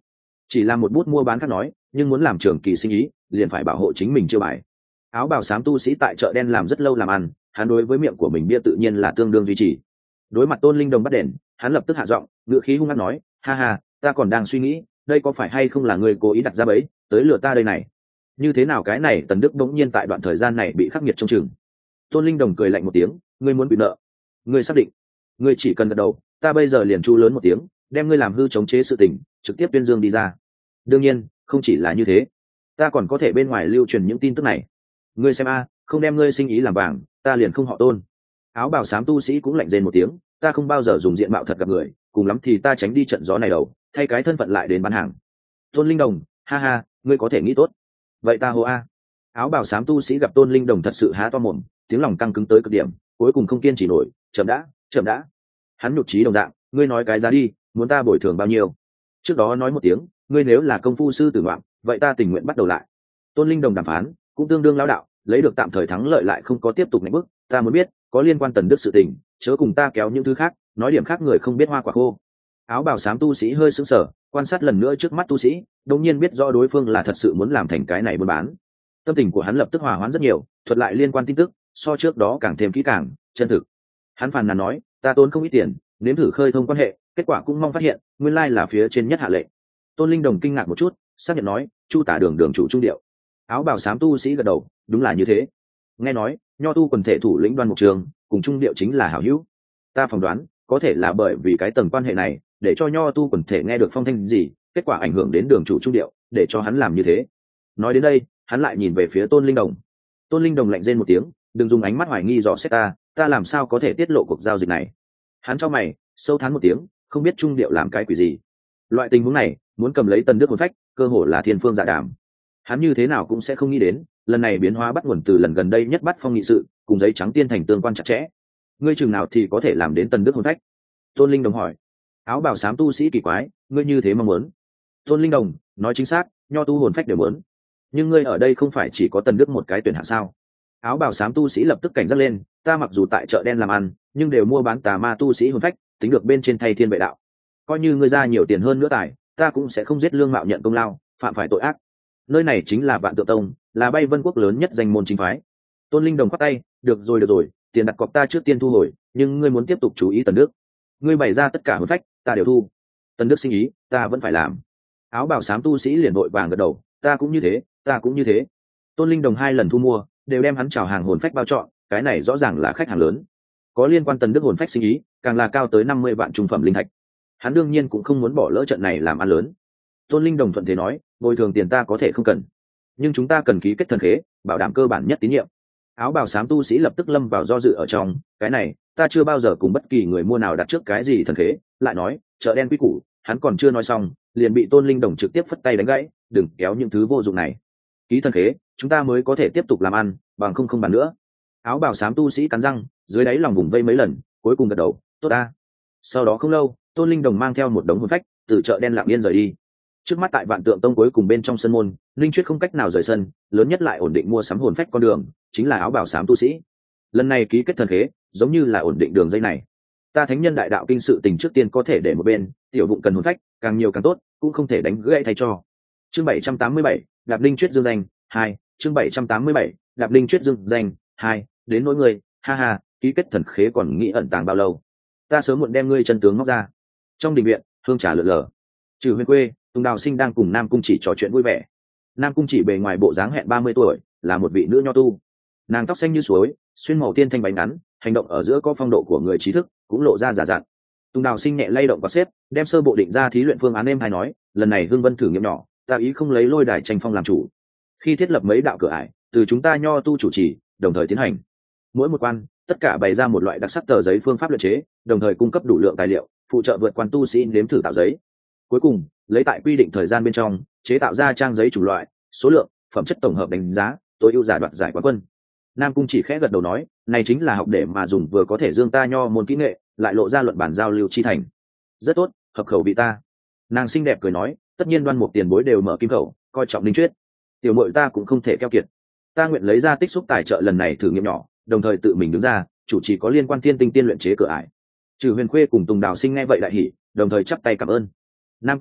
chỉ là một bút mua bán khác nói, nhưng muốn làm trường kỳ sinh ý liền phải bảo hộ chính mình chiêu bài. Áo bào xám tu sĩ tại chợ đen làm rất lâu làm ăn, hắn đối với miệng của mình bia tự nhiên là tương đương duy trì. Đối mặt Tôn Linh Đồng bắt đền, hắn lập tức hạ giọng, ngữ khí hung hăng nói, ha ha, ta còn đang suy nghĩ đây có phải hay không là người cố ý đặt ra bẫy tới lừa ta đây này. Như thế nào cái này Tần Đức đống nhiên tại đoạn thời gian này bị khắc nghiệt trong chừng. Tôn Linh Đồng cười lạnh một tiếng, ngươi muốn bị nợ, ngươi xác định, ngươi chỉ cần gật đầu, ta bây giờ liền chu lớn một tiếng, đem ngươi làm hư chống chế sự tình trực tiếp tuyên dương đi ra. Đương nhiên không chỉ là như thế, ta còn có thể bên ngoài lưu truyền những tin tức này. Ngươi xem a, không đem ngươi sinh ý làm vàng, ta liền không họ Tôn. Áo bào xám tu sĩ cũng lạnh rên một tiếng, ta không bao giờ dùng diện mạo thật gặp người, cùng lắm thì ta tránh đi trận gió này đầu, thay cái thân phận lại đến bán hàng. Tôn Linh Đồng, ha ha, ngươi có thể nghĩ tốt. Vậy ta hô a. Áo bào xám tu sĩ gặp Tôn Linh Đồng thật sự há to mồm, tiếng lòng căng cứng tới cực điểm, cuối cùng không kiên trì nổi, chậm đã, chậm đã. Hắn nhục trí đồng dạng, ngươi nói cái giá đi, muốn ta bồi thường bao nhiêu? Trước đó nói một tiếng, ngươi nếu là công phu sư tử ngoạm, vậy ta tình nguyện bắt đầu lại. Tôn Linh Đồng đàm phán cũng tương đương lão đạo, lấy được tạm thời thắng lợi lại không có tiếp tục đánh bước, ta muốn biết có liên quan Tần Đức sự tình, chớ cùng ta kéo những thứ khác, nói điểm khác người không biết hoa quả khô. Áo bào xám tu sĩ hơi sững sờ, quan sát lần nữa trước mắt tu sĩ, đột nhiên biết rõ đối phương là thật sự muốn làm thành cái này buôn bán. Tâm tình của hắn lập tức hòa hoãn rất nhiều, thuật lại liên quan tin tức, so trước đó càng thêm kỹ càng, chân thực. Hắn phàn nàn nói, ta tốn không ít tiền, nếm thử khơi thông quan hệ, kết quả cũng mong phát hiện, nguyên lai là phía trên nhất hạ lệnh. Tôn Linh Đồng kinh ngạc một chút, xác nhận nói, Chu tả đường đường chủ trung điệu. Áo bào xám tu sĩ gật đầu, đúng là như thế. Nghe nói, nho tu quần thể thủ lĩnh Đoan Mục Trường cùng trung điệu chính là hảo hữu. Ta phỏng đoán, có thể là bởi vì cái tầng quan hệ này, để cho nho tu quần thể nghe được phong thanh gì, kết quả ảnh hưởng đến đường chủ trung điệu, để cho hắn làm như thế. Nói đến đây, hắn lại nhìn về phía Tôn Linh Đồng. Tôn Linh Đồng lạnh rên một tiếng, đừng dùng ánh mắt hoài nghi dò xét ta, ta làm sao có thể tiết lộ cuộc giao dịch này. Hắn cho mày, sâu thán một tiếng, không biết trung điệu làm cái quỷ gì. Loại tình huống này, muốn cầm lấy Tần Đức hồn phách, cơ hồ là thiên phương dạ đàm. Hắn như thế nào cũng sẽ không nghĩ đến, lần này biến hóa bắt nguồn từ lần gần đây nhất bắt phong nghị sự, cùng giấy trắng tiên thành tương quan chặt chẽ. Ngươi chừng nào thì có thể làm đến Tần Đức hồn phách? Tôn Linh Đồng hỏi. Áo bào xám tu sĩ kỳ quái, ngươi như thế mong muốn? Tôn Linh Đồng nói chính xác, nho tu hồn phách đều muốn. Nhưng ngươi ở đây không phải chỉ có Tần Đức một cái tuyển hạng sao? Áo bào xám tu sĩ lập tức cảnh giác lên, ta mặc dù tại chợ đen làm ăn, nhưng đều mua bán tà ma tu sĩ hồn phách, tính được bên trên thay thiên vệ đạo. Coi như ngươi ra nhiều tiền hơn nữa tài, ta cũng sẽ không giết lương mạo nhận công lao, phạm phải tội ác. Nơi này chính là Vạn Tượng Tông, là Bay Vân quốc lớn nhất danh môn chính phái. Tôn Linh Đồng khoát tay, được rồi được rồi, tiền đặt cọc ta trước tiên thu hồi, nhưng ngươi muốn tiếp tục chú ý Tần Đức. Ngươi bày ra tất cả hồn phách, ta đều thu. Tần Đức sinh ý, ta vẫn phải làm. Áo bào xám tu sĩ liền vội vàng gật đầu, ta cũng như thế, ta cũng như thế. Tôn Linh Đồng hai lần thu mua, đều đem hắn chào hàng hồn phách bao trọn, cái này rõ ràng là khách hàng lớn. Có liên quan Tần Đức hồn phách sinh ý, càng là cao tới năm mươi vạn trung phẩm linh thạch. Hắn đương nhiên cũng không muốn bỏ lỡ trận này làm ăn lớn. Tôn Linh Đồng thuận thế nói, bồi thường tiền ta có thể không cần, nhưng chúng ta cần ký kết thần khế, bảo đảm cơ bản nhất tín nhiệm. Áo bào xám tu sĩ lập tức lâm vào do dự ở trong, cái này ta chưa bao giờ cùng bất kỳ người mua nào đặt trước cái gì thần khế, lại nói chợ đen quy củ, hắn còn chưa nói xong liền bị Tôn Linh Đồng trực tiếp phất tay đánh gãy, đừng kéo những thứ vô dụng này, ký thần khế chúng ta mới có thể tiếp tục làm ăn, bằng không không bàn nữa. Áo bào xám tu sĩ cắn răng, dưới đáy lòng vùng vây mấy lần, cuối cùng gật đầu, tốt ta. Sau đó không lâu, Tôn Linh Đồng mang theo một đống hồn phách từ chợ đen lặng yên rời đi. Trước mắt tại Vạn Tượng Tông cuối cùng bên trong sân môn, linh chuyết không cách nào rời sân, lớn nhất lại ổn định mua sắm hồn phách con đường chính là áo bào xám tu sĩ. Lần này ký kết thần khế, giống như là ổn định đường dây này. Ta thánh nhân đại đạo kinh sự tình trước tiên có thể để một bên, tiểu vụ cần hồn phách, càng nhiều càng tốt, cũng không thể đánh gãy thay cho. Chương bảy trăm tám mươi bảy, Đạp Linh Chuyết dương danh hai, chương bảy trăm tám mươi bảy, Đạp Linh Chuyết dương danh hai, đến nỗi người, ha ha, ký kết thần khế còn nghĩ ẩn tàng bao lâu? Ta sớm muộn đem ngươi chân tướng móc ra. Trong đình viện, hương trà lượn lờ. Trừ Huyền quê, Tùng Đào Sinh đang cùng Nam Cung Chỉ trò chuyện vui vẻ. Nam Cung Chỉ bề ngoài bộ dáng hẹn ba mươi tuổi, là một vị nữ nho tu. Nàng tóc xanh như suối, xuyên màu tiên thanh bánh ngắn, hành động ở giữa có phong độ của người trí thức, cũng lộ ra giả dặn. Tùng Đào Sinh nhẹ lay động và xếp, đem sơ bộ định ra thí luyện phương án em hay nói, lần này Hương Vân thử nghiệm nhỏ, ta ý không lấy lôi đài tranh phong làm chủ. Khi thiết lập mấy đạo cửa ải, từ chúng ta nho tu chủ trì, đồng thời tiến hành. Mỗi một quan, tất cả bày ra một loại đặc sắc tờ giấy phương pháp luyện chế, đồng thời cung cấp đủ lượng tài liệu, phụ trợ vượt quan tu sĩ nếm thử tạo giấy. Cuối cùng, lấy tại quy định thời gian bên trong, chế tạo ra trang giấy chủng loại, số lượng, phẩm chất tổng hợp đánh giá, tối ưu giả đoạt giải quán quân. Nam Cung Chỉ khẽ gật đầu nói, này chính là học để mà dùng vừa có thể dương ta nho môn kỹ nghệ, lại lộ ra luận bản giao lưu chi thành. Rất tốt, hợp khẩu vị ta. Nàng xinh đẹp cười nói, tất nhiên Đoan Mục tiền bối đều mở kim khẩu, coi trọng linh chuyết. Tiểu muội ta cũng không thể keo kiệt. Ta nguyện lấy ra tích xúc tài trợ lần này thử nghiệm nhỏ, đồng thời tự mình đứng ra, chủ trì có liên quan tiên tinh tiên luyện chế cửa ải. Trừ Huyền Khuê cùng Tùng Đào Sinh nghe vậy đại hỉ, đồng thời chắp tay cảm ơn. Nam Cung Chỉ,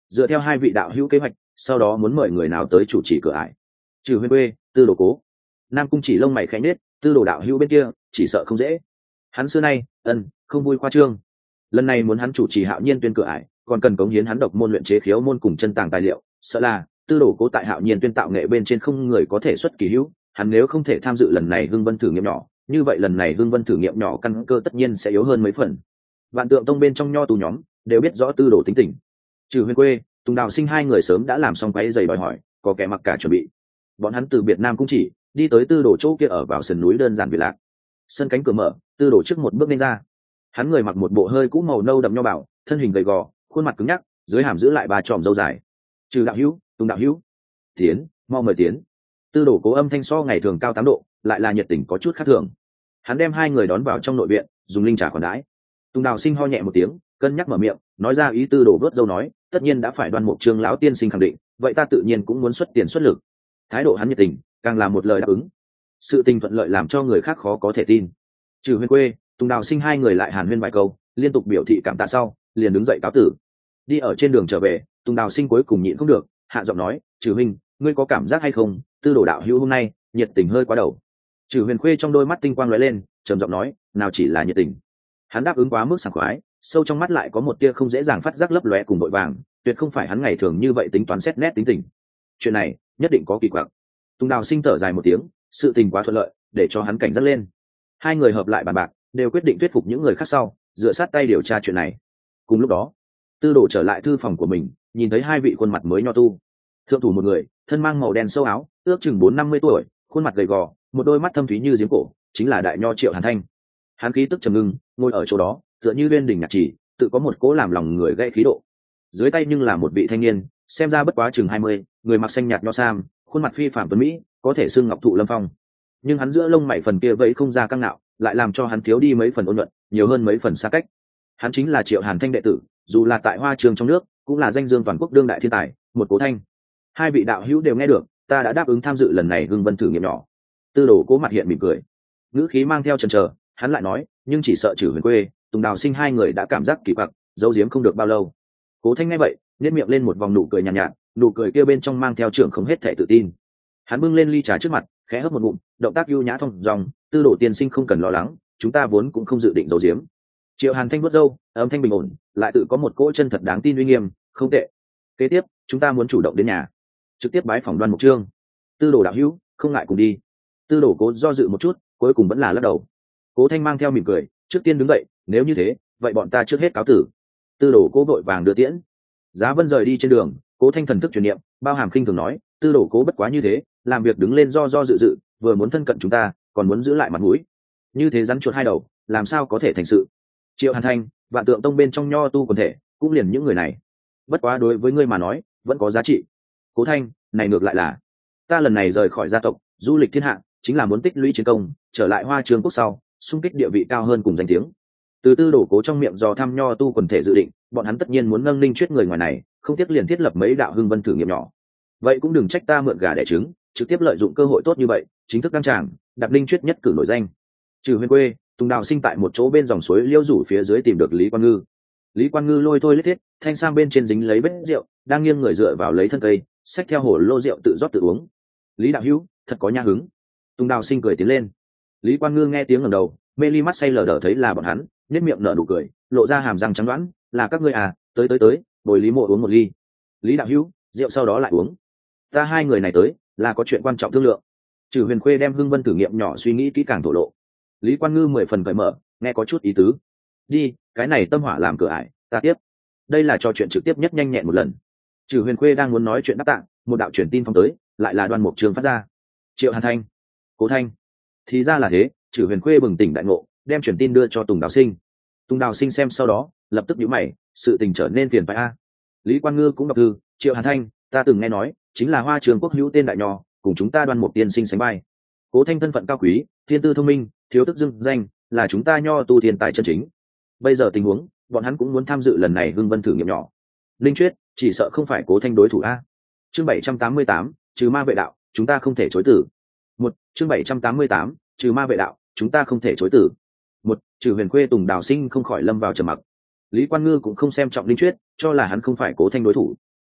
dựa theo hai vị đạo hữu kế hoạch sau đó muốn mời người nào tới chủ trì cửa ải. Trừ Huyền Quê, Tư Đồ Cố. Nam Cung Chỉ lông mày khẽ nhếch, Tư Đồ đạo hữu bên kia chỉ sợ không dễ. Hắn xưa nay ân không vui khoa trương, lần này muốn hắn chủ trì Hạo Nhiên tuyên cửa ải, còn cần cống hiến hắn độc môn luyện chế khiếu môn cùng chân tàng tài liệu, sợ là Tư Đồ Cố tại Hạo Nhiên tuyên tạo nghệ bên trên không người có thể xuất kỳ hữu, hắn nếu không thể tham dự lần này Hưng Vân thử nghiệm nhỏ, như vậy lần này Hưng Vân thử nghiệm nhỏ căn cơ tất nhiên sẽ yếu hơn mấy phần. Vạn Tượng Tông bên trong nho tu nhóm đều biết rõ Tư Đồ tính tình. Trừ Huyền Quê, Tùng Đào Sinh hai người sớm đã làm xong quấy giày đòi hỏi, có kẻ mặc cả chuẩn bị. Bọn hắn từ Việt Nam cũng chỉ đi tới Tư Đồ chỗ kia ở vào sườn núi đơn giản biệt lạc. Sân cánh cửa mở, Tư Đồ trước một bước lên ra. Hắn người mặc một bộ hơi cũ màu nâu đậm nho bảo, thân hình gầy gò, khuôn mặt cứng nhắc, dưới hàm giữ lại ba tròm râu dài. Trừ đạo hữu, Tùng đạo hữu, tiến, mau mời tiến. Tư Đồ Cố âm thanh so ngày thường cao tám độ, lại là nhiệt tình có chút khác thường. Hắn đem hai người đón vào trong nội viện, dùng linh trà khoản đãi. Tùng Đào Sinh ho nhẹ một tiếng, cân nhắc mở miệng, nói ra ý. Tư Đồ vớt dâu nói, tất nhiên đã phải Đoan Mục Trương lão tiên sinh khẳng định, vậy ta tự nhiên cũng muốn xuất tiền xuất lực. Thái độ hắn nhiệt tình, càng là một lời đáp ứng. Sự tình thuận lợi làm cho người khác khó có thể tin. Trừ Huyền Quê, Tùng Đào Sinh hai người lại hàn huyên vài câu, liên tục biểu thị cảm tạ sau, liền đứng dậy cáo tử. Đi ở trên đường trở về, Tùng Đào Sinh cuối cùng nhịn không được, hạ giọng nói, Trừ huynh, ngươi có cảm giác hay không, Tư Đồ đạo hữu hôm nay nhiệt tình hơi quá đầu. Trừ Huyền Khuê trong đôi mắt tinh quang lóe lên, trầm giọng nói, nào chỉ là nhiệt tình. Hắn đáp ứng quá mức sảng khoái, sâu trong mắt lại có một tia không dễ dàng phát giác lấp lóe cùng vội vàng, tuyệt không phải hắn ngày thường như vậy tính toán xét nét tính tình. Chuyện này nhất định có kỳ quặc. Tùng Đào Sinh thở dài một tiếng, sự tình quá thuận lợi, để cho hắn cảnh giác lên. Hai người hợp lại bàn bạc, đều quyết định thuyết phục những người khác sau, dựa sát tay điều tra chuyện này. Cùng lúc đó, Tư Đồ trở lại thư phòng của mình, nhìn thấy hai vị khuôn mặt mới nho tu. Thượng thủ một người, thân mang màu đen sâu áo, ước chừng bốn năm mươi tuổi, khuôn mặt gầy gò, một đôi mắt thâm thúy như giếng cổ, chính là đại nho Triệu Hàn Thanh. Hắn khí tức trầm ngưng, ngồi ở chỗ đó, tựa như bên đỉnh nhạc chỉ, tự có một cỗ làm lòng người gây khí độ. Dưới tay nhưng là một vị thanh niên, xem ra bất quá chừng hai mươi, người mặc xanh nhạt nho sam, khuôn mặt phi phàm tuấn mỹ, có thể xưng ngọc thụ lâm phong. Nhưng hắn giữa lông mày phần kia vẫy không ra căng nạo, lại làm cho hắn thiếu đi mấy phần ôn nhuận, nhiều hơn mấy phần xa cách. Hắn chính là Triệu Hàn Thanh đệ tử, dù là tại Hoa Trường trong nước, cũng là danh dương toàn quốc đương đại thiên tài, một Cố Thanh. Hai vị đạo hữu đều nghe được, ta đã đáp ứng tham dự lần này Hưng Vân thử nghiệm nhỏ. Tư Đồ Cố mặt hiện mỉm cười, ngữ khí mang theo chần chờ, hắn lại nói, nhưng chỉ sợ Trừ Huyền Quê, Tùng Đào Sinh hai người đã cảm giác kỳ quặc, giấu giếm không được bao lâu. Cố Thanh nghe vậy, nhếch miệng lên một vòng nụ cười nhàn nhạt, nhạt, nụ cười kia bên trong mang theo trưởng không hết thể tự tin. Hắn bưng lên ly trà trước mặt, khẽ hớp một ngụm, động tác ưu nhã thông dòng, Tư Đồ tiên sinh không cần lo lắng, chúng ta vốn cũng không dự định giấu giếm. Triệu Hàn Thanh vuốt râu, âm thanh bình ổn, lại tự có một cỗ chân thật đáng tin uy nghiêm, không tệ. Kế tiếp, chúng ta muốn chủ động đến nhà, trực tiếp bái phỏng Đoan Mục Trương. Tư Đồ đạo hữu, không ngại cùng đi. Tư Đồ Cố do dự một chút, cuối cùng vẫn là lắc đầu. Cố Thanh mang theo mỉm cười, trước tiên đứng dậy, nếu như thế, vậy bọn ta trước hết cáo tử. Tư Đồ Cố vội vàng đưa tiễn. Giá Vân rời đi trên đường, Cố Thanh thần thức truyền niệm, bao hàm khinh thường nói, Tư Đồ Cố bất quá như thế, làm việc đứng lên do do dự dự, vừa muốn thân cận chúng ta, còn muốn giữ lại mặt mũi. Như thế rắn chuột hai đầu, làm sao có thể thành sự. Triệu Hàn Thanh, Vạn Tượng Tông bên trong nho tu quần thể, cũng liền những người này. Bất quá đối với ngươi mà nói, vẫn có giá trị. Cố Thanh, này ngược lại là, ta lần này rời khỏi gia tộc, du lịch thiên hạ, chính là muốn tích lũy chiến công, trở lại Hoa Trường quốc sau, xung kích địa vị cao hơn cùng danh tiếng. Từ Tư Đồ Cố trong miệng dò thăm nho tu quần thể dự định, bọn hắn tất nhiên muốn nâng linh chuyết người ngoài này, không tiếc liền thiết lập mấy đạo Hưng Vân thử nghiệm nhỏ. Vậy cũng đừng trách ta mượn gà đẻ trứng, trực tiếp lợi dụng cơ hội tốt như vậy, chính thức đăng tràng, đặt linh chuyết nhất cử nổi danh. Trừ Huyền Quê, Tùng Đào Sinh tại một chỗ bên dòng suối liêu rủ phía dưới tìm được Lý Quan Ngư. Lý Quan Ngư lôi thôi lết thiết, thanh sang bên trên dính lấy vết rượu, đang nghiêng người dựa vào lấy thân cây, xách theo hồ lô rượu tự rót tự uống. Lý đạo hữu, thật có nha hứng. Tùng Đào Sinh cười tiến lên. Lý Quan Ngư nghe tiếng ngẩng đầu, mê ly mắt say lờ đờ thấy là bọn hắn, nhếch miệng nở nụ cười, lộ ra hàm răng trắng đoán, là các ngươi à, tới tới tới, bồi Lý Mộ uống một ly. Lý đạo hữu, rượu sau đó lại uống. Ta hai người này tới, là có chuyện quan trọng thương lượng. Trừ Huyền Khuê đem Hưng Vân thử nghiệm nhỏ suy nghĩ kỹ càng thổ lộ. Lý Quan Ngư mười phần cởi mở, nghe có chút ý tứ. Đi, cái này tâm hỏa làm cửa ải, ta tiếp. Đây là trò chuyện trực tiếp nhất nhanh nhẹn một lần. Trừ Huyền Khuê đang muốn nói chuyện đáp tạng, một đạo truyền tin phong tới, lại là Đoan Mục Trương phát ra. Triệu Hàn Thanh, Cố Thanh. Thì ra là thế. Trừ Huyền Khuê bừng tỉnh đại ngộ, đem truyền tin đưa cho Tùng Đào Sinh. Tùng Đào Sinh xem sau đó, lập tức nhíu mày, sự tình trở nên phiền phức a. Lý Quan Ngư cũng đọc thư, Triệu Hàn Thanh, ta từng nghe nói, chính là Hoa Trường quốc hữu tên đại nho, cùng chúng ta Đoan Mục tiên sinh sánh vai. Cố Thanh thân phận cao quý, thiên tư thông minh, thiếu tức dưng danh, là chúng ta nho tu thiên tài chân chính. Bây giờ tình huống, bọn hắn cũng muốn tham dự lần này Hưng Vân thử nghiệm nhỏ. Linh Chuyết, chỉ sợ không phải Cố Thanh đối thủ a. Chương bảy trăm tám mươi tám, trừ ma vệ đạo, chúng ta không thể chối từ. Một, chương bảy trăm tám mươi tám, trừ ma vệ đạo, chúng ta không thể chối từ. Một, Trừ Huyền Khuê Tùng Đào Sinh không khỏi lâm vào trầm mặc. Lý Quan Ngư cũng không xem trọng Linh Chuyết, cho là hắn không phải Cố Thanh đối thủ.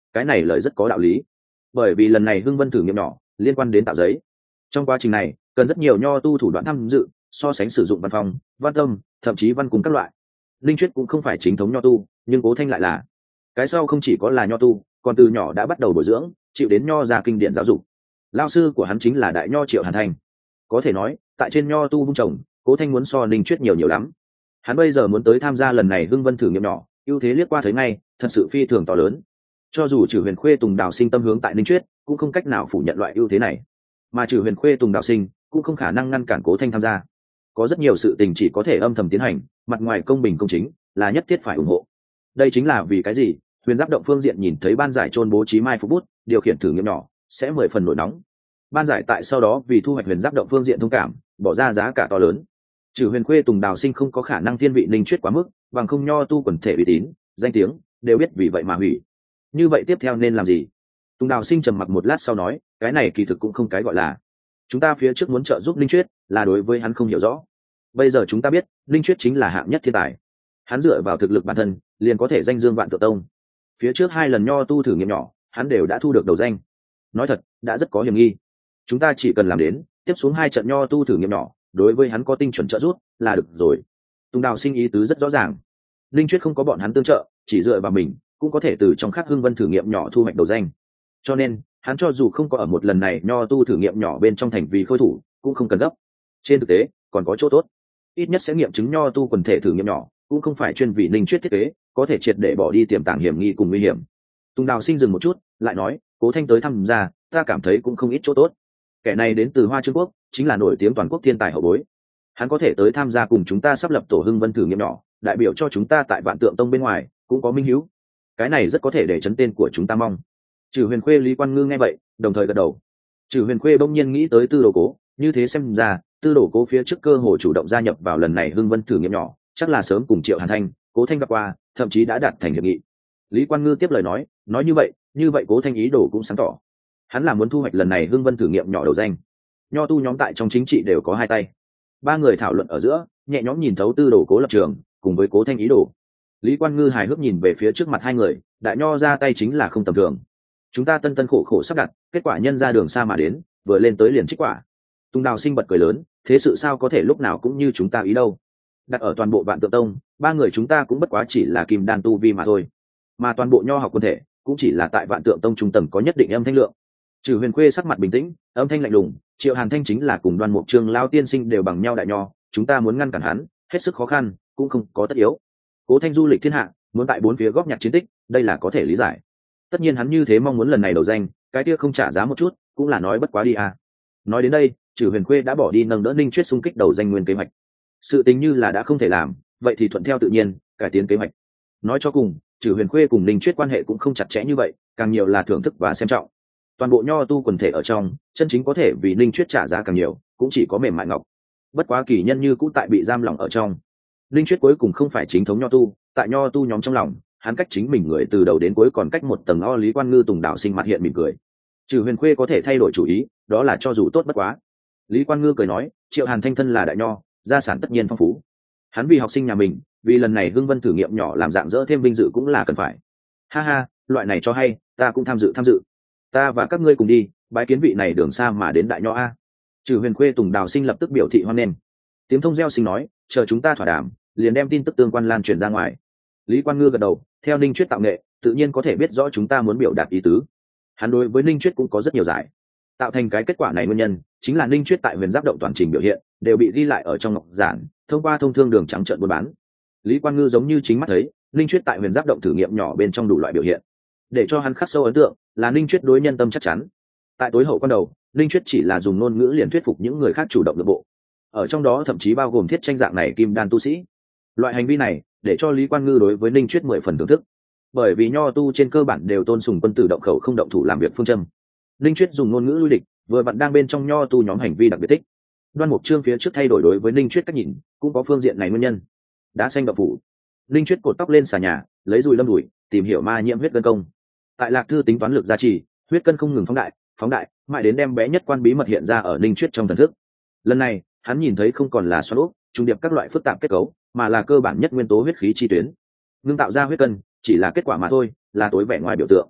cái này lời rất có đạo lý, bởi vì lần này hưng vân thử nghiệm nhỏ liên quan đến tạo giấy. Trong quá trình này cần rất nhiều nho tu thủ đoạn tham dự, so sánh sử dụng văn phòng, văn tâm, thậm chí văn cùng các loại. Linh Chuyết cũng không phải chính thống nho tu, nhưng Cố Thanh lại là. Cái sau không chỉ có là nho tu, còn từ nhỏ đã bắt đầu bồi dưỡng, chịu đến nho gia kinh điển giáo dục. Lao sư của hắn chính là đại nho Triệu Hàn Thanh. Có thể nói, tại trên nho tu vung trồng, Cố Thanh muốn so Linh Chuyết nhiều nhiều lắm. Hắn bây giờ muốn tới tham gia lần này hưng vân thử nghiệm nhỏ, ưu thế liếc qua thấy ngay, thật sự phi thường to lớn. Cho dù Trừ Huyền Khuê Tùng Đào Sinh tâm hướng tại Linh Chuyết, cũng không cách nào phủ nhận loại ưu thế này. Mà Trừ Huyền Khuê Tùng Đào Sinh cũng không khả năng ngăn cản Cố Thanh tham gia. Có rất nhiều sự tình chỉ có thể âm thầm tiến hành, mặt ngoài công bình công chính, là nhất thiết phải ủng hộ. Đây chính là vì cái gì Huyền Giáp động phương diện nhìn thấy ban giải trôn bố trí mai phục bút điều khiển thử nghiệm nhỏ sẽ mười phần nổi nóng. Ban giải tại sau đó vì thu hoạch Huyền Giáp động phương diện thông cảm, bỏ ra giá cả to lớn. Trừ Huyền Khuê Tùng Đào Sinh không có khả năng thiên vị Linh Chuyết quá mức, bằng không nho tu quần thể uy tín, danh tiếng đều biết vì vậy mà hủy. Như vậy tiếp theo nên làm gì? Tùng Đào Sinh trầm mặc một lát sau nói, cái này kỳ thực cũng không cái gọi là. Chúng ta phía trước muốn trợ giúp Linh Chuyết, là đối với hắn không hiểu rõ. Bây giờ chúng ta biết, Linh Chuyết chính là hạng nhất thiên tài. Hắn dựa vào thực lực bản thân, liền có thể danh dương vạn tượng tông. Phía trước hai lần nho tu thử nghiệm nhỏ, hắn đều đã thu được đầu danh. Nói thật, đã rất có hiểm nghi. Chúng ta chỉ cần làm đến, tiếp xuống hai trận nho tu thử nghiệm nhỏ, đối với hắn có tinh chuẩn trợ giúp, là được rồi. Tùng Đào Sinh ý tứ rất rõ ràng. Linh Chuyết không có bọn hắn tương trợ, chỉ dựa vào mình, cũng có thể từ trong khắc hưng vân thử nghiệm nhỏ thu hoạch đầu danh. Cho nên, hắn cho dù không có ở một lần này nho tu thử nghiệm nhỏ bên trong thành vì khôi thủ, cũng không cần gấp. Trên thực tế, còn có chỗ tốt. Ít nhất sẽ nghiệm chứng nho tu quần thể thử nghiệm nhỏ, cũng không phải chuyên vì Linh Chuyết thiết kế, có thể triệt để bỏ đi tiềm tàng hiểm nghi cùng nguy hiểm. Tùng Đào Sinh dừng một chút, lại nói, Cố Thanh tới thăm gia, ta cảm thấy cũng không ít chỗ tốt. Kẻ này đến từ Hoa Trương Quốc, chính là nổi tiếng toàn quốc thiên tài hậu bối. Hắn có thể tới tham gia cùng chúng ta sắp lập tổ hưng vân thử nghiệm nhỏ, đại biểu cho chúng ta tại Vạn Tượng Tông bên ngoài cũng có minh hiếu. Cái này rất có thể để chấn tên của chúng ta mong. Trừ Huyền Khuê Lý Quan Ngư nghe vậy, đồng thời gật đầu. Trừ Huyền Khuê bỗng nhiên nghĩ tới Tư Đồ Cố, như thế xem ra, Tư Đồ Cố phía trước cơ hội chủ động gia nhập vào lần này hưng vân thử nghiệm nhỏ, chắc là sớm cùng Triệu Hàn Thanh, Cố Thanh gặp qua, thậm chí đã đạt thành hiệp nghị. Lý Quan Ngư tiếp lời nói, nói như vậy, như vậy Cố Thanh ý đồ cũng sáng tỏ. Hắn là muốn thu hoạch lần này hưng vân thử nghiệm nhỏ đầu danh. Nho tu nhóm tại trong chính trị đều có hai tay. Ba người thảo luận ở giữa, nhẹ nhõm nhìn thấu Tư Đồ Cố lập trường, cùng với Cố Thanh ý đồ. Lý Quan Ngư hài hước nhìn về phía trước mặt hai người, đại nho ra tay chính là không tầm thường. Chúng ta tân tân khổ khổ sắp đặt, kết quả nhân ra đường xa mà đến, vừa lên tới liền trích quả. Tùng Đào Sinh bật cười lớn, thế sự sao có thể lúc nào cũng như chúng ta ý đâu. Đặt ở toàn bộ Vạn Tượng Tông, ba người chúng ta cũng bất quá chỉ là kim đan tu vi mà thôi, mà toàn bộ nho học quân thể cũng chỉ là tại Vạn Tượng Tông trung tầng có nhất định âm thanh lượng. Trừ Huyền Khuê sắc mặt bình tĩnh, âm thanh lạnh lùng, Triệu Hàn Thanh chính là cùng Đoan Mục Trương lao tiên sinh đều bằng nhau đại nho, chúng ta muốn ngăn cản hắn, hết sức khó khăn, cũng không có tất yếu. Cố Thanh du lịch thiên hạ, muốn tại bốn phía góp nhặt chiến tích, đây là có thể lý giải. Tất nhiên hắn như thế mong muốn lần này đầu danh, cái kia không trả giá một chút, cũng là nói bất quá đi à. Nói đến đây, Trừ Huyền Khuê đã bỏ đi nâng đỡ Linh Chuyết xung kích đầu danh nguyên kế hoạch. Sự tình như là đã không thể làm, vậy thì thuận theo tự nhiên, cải tiến kế hoạch. Nói cho cùng, Trừ Huyền Khuê cùng Linh Chuyết quan hệ cũng không chặt chẽ như vậy, càng nhiều là thưởng thức và xem trọng. Toàn bộ nho tu quần thể ở trong, chân chính có thể vì Linh Chuyết trả giá càng nhiều, cũng chỉ có Mềm Mại Ngọc. Bất quá kỳ nhân như cũ tại bị giam lỏng ở trong. Linh Chuyết cuối cùng không phải chính thống nho tu, tại nho tu nhóm trong lòng, hắn cách chính mình người từ đầu đến cuối còn cách một tầng o. Lý Quan Ngư Tùng Đào Sinh mặt hiện mỉm cười. Trừ Huyền Khuê có thể thay đổi chủ ý, đó là cho dù tốt bất quá. Lý Quan Ngư cười nói, Triệu Hàn Thanh thân là đại nho, gia sản tất nhiên phong phú. Hắn vì học sinh nhà mình, vì lần này hưng vân thử nghiệm nhỏ làm dạng dỡ thêm vinh dự cũng là cần phải. Ha ha, loại này cho hay, ta cũng tham dự tham dự. Ta và các ngươi cùng đi, bái kiến vị này đường xa mà đến đại nho a. Trừ Huyền Khuê Tùng Đào Sinh lập tức biểu thị hoan nghênh. Tiếng thông reo sinh nói, chờ chúng ta thỏa đàm, liền đem tin tức tương quan lan truyền ra ngoài. Lý Quan Ngư gật đầu, theo Ninh Chuyết tạo nghệ, tự nhiên có thể biết rõ chúng ta muốn biểu đạt ý tứ. Hắn đối với Ninh Chuyết cũng có rất nhiều giải. Tạo thành cái kết quả này nguyên nhân, chính là Ninh Chuyết tại Huyền Giáp động toàn trình biểu hiện, đều bị ghi lại ở trong ngọc giản, thông qua thông thương đường trắng trợn buôn bán. Lý Quan Ngư giống như chính mắt thấy, Ninh Chuyết tại Huyền Giáp động thử nghiệm nhỏ bên trong đủ loại biểu hiện. Để cho hắn khắc sâu ấn tượng, là Ninh Chuyết đối nhân tâm chắc chắn. Tại tối hậu quan đầu, Ninh Chuyết chỉ là dùng ngôn ngữ liền thuyết phục những người khác chủ động nội bộ. Ở trong đó thậm chí bao gồm thiết tranh dạng này kim đan tu sĩ. Loại hành vi này, để cho Lý Quan Ngư đối với Ninh Chuyết mười phần thưởng thức. Bởi vì nho tu trên cơ bản đều tôn sùng quân tử động khẩu không động thủ làm việc phương châm. Ninh Chuyết dùng ngôn ngữ lui địch, vừa vặn đang bên trong nho tu nhóm hành vi đặc biệt thích. Đoan Mục Trương phía trước thay đổi đối với Ninh Chuyết cách nhìn, cũng có phương diện này nguyên nhân. Đá xanh đậu phủ. Ninh Chuyết cột tóc lên xà nhà, lấy dùi lâm đùi, tìm hiểu ma nhiễm huyết cân công. Tại Lạc Thư tính toán lực gia trì, huyết cân không ngừng phóng đại, phóng đại, mãi đến đem bé nhất quan bí mật hiện ra ở Ninh Chuyết trong thần thức. Lần này, hắn nhìn thấy không còn là xoắn ốc, trung điệp các loại phức tạp kết cấu, mà là cơ bản nhất nguyên tố huyết khí chi tuyến. Ngưng tạo ra huyết cân, chỉ là kết quả mà thôi, là tối vẻ ngoài biểu tượng.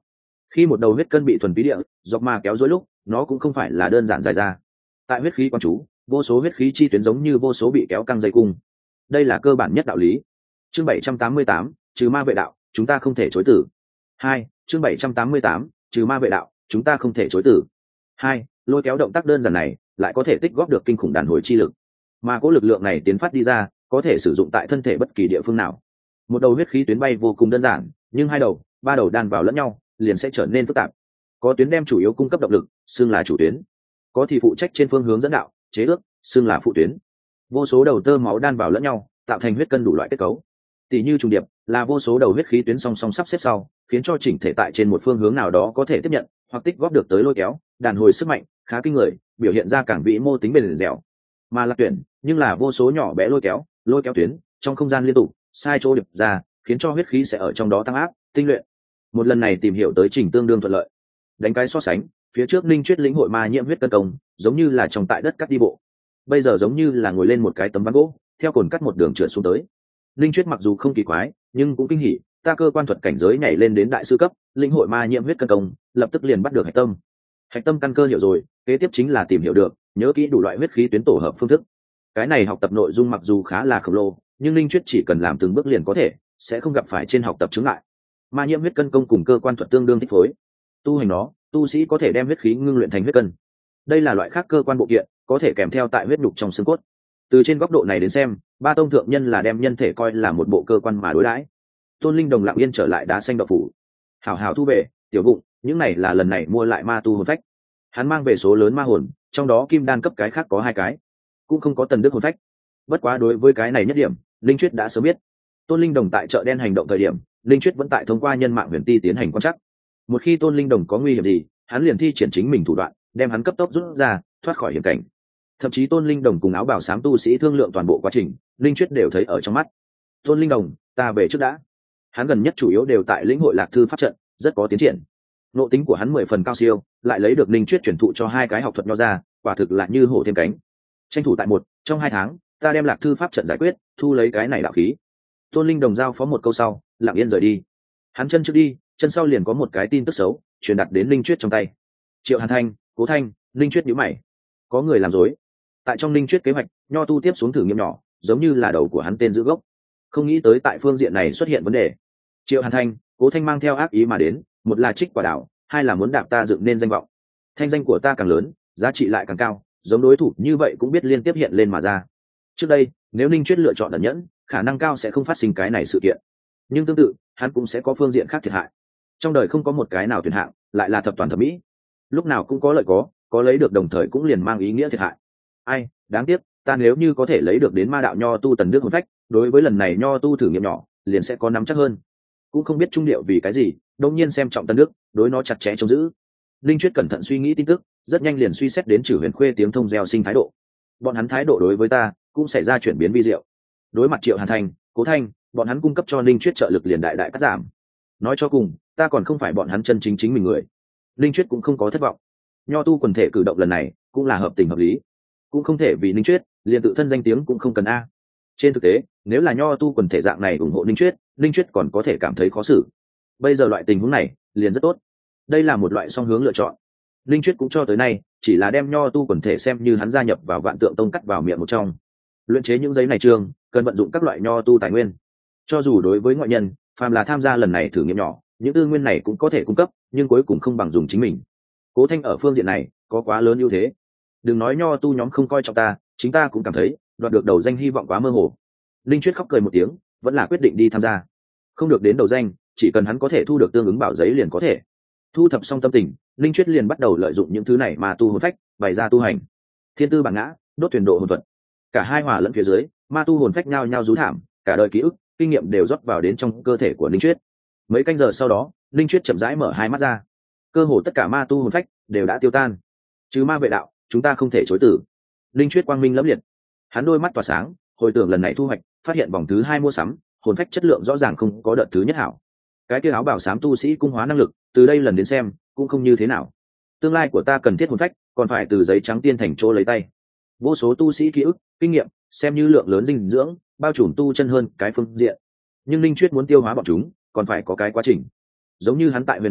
Khi một đầu huyết cân bị thuần túy địa dọc mà kéo dối lúc, nó cũng không phải là đơn giản dài ra. Tại huyết khí quan chú, vô số huyết khí chi tuyến giống như vô số bị kéo căng dây cung. Đây là cơ bản nhất đạo lý. Chương bảy trăm tám mươi tám, trừ ma vệ đạo, chúng ta không thể chối tử. Hai, chương bảy trăm tám mươi tám, trừ ma vệ đạo, chúng ta không thể chối tử. Hai, lôi kéo động tác đơn giản này, lại có thể tích góp được kinh khủng đàn hồi chi lực. Mà cỗ lực lượng này tiến phát đi ra, có thể sử dụng tại thân thể bất kỳ địa phương nào. Một đầu huyết khí tuyến bay vô cùng đơn giản, nhưng hai đầu, ba đầu đan vào lẫn nhau, liền sẽ trở nên phức tạp. Có tuyến đem chủ yếu cung cấp động lực, xưng là chủ tuyến. Có thì phụ trách trên phương hướng dẫn đạo, chế ước, xưng là phụ tuyến. Vô số đầu tơ máu đan vào lẫn nhau, tạo thành huyết cân đủ loại kết cấu. Tỷ như trùng điệp, là vô số đầu huyết khí tuyến song song sắp xếp sau, khiến cho chỉnh thể tại trên một phương hướng nào đó có thể tiếp nhận, hoặc tích góp được tới lôi kéo, đàn hồi sức mạnh, khá kinh người, biểu hiện ra cảng vĩ mô tính bền dẻo. Mà lạc tuyển, nhưng là vô số nhỏ bé lôi kéo, lôi kéo tuyến, trong không gian liên tục, sai chỗ điệp ra, khiến cho huyết khí sẽ ở trong đó tăng áp, tinh luyện. Một lần này tìm hiểu tới trình tương đương thuận lợi. Đánh cái so sánh, phía trước Linh Chuyết lĩnh hội ma nhiễm huyết cân công, giống như là trồng tại đất cắt đi bộ. Bây giờ giống như là ngồi lên một cái tấm ván gỗ, theo cồn cắt một đường trượt xuống tới. Linh Chuyết mặc dù không kỳ quái, nhưng cũng kinh hỉ, ta cơ quan thuật cảnh giới nhảy lên đến đại sư cấp, lĩnh hội ma nhiễm huyết cân công, lập tức liền bắt được hạch tâm. Hạch tâm căn cơ hiểu rồi, kế tiếp chính là tìm hiểu được, nhớ kỹ đủ loại huyết khí tuyến tổ hợp phương thức. Cái này học tập nội dung mặc dù khá là khổng lồ, nhưng Linh Chuyết chỉ cần làm từng bước liền có thể, sẽ không gặp phải trên học tập chứng ngại. Ma nhiễm huyết cân công cùng cơ quan thuật tương đương thích phối. Tu hành nó, tu sĩ có thể đem huyết khí ngưng luyện thành huyết cân. Đây là loại khác cơ quan bộ kiện, có thể kèm theo tại huyết nhục trong xương cốt. Từ trên góc độ này đến xem, ba tông thượng nhân là đem nhân thể coi là một bộ cơ quan mà đối đãi. Tôn Linh Đồng lặng yên trở lại đá xanh đậu phủ. Hảo hảo thu về, tiểu bụng, những này là lần này mua lại ma tu hồn phách. Hắn mang về số lớn ma hồn, trong đó kim đan cấp cái khác có hai cái, cũng không có tần đức hồn phách. Bất quá đối với cái này nhất điểm, Linh Chuyết đã sớm biết. Tôn Linh Đồng tại chợ đen hành động thời điểm, Linh Chuyết vẫn tại thông qua nhân mạng huyền ti tiến hành quan trắc. Một khi Tôn Linh Đồng có nguy hiểm gì, hắn liền thi triển chính mình thủ đoạn, đem hắn cấp tốc rút ra, thoát khỏi hiểm cảnh. Thậm chí Tôn Linh Đồng cùng áo bào xám tu sĩ thương lượng toàn bộ quá trình, Linh Chuyết đều thấy ở trong mắt. Tôn Linh Đồng, ta về trước đã. Hắn gần nhất chủ yếu đều tại lĩnh hội lạc thư pháp trận, rất có tiến triển. Nội tính của hắn mười phần cao siêu, lại lấy được Linh Chuyết chuyển thụ cho hai cái học thuật nho ra, quả thực là như hổ thêm cánh. Tranh thủ tại một trong hai tháng, ta đem lạc thư pháp trận giải quyết, thu lấy cái này đạo khí. Tôn Linh Đồng giao phó một câu sau, lặng yên rời đi. Hắn chân trước đi, chân sau liền có một cái tin tức xấu truyền đạt đến Linh Chuyết trong tay. Triệu Hàn Thanh, Cố Thanh, Linh Chuyết nhíu mày, có người làm dối. Tại trong Linh Chuyết kế hoạch, nho tu tiếp xuống thử nghiệm nhỏ, giống như là đầu của hắn tên giữ gốc. Không nghĩ tới tại phương diện này xuất hiện vấn đề. Triệu Hàn Thanh, Cố Thanh mang theo ác ý mà đến, một là trích quả đảo, hai là muốn đạp ta dựng nên danh vọng. Thanh danh của ta càng lớn, giá trị lại càng cao, giống đối thủ như vậy cũng biết liên tiếp hiện lên mà ra. Trước đây, nếu Linh Chuyết lựa chọn ẩn nhẫn, khả năng cao sẽ không phát sinh cái này sự kiện. Nhưng tương tự, hắn cũng sẽ có phương diện khác thiệt hại. Trong đời không có một cái nào tuyển hạng, lại là thập toàn thẩm mỹ. Lúc nào cũng có lợi có, có lấy được đồng thời cũng liền mang ý nghĩa thiệt hại. Ai, đáng tiếc, ta nếu như có thể lấy được đến ma đạo nho tu tần đức hồn phách, đối với lần này nho tu thử nghiệm nhỏ, liền sẽ có nắm chắc hơn. Cũng không biết trung điệu vì cái gì, đột nhiên xem trọng tần đức, đối nó chặt chẽ trông giữ. Linh Chuyết cẩn thận suy nghĩ tin tức, rất nhanh liền suy xét đến Trử Huyền Khuê tiếng thông gieo sinh thái độ. Bọn hắn thái độ đối với ta cũng xảy ra chuyển biến vi diệu. Đối mặt Triệu Hàn Thành, Cố Thanh, bọn hắn cung cấp cho Linh Chuyết trợ lực liền đại đại cắt giảm. Nói cho cùng, ta còn không phải bọn hắn chân chính chính mình người. Linh Chuyết cũng không có thất vọng. Nho tu quần thể cử động lần này cũng là hợp tình hợp lý, cũng không thể vì Linh Chuyết liền tự thân danh tiếng cũng không cần a. Trên thực tế, nếu là nho tu quần thể dạng này ủng hộ Linh Chuyết, Linh Chuyết còn có thể cảm thấy khó xử. Bây giờ loại tình huống này liền rất tốt. Đây là một loại song hướng lựa chọn. Linh Chuyết cũng cho tới nay chỉ là đem nho tu quần thể xem như hắn gia nhập vào Vạn Tượng Tông cắt vào miệng một trong. Luyện chế những giấy này trường cần vận dụng các loại nho tu tài nguyên. Cho dù đối với ngoại nhân, phàm là tham gia lần này thử nghiệm nhỏ, những tư nguyên này cũng có thể cung cấp, nhưng cuối cùng không bằng dùng chính mình. Cố Thanh ở phương diện này có quá lớn ưu thế. Đừng nói nho tu nhóm không coi trọng ta, chính ta cũng cảm thấy đoạt được đầu danh hy vọng quá mơ hồ. Linh Chuyết khóc cười một tiếng, vẫn là quyết định đi tham gia. Không được đến đầu danh, chỉ cần hắn có thể thu được tương ứng bảo giấy liền có thể. Thu thập xong tâm tình, Linh Chuyết liền bắt đầu lợi dụng những thứ này mà tu hồn phách, bày ra tu hành. Thiên tư bản ngã, đốt thuyền độ hồn thuật. Cả hai hòa lẫn phía dưới, ma tu hồn phách nhau nhau rú thảm, cả đời ký ức, kinh nghiệm đều rót vào đến trong cơ thể của Linh Chuyết. Mấy canh giờ sau đó, Linh Chuyết chậm rãi mở hai mắt ra. Cơ hồ tất cả ma tu hồn phách đều đã tiêu tan. Trừ ma vệ đạo, chúng ta không thể chối từ. Linh Chuyết quang minh lẫm liệt. Hắn đôi mắt tỏa sáng, hồi tưởng lần này thu hoạch, phát hiện vòng thứ hai mua sắm, hồn phách chất lượng rõ ràng không có đợt thứ nhất hảo. Cái kia áo bảo xám tu sĩ cung hóa năng lực, từ đây lần đến xem, cũng không như thế nào. Tương lai của ta cần thiết hồn phách, còn phải từ giấy trắng tiên thành chỗ lấy tay. Vô số tu sĩ ký ức, kinh nghiệm, xem như lượng lớn dinh dưỡng, bao trùm tu chân hơn cái phương diện. Nhưng Linh Chuyết muốn tiêu hóa bọn chúng, còn phải có cái quá trình. Giống như hắn tại Huyền Giáp Động,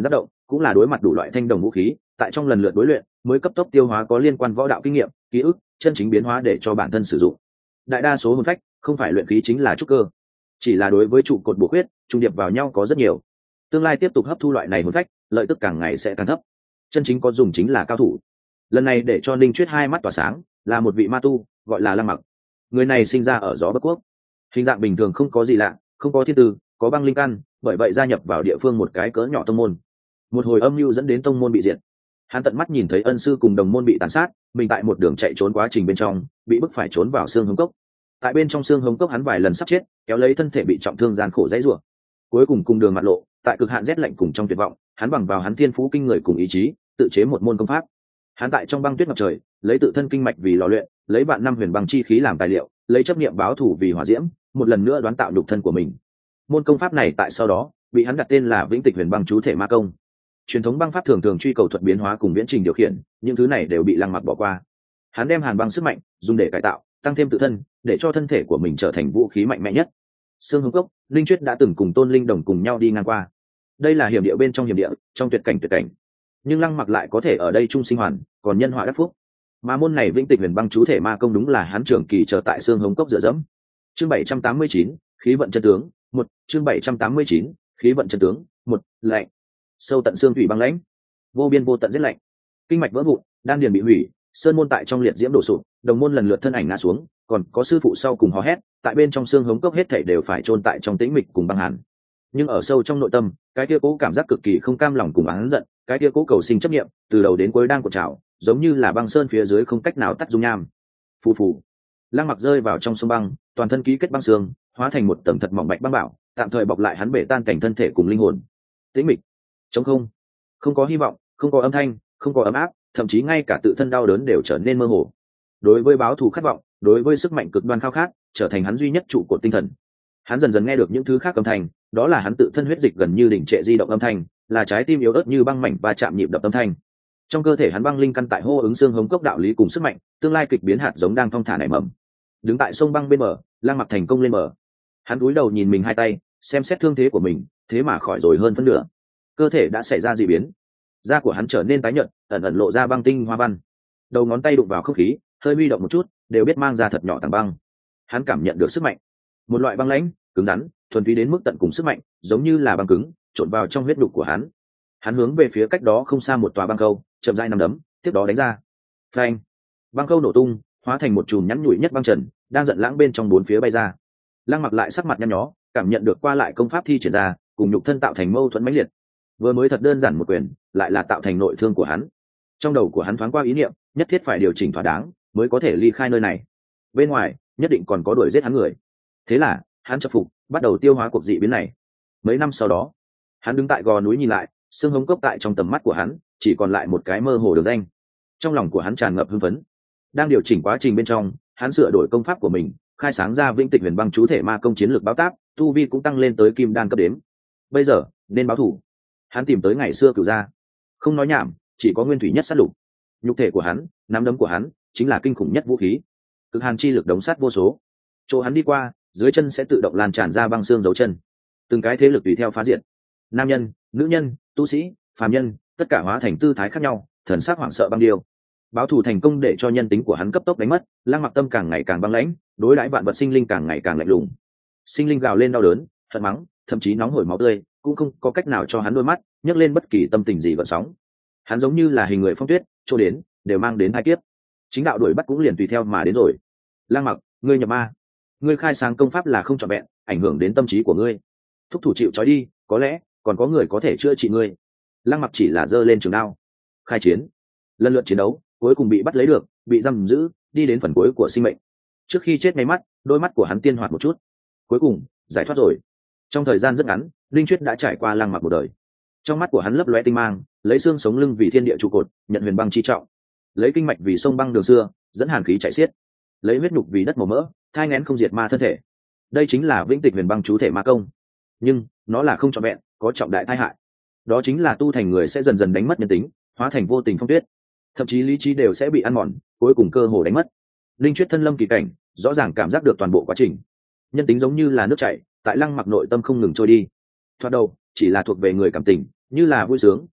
cũng là đối mặt đủ loại thanh đồng vũ khí, tại trong lần lượt đối luyện mới cấp tốc tiêu hóa có liên quan võ đạo kinh nghiệm, ký ức, chân chính biến hóa để cho bản thân sử dụng. Đại đa số hồn phách không phải luyện khí chính là trúc cơ, chỉ là đối với trụ cột bổ khuyết trung điệp vào nhau có rất nhiều. Tương lai tiếp tục hấp thu loại này hồn phách, lợi tức càng ngày sẽ càng thấp. Chân chính có dùng chính là cao thủ. Lần này để cho Ninh Chuyết hai mắt tỏa sáng là một vị ma tu, gọi là Lăng Mặc. Người này sinh ra ở gió Bắc Quốc, hình dạng bình thường, không có gì lạ, không có thiên tư, có băng linh căn, bởi vậy gia nhập vào địa phương một cái cỡ nhỏ tông môn. Một hồi âm mưu dẫn đến tông môn bị diệt. Hắn tận mắt nhìn thấy ân sư cùng đồng môn bị tàn sát, mình tại một đường chạy trốn quá trình bên trong bị bức phải trốn vào xương hống cốc. Tại bên trong xương hống cốc hắn vài lần sắp chết, kéo lấy thân thể bị trọng thương gian khổ dãy rủa. Cuối cùng cùng đường mặt lộ, tại cực hạn rét lạnh cùng trong tuyệt vọng, hắn bằng vào hắn thiên phú kinh người cùng ý chí, tự chế một môn công pháp. Hắn tại trong băng tuyết ngập trời, lấy tự thân kinh mạch vì lò luyện, lấy vạn năm huyền băng chi khí làm tài liệu, lấy chấp niệm báo thù vì hỏa diễm, một lần nữa đoán tạo nhục thân của mình. Môn công pháp này tại sau đó bị hắn đặt tên là Vĩnh Tịch Huyền Băng Chú Thể Ma Công. Truyền thống băng pháp thường thường truy cầu thuật biến hóa cùng viễn trình điều khiển, những thứ này đều bị Lăng Mặc bỏ qua. Hắn đem hàn băng sức mạnh dùng để cải tạo, tăng thêm tự thân, để cho thân thể của mình trở thành vũ khí mạnh mẽ nhất. Sương Hống Cốc, Linh Chuyết đã từng cùng Tôn Linh Đồng cùng nhau đi ngang qua. Đây là hiểm địa bên trong hiểm địa, trong tuyệt cảnh tuyệt cảnh. Nhưng Lăng Mặc lại có thể ở đây chung sinh hoàn, còn nhân họa đắc phúc. Mà môn này Vĩnh Tịch Huyền Băng Chú Thể Ma Công đúng là hắn trường kỳ chờ tại Sương Hống Cốc dựa dẫm. Chương bảy trăm tám mươi chín, khí vận chân tướng, một, chương bảy trăm tám mươi chín, khí vận chân tướng, một, lạnh. Sâu tận xương thủy băng lãnh, vô biên vô tận rét lạnh. Kinh mạch vỡ vụn, đan điền bị hủy, sơn môn tại trong liệt diễm đổ sụp, đồng môn lần lượt thân ảnh ngã xuống, còn có sư phụ sau cùng hò hét, tại bên trong xương hống cốc hết thảy đều phải chôn tại trong tĩnh mịch cùng băng hàn. Nhưng ở sâu trong nội tâm, cái kia cố cảm giác cực kỳ không cam lòng cùng oán giận, cái kia cố cầu sinh chấp niệm, từ đầu đến cuối đang cuộn trào, giống như là băng sơn phía dưới không cách nào tắt dung nham. Phù phù. Lăng Mặc rơi vào trong sông băng, toàn thân ký kết băng xương, hóa thành một tầng thật mỏng mạch băng bảo, tạm thời bọc lại hắn bể tan cảnh thân thể cùng linh hồn. Tĩnh mịch, trống không, không có hy vọng, không có âm thanh, không có ấm áp, thậm chí ngay cả tự thân đau đớn đều trở nên mơ hồ. Đối với báo thù khát vọng, đối với sức mạnh cực đoan khao khát, trở thành hắn duy nhất trụ cột tinh thần. Hắn dần dần nghe được những thứ khác âm thanh, đó là hắn tự thân huyết dịch gần như đỉnh trệ di động âm thanh, là trái tim yếu ớt như băng mảnh và chạm nhịp đập âm thanh. Trong cơ thể hắn băng linh căn tại hô ứng xương hống cốc đạo lý cùng sức mạnh, tương lai kịch biến hạt giống đang thong thả nảy mầm. Đứng tại sông băng bên bờ, Lăng Mặc thành công lên bờ. Hắn cúi đầu nhìn mình hai tay, xem xét thương thế của mình, thế mà khỏi rồi hơn phân nửa. Cơ thể đã xảy ra dị biến, da của hắn trở nên tái nhợt, ẩn ẩn lộ ra băng tinh hoa văn. Đầu ngón tay đụng vào không khí, hơi huy động một chút, đều biết mang ra thật nhỏ tảng băng. Hắn cảm nhận được sức mạnh, một loại băng lãnh, cứng rắn, thuần túy đến mức tận cùng sức mạnh, giống như là băng cứng, trộn vào trong huyết đục của hắn. Hắn hướng về phía cách đó không xa một tòa băng câu, chậm rãi nắm đấm, tiếp đó đánh ra. Phanh! Băng câu nổ tung, hóa thành một chùm nhắn nhủi nhất băng trần, đang giận lãng bên trong bốn phía bay ra. Lăng Mặc lại sắc mặt nhăn nhó, cảm nhận được qua lại công pháp thi triển ra, cùng nhục thân tạo thành mâu thuẫn mãnh liệt. Vừa mới thật đơn giản một quyền, lại là tạo thành nội thương của hắn. Trong đầu của hắn thoáng qua ý niệm, nhất thiết phải điều chỉnh thỏa đáng, mới có thể ly khai nơi này. Bên ngoài, nhất định còn có đuổi giết hắn người. Thế là, hắn chập phục, bắt đầu tiêu hóa cuộc dị biến này. Mấy năm sau đó, hắn đứng tại gò núi nhìn lại, xương hống cốc tại trong tầm mắt của hắn, chỉ còn lại một cái mơ hồ đường danh. Trong lòng của hắn tràn ngập hưng phấn. Đang điều chỉnh quá trình bên trong, hắn sửa đổi công pháp của mình, khai sáng ra Vĩnh Tịch Huyền Băng Chú Thể Ma Công chiến lược báo táp, tu vi cũng tăng lên tới kim đan cấp đếm. Bây giờ, nên báo thủ. Hắn tìm tới ngày xưa Cửu gia, không nói nhảm, chỉ có nguyên thủy nhất sát lục. Nhục thể của hắn, nắm đấm của hắn, chính là kinh khủng nhất vũ khí. Cực hàn chi lực đống sát vô số. Chỗ hắn đi qua, dưới chân sẽ tự động lan tràn ra băng xương dấu chân. Từng cái thế lực tùy theo phá diệt. Nam nhân, nữ nhân, tu sĩ, phàm nhân, tất cả hóa thành tư thái khác nhau, thần sắc hoảng sợ băng điêu. Báo thù thành công để cho nhân tính của hắn cấp tốc đánh mất, Lăng Mặc tâm càng ngày càng băng lãnh, đối đãi vạn vật sinh linh càng ngày càng lạnh lùng. Sinh linh gào lên đau đớn, hận mắng, thậm chí nóng hổi máu tươi, cũng không có cách nào cho hắn đôi mắt nhấc lên bất kỳ tâm tình gì gợn sóng. Hắn giống như là hình người phong tuyết, chỗ đến đều mang đến hai kiếp. Chính đạo đuổi bắt cũng liền tùy theo mà đến rồi. Lăng Mặc, ngươi nhập ma, ngươi khai sáng công pháp là không trọn vẹn, ảnh hưởng đến tâm trí của ngươi. Thúc thủ chịu trói đi, có lẽ còn có người có thể chữa trị ngươi. Lăng Mặc chỉ là giơ lên trường đao, khai chiến. Lần lượt chiến đấu, cuối cùng bị bắt lấy được, bị giam giữ, đi đến phần cuối của sinh mệnh. Trước khi chết ngay mắt, đôi mắt của hắn tiên hoạt một chút, cuối cùng giải thoát rồi. Trong thời gian rất ngắn, Linh Chuyết đã trải qua Lăng Mặc một đời. Trong mắt của hắn lấp lóe tinh mang, lấy xương sống lưng vì thiên địa trụ cột, nhận huyền băng chi trọng, lấy kinh mạch vì sông băng đường xưa, dẫn hàn khí chảy xiết, lấy huyết nhục vì đất màu mỡ, thai nghén không diệt ma thân thể. Đây chính là Vĩnh Tịch Huyền Băng Chú Thể Ma Công. Nhưng nó là không trọn vẹn, có trọng đại tai hại. Đó chính là tu thành người sẽ dần dần đánh mất nhân tính, hóa thành vô tình phong tuyết, thậm chí lý trí đều sẽ bị ăn mòn, cuối cùng cơ hồ đánh mất. Linh Chuyết thân lâm kỳ cảnh, rõ ràng cảm giác được toàn bộ quá trình. Nhân tính giống như là nước chảy, tại Lăng Mặc nội tâm không ngừng trôi đi. Thoạt đầu chỉ là thuộc về người cảm tình, như là vui sướng,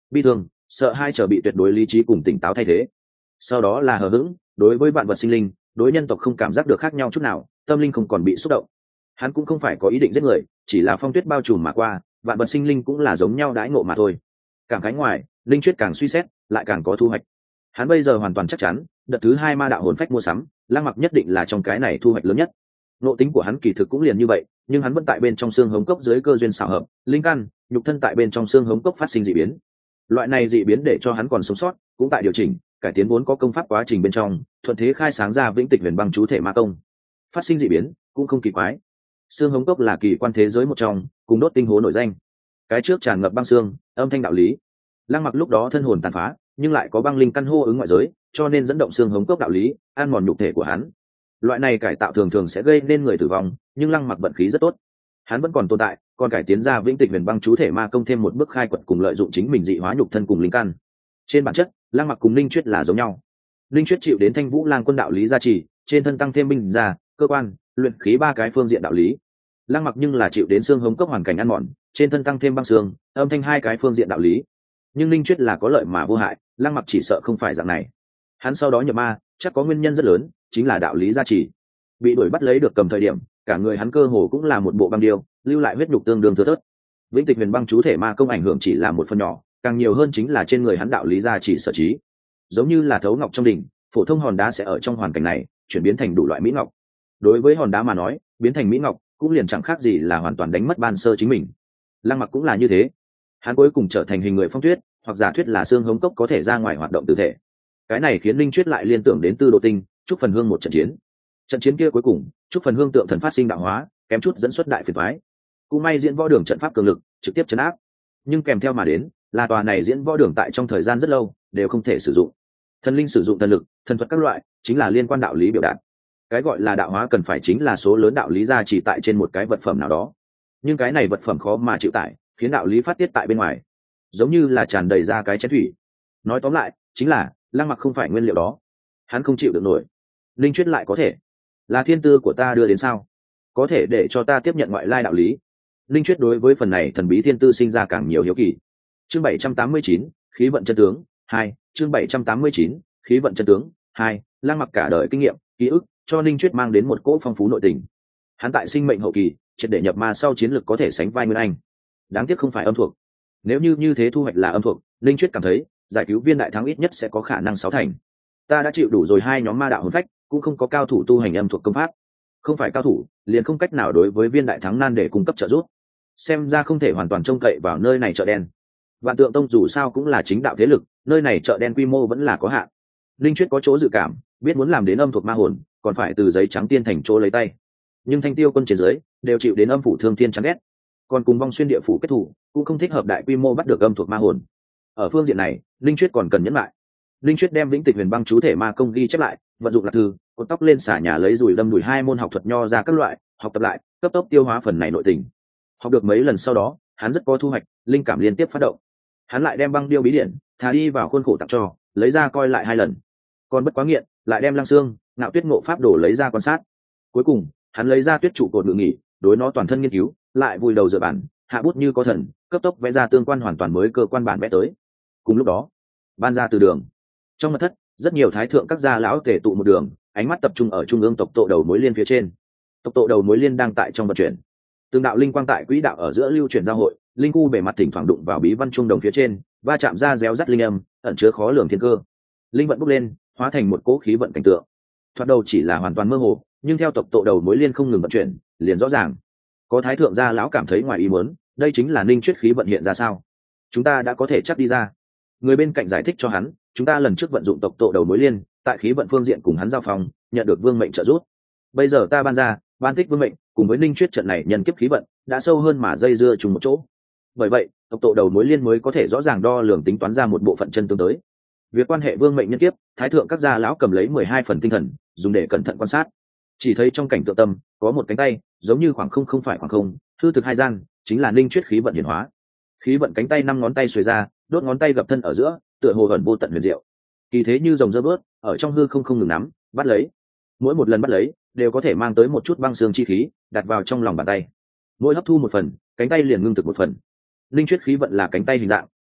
bi thương, sợ hai trở bị tuyệt đối lý trí cùng tỉnh táo thay thế. Sau đó là hờ hững, đối với vạn vật sinh linh, đối nhân tộc không cảm giác được khác nhau chút nào, tâm linh không còn bị xúc động. Hắn cũng không phải có ý định giết người, chỉ là phong tuyết bao trùm mà qua, vạn vật sinh linh cũng là giống nhau đãi ngộ mà thôi. Cảm khái ngoài, linh chuyết càng suy xét, lại càng có thu hoạch. Hắn bây giờ hoàn toàn chắc chắn, đợt thứ hai ma đạo hồn phách mua sắm, Lăng Mặc nhất định là trong cái này thu hoạch lớn nhất. Nội tính của hắn kỳ thực cũng liền như vậy, nhưng hắn vẫn tại bên trong xương hống cốc dưới cơ duyên xảo hợp, linh căn, nhục thân tại bên trong xương hống cốc phát sinh dị biến. Loại này dị biến để cho hắn còn sống sót, cũng tại điều chỉnh, cải tiến vốn có công pháp quá trình bên trong, thuận thế khai sáng ra vĩnh tịch huyền băng chú thể ma công. Phát sinh dị biến, cũng không kỳ quái. Xương hống cốc là kỳ quan thế giới một trong, cùng đốt tinh hố nổi danh. Cái trước tràn ngập băng xương, âm thanh đạo lý. Lăng Mặc lúc đó thân hồn tàn phá, nhưng lại có băng linh căn hô ứng ngoại giới, cho nên dẫn động xương hống cốc đạo lý, ăn mòn nhục thể của hắn. Loại này cải tạo thường thường sẽ gây nên người tử vong, nhưng Lăng Mặc vận khí rất tốt, hắn vẫn còn tồn tại, còn cải tiến ra vĩnh tịch huyền băng chú thể ma công thêm một bước khai quật cùng lợi dụng chính mình dị hóa nhục thân cùng linh căn. Trên bản chất, Lăng Mặc cùng Linh Chuyết là giống nhau. Linh Chuyết chịu đến Thanh Vũ Lang quân đạo lý gia trì, trên thân tăng thêm binh gia, cơ quan, luyện khí ba cái phương diện đạo lý. Lăng Mặc nhưng là chịu đến xương hống cốc hoàn cảnh ăn mòn, trên thân tăng thêm băng xương, âm thanh hai cái phương diện đạo lý. Nhưng Linh Chuyết là có lợi mà vô hại, Lăng Mặc chỉ sợ không phải dạng này. Hắn sau đó nhập ma, chắc có nguyên nhân rất lớn, chính là đạo lý gia trì. Bị đuổi bắt lấy được cầm thời điểm, cả người hắn cơ hồ cũng là một bộ băng điêu, lưu lại huyết nhục tương đương thưa thớt. Vĩnh tịch huyền băng chú thể ma công ảnh hưởng chỉ là một phần nhỏ, càng nhiều hơn chính là trên người hắn đạo lý gia trì sở trí. Giống như là thấu ngọc trong đỉnh, phổ thông hòn đá sẽ ở trong hoàn cảnh này chuyển biến thành đủ loại mỹ ngọc. Đối với hòn đá mà nói, biến thành mỹ ngọc cũng liền chẳng khác gì là hoàn toàn đánh mất ban sơ chính mình. Lăng Mặc cũng là như thế, hắn cuối cùng trở thành hình người phong tuyết, hoặc giả thuyết là xương hống cốc có thể ra ngoài hoạt động tự thể. Cái này khiến Linh Chuyết lại liên tưởng đến Tư Đồ Tinh, chúc phần hương một trận chiến. Trận chiến kia cuối cùng, chúc phần hương tượng thần phát sinh đạo hóa, kém chút dẫn xuất đại phiền toái. Cũng may diễn võ đường trận pháp cường lực, trực tiếp chấn áp. Nhưng kèm theo mà đến, là tòa này diễn võ đường tại trong thời gian rất lâu đều không thể sử dụng. Thần linh sử dụng thần lực, thần thuật các loại, chính là liên quan đạo lý biểu đạt. Cái gọi là đạo hóa cần phải chính là số lớn đạo lý gia chỉ tại trên một cái vật phẩm nào đó. Nhưng cái này vật phẩm khó mà chịu tải, khiến đạo lý phát tiết tại bên ngoài, giống như là tràn đầy ra cái chén thủy. Nói tóm lại, chính là Lăng Mặc không phải nguyên liệu đó, hắn không chịu được nổi. Linh Chuyết lại có thể, là thiên tư của ta đưa đến sao? Có thể để cho ta tiếp nhận ngoại lai đạo lý. Linh Chuyết đối với phần này thần bí thiên tư sinh ra càng nhiều hiếu kỳ. Chương bảy trăm tám mươi chín, khí vận chân tướng hai. Chương bảy trăm tám mươi chín, khí vận chân tướng hai. Lăng Mặc cả đời kinh nghiệm, ký ức cho Linh Chuyết mang đến một cỗ phong phú nội tình. Hắn tại sinh mệnh hậu kỳ, triệt để nhập ma sau chiến lực có thể sánh vai Nguyên Anh. Đáng tiếc không phải âm thuộc. Nếu như như thế thu hoạch là âm thuộc, Linh Chuyết cảm thấy giải cứu viên đại thắng ít nhất sẽ có khả năng sáu thành. Ta đã chịu đủ rồi hai nhóm ma đạo hồn phách, cũng không có cao thủ tu hành âm thuộc công pháp. Không phải cao thủ, liền không cách nào đối với viên đại thắng nan để cung cấp trợ giúp. Xem ra không thể hoàn toàn trông cậy vào nơi này chợ đen. Vạn Tượng Tông dù sao cũng là chính đạo thế lực, nơi này chợ đen quy mô vẫn là có hạn. Linh Chuyết có chỗ dự cảm, biết muốn làm đến âm thuộc ma hồn, còn phải từ giấy trắng tiên thành chỗ lấy tay. Nhưng Thanh Tiêu quân trên dưới đều chịu đến âm phủ thương thiên chán ghét, còn cùng Vong Xuyên địa phủ kết thủ, cũng không thích hợp đại quy mô bắt được âm thuộc ma hồn. Ở phương diện này, Linh Chuyết còn cần nhẫn lại. Linh Chuyết đem vĩnh tịch huyền băng chú thể ma công ghi chép lại, vận dụng lạc thư, cột tóc lên xả nhà lấy dùi đâm đùi hai môn học thuật nho ra các loại, học tập lại, cấp tốc tiêu hóa phần này nội tình. Học được mấy lần sau đó, hắn rất có thu hoạch, linh cảm liên tiếp phát động. Hắn lại đem băng điêu bí điển thả đi vào khuôn khổ tặng cho, lấy ra coi lại hai lần. Còn bất quá nghiện, lại đem Lăng Xương, Ngạo Tuyết ngộ pháp đổ lấy ra quan sát. Cuối cùng, hắn lấy ra tuyết trụ cột ngự nghỉ, đối nó toàn thân nghiên cứu, lại vùi đầu dựa bản, hạ bút như có thần, cấp tốc vẽ ra tương quan hoàn toàn mới cơ quan bản vẽ tới. Cùng lúc đó, ban ra từ đường trong mật thất, rất nhiều thái thượng các gia lão tề tụ một đường, ánh mắt tập trung ở trung ương tộc tộ đầu mối liên phía trên. Tộc tộ đầu mối liên đang tại trong vận chuyển, tương đạo linh quang tại quỹ đạo ở giữa lưu chuyển giao hội, linh khu bề mặt thỉnh thoảng đụng vào bí văn trung đồng phía trên, va chạm ra réo rắt linh âm, ẩn chứa khó lường thiên cơ. Linh vận bốc lên, hóa thành một cỗ khí vận cảnh tượng. Thoạt đầu chỉ là hoàn toàn mơ hồ, nhưng theo tộc tộ đầu mối liên không ngừng vận chuyển, liền rõ ràng. Có thái thượng gia lão cảm thấy ngoài ý muốn, đây chính là Ninh Chuyết khí vận hiện ra sao? Chúng ta đã có thể chắc đi ra. Người bên cạnh giải thích cho hắn, chúng ta lần trước vận dụng tộc tộ đầu mối liên, tại khí vận phương diện cùng hắn giao phòng, nhận được vương mệnh trợ giúp. Bây giờ ta ban ra, ban tích vương mệnh, cùng với Ninh Chuyết trận này nhân kiếp khí vận, đã sâu hơn mà dây dưa trùng một chỗ. Bởi vậy, tộc tộ đầu mối liên mới có thể rõ ràng đo lường tính toán ra một bộ phận chân tương tới. Việc quan hệ vương mệnh nhân kiếp, thái thượng các gia lão cầm lấy mười hai phần tinh thần, dùng để cẩn thận quan sát. Chỉ thấy trong cảnh tượng tâm, có một cánh tay, giống như khoảng không không phải khoảng không, hư thực hai gian, chính là Ninh Chuyết khí vận hiển hóa. Khí vận cánh tay năm ngón tay xuề ra, đốt ngón tay gập thân ở giữa, tựa hồ ẩn vô tận huyền diệu. Kỳ thế như rồng rơ bớt, ở trong hư không không ngừng nắm, bắt lấy. Mỗi một lần bắt lấy, đều có thể mang tới một chút băng xương chi khí, đặt vào trong lòng bàn tay. Mỗi hấp thu một phần, cánh tay liền ngưng thực một phần. Linh Chuyết khí vận là cánh tay hình dạng,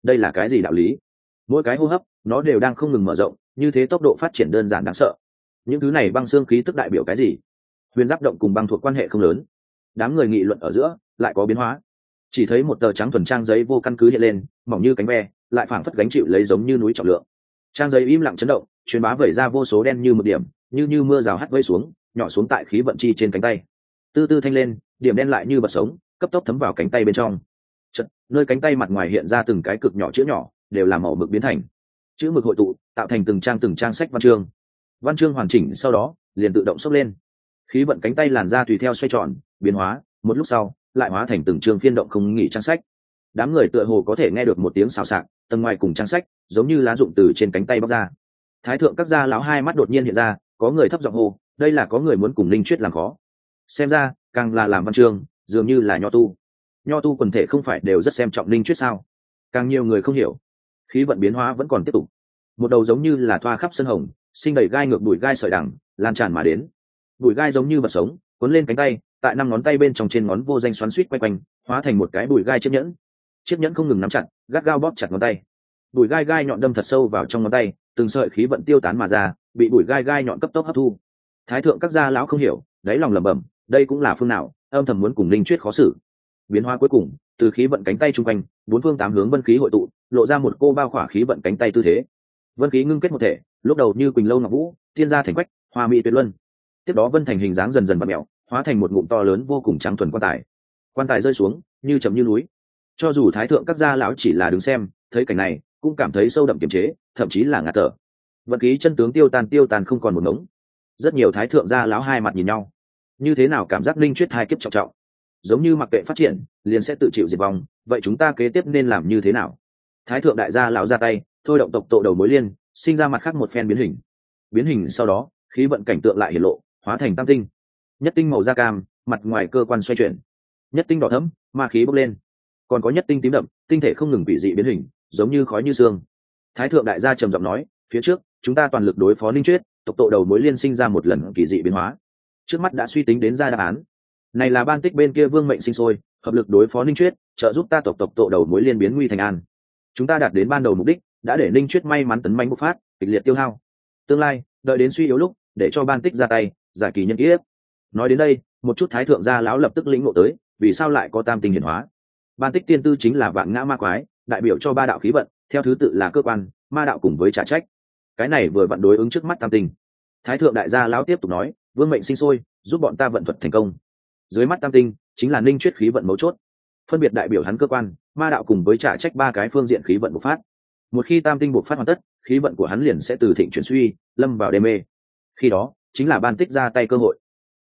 đây là cái gì đạo lý? Mỗi cái hô hấp nó đều đang không ngừng mở rộng, như thế tốc độ phát triển đơn giản đáng sợ. Những thứ này băng xương khí tức đại biểu cái gì? Huyền giáp động cùng băng thuộc quan hệ không lớn, đám người nghị luận ở giữa lại có biến hóa. Chỉ thấy một tờ trắng thuần trang giấy vô căn cứ hiện lên, mỏng như cánh ve, lại phảng phất gánh chịu lấy giống như núi trọng lượng. Trang giấy im lặng chấn động, truyền bá vẩy ra vô số đen như một điểm, như như mưa rào hắt vây xuống, nhỏ xuống tại khí vận chi trên cánh tay. Tư tư thanh lên, điểm đen lại như bật sống, cấp tốc thấm vào cánh tay bên trong. Chật, nơi cánh tay mặt ngoài hiện ra từng cái cực nhỏ chữ nhỏ, đều là màu mực biến thành. Chữ mực hội tụ, tạo thành từng trang từng trang sách văn chương. Văn chương hoàn chỉnh sau đó, liền tự động xốc lên. Khí vận cánh tay làn ra tùy theo xoay tròn, biến hóa, một lúc sau, lại hóa thành từng chương phiên động không nghỉ trang sách. Đám người tựa hồ có thể nghe được một tiếng xào xạc, tầng ngoài cùng trang sách, giống như lá rụng từ trên cánh tay bóc ra. Thái thượng các gia lão hai mắt đột nhiên hiện ra, có người thấp giọng hô, đây là có người muốn cùng Linh Chuyết làm khó. Xem ra, càng là làm văn chương, dường như là nho tu. Nho tu quần thể không phải đều rất xem trọng Linh Chuyết sao? Càng nhiều người không hiểu. Khí vận biến hóa vẫn còn tiếp tục. Một đầu giống như là thoa khắp sân hồng, sinh đầy gai ngược bụi gai sợi đằng, lan tràn mà đến. Bụi gai giống như vật sống, cuốn lên cánh tay, tại năm ngón tay bên trong trên ngón vô danh xoắn xuýt quay quanh, hóa thành một cái bụi gai chiếc nhẫn. Chiếc nhẫn không ngừng nắm chặt, gắt gao bóp chặt ngón tay. Bụi gai gai nhọn đâm thật sâu vào trong ngón tay, từng sợi khí vận tiêu tán mà ra, bị bụi gai gai nhọn cấp tốc hấp thu. Thái thượng các gia lão không hiểu, đáy lòng lẩm bẩm, đây cũng là phương nào, âm thầm muốn cùng Linh Chuyết khó xử. Biến hóa cuối cùng, từ khí vận cánh tay trung quanh, bốn phương tám hướng vân khí hội tụ, lộ ra một cô bao khỏa khí vận cánh tay tư thế. Vân khí ngưng kết một thể, lúc đầu như quỳnh lâu ngọc vũ, thiên gia thành quách, hoa mỹ tuyệt luân. Tiếp đó vân thành hình dáng dần dần vặn mèo, hóa thành một ngụm to lớn vô cùng trắng thuần quan tài. Quan tài rơi xuống, như chấm như núi. Cho dù thái thượng các gia lão chỉ là đứng xem, thấy cảnh này, cũng cảm thấy sâu đậm kiềm chế, thậm chí là ngạt thở. Vận khí chân tướng tiêu tan tiêu tan không còn một ngống. Rất nhiều thái thượng gia lão hai mặt nhìn nhau. Như thế nào cảm giác Linh Chuyết hai kiếp trọng trọng, giống như mặc kệ phát triển, liền sẽ tự chịu diệt vong, vậy chúng ta kế tiếp nên làm như thế nào? Thái thượng đại gia lão ra tay, thôi động tộc tộ đầu mối liên, sinh ra mặt khác một phen biến hình. Biến hình sau đó, khí vận cảnh tượng lại hiển lộ, hóa thành tam tinh. Nhất tinh màu da cam, mặt ngoài cơ quan xoay chuyển. Nhất tinh đỏ thẫm, ma khí bốc lên. Còn có nhất tinh tím đậm, tinh thể không ngừng bị dị biến hình, giống như khói như sương. Thái thượng đại gia trầm giọng nói, phía trước, chúng ta toàn lực đối phó Linh Chuyết, tộc tộ đầu mối liên sinh ra một lần kỳ dị biến hóa. Trước mắt đã suy tính đến ra đáp án. Này là ban tích bên kia vương mệnh sinh sôi, hợp lực đối phó Linh Chuyết, trợ giúp ta tộc tộc tộ đầu mối liên biến nguy thành an. Chúng ta đạt đến ban đầu mục đích, đã để Linh Chuyết may mắn tấn mãnh bộc phát, kịch liệt tiêu hao. Tương lai, đợi đến suy yếu lúc, để cho ban tích ra tay, giải kỳ nhân kiếp. Nói đến đây, một chút thái thượng gia lão lập tức lĩnh ngộ tới, vì sao lại có tam tinh hiển hóa. Ban tích tiên tư chính là vạn ngã ma quái, đại biểu cho ba đạo khí vận, theo thứ tự là cơ quan, ma đạo cùng với trả trách. Cái này vừa vặn đối ứng trước mắt tam tinh. Thái thượng đại gia lão tiếp tục nói, vương mệnh sinh sôi, giúp bọn ta vận thuật thành công. Dưới mắt tam tinh chính là Linh Chuyết khí vận mấu chốt, phân biệt đại biểu hắn cơ quan, ma đạo cùng với trả trách ba cái phương diện khí vận bộc phát. Một khi tam tinh bộc phát hoàn tất, khí vận của hắn liền sẽ từ thịnh chuyển suy, lâm vào đê mê. Khi đó chính là ban tích ra tay cơ hội.